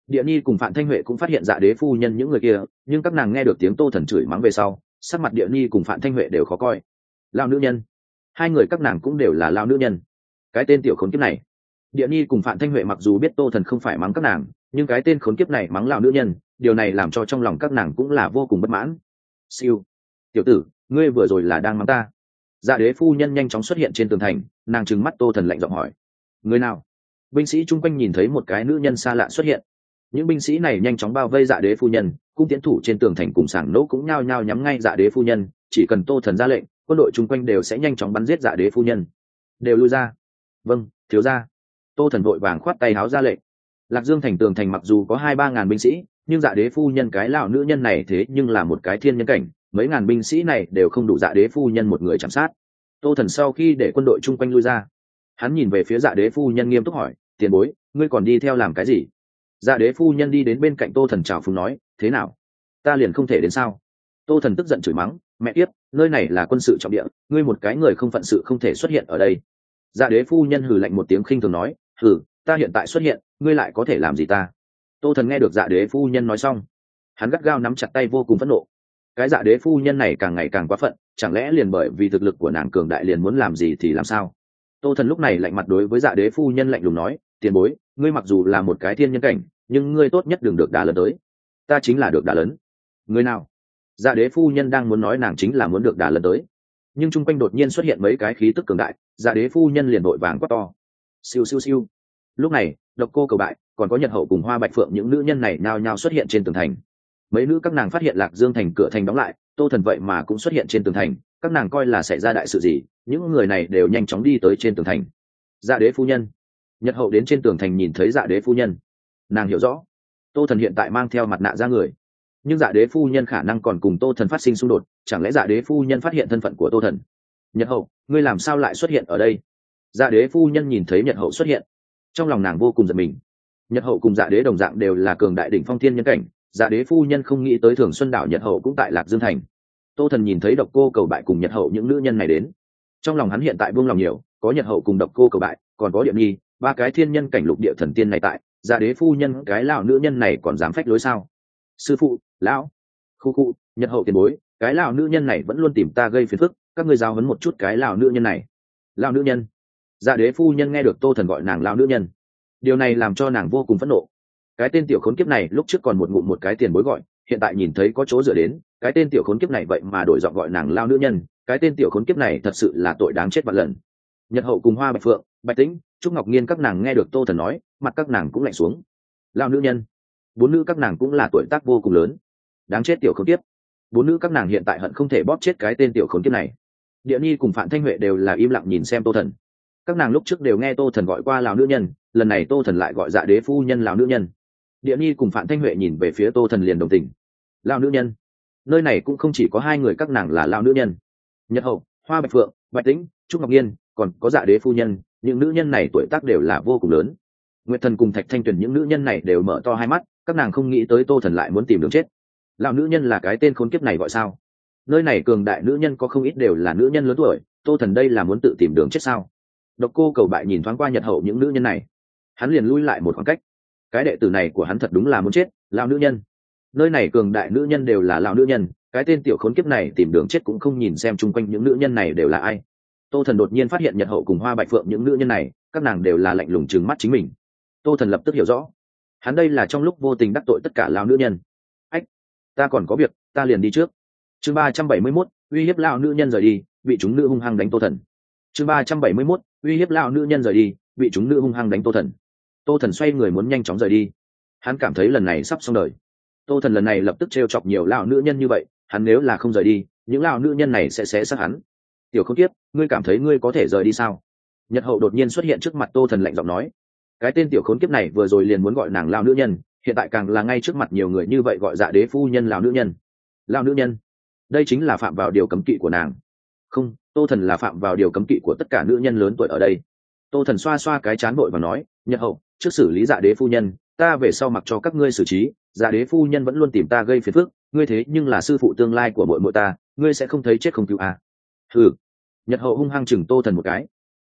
Địa Nhi cùng Phạm Thanh Huệ cũng phát hiện dạ đế phu nhân những người kia, nhưng các nàng nghe được tiếng Tô Thần chửi mắng về sau, sắc mặt Địa Nhi cùng Phạm Thanh Huệ đều khó coi. Lao nữ nhân, hai người các nàng cũng đều là lao nữ nhân. Cái tên tiểu khốn kiếp này. Địa Nhi cùng Phạm Thanh Huệ mặc dù biết Tô Thần không phải mắng các nàng, nhưng cái tên khốn kiếp này mắng lao nữ nhân, điều này làm cho trong lòng các nàng cũng là vô cùng bất mãn. Siêu, tiểu tử, ngươi vừa rồi là đang mắng ta? Dạ đế phu nhân nhanh chóng xuất hiện trên tường thành, nàng trừng mắt Tô Thần lạnh giọng hỏi. Người nào? Binh sĩ chung quanh nhìn thấy một cái nữ nhân xa lạ xuất hiện. Những binh sĩ này nhanh chóng bao vây dạ đế phu nhân, cung tiến thủ trên tường thành cùng sảng nỗ cũng nhao nhao nhắm ngay dạ đế phu nhân, chỉ cần Tô Thần ra lệnh, quân đội chung quanh đều sẽ nhanh chóng bắn giết dạ đế phu nhân. Đều lui ra. Vâng, thiếu gia. Tô Thần vội vàng khoát tay háo ra lệnh. Lạc Dương thành tường thành mặc dù có hai ba ngàn binh sĩ, nhưng dạ đế phu nhân cái lão nữ nhân này thế nhưng là một cái thiên nhân cảnh, mấy ngàn binh sĩ này đều không đủ dạ đế phu nhân một người chạm sát. Tô Thần sau khi để quân đội chung quanh lui ra, hắn nhìn về phía dạ đế phu nhân nghiêm túc hỏi, tiền bối, ngươi còn đi theo làm cái gì? Dạ đế phu nhân đi đến bên cạnh Tô Thần chào phúng nói, thế nào, ta liền không thể đến sao? Tô Thần tức giận chửi mắng, mẹ kiếp, nơi này là quân sự trọng địa, ngươi một cái người không phận sự không thể xuất hiện ở đây. Dạ đế phu nhân hừ lạnh một tiếng khinh thường nói, hừ, ta hiện tại xuất hiện, ngươi lại có thể làm gì ta? Tô Thần nghe được dạ đế phu nhân nói xong, hắn gắt gao nắm chặt tay vô cùng phẫn nộ. Cái dạ đế phu nhân này càng ngày càng quá phận, chẳng lẽ liền bởi vì thực lực của nàng cường đại liền muốn làm gì thì làm sao? Tô Thần lúc này lạnh mặt đối với dạ đế phu nhân lạnh lùng nói, tiền bối, ngươi mặc dù là một cái thiên nhân cảnh, nhưng ngươi tốt nhất đừng được đả lớn tới. Ta chính là được đả lớn. Ngươi nào? Dạ đế phu nhân đang muốn nói nàng chính là muốn được đả lớn tới, nhưng chung quanh đột nhiên xuất hiện mấy cái khí tức cường đại, dạ đế phu nhân liền vội vàng quát to. Siêu siêu siêu. Lúc này, Độc Cô Cầu Bại, còn có Nhật Hậu cùng Hoa Bạch Phượng những nữ nhân này nhao nhao xuất hiện trên tường thành. Mấy nữ các nàng phát hiện Lạc Dương thành cửa thành đóng lại, Tô Thần vậy mà cũng xuất hiện trên tường thành, các nàng coi là xảy ra đại sự gì, những người này đều nhanh chóng đi tới trên tường thành. Dạ đế phu nhân. Nhật Hậu đến trên tường thành nhìn thấy dạ đế phu nhân, nàng hiểu rõ Tô Thần hiện tại mang theo mặt nạ ra người, nhưng dạ đế phu nhân khả năng còn cùng Tô Thần phát sinh xung đột, chẳng lẽ dạ đế phu nhân phát hiện thân phận của Tô Thần? Nhật Hậu, ngươi làm sao lại xuất hiện ở đây? Dạ đế phu nhân nhìn thấy Nhật Hậu xuất hiện, trong lòng nàng vô cùng giận mình. Nhật Hậu cùng dạ đế đồng dạng đều là cường đại đỉnh phong thiên nhân cảnh, dạ đế phu nhân không nghĩ tới Thường Xuân đảo Nhật Hậu cũng tại Lạc Dương thành. Tô Thần nhìn thấy Độc Cô Cầu Bại cùng Nhật Hậu những nữ nhân này đến, trong lòng hắn hiện tại buông lòng nhiều, có Nhật Hậu cùng Độc Cô Cầu Bại, còn có Điệp Nhi, ba cái thiên nhân cảnh lục địa thần tiên này tại, dạ đế phu nhân cái lão nữ nhân này còn dám phách lối sao? Sư phụ, lão, khu khu, Nhật Hậu tiền bối, cái lão nữ nhân này vẫn luôn tìm ta gây phiền phức, các ngươi giáo huấn một chút cái lão nữ nhân này. Lão nữ nhân? Dạ đế phu nhân nghe được Tô Thần gọi nàng lão nữ nhân, điều này làm cho nàng vô cùng phẫn nộ. Cái tên tiểu khốn kiếp này lúc trước còn một ngụm một cái tiền bối gọi, hiện tại nhìn thấy có chỗ dựa đến, cái tên tiểu khốn kiếp này vậy mà đổi giọng gọi nàng lao nữ nhân, cái tên tiểu khốn kiếp này thật sự là tội đáng chết vạn lần. Nhật Hậu cùng Hoa Bạch Phượng, Bạch Tĩnh, Trúc Ngọc Nhiên các nàng nghe được Tô Thần nói, mặt các nàng cũng lạnh xuống. Lao nữ nhân, bốn nữ các nàng cũng là tuổi tác vô cùng lớn, đáng chết tiểu khốn kiếp. Bốn nữ các nàng hiện tại hận không thể bóp chết cái tên tiểu khốn kiếp này. Địa Nhi cùng Phạm Thanh Huệ đều là im lặng nhìn xem Tô Thần. Các nàng lúc trước đều nghe Tô Thần gọi qua lão nữ nhân, lần này Tô Thần lại gọi dạ đế phu nhân lão nữ nhân. Địa Nhi cùng Phạm Thanh Huệ nhìn về phía Tô Thần liền đồng tình. Lão nữ nhân? Nơi này cũng không chỉ có hai người các nàng là lão nữ nhân. Nhật Hậu, Hoa Bạch Phượng, Bạch Tĩnh, Trúc Ngọc Nhiên, còn có dạ đế phu nhân, những nữ nhân này tuổi tác đều là vô cùng lớn. Nguyệt Thần cùng Thạch Thanh Tuyền những nữ nhân này đều mở to hai mắt, các nàng không nghĩ tới Tô Thần lại muốn tìm đường chết. Lão nữ nhân là cái tên khốn kiếp này gọi sao? Nơi này cường đại nữ nhân có không ít đều là nữ nhân lớn tuổi, Tô Thần đây là muốn tự tìm đường chết sao? Độc Cô Cầu Bại nhìn thoáng qua Nhật Hậu những nữ nhân này, hắn liền lui lại một khoảng cách. Cái đệ tử này của hắn thật đúng là muốn chết, lão nữ nhân. Nơi này cường đại nữ nhân đều là lão nữ nhân, cái tên tiểu khốn kiếp này tìm đường chết cũng không nhìn xem chung quanh những nữ nhân này đều là ai. Tô Thần đột nhiên phát hiện Nhật Hậu cùng Hoa Bạch Phượng những nữ nhân này, các nàng đều là lạnh lùng trừng mắt chính mình. Tô Thần lập tức hiểu rõ, hắn đây là trong lúc vô tình đắc tội tất cả lão nữ nhân. Ách, ta còn có việc, ta liền đi trước. Chương ba trăm bảy mươi mốt, uy hiếp lão nữ nhân rời đi, bị chúng nữ hung hăng đánh Tô Thần. Chương ba trăm bảy mươi mốt, uy hiếp lão nữ nhân rời đi, bị chúng nữ hung hăng đánh Tô Thần. Tô Thần xoay người muốn nhanh chóng rời đi, hắn cảm thấy lần này sắp xong đời. Tô Thần lần này lập tức trêu chọc nhiều lão nữ nhân như vậy, hắn nếu là không rời đi, những lão nữ nhân này sẽ xé xác hắn. Tiểu Không Tiếp, ngươi cảm thấy ngươi có thể rời đi sao? Nhật Hậu đột nhiên xuất hiện trước mặt Tô Thần lạnh giọng nói. Cái tên tiểu khốn kiếp này vừa rồi liền muốn gọi nàng lão nữ nhân, hiện tại càng là ngay trước mặt nhiều người như vậy gọi dạ đế phu nhân lão nữ nhân. Lão nữ nhân, đây chính là phạm vào điều cấm kỵ của nàng. Không, Tô Thần là phạm vào điều cấm kỵ của tất cả nữ nhân lớn tuổi ở đây. Tô Thần xoa xoa cái trán vội và nói, Nhật Hậu, trước xử lý dạ đế phu nhân, ta về sau mặc cho các ngươi xử trí. Dạ đế phu nhân vẫn luôn tìm ta gây phiền phức, ngươi thế nhưng là sư phụ tương lai của muội muội ta, ngươi sẽ không thấy chết không cứu à? Hừ. Nhật Hậu hung hăng chừng Tô Thần một cái.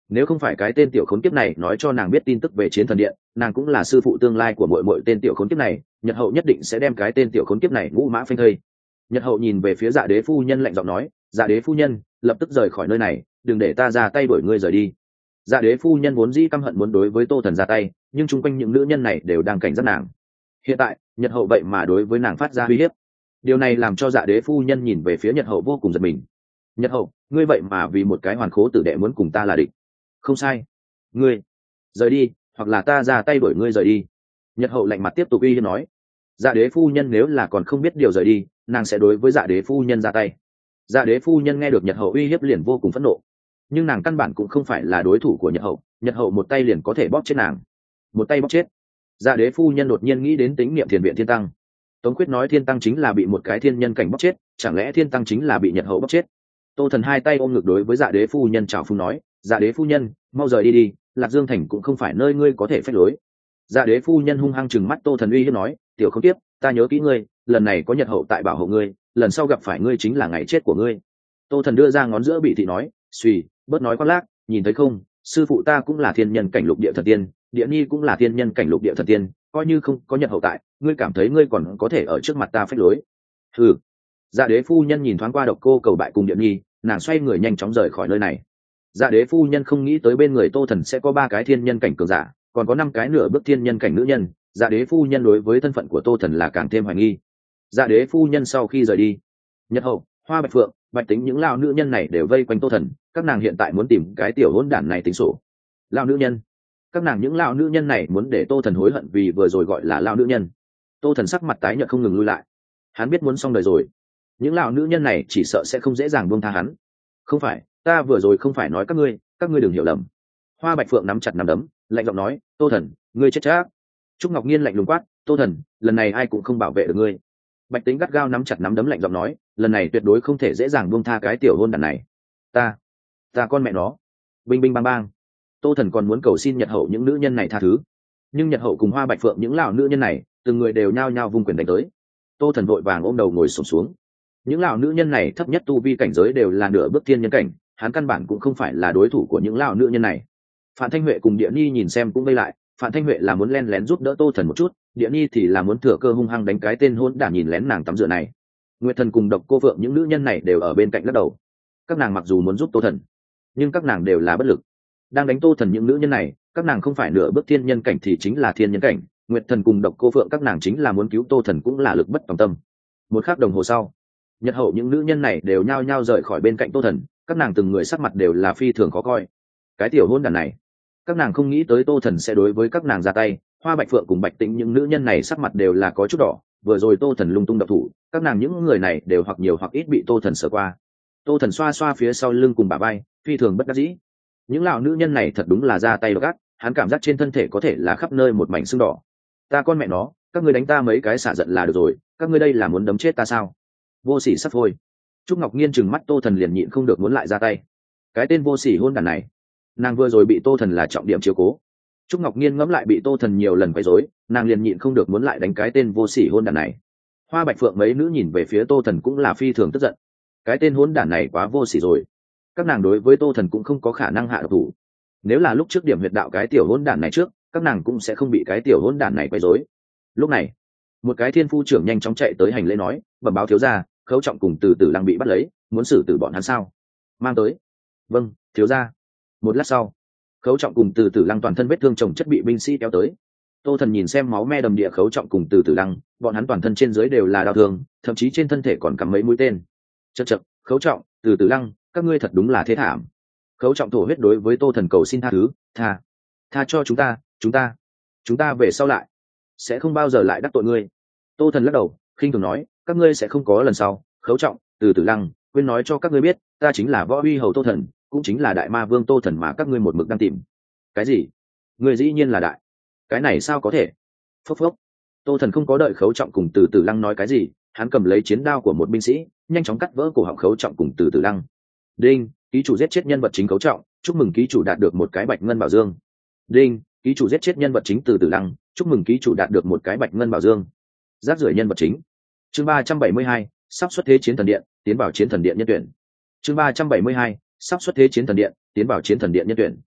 nếu không phải cái tên tiểu khốn kiếp này nói cho nàng biết tin tức về chiến thần điện, nàng cũng là sư phụ tương lai của muội muội tên tiểu khốn kiếp này, nhật hậu nhất định sẽ đem cái tên tiểu khốn kiếp này ngũ mã phanh thây. Nhật hậu nhìn về phía Dạ đế phu nhân lạnh giọng nói, Dạ đế phu nhân, lập tức rời khỏi nơi này, đừng để ta ra tay đuổi ngươi rời đi. Dạ đế phu nhân vốn dĩ căm hận muốn đối với Tô Thần ra tay, nhưng chung quanh những nữ nhân này đều đang cảnh giác nàng. Hiện tại Nhật hậu vậy mà đối với nàng phát ra uy hiếp, điều này làm cho Dạ đế phu nhân nhìn về phía Nhật hậu vô cùng giật mình. Nhật hậu, ngươi vậy mà vì một cái hoàn khố tử đệ muốn cùng ta là địch? Không sai, ngươi rời đi, hoặc là ta ra tay đuổi ngươi rời đi. Nhật hậu lạnh mặt tiếp tục uy hiếp nói. Dạ đế phu nhân nếu là còn không biết điều rời đi, nàng sẽ đối với Dạ đế phu nhân ra tay. Dạ đế phu nhân nghe được Nhật hậu uy hiếp liền vô cùng phẫn nộ, nhưng nàng căn bản cũng không phải là đối thủ của Nhật hậu. Nhật hậu một tay liền có thể bóp chết nàng, một tay bóp chết. Dạ đế phu nhân đột nhiên nghĩ đến tính niệm thiền viện thiên tăng. Tống Quyết nói thiên tăng chính là bị một cái thiên nhân cảnh bóp chết, chẳng lẽ thiên tăng chính là bị Nhật hậu bóp chết? Tô Thần hai tay ôm ngực đối với Dạ đế phu nhân chào phúng nói, Dạ đế phu nhân, mau rời đi đi, Lạc Dương thành cũng không phải nơi ngươi có thể phách lối. Dạ đế phu nhân hung hăng chừng mắt Tô Thần uy hiếp nói, tiểu không tiếp, ta nhớ kỹ ngươi, lần này có Nhật hậu tại bảo hộ ngươi, lần sau gặp phải ngươi chính là ngày chết của ngươi. Tô Thần đưa ra ngón giữa bị thị nói, suy, bớt nói khoác lác, nhìn thấy không, sư phụ ta cũng là thiên nhân cảnh lục địa thần tiên, Địa Nhi cũng là thiên nhân cảnh lục địa thần tiên, coi như không có Nhật hậu tại, ngươi cảm thấy ngươi còn có thể ở trước mặt ta phách lối? Hừ. Dạ đế phu nhân nhìn thoáng qua Độc Cô Cầu Bại cùng Địa Nhi, nàng xoay người nhanh chóng rời khỏi nơi này. Dạ đế phu nhân không nghĩ tới bên người Tô Thần sẽ có ba cái thiên nhân cảnh cường giả, còn có năm cái nửa bước thiên nhân cảnh nữ nhân. Dạ đế phu nhân đối với thân phận của Tô Thần là càng thêm hoài nghi. Dạ đế phu nhân sau khi rời đi, Nhật hậu, Hoa Bạch Phượng, Bạch Tính những lao nữ nhân này đều vây quanh Tô Thần, các nàng hiện tại muốn tìm cái tiểu hỗn đản này tính sổ. Lao nữ nhân, các nàng những lao nữ nhân này muốn để Tô Thần hối hận vì vừa rồi gọi là lao nữ nhân. Tô Thần sắc mặt tái nhợt không ngừng lui lại, hắn biết muốn xong đời rồi, những lão nữ nhân này chỉ sợ sẽ không dễ dàng buông tha hắn. Không phải, ta vừa rồi không phải nói các ngươi, các ngươi đừng hiểu lầm. Hoa Bạch Phượng nắm chặt nắm đấm, lạnh giọng nói, Tô Thần, ngươi chết chắc. Trúc Ngọc Nhiên lạnh lùng quát, Tô Thần, lần này ai cũng không bảo vệ được ngươi. Bạch Tính gắt gao nắm chặt nắm đấm lạnh giọng nói, lần này tuyệt đối không thể dễ dàng buông tha cái tiểu hôn đàn này. Ta, ta con mẹ nó. Binh binh bang bang. Tô Thần còn muốn cầu xin Nhật hậu những nữ nhân này tha thứ, nhưng Nhật hậu cùng Hoa Bạch Phượng những lão nữ nhân này, từng người đều nhao nhao vung quyền đánh tới. Tô Thần vội vàng ôm đầu ngồi xổm xuống. Những lão nữ nhân này thấp nhất tu vi cảnh giới đều là nửa bước thiên nhân cảnh, hắn căn bản cũng không phải là đối thủ của những lão nữ nhân này. Phạm Thanh Huệ cùng Địa Nhi nhìn xem cũng vây lại, Phạm Thanh Huệ là muốn len lén giúp đỡ Tô Thần một chút, Địa Nhi thì là muốn thừa cơ hung hăng đánh cái tên hỗn đản nhìn lén nàng tắm rửa này. Nguyệt Thần cùng Độc Cô Phượng những nữ nhân này đều ở bên cạnh lắc đầu. Các nàng mặc dù muốn giúp Tô Thần, nhưng các nàng đều là bất lực. Đang đánh Tô Thần những nữ nhân này, các nàng không phải nửa bước thiên nhân cảnh thì chính là thiên nhân cảnh, Nguyệt Thần cùng Độc Cô Phượng các nàng chính là muốn cứu Tô Thần cũng là lực bất tòng tâm. Một khắc đồng hồ sau, Nhật hậu những nữ nhân này đều nhao nhao rời khỏi bên cạnh Tô Thần, các nàng từng người sắc mặt đều là phi thường khó coi. Cái tiểu hôn đàn này, các nàng không nghĩ tới Tô Thần sẽ đối với các nàng ra tay. Hoa Bạch Phượng cùng Bạch Tĩnh những nữ nhân này sắc mặt đều là có chút đỏ, vừa rồi Tô Thần lung tung độc thủ, các nàng những người này đều hoặc nhiều hoặc ít bị Tô Thần sờ qua. Tô Thần xoa xoa phía sau lưng cùng bả vai, phi thường bất đắc dĩ. Những lão nữ nhân này thật đúng là ra tay độc ác, hắn cảm giác trên thân thể có thể là khắp nơi một mảnh sưng đỏ. Ta con mẹ nó, các ngươi đánh ta mấy cái xả giận là được rồi, các ngươi đây là muốn đấm chết ta sao? Vô sỉ sắp thôi. Trúc Ngọc Nhiên trừng mắt Tô Thần liền nhịn không được muốn lại ra tay. Cái tên vô sỉ hôn đàn này, nàng vừa rồi bị Tô Thần là trọng điểm chiếu cố. Trúc Ngọc Nhiên ngẫm lại bị Tô Thần nhiều lần quấy rối, nàng liền nhịn không được muốn lại đánh cái tên vô sỉ hôn đàn này. Hoa Bạch Phượng mấy nữ nhìn về phía Tô Thần cũng là phi thường tức giận. Cái tên hôn đàn này quá vô sỉ rồi. Các nàng đối với Tô Thần cũng không có khả năng hạ độc thủ. Nếu là lúc trước điểm huyệt đạo cái tiểu hôn đàn này trước, các nàng cũng sẽ không bị cái tiểu hôn đàn này quấy rối. Lúc này, một cái thiên phu trưởng nhanh chóng chạy tới hành lễ nói, bẩm báo thiếu gia, Khấu Trọng cùng Từ Tử Lăng bị bắt lấy, muốn xử tử bọn hắn sao? Mang tới. Vâng, thiếu gia. Một lát sau, Khấu Trọng cùng Từ Tử Lăng toàn thân vết thương chồng chất bị binh sĩ kéo tới. Tô Thần nhìn xem máu me đầm địa Khấu Trọng cùng Từ Tử Lăng, bọn hắn toàn thân trên dưới đều là đau thương, thậm chí trên thân thể còn cắm mấy mũi tên. Chậc chậc, Khấu Trọng, Từ Tử Lăng, các ngươi thật đúng là thế thảm. Khấu Trọng thổ huyết đối với Tô Thần cầu xin tha thứ, tha, tha cho chúng ta, chúng ta, chúng ta về sau lại sẽ không bao giờ lại đắc tội ngươi. Tô Thần lắc đầu, khinh thường nói, các ngươi sẽ không có lần sau. Khấu Trọng, Từ Tử Lăng, quên nói cho các ngươi biết, ta chính là Võ Uy Hầu Tô Thần, cũng chính là Đại Ma Vương Tô Thần mà các ngươi một mực đang tìm. Cái gì? Ngươi dĩ nhiên là đại? Cái này sao có thể? Phốc phốc. Tô Thần không có đợi Khấu Trọng cùng Từ Tử Lăng nói cái gì, hắn cầm lấy chiến đao của một binh sĩ, nhanh chóng cắt vỡ cổ họng Khấu Trọng cùng Từ Tử Lăng. Đinh, ký chủ giết chết nhân vật chính Khấu Trọng, chúc mừng ký chủ đạt được một cái bạch ngân bảo dương. Đinh, ký chủ giết chết nhân vật chính Từ Tử Lăng, chúc mừng ký chủ đạt được một cái bạch ngân bảo dương. Rác rưởi nhân vật chính. Chương ba trăm bảy mươi hai, sắp xuất thế chiến thần điện, tiến vào chiến thần điện nhân tuyển. Chương ba trăm bảy mươi hai, sắp xuất thế chiến thần điện, tiến vào chiến thần điện nhân tuyển.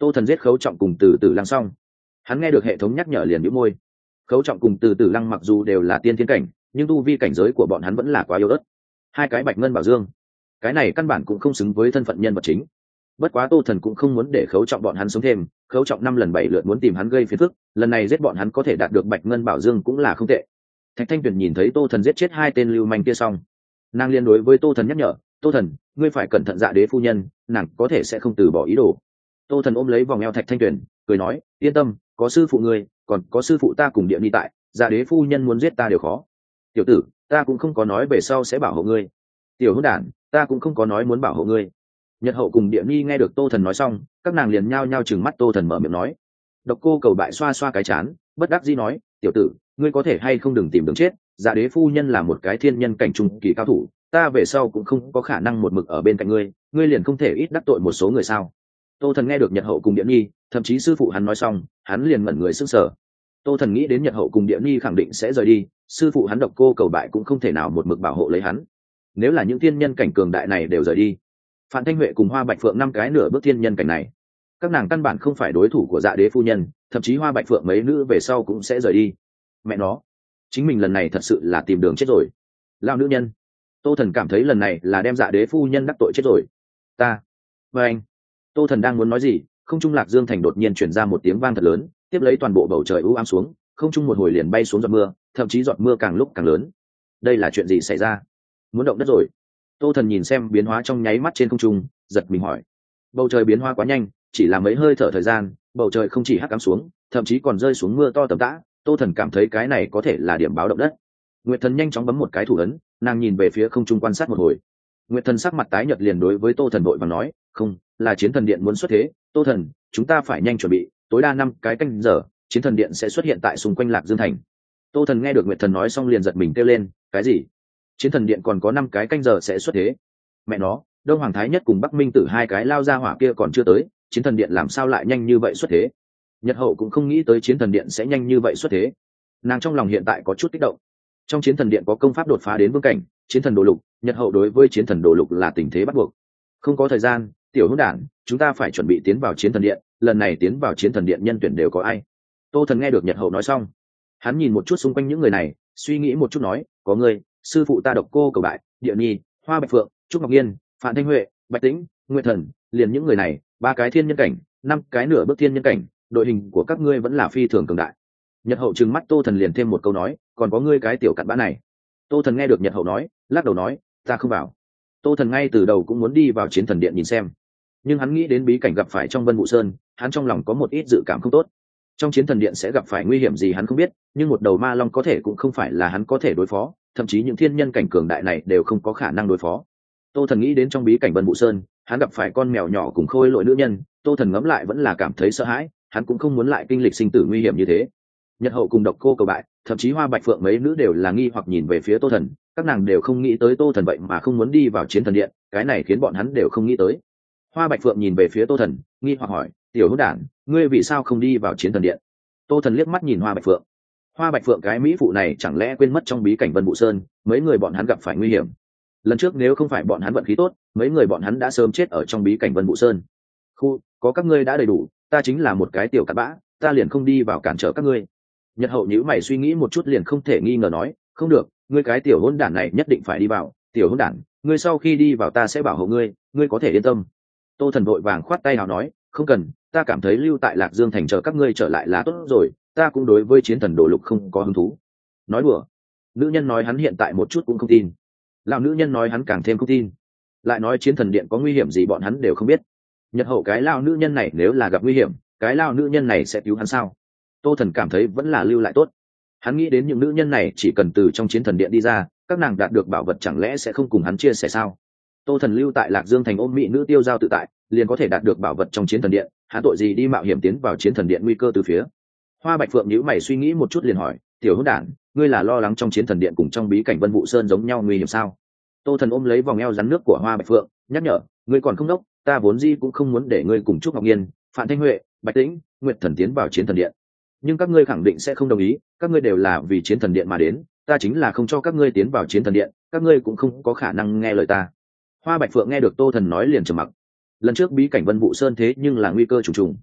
Tô Thần giết Khấu Trọng cùng Từ Tử Lăng xong, hắn nghe được hệ thống nhắc nhở liền nhíu môi. Khấu Trọng cùng Từ Tử Lăng mặc dù đều là tiên thiên cảnh, nhưng tu vi cảnh giới của bọn hắn vẫn là quá yếu ớt. Hai cái bạch ngân bảo dương, cái này căn bản cũng không xứng với thân phận nhân vật chính. Bất quá Tô Thần cũng không muốn để Khấu Trọng bọn hắn sống thêm, Khấu Trọng năm lần bảy lượt muốn tìm hắn gây phiền phức, lần này giết bọn hắn có thể đạt được bạch ngân bảo dương cũng là không tệ. Thạch Thanh Tuyền nhìn thấy Tô Thần giết chết hai tên lưu manh kia xong, nàng liên đối với Tô Thần nhắc nhở, Tô Thần, ngươi phải cẩn thận Dạ Đế phu nhân, nàng có thể sẽ không từ bỏ ý đồ. Tô Thần ôm lấy vòng eo Thạch Thanh Tuyền, cười nói, yên tâm, có sư phụ ngươi, còn có sư phụ ta cùng Địa Ni tại, Dạ Đế phu nhân muốn giết ta đều khó. Tiểu tử, ta cũng không có nói về sau sẽ bảo hộ ngươi. Tiểu hỗn đản, ta cũng không có nói muốn bảo hộ ngươi. Nhật Hậu cùng Địa Ni nghe được Tô Thần nói xong, các nàng liền nhao nhao trừng mắt Tô Thần mở miệng nói. Độc Cô Cầu Bại xoa xoa cái chán, bất đắc dĩ nói, tiểu tử, ngươi có thể hay không đừng tìm đường chết, Dạ Đế phu nhân là một cái thiên nhân cảnh trung kỳ cao thủ, ta về sau cũng không có khả năng một mực ở bên cạnh ngươi, ngươi liền không thể ít đắc tội một số người sao? Tô Thần nghe được Nhật Hậu cùng Địa Nhi, thậm chí sư phụ hắn nói xong, hắn liền ngẩn người sững sờ. Tô Thần nghĩ đến Nhật Hậu cùng Địa Nhi khẳng định sẽ rời đi, sư phụ hắn Độc Cô Cầu Bại cũng không thể nào một mực bảo hộ lấy hắn. Nếu là những thiên nhân cảnh cường đại này đều rời đi, Phạm Thanh Huệ cùng Hoa Bạch Phượng năm cái nửa bước thiên nhân cảnh này, các nàng căn bản không phải đối thủ của Dạ Đế phu nhân, thậm chí Hoa Bạch Phượng mấy nữ về sau cũng sẽ rời đi. Mẹ nó, chính mình lần này thật sự là tìm đường chết rồi. Lao nữ nhân. Tô Thần cảm thấy lần này là đem Dạ Đế phu nhân đắc tội chết rồi. Ta. Và anh. Tô Thần đang muốn nói gì, không trung Lạc Dương thành đột nhiên chuyển ra một tiếng vang thật lớn, tiếp lấy toàn bộ bầu trời u ám xuống, không trung một hồi liền bay xuống giọt mưa, thậm chí giọt mưa càng lúc càng lớn. Đây là chuyện gì xảy ra? Muốn động đất rồi. Tô Thần nhìn xem biến hóa trong nháy mắt trên không trung, giật mình hỏi. Bầu trời biến hóa quá nhanh, chỉ là mấy hơi thở thời gian, bầu trời không chỉ hắc ám xuống, thậm chí còn rơi xuống mưa to tầm tã. Tô Thần cảm thấy cái này có thể là điểm báo động đất. Nguyệt Thần nhanh chóng bấm một cái thủ ấn, nàng nhìn về phía không trung quan sát một hồi. Nguyệt Thần sắc mặt tái nhợt liền đối với Tô Thần vội vàng nói, không, là Chiến Thần Điện muốn xuất thế, Tô Thần, chúng ta phải nhanh chuẩn bị, tối đa năm cái canh giờ, Chiến Thần Điện sẽ xuất hiện tại xung quanh Lạc Dương thành. Tô Thần nghe được Nguyệt Thần nói xong liền giật mình kêu lên, cái gì? Chiến Thần Điện còn có năm cái canh giờ sẽ xuất thế? Mẹ nó, Đông Hoàng Thái Nhất cùng Bắc Minh Tử hai cái lao ra hỏa kia còn chưa tới, Chiến Thần Điện làm sao lại nhanh như vậy xuất thế? Nhật Hậu cũng không nghĩ tới Chiến Thần Điện sẽ nhanh như vậy xuất thế. Nàng trong lòng hiện tại có chút kích động. Trong Chiến Thần Điện có công pháp đột phá đến vương cảnh, Chiến Thần Đồ Lục, Nhật Hậu đối với Chiến Thần Đồ Lục là tình thế bắt buộc. Không có thời gian, tiểu hỗn đản, chúng ta phải chuẩn bị tiến vào Chiến Thần Điện, lần này tiến vào Chiến Thần Điện nhân tuyển đều có ai? Tô Thần nghe được Nhật Hậu nói xong, hắn nhìn một chút xung quanh những người này, suy nghĩ một chút nói, có người, sư phụ ta Độc Cô Cầu Bại, Địa Nhi, Hoa Bạch Phượng, Trúc Ngọc Nhiên, Phạm Thanh Huệ, Bạch Tĩnh, Nguyệt Thần, liền những người này, ba cái thiên nhân cảnh, năm cái nửa bước thiên nhân cảnh, đội hình của các ngươi vẫn là phi thường cường đại. Nhật Hậu trừng mắt Tô Thần liền thêm một câu nói, còn có ngươi cái tiểu cặn bã này. Tô Thần nghe được Nhật Hậu nói, lắc đầu nói, ta không vào. Tô Thần ngay từ đầu cũng muốn đi vào Chiến Thần Điện nhìn xem, nhưng hắn nghĩ đến bí cảnh gặp phải trong Vân Vũ Sơn, hắn trong lòng có một ít dự cảm không tốt. Trong Chiến Thần Điện sẽ gặp phải nguy hiểm gì hắn không biết, nhưng một đầu ma long có thể cũng không phải là hắn có thể đối phó, thậm chí những thiên nhân cảnh cường đại này đều không có khả năng đối phó. Tô Thần nghĩ đến trong bí cảnh Vân Vũ Sơn, hắn gặp phải con mèo nhỏ cùng khôi lỗi nữ nhân, Tô Thần ngẫm lại vẫn là cảm thấy sợ hãi, hắn cũng không muốn lại kinh lịch sinh tử nguy hiểm như thế. Nhật Hậu cùng Độc Cô Cầu Bại, thậm chí Hoa Bạch Phượng mấy nữ đều là nghi hoặc nhìn về phía Tô Thần, các nàng đều không nghĩ tới Tô Thần vậy mà không muốn đi vào Chiến Thần Điện, cái này khiến bọn hắn đều không nghĩ tới. Hoa Bạch Phượng nhìn về phía Tô Thần, nghi hoặc hỏi, tiểu hỗn đản, ngươi vì sao không đi vào Chiến Thần Điện? Tô Thần liếc mắt nhìn Hoa Bạch Phượng. Hoa Bạch Phượng cái mỹ phụ này chẳng lẽ quên mất trong bí cảnh Vân Vũ Sơn, mấy người bọn hắn gặp phải nguy hiểm. Lần trước nếu không phải bọn hắn vận khí tốt, mấy người bọn hắn đã sớm chết ở trong bí cảnh Vân Vũ Sơn. Khu, có các ngươi đã đầy đủ, ta chính là một cái tiểu cặn bã, ta liền không đi vào cản trở các ngươi. Nhật Hậu nhíu mày suy nghĩ một chút liền không thể nghi ngờ nói, không được, ngươi cái tiểu hỗn đản này nhất định phải đi vào, tiểu hỗn đản, ngươi sau khi đi vào ta sẽ bảo hộ ngươi, ngươi có thể yên tâm. Tô Thần vội vàng khoát tay nào nói, không cần, ta cảm thấy lưu tại Lạc Dương thành chờ các ngươi trở lại là tốt rồi, ta cũng đối với Chiến Thần Đồ Lục không có hứng thú. Nói đùa. Nữ nhân nói hắn hiện tại một chút cũng không tin. Lão nữ nhân nói hắn càng thêm không tin. Lại nói Chiến Thần Điện có nguy hiểm gì bọn hắn đều không biết. Nhật Hậu cái lao nữ nhân này nếu là gặp nguy hiểm, cái lao nữ nhân này sẽ cứu hắn sao? Tô Thần cảm thấy vẫn là lưu lại tốt. Hắn nghĩ đến những nữ nhân này chỉ cần từ trong Chiến Thần Điện đi ra, các nàng đạt được bảo vật chẳng lẽ sẽ không cùng hắn chia sẻ sao? Tô Thần lưu tại Lạc Dương thành ôm mỹ nữ tiêu giao tự tại, liền có thể đạt được bảo vật trong Chiến Thần Điện, hắn tội gì đi mạo hiểm tiến vào Chiến Thần Điện nguy cơ từ phía. Hoa Bạch Phượng nhíu mày suy nghĩ một chút liền hỏi, tiểu hỗn đản, ngươi là lo lắng trong Chiến Thần Điện cùng trong bí cảnh Vân Vũ Sơn giống nhau nguy hiểm sao? Tô Thần ôm lấy vòng eo rắn nước của Hoa Bạch Phượng, nhắc nhở, ngươi còn không đốc, ta vốn dĩ cũng không muốn để ngươi cùng Trúc Ngọc Nhiên, Phạm Thanh Huệ, Bạch Tĩnh, Nguyệt Thần tiến vào Chiến Thần Điện, nhưng các ngươi khẳng định sẽ không đồng ý, các ngươi đều là vì Chiến Thần Điện mà đến, ta chính là không cho các ngươi tiến vào Chiến Thần Điện, các ngươi cũng không có khả năng nghe lời ta. Hoa Bạch Phượng nghe được Tô Thần nói liền trầm mặc. Lần trước bí cảnh Vân Vũ Sơn thế nhưng là nguy cơ trùng trùng,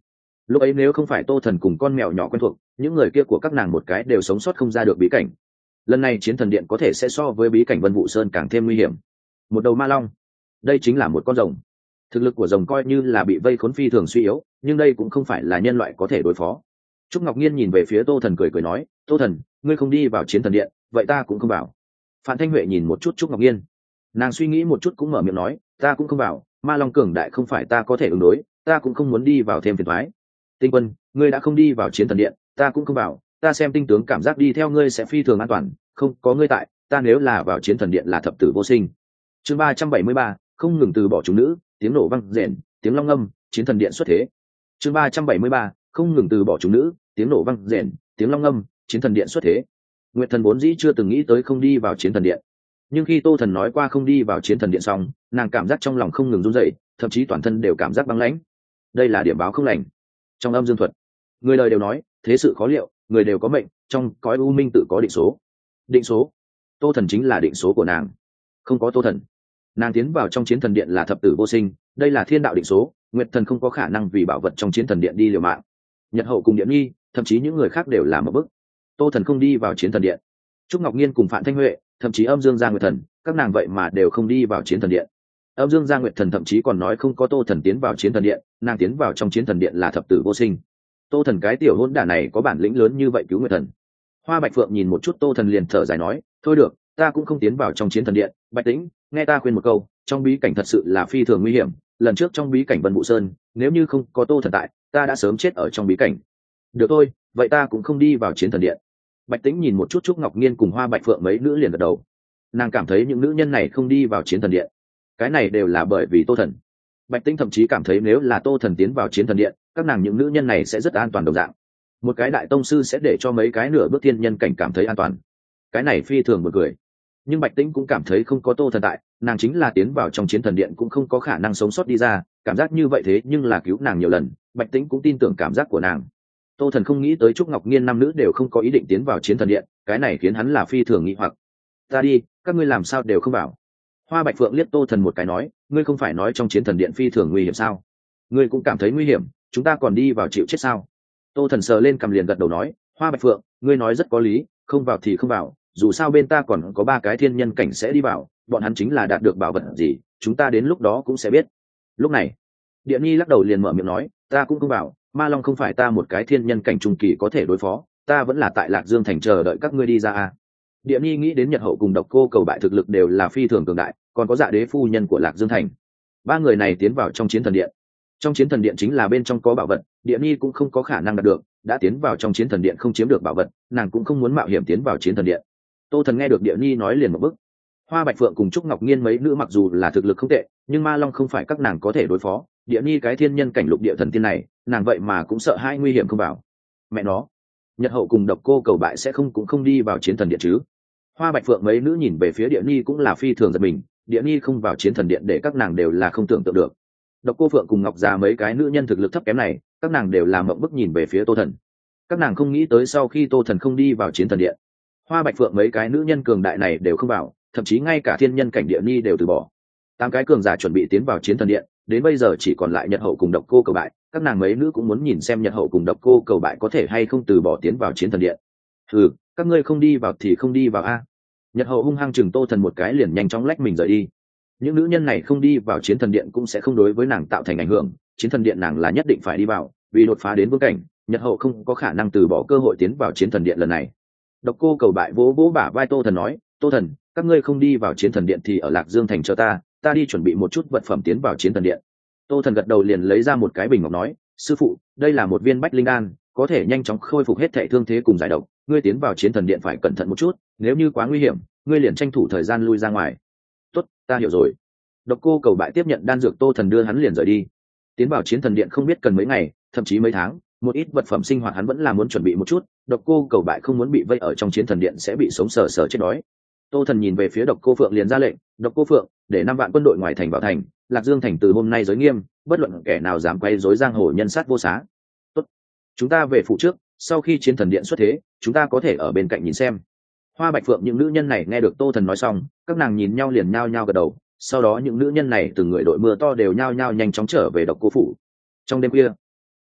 lúc ấy nếu không phải tô thần cùng con mèo nhỏ quen thuộc, những người kia của các nàng một cái đều sống sót không ra được bí cảnh. Lần này chiến thần điện có thể sẽ so với bí cảnh Vân Vũ Sơn càng thêm nguy hiểm. Một đầu ma long, đây chính là một con rồng. Thực lực của rồng coi như là bị vây khốn phi thường suy yếu, nhưng đây cũng không phải là nhân loại có thể đối phó. Trúc Ngọc Nhiên nhìn về phía Tô Thần cười cười nói, Tô Thần, ngươi không đi vào chiến thần điện, vậy ta cũng không vào. Phạm Thanh Huệ nhìn một chút Trúc Ngọc Nhiên, nàng suy nghĩ một chút cũng mở miệng nói, ta cũng không vào, ma long cường đại không phải ta có thể ứng đối, ta cũng không muốn đi vào thêm phiền toái. Tinh Quân, ngươi đã không đi vào chiến thần điện, ta cũng không vào, ta xem tinh tướng cảm giác đi theo ngươi sẽ phi thường an toàn, không có ngươi tại, ta nếu là vào chiến thần điện là thập tử vô sinh. Chương ba trăm bảy mươi ba, không ngừng từ bỏ chúng nữ, tiếng nổ vang rền, tiếng long ngâm, chiến thần điện xuất thế. Chương ba trăm bảy mươi ba, không ngừng từ bỏ chúng nữ, tiếng nổ vang rền, tiếng long ngâm, chiến thần điện xuất thế. Nguyệt Thần vốn dĩ chưa từng nghĩ tới không đi vào chiến thần điện, nhưng khi Tô Thần nói qua không đi vào chiến thần điện xong, nàng cảm giác trong lòng không ngừng run rẩy, thậm chí toàn thân đều cảm giác băng lãnh. Đây là điểm báo không lành. Trong âm dương thuật, người đời đều nói thế sự khó liệu, người đều có mệnh, trong cõi u minh tự có định số. Định số, Tô Thần chính là định số của nàng. Không có Tô Thần, nàng tiến vào trong chiến thần điện là thập tử vô sinh, đây là thiên đạo định số. Nguyệt Thần không có khả năng vì bảo vật trong chiến thần điện đi liều mạng. Nhật Hậu cùng Điện Nhi, thậm chí những người khác đều làm một bước. Tô Thần không đi vào chiến thần điện. Trúc Ngọc Nhiên cùng Phạm Thanh Huệ, thậm chí Âm Dương Gia Nguyệt Thần, các nàng vậy mà đều không đi vào chiến thần điện. Âm Dương Gia Nguyệt Thần thậm chí còn nói không có Tô Thần tiến vào chiến thần điện, nàng tiến vào trong chiến thần điện là thập tử vô sinh. Tô Thần cái tiểu hỗn đản này có bản lĩnh lớn như vậy cứu Nguyệt Thần. Hoa Bạch Phượng nhìn một chút Tô Thần liền thở dài nói, thôi được, ta cũng không tiến vào trong chiến thần điện. Bạch Tĩnh, nghe ta khuyên một câu, trong bí cảnh thật sự là phi thường nguy hiểm, lần trước trong bí cảnh Vân Vũ Sơn, nếu như không có Tô Thần tại, ta đã sớm chết ở trong bí cảnh. Được thôi, vậy ta cũng không đi vào chiến thần điện. Bạch Tĩnh nhìn một chút Trúc Ngọc Nhiên cùng Hoa Bạch Phượng mấy nữ liền gật đầu. Nàng cảm thấy những nữ nhân này không đi vào chiến thần điện, cái này đều là bởi vì Tô Thần. Bạch Tĩnh thậm chí cảm thấy nếu là Tô Thần tiến vào chiến thần điện, các nàng những nữ nhân này sẽ rất an toàn đồng dạng. Một cái đại tông sư sẽ để cho mấy cái nửa bước thiên nhân cảnh cảm thấy an toàn, cái này phi thường một cười. Nhưng Bạch Tĩnh cũng cảm thấy không có Tô Thần tại, nàng chính là tiến vào trong chiến thần điện cũng không có khả năng sống sót đi ra, cảm giác như vậy thế nhưng là cứu nàng nhiều lần, Bạch Tĩnh cũng tin tưởng cảm giác của nàng. Tô Thần không nghĩ tới Trúc Ngọc Nhiên năm nữ đều không có ý định tiến vào chiến thần điện, cái này khiến hắn là phi thường nghi hoặc. Ta đi, các ngươi làm sao đều không vào? Hoa Bạch Phượng liếc Tô Thần một cái nói, ngươi không phải nói trong chiến thần điện phi thường nguy hiểm sao? Ngươi cũng cảm thấy nguy hiểm, chúng ta còn đi vào chịu chết sao? Tô Thần sờ lên cầm liền gật đầu nói, Hoa Bạch Phượng, ngươi nói rất có lý, không vào thì không vào, dù sao bên ta còn có ba cái thiên nhân cảnh sẽ đi vào, bọn hắn chính là đạt được bảo vật gì, chúng ta đến lúc đó cũng sẽ biết. Lúc này, Điện Nhi lắc đầu liền mở miệng nói, ta cũng không vào, Ma Long không phải ta một cái thiên nhân cảnh trung kỳ có thể đối phó, ta vẫn là tại Lạc Dương thành chờ đợi các ngươi đi ra a. Điện Nhi nghĩ đến Nhật Hậu cùng Độc Cô Cầu Bại thực lực đều là phi thường cường đại, còn có Dạ Đế phu nhân của Lạc Dương thành. Ba người này tiến vào trong chiến thần điện. Trong chiến thần điện chính là bên trong có bảo vật, Điện Nhi cũng không có khả năng đạt được, đã tiến vào trong chiến thần điện không chiếm được bảo vật, nàng cũng không muốn mạo hiểm tiến vào chiến thần điện. Tô Thần nghe được Điện Nhi nói liền một bức. Hoa Bạch Phượng cùng Trúc Ngọc Nhiên mấy nữ mặc dù là thực lực không tệ, nhưng Ma Long không phải các nàng có thể đối phó, Điện Nhi cái thiên nhân cảnh lục địa thần tiên này, nàng vậy mà cũng sợ hai nguy hiểm không vào. Mẹ nó, Nhật Hậu cùng Độc Cô Cầu Bại sẽ không cũng không đi vào chiến thần điện chứ? Hoa Bạch Phượng mấy nữ nhìn về phía Điện Nhi cũng là phi thường giật mình, Điện Nhi không vào chiến thần điện để các nàng đều là không tưởng tượng được. Độc Cô Phượng cùng Ngọc Già mấy cái nữ nhân thực lực thấp kém này, các nàng đều là mộng bức nhìn về phía Tô Thần. Các nàng không nghĩ tới sau khi Tô Thần không đi vào chiến thần điện, Hoa Bạch Phượng mấy cái nữ nhân cường đại này đều không vào, thậm chí ngay cả thiên nhân cảnh Điện Nhi đều từ bỏ. Tám cái cường giả chuẩn bị tiến vào chiến thần điện, đến bây giờ chỉ còn lại Nhật Hậu cùng Độc Cô Cầu Bại, các nàng mấy nữ cũng muốn nhìn xem Nhật Hậu cùng Độc Cô Cầu Bại có thể hay không từ bỏ tiến vào chiến thần điện. Ừ, các ngươi không đi vào thì không đi vào a. Nhật Hậu hung hăng chừng Tô Thần một cái liền nhanh chóng lách mình rời đi. Những nữ nhân này không đi vào chiến thần điện cũng sẽ không đối với nàng tạo thành ảnh hưởng, chiến thần điện nàng là nhất định phải đi vào, vì đột phá đến vương cảnh, Nhật Hậu không có khả năng từ bỏ cơ hội tiến vào chiến thần điện lần này. Độc Cô Cầu Bại vỗ vỗ bả vai Tô Thần nói, Tô Thần, các ngươi không đi vào chiến thần điện thì ở Lạc Dương thành cho ta, ta đi chuẩn bị một chút vật phẩm tiến vào chiến thần điện. Tô Thần gật đầu liền lấy ra một cái bình ngọc nói, sư phụ, đây là một viên bách linh đan, có thể nhanh chóng khôi phục hết thảy thương thế cùng giải độc, ngươi tiến vào chiến thần điện phải cẩn thận một chút, nếu như quá nguy hiểm, ngươi liền tranh thủ thời gian lui ra ngoài. Tốt, ta hiểu rồi. Độc Cô Cầu Bại tiếp nhận đan dược, Tô Thần đưa hắn liền rời đi. Tiến vào chiến thần điện không biết cần mấy ngày, thậm chí mấy tháng, một ít vật phẩm sinh hoạt hắn vẫn là muốn chuẩn bị một chút. Độc Cô Cầu Bại không muốn bị vây ở trong chiến thần điện sẽ bị sống sờ sờ chết đói. Tô Thần nhìn về phía Độc Cô Phượng liền ra lệnh, Độc Cô Phượng, để năm vạn quân đội ngoài thành vào thành, Lạc Dương thành từ hôm nay giới nghiêm, bất luận kẻ nào dám quấy rối giang hồ nhân sát vô xá. Tốt, chúng ta về phủ trước, sau khi chiến thần điện xuất thế, chúng ta có thể ở bên cạnh nhìn xem. Hoa Bạch Phượng những nữ nhân này nghe được Tô Thần nói xong, các nàng nhìn nhau liền nhao nhao gật đầu, sau đó những nữ nhân này từng người đội mưa to đều nhao nhao nhanh chóng trở về Độc Cô phủ. Trong đêm khuya,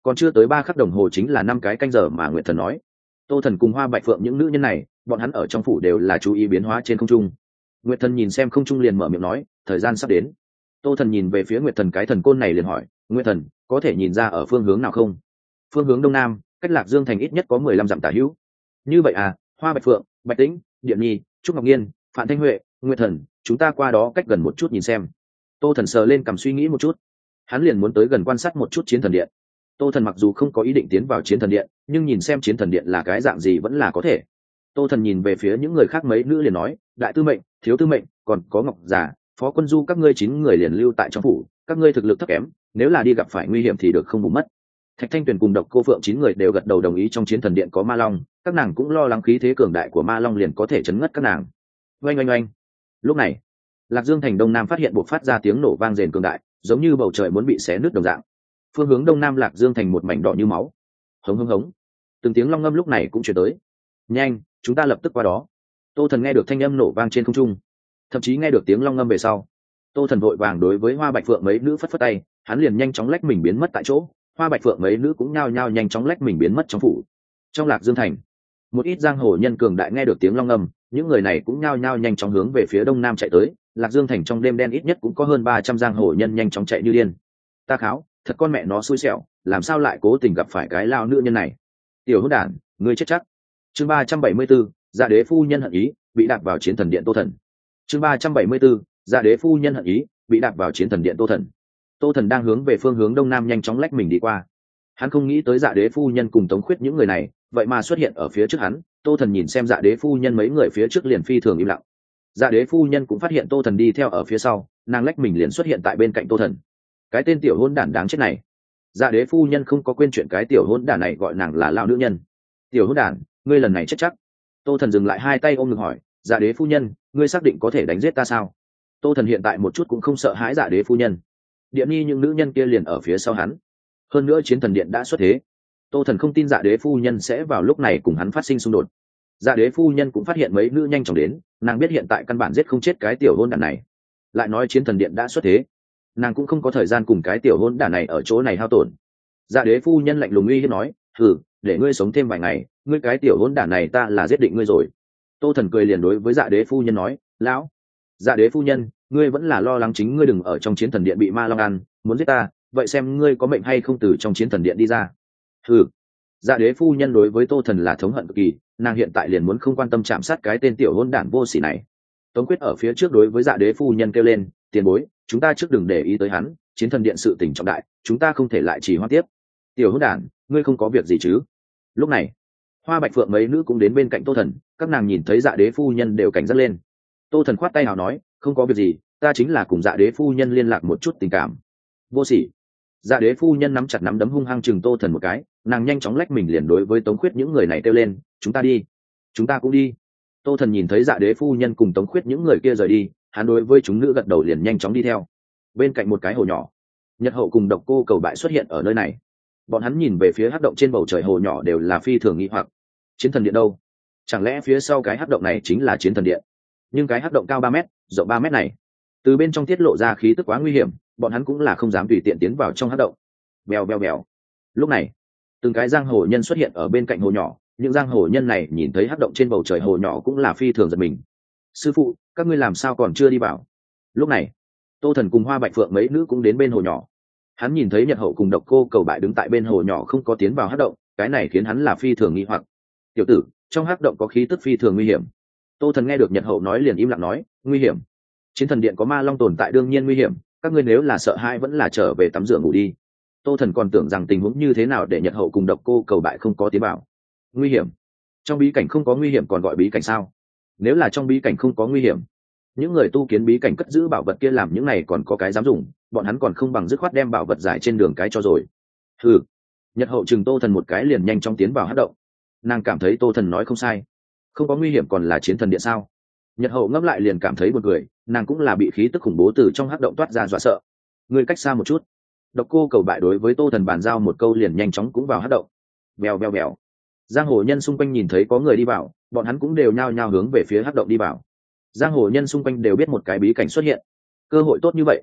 còn chưa tới ba khắc đồng hồ chính là năm cái canh giờ mà nguyệt thần nói. Tô Thần cùng Hoa Bạch Phượng những nữ nhân này, bọn hắn ở trong phủ đều là chú ý biến hóa trên không trung. Nguyệt thần nhìn xem không trung liền mở miệng nói, thời gian sắp đến. Tô Thần nhìn về phía Nguyệt thần cái thần côn này liền hỏi, Nguyệt thần có thể nhìn ra ở phương hướng nào không? Phương hướng đông nam, cách Lạc Dương thành ít nhất có mười lăm dặm tả hữu. Như vậy à? Hoa Bạch Phượng, Bạch Tĩnh, Điện Nhi, Trúc Ngọc Nhiên, Phạm Thanh Huệ, Nguyệt thần, chúng ta qua đó cách gần một chút nhìn xem. Tô Thần sờ lên cầm suy nghĩ một chút, hắn liền muốn tới gần quan sát một chút chiến thần điện. Tô Thần mặc dù không có ý định tiến vào chiến thần điện, nhưng nhìn xem chiến thần điện là cái dạng gì vẫn là có thể. Tô Thần nhìn về phía những người khác mấy nữ liền nói, đại tư mệnh, thiếu tư mệnh, còn có Ngọc Già, Phó Quân Du các ngươi chín người liền lưu tại trong phủ, các ngươi thực lực thấp kém, nếu là đi gặp phải nguy hiểm thì được không bù mất. Thạch Thanh Tuyền cùng Độc Cô Phượng chín người đều gật đầu đồng ý trong chiến thần điện có ma long, các nàng cũng lo lắng khí thế cường đại của ma long liền có thể chấn ngất các nàng. Oanh oanh oanh. Lúc này, Lạc Dương thành đông nam phát hiện bộc phát ra tiếng nổ vang rền cường đại, giống như bầu trời muốn bị xé nứt đồng dạng. Phương hướng đông nam Lạc Dương thành một mảnh đỏ như máu. Hống hống hống. Từng tiếng long ngâm lúc này cũng truyền tới. Nhanh, chúng ta lập tức qua đó. Tô Thần nghe được thanh âm nổ vang trên không trung, thậm chí nghe được tiếng long ngâm về sau. Tô Thần vội vàng đối với Hoa Bạch Phượng mấy nữ phất phất tay, hắn liền nhanh chóng lách mình biến mất tại chỗ. Hoa Bạch Phượng mấy nữ cũng nhao nhao nhanh chóng lách mình biến mất trong phủ. Trong Lạc Dương thành, một ít giang hồ nhân cường đại nghe được tiếng long ngâm, những người này cũng nhao nhao nhanh chóng hướng về phía đông nam chạy tới. Lạc Dương thành trong đêm đen ít nhất cũng có hơn ba trăm giang hồ nhân nhanh chóng chạy như điên. Ta kháo, thật con mẹ nó xui xẻo, làm sao lại cố tình gặp phải cái lao nữ nhân này? Tiểu hỗn đản, ngươi chết chắc. Chương ba trăm bảy mươi bốn, Dạ Đế phu nhân hận ý, bị đạp vào chiến thần điện Tô Thần. Chương ba trăm bảy mươi bốn, Dạ Đế phu nhân hận ý, bị đạp vào chiến thần điện Tô Thần. Tô Thần đang hướng về phương hướng đông nam nhanh chóng lách mình đi qua. Hắn không nghĩ tới Dạ Đế phu nhân cùng Tống Khuyết những người này, vậy mà xuất hiện ở phía trước hắn. Tô Thần nhìn xem Dạ Đế phu nhân mấy người phía trước liền phi thường im lặng. Dạ Đế phu nhân cũng phát hiện Tô Thần đi theo ở phía sau, nàng lách mình liền xuất hiện tại bên cạnh Tô Thần. Cái tên tiểu hôn đản đáng chết này. Dạ Đế phu nhân không có quên chuyện cái tiểu hôn đản này gọi nàng là lão nữ nhân. Tiểu hôn đản, ngươi lần này chết chắc. Tô Thần dừng lại hai tay ôm ngực hỏi, Dạ Đế phu nhân, ngươi xác định có thể đánh giết ta sao? Tô Thần hiện tại một chút cũng không sợ hãi Dạ Đế phu nhân. Điện Nhi những nữ nhân kia liền ở phía sau hắn. Hơn nữa chiến thần điện đã xuất thế. Tô Thần không tin Dạ Đế phu nhân sẽ vào lúc này cùng hắn phát sinh xung đột. Dạ Đế phu nhân cũng phát hiện mấy nữ nhanh chóng đến, nàng biết hiện tại căn bản giết không chết cái tiểu hôn đản này. Lại nói chiến thần điện đã xuất thế, nàng cũng không có thời gian cùng cái tiểu hôn đản này ở chỗ này hao tổn. Dạ Đế phu nhân lạnh lùng uy hiếp nói, thử để ngươi sống thêm vài ngày, ngươi cái tiểu hôn đản này ta là giết định ngươi rồi. Tô Thần cười liền đối với Dạ Đế phu nhân nói, lão Dạ Đế phu nhân, ngươi vẫn là lo lắng chính ngươi đừng ở trong chiến thần điện bị ma long ăn, muốn giết ta, vậy xem ngươi có mệnh hay không từ trong chiến thần điện đi ra. Hừ. Dạ Đế phu nhân đối với Tô Thần là thống hận cực kỳ, nàng hiện tại liền muốn không quan tâm chạm sát cái tên tiểu hôn đản vô sỉ này. Tống Quyết ở phía trước đối với Dạ Đế phu nhân kêu lên, tiền bối, chúng ta trước đừng để ý tới hắn, chiến thần điện sự tình trọng đại, chúng ta không thể lại trì hoãn tiếp. Tiểu hôn đản, ngươi không có việc gì chứ? Lúc này, Hoa Bạch Phượng mấy nữ cũng đến bên cạnh Tô Thần, các nàng nhìn thấy Dạ Đế phu nhân đều cảnh giác lên. Tô Thần khoát tay nào nói, không có việc gì, ta chính là cùng Dạ Đế phu nhân liên lạc một chút tình cảm. Vô sỉ. Dạ Đế phu nhân nắm chặt nắm đấm hung hăng chừng Tô Thần một cái, nàng nhanh chóng lách mình liền đối với Tống Khuyết những người này kêu lên, chúng ta đi, chúng ta cũng đi. Tô Thần nhìn thấy Dạ Đế phu nhân cùng Tống Khuyết những người kia rời đi, hắn đối với chúng nữ gật đầu liền nhanh chóng đi theo. Bên cạnh một cái hồ nhỏ, Nhật Hậu cùng Độc Cô Cầu Bại xuất hiện ở nơi này. Bọn hắn nhìn về phía hắc động trên bầu trời hồ nhỏ đều là phi thường nghi hoặc, chiến thần điện đâu? Chẳng lẽ phía sau cái hắc động này chính là chiến thần điện? Nhưng cái hắc động cao ba mét, rộng ba mét này, từ bên trong tiết lộ ra khí tức quá nguy hiểm, bọn hắn cũng là không dám tùy tiện tiến vào trong hắc động. Bèo bèo bèo. Lúc này, từng cái giang hồ nhân xuất hiện ở bên cạnh hồ nhỏ, những giang hồ nhân này nhìn thấy hắc động trên bầu trời hồ nhỏ cũng là phi thường giật mình. Sư phụ, các ngươi làm sao còn chưa đi vào? Lúc này, Tô Thần cùng Hoa Bạch Phượng mấy nữ cũng đến bên hồ nhỏ. Hắn nhìn thấy Nhật Hậu cùng Độc Cô Cầu Bại đứng tại bên hồ nhỏ không có tiến vào hắc động, cái này khiến hắn là phi thường nghi hoặc. Tiểu tử, trong hắc động có khí tức phi thường nguy hiểm. Tô Thần nghe được Nhật Hậu nói liền im lặng nói, nguy hiểm? Chiến thần điện có ma long tồn tại đương nhiên nguy hiểm, các ngươi nếu là sợ hãi vẫn là trở về tắm rửa ngủ đi. Tô Thần còn tưởng rằng tình huống như thế nào để Nhật Hậu cùng Độc Cô Cầu Bại không có tiến vào. Nguy hiểm? Trong bí cảnh không có nguy hiểm còn gọi bí cảnh sao? Nếu là trong bí cảnh không có nguy hiểm, những người tu kiến bí cảnh cất giữ bảo vật kia làm những này còn có cái dám dùng, bọn hắn còn không bằng dứt khoát đem bảo vật giải trên đường cái cho rồi. Hừ. Nhật Hậu chừng Tô Thần một cái liền nhanh chóng tiến vào hắc động. Nàng cảm thấy Tô Thần nói không sai, không có nguy hiểm còn là chiến thần điện sao? Nhật Hậu ngấp lại liền cảm thấy buồn cười, nàng cũng là bị khí tức khủng bố từ trong hắc động toát ra dọa sợ. Người cách xa một chút. Độc Cô Cầu Bại đối với Tô Thần bàn giao một câu liền nhanh chóng cũng vào hắc động. Bèo bèo bèo. Giang hồ nhân xung quanh nhìn thấy có người đi vào, bọn hắn cũng đều nhao nhao hướng về phía hắc động đi vào. Giang hồ nhân xung quanh đều biết một cái bí cảnh xuất hiện, cơ hội tốt như vậy,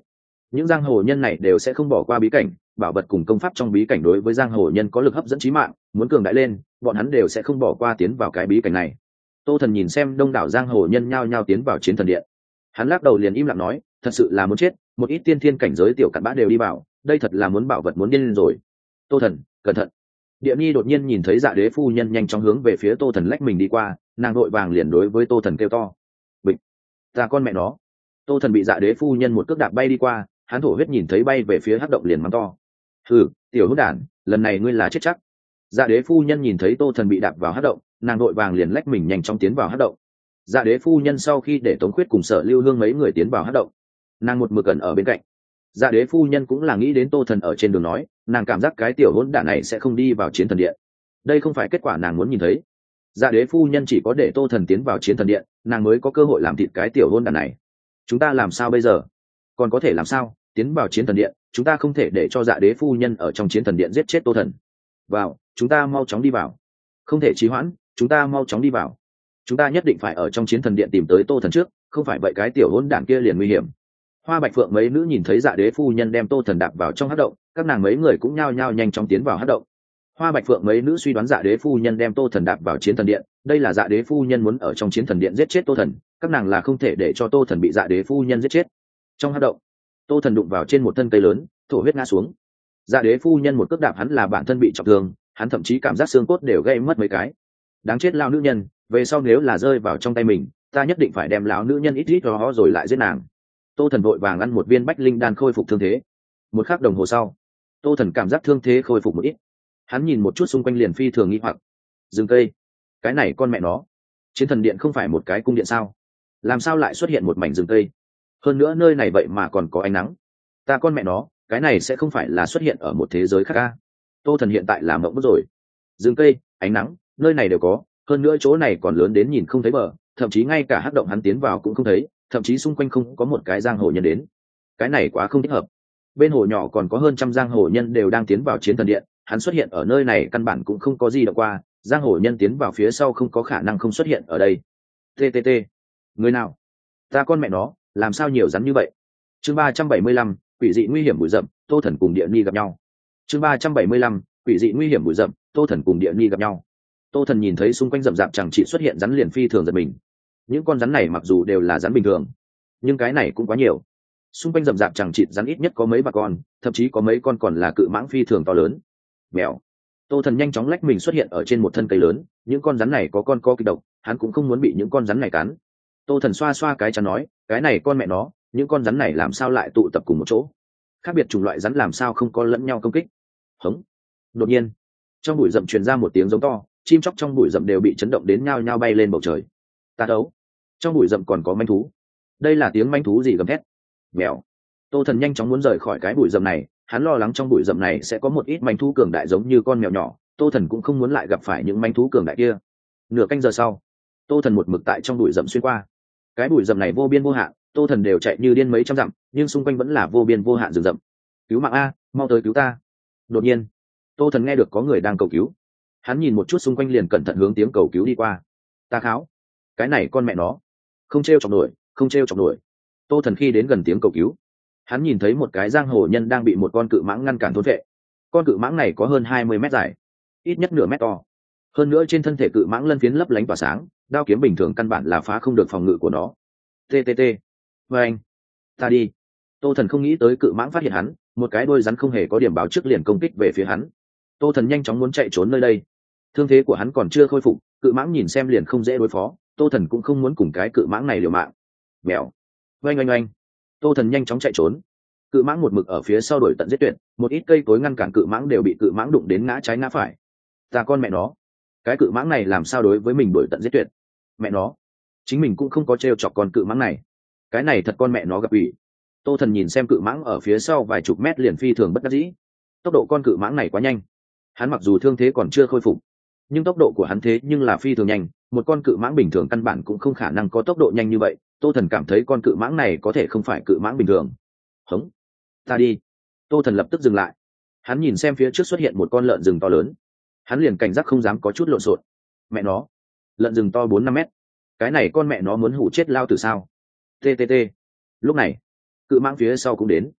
những giang hồ nhân này đều sẽ không bỏ qua bí cảnh, bảo vật cùng công pháp trong bí cảnh đối với giang hồ nhân có lực hấp dẫn chí mạng, muốn cường đại lên bọn hắn đều sẽ không bỏ qua tiến vào cái bí cảnh này. Tô Thần nhìn xem đông đảo giang hồ nhân nhao nhao tiến vào chiến thần điện, hắn lắc đầu liền im lặng nói, thật sự là muốn chết, một ít tiên thiên cảnh giới tiểu cặn bã đều đi vào, đây thật là muốn bảo vật muốn điên lên rồi. Tô Thần, cẩn thận. Địa Nhi đột nhiên nhìn thấy Dạ Đế phu nhân nhanh chóng hướng về phía Tô Thần lách mình đi qua, nàng đội vàng liền đối với Tô Thần kêu to, bịch, ta con mẹ nó. Tô Thần bị Dạ Đế phu nhân một cước đạp bay đi qua, hắn thổ huyết nhìn thấy bay về phía hắc động liền mắng to, hừ, tiểu hỗn đản, lần này ngươi là chết chắc. Dạ Đế phu nhân nhìn thấy Tô Thần bị đạp vào hắc động, nàng đội vàng liền lách mình nhanh chóng tiến vào hắc động. Dạ Đế phu nhân sau khi để Tống Khuyết cùng Sở Lưu Hương mấy người tiến vào hắc động, nàng một mực ẩn ở bên cạnh. Dạ Đế phu nhân cũng là nghĩ đến Tô Thần ở trên đường nói, nàng cảm giác cái tiểu hỗn đản này sẽ không đi vào chiến thần điện, đây không phải kết quả nàng muốn nhìn thấy. Dạ Đế phu nhân chỉ có để Tô Thần tiến vào chiến thần điện, nàng mới có cơ hội làm thịt cái tiểu hỗn đản này. Chúng ta làm sao bây giờ? Còn có thể làm sao? Tiến vào chiến thần điện, chúng ta không thể để cho Dạ Đế phu nhân ở trong chiến thần điện giết chết Tô Thần. Vào, chúng ta mau chóng đi vào. Không thể trì hoãn, chúng ta mau chóng đi vào. Chúng ta nhất định phải ở trong chiến thần điện tìm tới Tô Thần trước, không phải vậy cái tiểu hỗn đản kia liền nguy hiểm. Hoa Bạch Phượng mấy nữ nhìn thấy Dạ Đế phu nhân đem Tô Thần đạp vào trong hắc động, các nàng mấy người cũng nhao nhao nhanh chóng tiến vào hắc động. Hoa Bạch Phượng mấy nữ suy đoán Dạ Đế phu nhân đem Tô Thần đạp vào chiến thần điện, đây là Dạ Đế phu nhân muốn ở trong chiến thần điện giết chết Tô Thần, các nàng là không thể để cho Tô Thần bị Dạ Đế phu nhân giết chết. Trong hắc động, Tô Thần đụng vào trên một thân cây lớn, thổ huyết ngã xuống. Dạ Đế phu nhân một cước đạp hắn là bản thân bị trọng thương, hắn thậm chí cảm giác xương cốt đều gãy mất mấy cái. Đáng chết lao nữ nhân, về sau nếu là rơi vào trong tay mình, ta nhất định phải đem lão nữ nhân ít ít đó rồi lại giết nàng. Tô Thần vội vàng ăn một viên bách linh đan khôi phục thương thế. Một khắc đồng hồ sau, Tô Thần cảm giác thương thế khôi phục một ít. Hắn nhìn một chút xung quanh liền phi thường nghi hoặc. Rừng cây, cái này con mẹ nó, chiến thần điện không phải một cái cung điện sao? Làm sao lại xuất hiện một mảnh rừng cây? Hơn nữa nơi này vậy mà còn có ánh nắng. Ta con mẹ nó, cái này sẽ không phải là xuất hiện ở một thế giới khác à? Tô Thần hiện tại là mộng rồi. Rừng cây, ánh nắng, nơi này đều có, hơn nữa chỗ này còn lớn đến nhìn không thấy bờ, thậm chí ngay cả hắc động hắn tiến vào cũng không thấy, thậm chí xung quanh không có một cái giang hồ nhân đến. Cái này quá không thích hợp. Bên hồ nhỏ còn có hơn trăm giang hồ nhân đều đang tiến vào chiến thần điện, hắn xuất hiện ở nơi này căn bản cũng không có gì động qua, giang hồ nhân tiến vào phía sau không có khả năng không xuất hiện ở đây. Ttt, người nào? Ta con mẹ nó, làm sao nhiều rắn như vậy? Chương ba trăm bảy mươi lăm, quỷ dị nguy hiểm bụi rậm, Tô Thần cùng Địa Ni gặp nhau. Chương ba trăm bảy mươi lăm, quỷ dị nguy hiểm bụi rậm, Tô Thần cùng Địa Ni gặp nhau. Tô Thần nhìn thấy xung quanh rậm rạp chẳng chỉ xuất hiện rắn liền phi thường giật mình. Những con rắn này mặc dù đều là rắn bình thường, nhưng cái này cũng quá nhiều. Xung quanh rậm rạp chẳng chịt rắn ít nhất có mấy bà con, thậm chí có mấy con còn là cự mãng phi thường to lớn. Mèo. Tô Thần nhanh chóng lách mình xuất hiện ở trên một thân cây lớn, những con rắn này có con có kịch độc, hắn cũng không muốn bị những con rắn này cắn. Tô Thần xoa xoa cái chắn nói, cái này con mẹ nó, những con rắn này làm sao lại tụ tập cùng một chỗ? Khác biệt chủng loại rắn làm sao không có lẫn nhau công kích? Hống. Đột nhiên, trong bụi rậm truyền ra một tiếng giống to, chim chóc trong bụi rậm đều bị chấn động đến nhao nhao bay lên bầu trời. Ta đấu. Trong bụi rậm còn có manh thú. Đây là tiếng manh thú gì gầm thét? Mèo. Tô Thần nhanh chóng muốn rời khỏi cái bụi rậm này, hắn lo lắng trong bụi rậm này sẽ có một ít manh thú cường đại giống như con mèo nhỏ, Tô Thần cũng không muốn lại gặp phải những manh thú cường đại kia. Nửa canh giờ sau, Tô Thần một mực tại trong bụi rậm xuyên qua. Cái bụi rậm này vô biên vô hạn, Tô Thần đều chạy như điên mấy trăm dặm, nhưng xung quanh vẫn là vô biên vô hạn rừng rậm. Cứu mạng a, mau tới cứu ta. Đột nhiên, Tô Thần nghe được có người đang cầu cứu. Hắn nhìn một chút xung quanh liền cẩn thận hướng tiếng cầu cứu đi qua. Ta kháo, cái này con mẹ nó, không trêu chọc nổi, không trêu chọc nổi. Tô Thần khi đến gần tiếng cầu cứu, hắn nhìn thấy một cái giang hồ nhân đang bị một con cự mãng ngăn cản thôn vệ. Con cự mãng này có hơn hai mươi mét dài, ít nhất nửa mét to. Hơn nữa trên thân thể cự mãng lân phiến lấp lánh tỏa sáng, đao kiếm bình thường căn bản là phá không được phòng ngự của nó. Ttt, với anh, ta đi. Tô Thần không nghĩ tới cự mãng phát hiện hắn, một cái đôi rắn không hề có điểm báo trước liền công kích về phía hắn. Tô Thần nhanh chóng muốn chạy trốn nơi đây. Thương thế của hắn còn chưa khôi phục, cự mãng nhìn xem liền không dễ đối phó, Tô Thần cũng không muốn cùng cái cự mãng này liều mạng. Mèo. Oanh oanh oanh. Tô Thần nhanh chóng chạy trốn. Cự mãng một mực ở phía sau đuổi tận giết tuyệt, một ít cây cối ngăn cản cự mãng đều bị cự mãng đụng đến ngã trái ngã phải. Ta con mẹ nó, cái cự mãng này làm sao đối với mình đuổi tận giết tuyệt? Mẹ nó, chính mình cũng không có trêu chọc con cự mãng này. Cái này thật con mẹ nó gặp ủy. Tô Thần nhìn xem cự mãng ở phía sau vài chục mét liền phi thường bất đắc dĩ. Tốc độ con cự mãng này quá nhanh. Hắn mặc dù thương thế còn chưa khôi phục, nhưng tốc độ của hắn thế nhưng là phi thường nhanh, một con cự mãng bình thường căn bản cũng không khả năng có tốc độ nhanh như vậy. Tô Thần cảm thấy con cự mãng này có thể không phải cự mãng bình thường. Hống, ta đi. Tô Thần lập tức dừng lại. Hắn nhìn xem phía trước xuất hiện một con lợn rừng to lớn, hắn liền cảnh giác không dám có chút lộn xộn. Mẹ nó, lợn rừng to bốn năm mét, cái này con mẹ nó muốn hủ chết lao từ sao? Ttt. Lúc này, cự mãng phía sau cũng đến.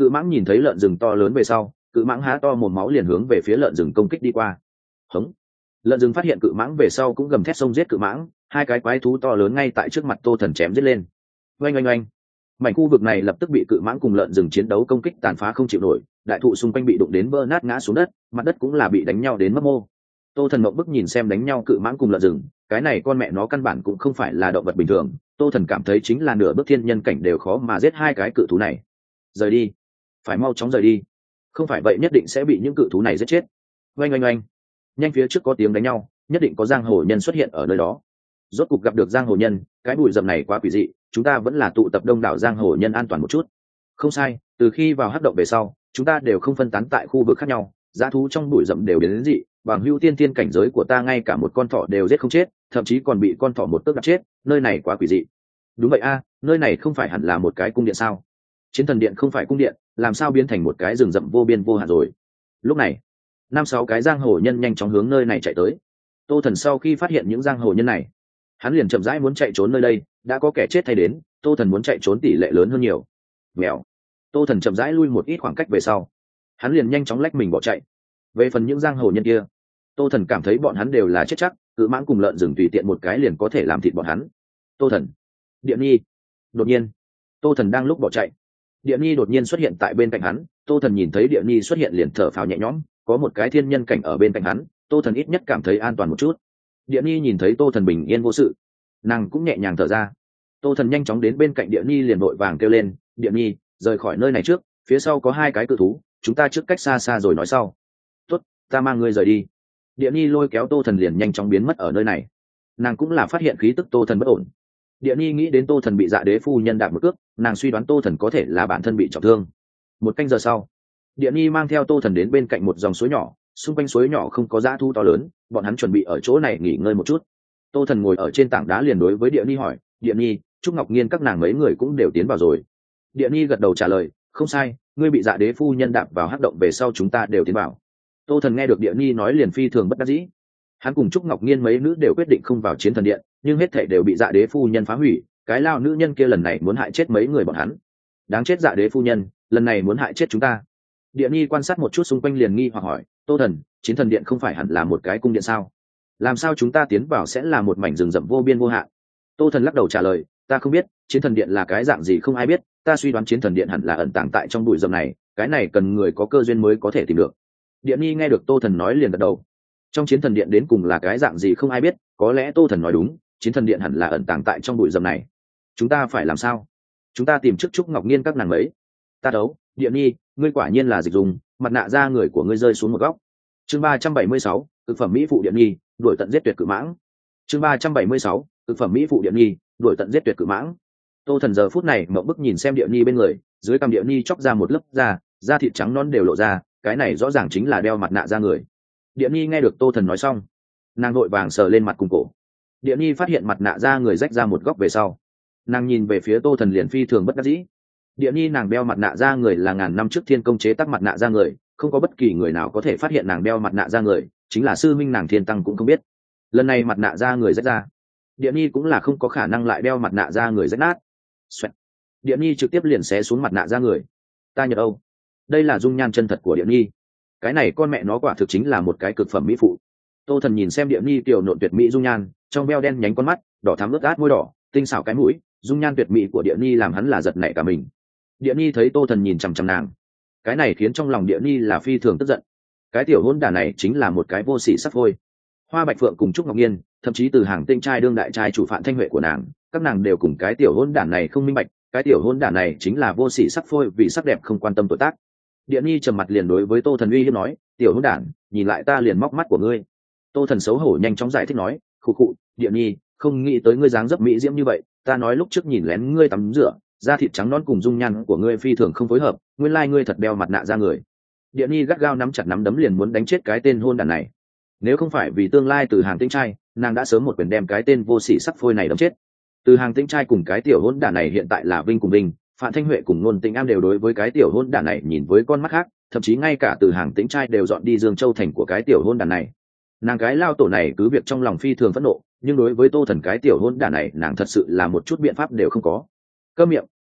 Cự mãng nhìn thấy lợn rừng to lớn về sau, cự mãng há to mồm máu liền hướng về phía lợn rừng công kích đi qua. Hống. Lợn rừng phát hiện cự mãng về sau cũng gầm thét xông giết cự mãng, hai cái quái thú to lớn ngay tại trước mặt Tô Thần chém giết lên. Oanh oanh oanh. Mảnh khu vực này lập tức bị cự mãng cùng lợn rừng chiến đấu công kích tàn phá không chịu nổi, đại thụ xung quanh bị đụng đến vỡ nát ngã xuống đất, mặt đất cũng là bị đánh nhau đến mất mô. Tô Thần mộng bức nhìn xem đánh nhau cự mãng cùng lợn rừng, cái này con mẹ nó căn bản cũng không phải là động vật bình thường, Tô Thần cảm thấy chính là nửa bước thiên nhân cảnh đều khó mà giết hai cái cự thú này. Rời đi, phải mau chóng rời đi, không phải vậy nhất định sẽ bị những cự thú này giết chết. Oanh oanh oanh. Nhanh phía trước có tiếng đánh nhau, nhất định có giang hồ nhân xuất hiện ở nơi đó. Rốt cục gặp được giang hồ nhân, cái bụi rậm này quá quỷ dị, chúng ta vẫn là tụ tập đông đảo giang hồ nhân an toàn một chút. Không sai, từ khi vào hắc động về sau, chúng ta đều không phân tán tại khu vực khác nhau, dã thú trong bụi rậm đều đến, đến dị, bằng hữu tiên tiên cảnh giới của ta ngay cả một con thỏ đều giết không chết, thậm chí còn bị con thỏ một tước đập chết, nơi này quá quỷ dị. Đúng vậy a, nơi này không phải hẳn là một cái cung điện sao? Chiến thần điện không phải cung điện, làm sao biến thành một cái rừng rậm vô biên vô hạn rồi? Lúc này, năm sáu cái giang hồ nhân nhanh chóng hướng nơi này chạy tới. Tô Thần sau khi phát hiện những giang hồ nhân này, hắn liền chậm rãi muốn chạy trốn nơi đây, đã có kẻ chết thay đến, Tô Thần muốn chạy trốn tỷ lệ lớn hơn nhiều. Mèo. Tô Thần chậm rãi lui một ít khoảng cách về sau, hắn liền nhanh chóng lách mình bỏ chạy. Về phần những giang hồ nhân kia, Tô Thần cảm thấy bọn hắn đều là chết chắc, cự mãng cùng lợn rừng tùy tiện một cái liền có thể làm thịt bọn hắn. Tô Thần. Điện Nhi. Đột nhiên, Tô Thần đang lúc bỏ chạy, Điện Nhi đột nhiên xuất hiện tại bên cạnh hắn. Tô Thần nhìn thấy Điện Nhi xuất hiện liền thở phào nhẹ nhõm, có một cái thiên nhân cảnh ở bên cạnh hắn, Tô Thần ít nhất cảm thấy an toàn một chút. Điện Nhi nhìn thấy Tô Thần bình yên vô sự, nàng cũng nhẹ nhàng thở ra. Tô Thần nhanh chóng đến bên cạnh Điện Nhi liền vội vàng kêu lên, Điện Nhi, rời khỏi nơi này trước, phía sau có hai cái cự thú, chúng ta trước cách xa xa rồi nói sau. Tốt, ta mang ngươi rời đi. Điện Nhi lôi kéo Tô Thần liền nhanh chóng biến mất ở nơi này. Nàng cũng là phát hiện khí tức Tô Thần bất ổn. Điện Nhi nghĩ đến Tô Thần bị Dạ Đế phu nhân đạp một cước, nàng suy đoán Tô Thần có thể là bản thân bị trọng thương. Một canh giờ sau, Điện Nhi mang theo Tô Thần đến bên cạnh một dòng suối nhỏ, xung quanh suối nhỏ không có dã thú to lớn, bọn hắn chuẩn bị ở chỗ này nghỉ ngơi một chút. Tô Thần ngồi ở trên tảng đá liền đối với Điện Nhi hỏi, Điện Nhi, Trúc Ngọc Nhiên các nàng mấy người cũng đều tiến vào rồi. Điện Nhi gật đầu trả lời, không sai, ngươi bị Dạ Đế phu nhân đạp vào hắc động về sau chúng ta đều tiến vào. Tô Thần nghe được Điện Nhi nói liền phi thường bất đắc dĩ. Hắn cùng Trúc Ngọc Nhiên mấy nữ đều quyết định không vào chiến thần điện, nhưng hết thảy đều bị Dạ Đế phu nhân phá hủy, cái lao nữ nhân kia lần này muốn hại chết mấy người bọn hắn. Đáng chết Dạ Đế phu nhân, lần này muốn hại chết chúng ta. Điện Nhi quan sát một chút xung quanh liền nghi hoặc hỏi, Tô Thần, chiến thần điện không phải hẳn là một cái cung điện sao? Làm sao chúng ta tiến vào sẽ là một mảnh rừng rậm vô biên vô hạn? Tô Thần lắc đầu trả lời, ta không biết, chiến thần điện là cái dạng gì không ai biết, ta suy đoán chiến thần điện hẳn là ẩn tàng tại trong bụi rậm này, cái này cần người có cơ duyên mới có thể tìm được. Điện Nhi nghe được Tô Thần nói liền gật đầu. Trong chiến thần điện đến cùng là cái dạng gì không ai biết, có lẽ Tô Thần nói đúng, chiến thần điện hẳn là ẩn tàng tại trong bụi rậm này. Chúng ta phải làm sao? Chúng ta tìm trước Trúc Ngọc Nhiên các nàng ấy. Ta đấu, Điện Nhi, ngươi quả nhiên là dịch dùng, mặt nạ da người của ngươi rơi xuống một góc. Chương ba trăm bảy mươi sáu, thực phẩm mỹ phụ Điện Nhi, đuổi tận giết tuyệt cự mãng. Chương ba trăm bảy mươi sáu, thực phẩm mỹ phụ Điện Nhi, đuổi tận giết tuyệt cự mãng. Tô Thần giờ phút này mộng bức nhìn xem Điện Nhi bên người, dưới cằm Điện Nhi chóc ra một lớp da, da thịt trắng non đều lộ ra, cái này rõ ràng chính là đeo mặt nạ da người. Điện Nhi nghe được Tô Thần nói xong, nàng vội vàng sờ lên mặt cùng cổ. Điện Nhi phát hiện mặt nạ da người rách ra một góc về sau, nàng nhìn về phía Tô Thần liền phi thường bất đắc dĩ. Điện Nhi nàng đeo mặt nạ da người là ngàn năm trước thiên công chế tác mặt nạ da người, không có bất kỳ người nào có thể phát hiện nàng đeo mặt nạ da người, chính là sư minh nàng Thiên Tăng cũng không biết. Lần này mặt nạ da người rách ra, Điện Nhi cũng là không có khả năng lại đeo mặt nạ da người rách nát. Xoẹt. Điện Nhi trực tiếp liền xé xuống mặt nạ da người. Ta nhật Âu, đây là dung nhan chân thật của Điện Nhi. Cái này con mẹ nó quả thực chính là một cái cực phẩm mỹ phụ. Tô Thần nhìn xem Điện Nhi tiểu nộn tuyệt mỹ dung nhan, trong veo đen nhánh con mắt, đỏ thắm ướt át môi đỏ, tinh xảo cái mũi, dung nhan tuyệt mỹ của Điện Nhi làm hắn là giật nảy cả mình. Điện Nhi thấy Tô Thần nhìn chằm chằm nàng, cái này khiến trong lòng Điện Nhi là phi thường tức giận. Cái tiểu hôn đản này chính là một cái vô sỉ sắp phôi. Hoa Bạch Phượng cùng Trúc Ngọc Nhiên, thậm chí từ hàng tinh trai đương đại trai chủ Phạm Thanh Huệ của nàng, các nàng đều cùng cái tiểu hôn đản này không minh bạch, cái tiểu hôn đản này chính là vô sỉ sắc phôi vì sắc đẹp không quan tâm tuổi tác. Điện Nhi trầm mặt liền đối với Tô Thần uy hiếp nói, tiểu hôn đản, nhìn lại ta liền móc mắt của ngươi. Tô Thần xấu hổ nhanh chóng giải thích nói, khụ khụ, Điện Nhi, không nghĩ tới ngươi dáng dấp mỹ diễm như vậy, ta nói lúc trước nhìn lén ngươi tắm rửa, da thịt trắng nõn cùng dung nhan của ngươi phi thường không phối hợp, nguyên lai ngươi thật đeo mặt nạ da người. Điện Nhi gắt gao nắm chặt nắm đấm liền muốn đánh chết cái tên hôn đản này. Nếu không phải vì tương lai từ hàng tinh trai, nàng đã sớm một quyền đem cái tên vô sỉ sắc phôi này đấm chết. Từ hàng tinh trai cùng cái tiểu hôn đản này hiện tại là vinh cùng vinh, Phạm Thanh Huệ cùng Nôn Tĩnh Am đều đối với cái tiểu hôn đản này nhìn với con mắt khác, thậm chí ngay cả từ hàng tinh trai đều dọn đi Dương Châu thành của cái tiểu hôn đản này. Nàng cái lao tổ này cứ việc trong lòng phi thường phẫn nộ, nhưng đối với Tô Thần cái tiểu hôn đản này nàng thật sự là một chút biện pháp đều không có. Câm miệng,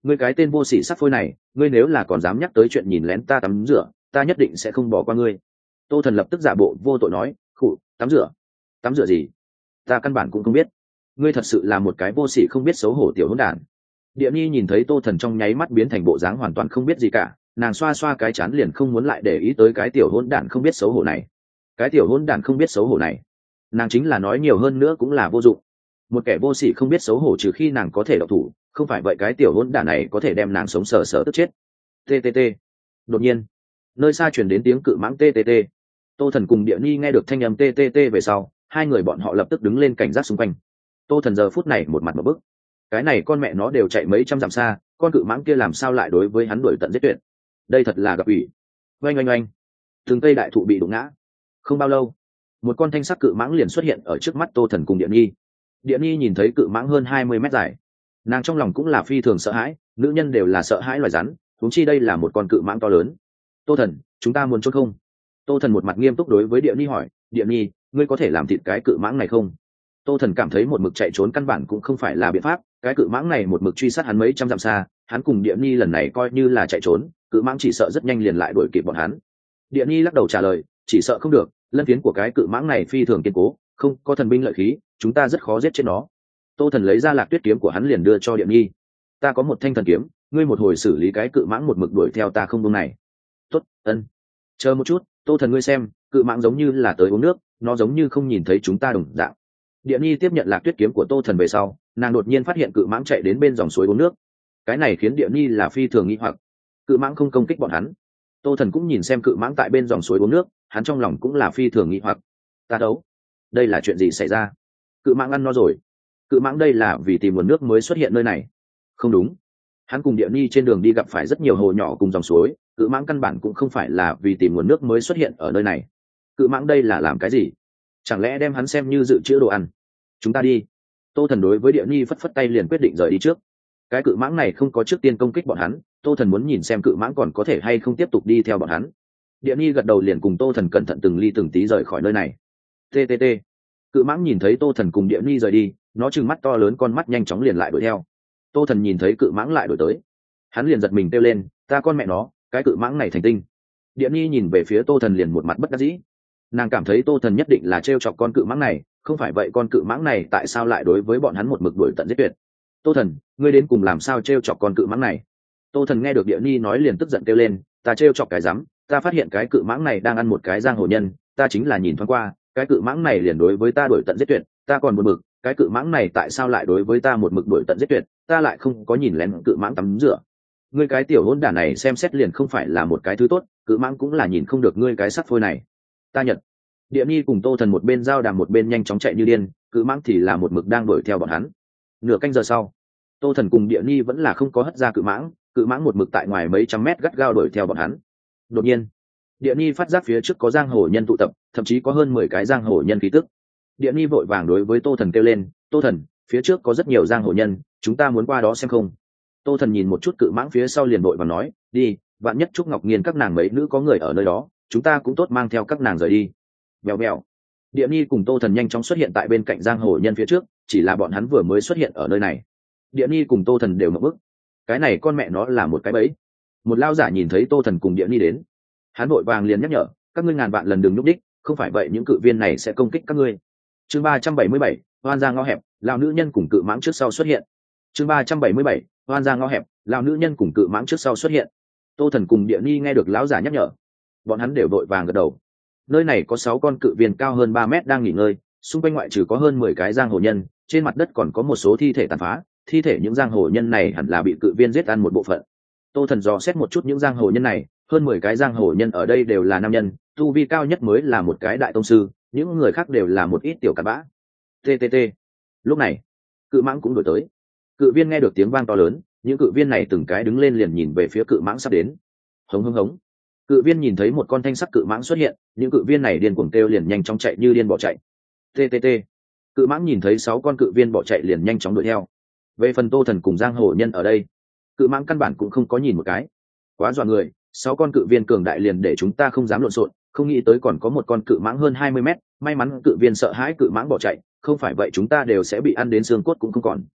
ngươi cái tên vô sỉ sắt phôi này, ngươi nếu là còn dám nhắc tới chuyện nhìn lén ta tắm rửa, ta nhất định sẽ không bỏ qua ngươi. Tô Thần lập tức giả bộ vô tội nói, khụ, tắm rửa tắm rửa gì, ta căn bản cũng không biết. Ngươi thật sự là một cái vô sỉ không biết xấu hổ tiểu hỗn đản. Địa Nhi nhìn thấy Tô Thần trong nháy mắt biến thành bộ dáng hoàn toàn không biết gì cả, nàng xoa xoa cái chán liền không muốn lại để ý tới cái tiểu hỗn đản không biết xấu hổ này. Cái tiểu hỗn đản không biết xấu hổ này, nàng chính là nói nhiều hơn nữa cũng là vô dụng. Một kẻ vô sỉ không biết xấu hổ trừ khi nàng có thể độc thủ, không phải vậy cái tiểu hỗn đản này có thể đem nàng sống sờ sờ tức chết. Ttt. Đột nhiên, nơi xa truyền đến tiếng cự mãng ttt. Tô Thần cùng Địa Nhi nghe được thanh âm ttt về sau, hai người bọn họ lập tức đứng lên cảnh giác xung quanh. Tô Thần giờ phút này một mặt một bức, cái này con mẹ nó đều chạy mấy trăm dặm xa, con cự mãng kia làm sao lại đối với hắn đuổi tận giết tuyệt. Đây thật là gặp ủy. Oanh oanh oanh, từng cây đại thụ bị đụng ngã. Không bao lâu, một con thanh sắc cự mãng liền xuất hiện ở trước mắt Tô Thần cùng Địa Nhi. Địa Nhi nhìn thấy cự mãng hơn hai mươi mét dài, nàng trong lòng cũng là phi thường sợ hãi, nữ nhân đều là sợ hãi loài rắn, huống chi đây là một con cự mãng to lớn. Tô Thần, chúng ta muốn trốn không? Tô Thần một mặt nghiêm túc đối với Địa Nhi hỏi, Địa Nhi, ngươi có thể làm thịt cái cự mãng này không? Tô Thần cảm thấy một mực chạy trốn căn bản cũng không phải là biện pháp, cái cự mãng này một mực truy sát hắn mấy trăm dặm xa, hắn cùng Địa Nhi lần này coi như là chạy trốn, cự mãng chỉ sợ rất nhanh liền lại đuổi kịp bọn hắn. Địa Nhi lắc đầu trả lời, chỉ sợ không được, lân phiến của cái cự mãng này phi thường kiên cố, không có thần binh lợi khí, chúng ta rất khó giết chết nó. Tô Thần lấy ra Lạc Tuyết kiếm của hắn liền đưa cho Địa Nhi. Ta có một thanh thần kiếm, ngươi một hồi xử lý cái cự mãng một mực đuổi theo ta không buông này. Tốt, ân. Chờ một chút, Tô Thần ngươi xem, cự mãng giống như là tới uống nước, nó giống như không nhìn thấy chúng ta đồng dạng. Địa Nhi tiếp nhận Lạc Tuyết kiếm của Tô Thần về sau, nàng đột nhiên phát hiện cự mãng chạy đến bên dòng suối uống nước. Cái này khiến Địa Nhi là phi thường nghi hoặc. Cự mãng không công kích bọn hắn. Tô Thần cũng nhìn xem cự mãng tại bên dòng suối uống nước, hắn trong lòng cũng là phi thường nghi hoặc. Ta đấu, đây là chuyện gì xảy ra? Cự mãng ăn no rồi. Cự mãng đây là vì tìm nguồn nước mới xuất hiện nơi này. Không đúng. Hắn cùng Địa Nhi trên đường đi gặp phải rất nhiều hồ nhỏ cùng dòng suối, cự mãng căn bản cũng không phải là vì tìm nguồn nước mới xuất hiện ở nơi này. Cự mãng đây là làm cái gì? Chẳng lẽ đem hắn xem như dự trữ đồ ăn? Chúng ta đi. Tô Thần đối với Địa Nhi phất phất tay liền quyết định rời đi trước. Cái cự mãng này không có trước tiên công kích bọn hắn, Tô Thần muốn nhìn xem cự mãng còn có thể hay không tiếp tục đi theo bọn hắn. Địa Nhi gật đầu liền cùng Tô Thần cẩn thận từng ly từng tí rời khỏi nơi này. Ttt. Cự mãng nhìn thấy Tô Thần cùng Địa Nhi rời đi, nó trừng mắt to lớn con mắt nhanh chóng liền lại đuổi theo. Tô Thần nhìn thấy cự mãng lại đuổi tới, hắn liền giật mình kêu lên, ta con mẹ nó, cái cự mãng này thành tinh. Địa Nhi nhìn về phía Tô Thần liền một mặt bất đắc dĩ, nàng cảm thấy Tô Thần nhất định là trêu chọc con cự mãng này, không phải vậy con cự mãng này tại sao lại đối với bọn hắn một mực đuổi tận giết tuyệt. Tô Thần, ngươi đến cùng làm sao trêu chọc con cự mãng này? Tô Thần nghe được Địa Nhi nói liền tức giận kêu lên, ta trêu chọc cái rắm, ta phát hiện cái cự mãng này đang ăn một cái giang hồ nhân, ta chính là nhìn thoáng qua, cái cự mãng này liền đối với ta đuổi tận giết tuyệt, ta còn buồn bực, cái cự mãng này tại sao lại đối với ta một mực đuổi tận giết tuyệt, ta lại không có nhìn lén cự mãng tắm rửa. Ngươi cái tiểu hỗn đản này xem xét liền không phải là một cái thứ tốt, cự mãng cũng là nhìn không được ngươi cái sắc phôi này. Ta nhận. Địa Nhi cùng Tô Thần một bên giao đàm một bên nhanh chóng chạy như điên, cự mãng thì là một mực đang đuổi theo bọn hắn. Nửa canh giờ sau, Tô Thần cùng Địa Nhi vẫn là không có hất ra cự mãng, cự mãng một mực tại ngoài mấy trăm mét gắt gao đuổi theo bọn hắn. Đột nhiên, Địa Nhi phát giác phía trước có giang hồ nhân tụ tập, thậm chí có hơn mười cái giang hồ nhân khí tức. Địa Nhi vội vàng đối với Tô Thần kêu lên, Tô Thần, phía trước có rất nhiều giang hồ nhân, chúng ta muốn qua đó xem không? Tô Thần nhìn một chút cự mãng phía sau liền vội vàng nói, đi, vạn nhất Trúc Ngọc Nghiên các nàng mấy nữ có người ở nơi đó, chúng ta cũng tốt mang theo các nàng rời đi. Bèo bèo. Địa Nhi cùng Tô Thần nhanh chóng xuất hiện tại bên cạnh giang hồ nhân phía trước, chỉ là bọn hắn vừa mới xuất hiện ở nơi này. Địa Nhi cùng Tô Thần đều ngập bức. Cái này con mẹ nó là một cái bẫy. Một lao giả nhìn thấy Tô Thần cùng Địa Nhi đến, hắn vội vàng liền nhắc nhở, các ngươi ngàn vạn lần đừng nhúc đích, không phải vậy những cự viên này sẽ công kích các ngươi. Chương ba trăm bảy mươi bảy, hoan ra ngõ hẹp, lão nữ nhân cùng cự mãng trước sau xuất hiện. Chương ba trăm bảy mươi bảy, hoan ra ngõ hẹp, lão nữ nhân cùng cự mãng trước sau xuất hiện. Tô Thần cùng Địa Nhi nghe được lão giả nhắc nhở, bọn hắn đều vội vàng gật đầu. Nơi này có sáu con cự viên cao hơn ba mét đang nghỉ ngơi, xung quanh ngoại trừ có hơn mười cái giang hồ nhân, trên mặt đất còn có một số thi thể tàn phá, thi thể những giang hồ nhân này hẳn là bị cự viên giết ăn một bộ phận. Tô Thần dò xét một chút những giang hồ nhân này, hơn mười cái giang hồ nhân ở đây đều là nam nhân, tu vi cao nhất mới là một cái đại tông sư, những người khác đều là một ít tiểu cặn bã. Ttt. Lúc này, cự mãng cũng đuổi tới. Cự viên nghe được tiếng vang to lớn, những cự viên này từng cái đứng lên liền nhìn về phía cự mãng sắp đến. Hống hống hống. Cự viên nhìn thấy một con thanh sắc cự mãng xuất hiện, những cự viên này điên cuồng kêu liền nhanh chóng chạy như điên bỏ chạy. Ttt. Cự mãng nhìn thấy sáu con cự viên bỏ chạy liền nhanh chóng đuổi theo. Về phần Tô Thần cùng giang hồ nhân ở đây, cự mãng căn bản cũng không có nhìn một cái. Quá dọa người, sáu con cự viên cường đại liền để chúng ta không dám lộn xộn, không nghĩ tới còn có một con cự mãng hơn hai mươi mét, may mắn cự viên sợ hãi cự mãng bỏ chạy, không phải vậy chúng ta đều sẽ bị ăn đến xương cốt cũng không còn.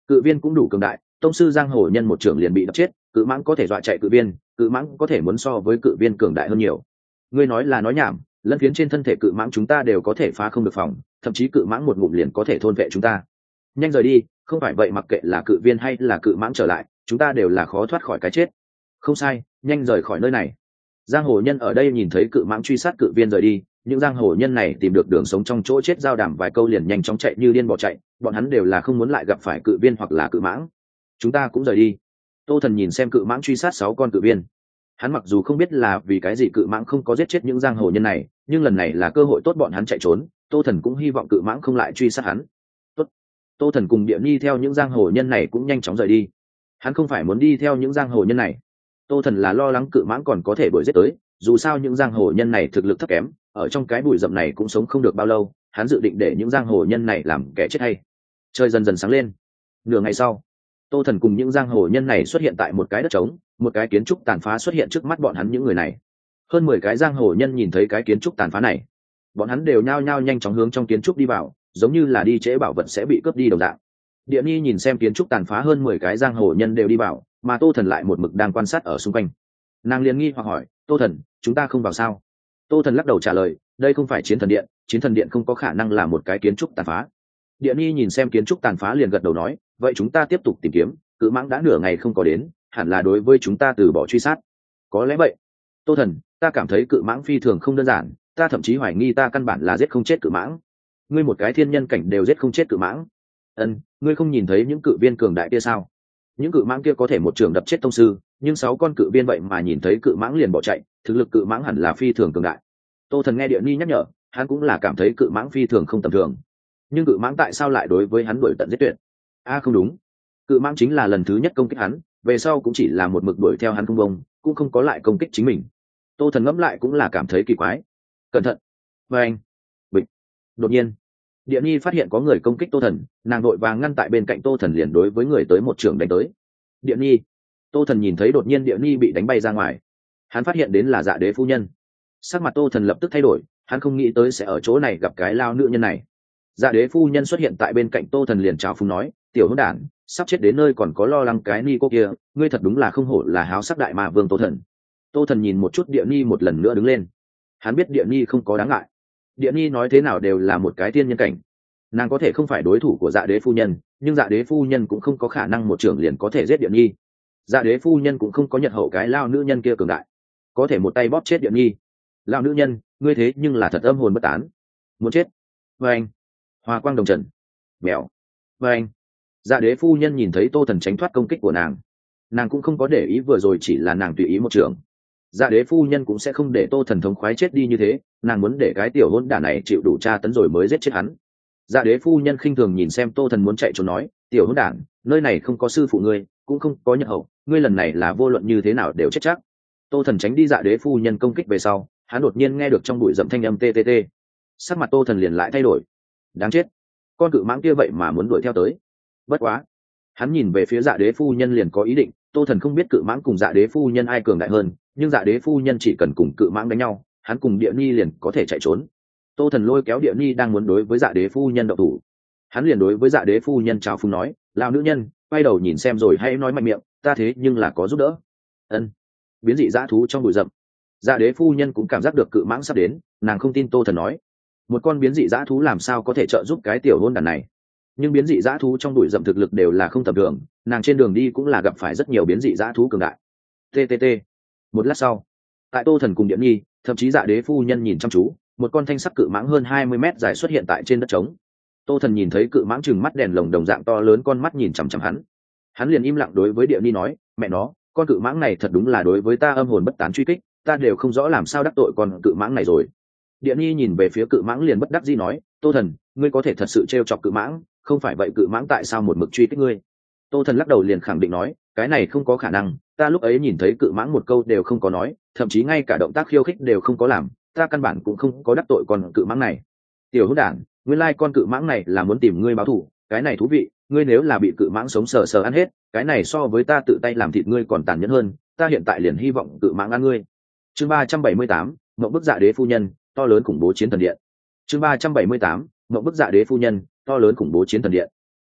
Cự viên cũng đủ cường đại, tông sư giang hồ nhân một trưởng liền bị đập chết, cự mãng có thể dọa chạy cự viên, cự mãng có thể muốn so với cự viên cường đại hơn nhiều. Ngươi nói là nói nhảm, lân phiến trên thân thể cự mãng chúng ta đều có thể phá không được phòng, thậm chí cự mãng một ngụm liền có thể thôn vệ chúng ta. Nhanh rời đi, không phải vậy mặc kệ là cự viên hay là cự mãng trở lại, chúng ta đều là khó thoát khỏi cái chết. Không sai, nhanh rời khỏi nơi này. Giang hồ nhân ở đây nhìn thấy cự mãng truy sát cự viên rời đi, những giang hồ nhân này tìm được đường sống trong chỗ chết giao đảm vài câu liền nhanh chóng chạy như điên bỏ chạy, bọn hắn đều là không muốn lại gặp phải cự viên hoặc là cự mãng. Chúng ta cũng rời đi. Tô Thần nhìn xem cự mãng truy sát sáu con cự viên, hắn mặc dù không biết là vì cái gì cự mãng không có giết chết những giang hồ nhân này, nhưng lần này là cơ hội tốt bọn hắn chạy trốn, Tô Thần cũng hy vọng cự mãng không lại truy sát hắn. Tốt. Tô Thần cùng Địa Nhi theo những giang hồ nhân này cũng nhanh chóng rời đi. Hắn không phải muốn đi theo những giang hồ nhân này, Tô Thần là lo lắng cự mãng còn có thể đuổi giết tới, dù sao những giang hồ nhân này thực lực thấp kém, ở trong cái bụi rậm này cũng sống không được bao lâu, hắn dự định để những giang hồ nhân này làm kẻ chết hay. Trời dần dần sáng lên. Nửa ngày sau, Tô Thần cùng những giang hồ nhân này xuất hiện tại một cái đất trống, một cái kiến trúc tàn phá xuất hiện trước mắt bọn hắn những người này. Hơn mười cái giang hồ nhân nhìn thấy cái kiến trúc tàn phá này, bọn hắn đều nhao nhao nhanh chóng hướng trong kiến trúc đi vào, giống như là đi trễ bảo vật sẽ bị cướp đi đồng dạng. Địa Nhi nhìn xem kiến trúc tàn phá, hơn mười cái giang hồ nhân đều đi vào, mà Tô Thần lại một mực đang quan sát ở xung quanh. Nàng liền nghi hoặc hỏi, Tô Thần, chúng ta không vào sao? Tô Thần lắc đầu trả lời, đây không phải chiến thần điện, chiến thần điện không có khả năng là một cái kiến trúc tàn phá. Địa Nhi nhìn xem kiến trúc tàn phá liền gật đầu nói, vậy chúng ta tiếp tục tìm kiếm, cự mãng đã nửa ngày không có đến, hẳn là đối với chúng ta từ bỏ truy sát. Có lẽ vậy. Tô Thần, ta cảm thấy cự mãng phi thường không đơn giản, ta thậm chí hoài nghi ta căn bản là giết không chết cự mãng. Ngươi một cái thiên nhân cảnh đều giết không chết cự mãng. Ân, ngươi không nhìn thấy những cự viên cường đại kia sao? Những cự mãng kia có thể một trường đập chết tông sư, nhưng sáu con cự viên vậy mà nhìn thấy cự mãng liền bỏ chạy, thực lực cự mãng hẳn là phi thường cường đại. Tô Thần nghe Địa Nhi nhắc nhở, hắn cũng là cảm thấy cự mãng phi thường không tầm thường. Nhưng cự mãng tại sao lại đối với hắn đuổi tận giết tuyệt? A à, không đúng, cự mãng chính là lần thứ nhất công kích hắn, về sau cũng chỉ là một mực đuổi theo hắn không bông, cũng không có lại công kích chính mình. Tô Thần ngẫm lại cũng là cảm thấy kỳ quái. Cẩn thận. Và anh bịch. Đột nhiên Địa Nhi phát hiện có người công kích Tô Thần, nàng đội vàng ngăn tại bên cạnh Tô Thần liền đối với người tới một trường đánh tới. Địa Nhi. Tô Thần nhìn thấy đột nhiên Địa Nhi bị đánh bay ra ngoài, hắn phát hiện đến là Dạ Đế phu nhân. Sắc mặt Tô Thần lập tức thay đổi, hắn không nghĩ tới sẽ ở chỗ này gặp cái lao nữ nhân này. Dạ Đế phu nhân xuất hiện tại bên cạnh Tô Thần liền chào phúng nói, tiểu hỗn đản, sắp chết đến nơi còn có lo lắng cái ni cô kia, ngươi thật đúng là không hổ là háo sắc đại ma vương Tô Thần. Tô Thần nhìn một chút Địa Nhi một lần nữa đứng lên, hắn biết Địa Nhi không có đáng ngại. Địa Nhi nói thế nào đều là một cái tiên nhân cảnh, nàng có thể không phải đối thủ của Dạ Đế phu nhân, nhưng Dạ Đế phu nhân cũng không có khả năng một trưởng liền có thể giết Địa Nhi. Dạ Đế phu nhân cũng không có nhận hậu cái lao nữ nhân kia cường đại, có thể một tay bóp chết Địa Nhi. Lao nữ nhân, ngươi thế nhưng là thật âm hồn bất tán, muốn chết. Và anh Hoa quang đồng trần, mèo. Và anh Dạ Đế phu nhân nhìn thấy Tô Thần tránh thoát công kích của nàng, nàng cũng không có để ý vừa rồi chỉ là nàng tùy ý một trường. Dạ Đế phu nhân cũng sẽ không để Tô Thần thống khoái chết đi như thế, nàng muốn để cái tiểu hỗn đản này chịu đủ tra tấn rồi mới giết chết hắn. Dạ Đế phu nhân khinh thường nhìn xem Tô Thần muốn chạy trốn nói, tiểu hỗn đản, nơi này không có sư phụ ngươi, cũng không có nhận hậu, ngươi lần này là vô luận như thế nào đều chết chắc. Tô Thần tránh đi Dạ Đế phu nhân công kích về sau, hắn đột nhiên nghe được trong bụi rậm thanh âm tê tê tê. Sắc mặt Tô Thần liền lại thay đổi. Đáng chết, con cự mãng kia vậy mà muốn đuổi theo tới. Bất quá, hắn nhìn về phía Dạ Đế phu nhân liền có ý định. Tô Thần không biết cự mãng cùng Dạ Đế phu nhân ai cường đại hơn, nhưng Dạ Đế phu nhân chỉ cần cùng cự mãng đánh nhau, hắn cùng Địa Nhi liền có thể chạy trốn. Tô Thần lôi kéo Địa Nhi đang muốn đối với Dạ Đế phu nhân động thủ, hắn liền đối với Dạ Đế phu nhân chào phúng nói, lao nữ nhân, quay đầu nhìn xem rồi hãy nói mạnh miệng, ta thế nhưng là có giúp đỡ. Ân. Biến dị dã thú trong bụi rậm, Dạ Đế phu nhân cũng cảm giác được cự mãng sắp đến, nàng không tin Tô Thần nói, một con biến dị dã thú làm sao có thể trợ giúp cái tiểu hôn đàn này. Nhưng biến dị dã thú trong bụi rậm thực lực đều là không tầm thường, nàng trên đường đi cũng là gặp phải rất nhiều biến dị dã thú cường đại. Ttt. Một lát sau, tại Tô Thần cùng Điện Nhi, thậm chí Dạ Đế phu nhân nhìn chăm chú, một con thanh sắc cự mãng hơn hai mươi mét dài xuất hiện tại trên đất trống. Tô Thần nhìn thấy cự mãng trừng mắt đèn lồng đồng dạng to lớn con mắt nhìn chằm chằm hắn, hắn liền im lặng đối với Điện Nhi nói, mẹ nó, con cự mãng này thật đúng là đối với ta âm hồn bất tán truy kích, ta đều không rõ làm sao đắc tội con cự mãng này rồi. Điện Nhi nhìn về phía cự mãng liền bất đắc dĩ nói, Tô Thần, ngươi có thể thật sự trêu chọc cự mãng, không phải vậy cự mãng tại sao một mực truy kích ngươi? Tô Thần lắc đầu liền khẳng định nói, cái này không có khả năng, ta lúc ấy nhìn thấy cự mãng một câu đều không có nói, thậm chí ngay cả động tác khiêu khích đều không có làm, ta căn bản cũng không có đắc tội con cự mãng này. Tiểu hỗn đản, nguyên lai con cự mãng này là muốn tìm ngươi báo thù, cái này thú vị, ngươi nếu là bị cự mãng sống sờ sờ ăn hết, cái này so với ta tự tay làm thịt ngươi còn tàn nhẫn hơn, ta hiện tại liền hy vọng cự mãng ăn ngươi. Chương ba trăm bảy mươi tám, Mộng bức Dạ Đế phu nhân, to lớn khủng bố chiến thần điện. Chương ba trăm bảy mươi tám, Mộng bức Dạ Đế phu nhân, to lớn khủng bố chiến thần điện.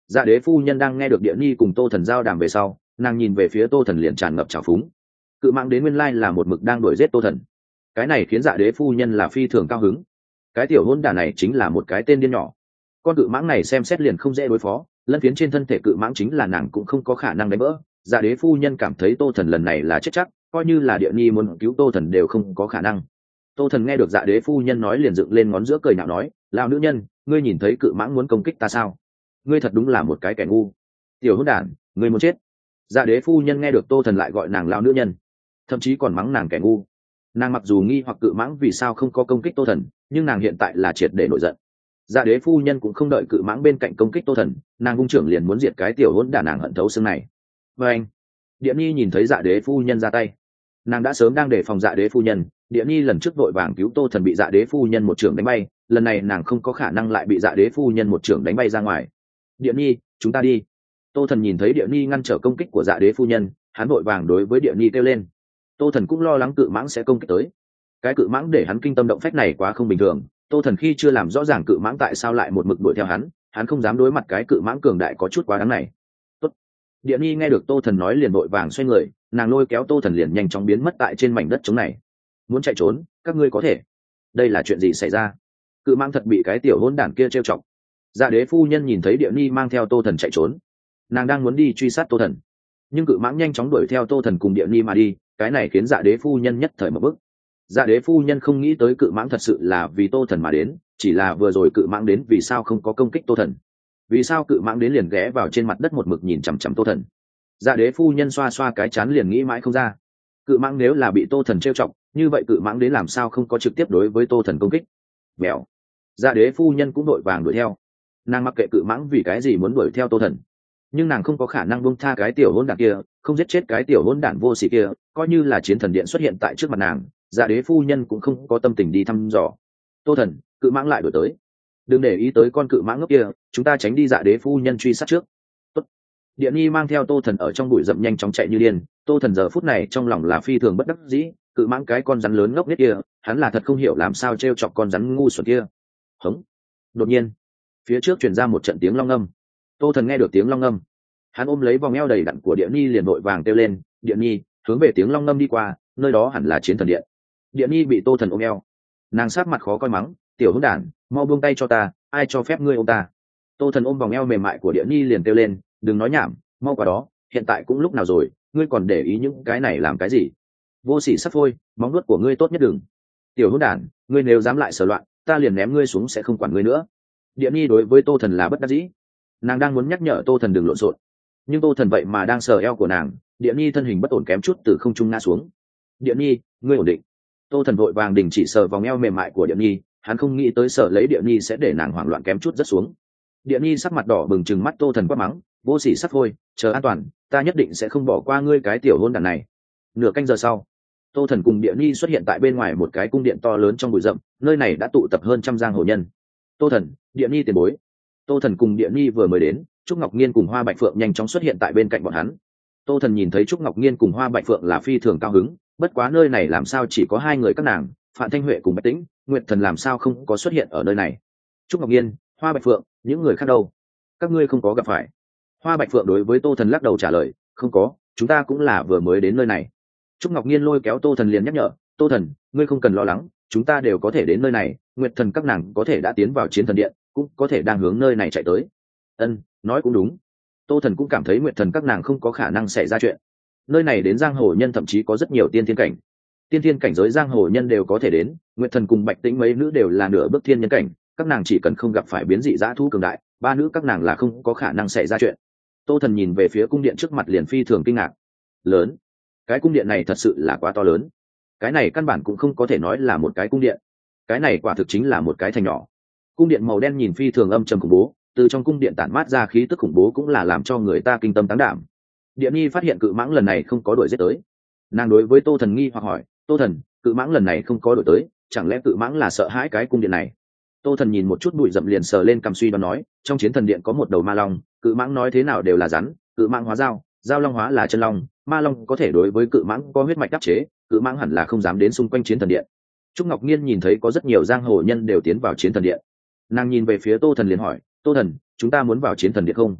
Dạ đế phu nhân đang nghe được Địa Nhi cùng Tô Thần giao đàm về sau, nàng nhìn về phía Tô Thần liền tràn ngập trào phúng. Cự mãng đến nguyên lai là một mực đang đuổi giết Tô Thần, cái này khiến dạ đế phu nhân là phi thường cao hứng. Cái tiểu hôn đả này chính là một cái tên điên nhỏ, con cự mãng này xem xét liền không dễ đối phó, lân phiến trên thân thể cự mãng chính là nàng cũng không có khả năng đánh vỡ. Dạ đế phu nhân cảm thấy Tô Thần lần này là chết chắc, coi như là Địa Nhi muốn cứu Tô Thần đều không có khả năng. Tô Thần nghe được dạ đế phu nhân nói liền dựng lên ngón giữa cười nhạo nói, lao nữ nhân, ngươi nhìn thấy cự mãng muốn công kích ta sao? Ngươi thật đúng là một cái kẻ ngu, tiểu hôn đản, ngươi muốn chết. Dạ đế phu nhân nghe được Tô Thần lại gọi nàng lao nữ nhân, thậm chí còn mắng nàng kẻ ngu. Nàng mặc dù nghi hoặc cự mãng vì sao không có công kích Tô Thần, nhưng nàng hiện tại là triệt để nổi giận. Dạ đế phu nhân cũng không đợi cự mãng bên cạnh công kích Tô Thần, nàng vung trưởng liền muốn diệt cái tiểu hôn đản nàng hận thấu xương này. Và anh, Địa Nhi nhìn thấy dạ đế phu nhân ra tay, nàng đã sớm đang đề phòng dạ đế phu nhân. Địa Nhi lần trước vội vàng cứu Tô Thần bị dạ đế phu nhân một trưởng đánh bay, lần này nàng không có khả năng lại bị dạ đế phu nhân một trưởng đánh bay ra ngoài. Địa Nhi, chúng ta đi. Tô Thần nhìn thấy Địa Nhi ngăn trở công kích của dạ đế phu nhân, hắn vội vàng đối với Địa Nhi kêu lên. Tô Thần cũng lo lắng cự mãng sẽ công kích tới. Cái cự mãng để hắn kinh tâm động phách này quá không bình thường. Tô Thần khi chưa làm rõ ràng cự mãng tại sao lại một mực đuổi theo hắn, hắn không dám đối mặt cái cự mãng cường đại có chút quá đáng này. Tốt. Địa Nhi nghe được Tô Thần nói liền vội vàng xoay người, nàng lôi kéo Tô Thần liền nhanh chóng biến mất tại trên mảnh đất trống này. Muốn chạy trốn, các ngươi có thể. Đây là chuyện gì xảy ra? Cự mãng thật bị cái tiểu hỗn đản kia trêu chọc. Dạ đế phu nhân nhìn thấy Địa Nhi mang theo Tô Thần chạy trốn, nàng đang muốn đi truy sát Tô Thần, nhưng cự mãng nhanh chóng đuổi theo Tô Thần cùng Địa Nhi mà đi, cái này khiến dạ đế phu nhân nhất thời một bức. Dạ đế phu nhân không nghĩ tới cự mãng thật sự là vì Tô Thần mà đến, chỉ là vừa rồi cự mãng đến vì sao không có công kích Tô Thần, vì sao cự mãng đến liền ghé vào trên mặt đất một mực nhìn chằm chằm Tô Thần. Dạ đế phu nhân xoa xoa cái chán liền nghĩ mãi không ra. Cự mãng nếu là bị Tô Thần trêu chọc, như vậy cự mãng đến làm sao không có trực tiếp đối với Tô Thần công kích. Bèo. Dạ đế phu nhân cũng đội vàng đuổi theo, nàng mặc kệ cự mãng vì cái gì muốn đuổi theo Tô Thần, nhưng nàng không có khả năng buông tha cái tiểu hỗn đản kia, không giết chết cái tiểu hỗn đản vô sỉ kia, coi như là chiến thần điện xuất hiện tại trước mặt nàng, dạ đế phu nhân cũng không có tâm tình đi thăm dò. Tô Thần, cự mãng lại đuổi tới, đừng để ý tới con cự mãng ngốc kia, chúng ta tránh đi. Dạ đế phu nhân truy sát trước. Tốt. Điện Nhi mang theo Tô Thần ở trong bụi rậm nhanh chóng chạy như điên. Tô Thần giờ phút này trong lòng là phi thường bất đắc dĩ, cự mãng cái con rắn lớn ngốc nhất kia, hắn là thật không hiểu làm sao trêu chọc con rắn ngu xuẩn kia. Hống. Đột nhiên, phía trước truyền ra một trận tiếng long ngâm. Tô Thần nghe được tiếng long ngâm, hắn ôm lấy vòng eo đầy đặn của Điện Nhi liền vội vàng kêu lên, Điện Nhi, hướng về tiếng long ngâm đi qua, nơi đó hẳn là chiến thần điện. Điện Nhi bị Tô Thần ôm eo, nàng sát mặt khó coi mắng, tiểu hỗn đản, mau buông tay cho ta, ai cho phép ngươi ôm ta. Tô Thần ôm vòng eo mềm mại của Điện Nhi liền kêu lên, đừng nói nhảm, mau qua đó, hiện tại cũng lúc nào rồi, ngươi còn để ý những cái này làm cái gì? Vô sỉ sắp phôi, móng nuốt của ngươi tốt nhất đừng. Tiểu hỗn đản, ngươi nếu dám lại sờ loạn, ta liền ném ngươi xuống sẽ không quản ngươi nữa. Điện Nhi đối với Tô Thần là bất đắc dĩ, nàng đang muốn nhắc nhở Tô Thần đừng lộn xộn, nhưng Tô Thần vậy mà đang sờ eo của nàng. Điện Nhi thân hình bất ổn kém chút từ không trung ngã xuống. Điện Nhi, ngươi ổn định. Tô Thần vội vàng đình chỉ sờ vòng eo mềm mại của Điện Nhi, hắn không nghĩ tới sờ lấy Điện Nhi sẽ để nàng hoảng loạn kém chút rất xuống. Điện Nhi sắc mặt đỏ bừng trừng mắt Tô Thần quát mắng, vô sỉ sắp thôi, chờ an toàn, ta nhất định sẽ không bỏ qua ngươi cái tiểu hôn đản này. Nửa canh giờ sau, Tô Thần cùng Điện Nhi xuất hiện tại bên ngoài một cái cung điện to lớn trong bụi rậm, nơi này đã tụ tập hơn trăm giang hồ nhân. Tô Thần, Điện Nhi tiền bối. Tô Thần cùng Điện Nhi vừa mới đến, Trúc Ngọc Nhiên cùng Hoa Bạch Phượng nhanh chóng xuất hiện tại bên cạnh bọn hắn. Tô Thần nhìn thấy Trúc Ngọc Nhiên cùng Hoa Bạch Phượng là phi thường cao hứng, bất quá nơi này làm sao chỉ có hai người các nàng, Phạm Thanh Huệ cùng Bạch Tĩnh, Nguyệt Thần làm sao không có xuất hiện ở nơi này. Trúc Ngọc Nhiên, Hoa Bạch Phượng, những người khác đâu? Các ngươi không có gặp phải? Hoa Bạch Phượng đối với Tô Thần lắc đầu trả lời, không có, chúng ta cũng là vừa mới đến nơi này. Trúc Ngọc Nhiên lôi kéo Tô Thần liền nhắc nhở, Tô Thần, ngươi không cần lo lắng, chúng ta đều có thể đến nơi này, Nguyệt Thần các nàng có thể đã tiến vào chiến thần điện, cũng có thể đang hướng nơi này chạy tới. Ân, nói cũng đúng. Tô Thần cũng cảm thấy Nguyệt Thần các nàng không có khả năng xảy ra chuyện. Nơi này đến giang hồ nhân thậm chí có rất nhiều tiên thiên cảnh, tiên thiên cảnh giới giang hồ nhân đều có thể đến. Nguyệt Thần cùng Bạch Tĩnh mấy nữ đều là nửa bước thiên nhân cảnh, các nàng chỉ cần không gặp phải biến dị dã thú cường đại, ba nữ các nàng là không có khả năng xảy ra chuyện. Tô Thần nhìn về phía cung điện trước mặt liền phi thường kinh ngạc. Lớn, cái cung điện này thật sự là quá to lớn. Cái này căn bản cũng không có thể nói là một cái cung điện, cái này quả thực chính là một cái thành nhỏ. Cung điện màu đen nhìn phi thường âm trầm khủng bố, từ trong cung điện tản mát ra khí tức khủng bố cũng là làm cho người ta kinh tâm táng đảm. Điện Nhi phát hiện cự mãng lần này không có đuổi giết tới, nàng đối với Tô Thần nghi hoặc hỏi, Tô Thần, cự mãng lần này không có đuổi tới, chẳng lẽ cự mãng là sợ hãi cái cung điện này? Tô Thần nhìn một chút bụi rậm liền sờ lên cằm suy đoán nói, trong chiến thần điện có một đầu ma long, cự mãng nói thế nào đều là rắn, cự mãng hóa dao, dao long hóa là chân long, ma long có thể đối với cự mãng có huyết mạch đắc chế, cự mãng hẳn là không dám đến xung quanh chiến thần điện. Trúc Ngọc Nhiên nhìn thấy có rất nhiều giang hồ nhân đều tiến vào chiến thần điện, nàng nhìn về phía Tô Thần liền hỏi, Tô Thần, chúng ta muốn vào chiến thần điện không?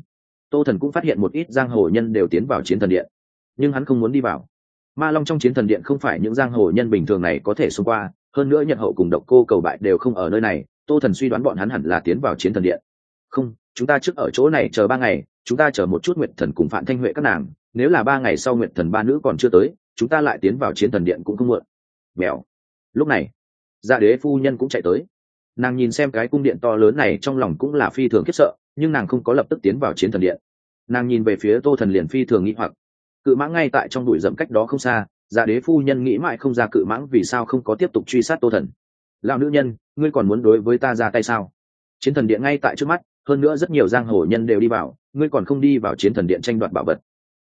Tô Thần cũng phát hiện một ít giang hồ nhân đều tiến vào chiến thần điện, nhưng hắn không muốn đi vào. Ma Long trong chiến thần điện không phải những giang hồ nhân bình thường này có thể xông qua, hơn nữa Nhật Hậu cùng Độc Cô Cầu Bại đều không ở nơi này. Tô Thần suy đoán bọn hắn hẳn là tiến vào chiến thần điện. Không, chúng ta trước ở chỗ này chờ ba ngày, chúng ta chờ một chút Nguyệt Thần cùng Phạn Thanh Huệ các nàng, nếu là ba ngày sau Nguyệt Thần ba nữ còn chưa tới, chúng ta lại tiến vào chiến thần điện cũng không muộn. Mèo. Lúc này, Dạ Đế phu nhân cũng chạy tới. Nàng nhìn xem cái cung điện to lớn này trong lòng cũng là phi thường khiếp sợ, nhưng nàng không có lập tức tiến vào chiến thần điện. Nàng nhìn về phía Tô Thần liền phi thường nghĩ hoặc. Cự mãng ngay tại trong bụi rậm cách đó không xa, Dạ Đế phu nhân nghĩ mãi không ra cự mãng vì sao không có tiếp tục truy sát Tô Thần. Lão nữ nhân, ngươi còn muốn đối với ta ra tay sao? Chiến thần điện ngay tại trước mắt, hơn nữa rất nhiều giang hồ nhân đều đi vào, ngươi còn không đi vào chiến thần điện tranh đoạt bảo vật,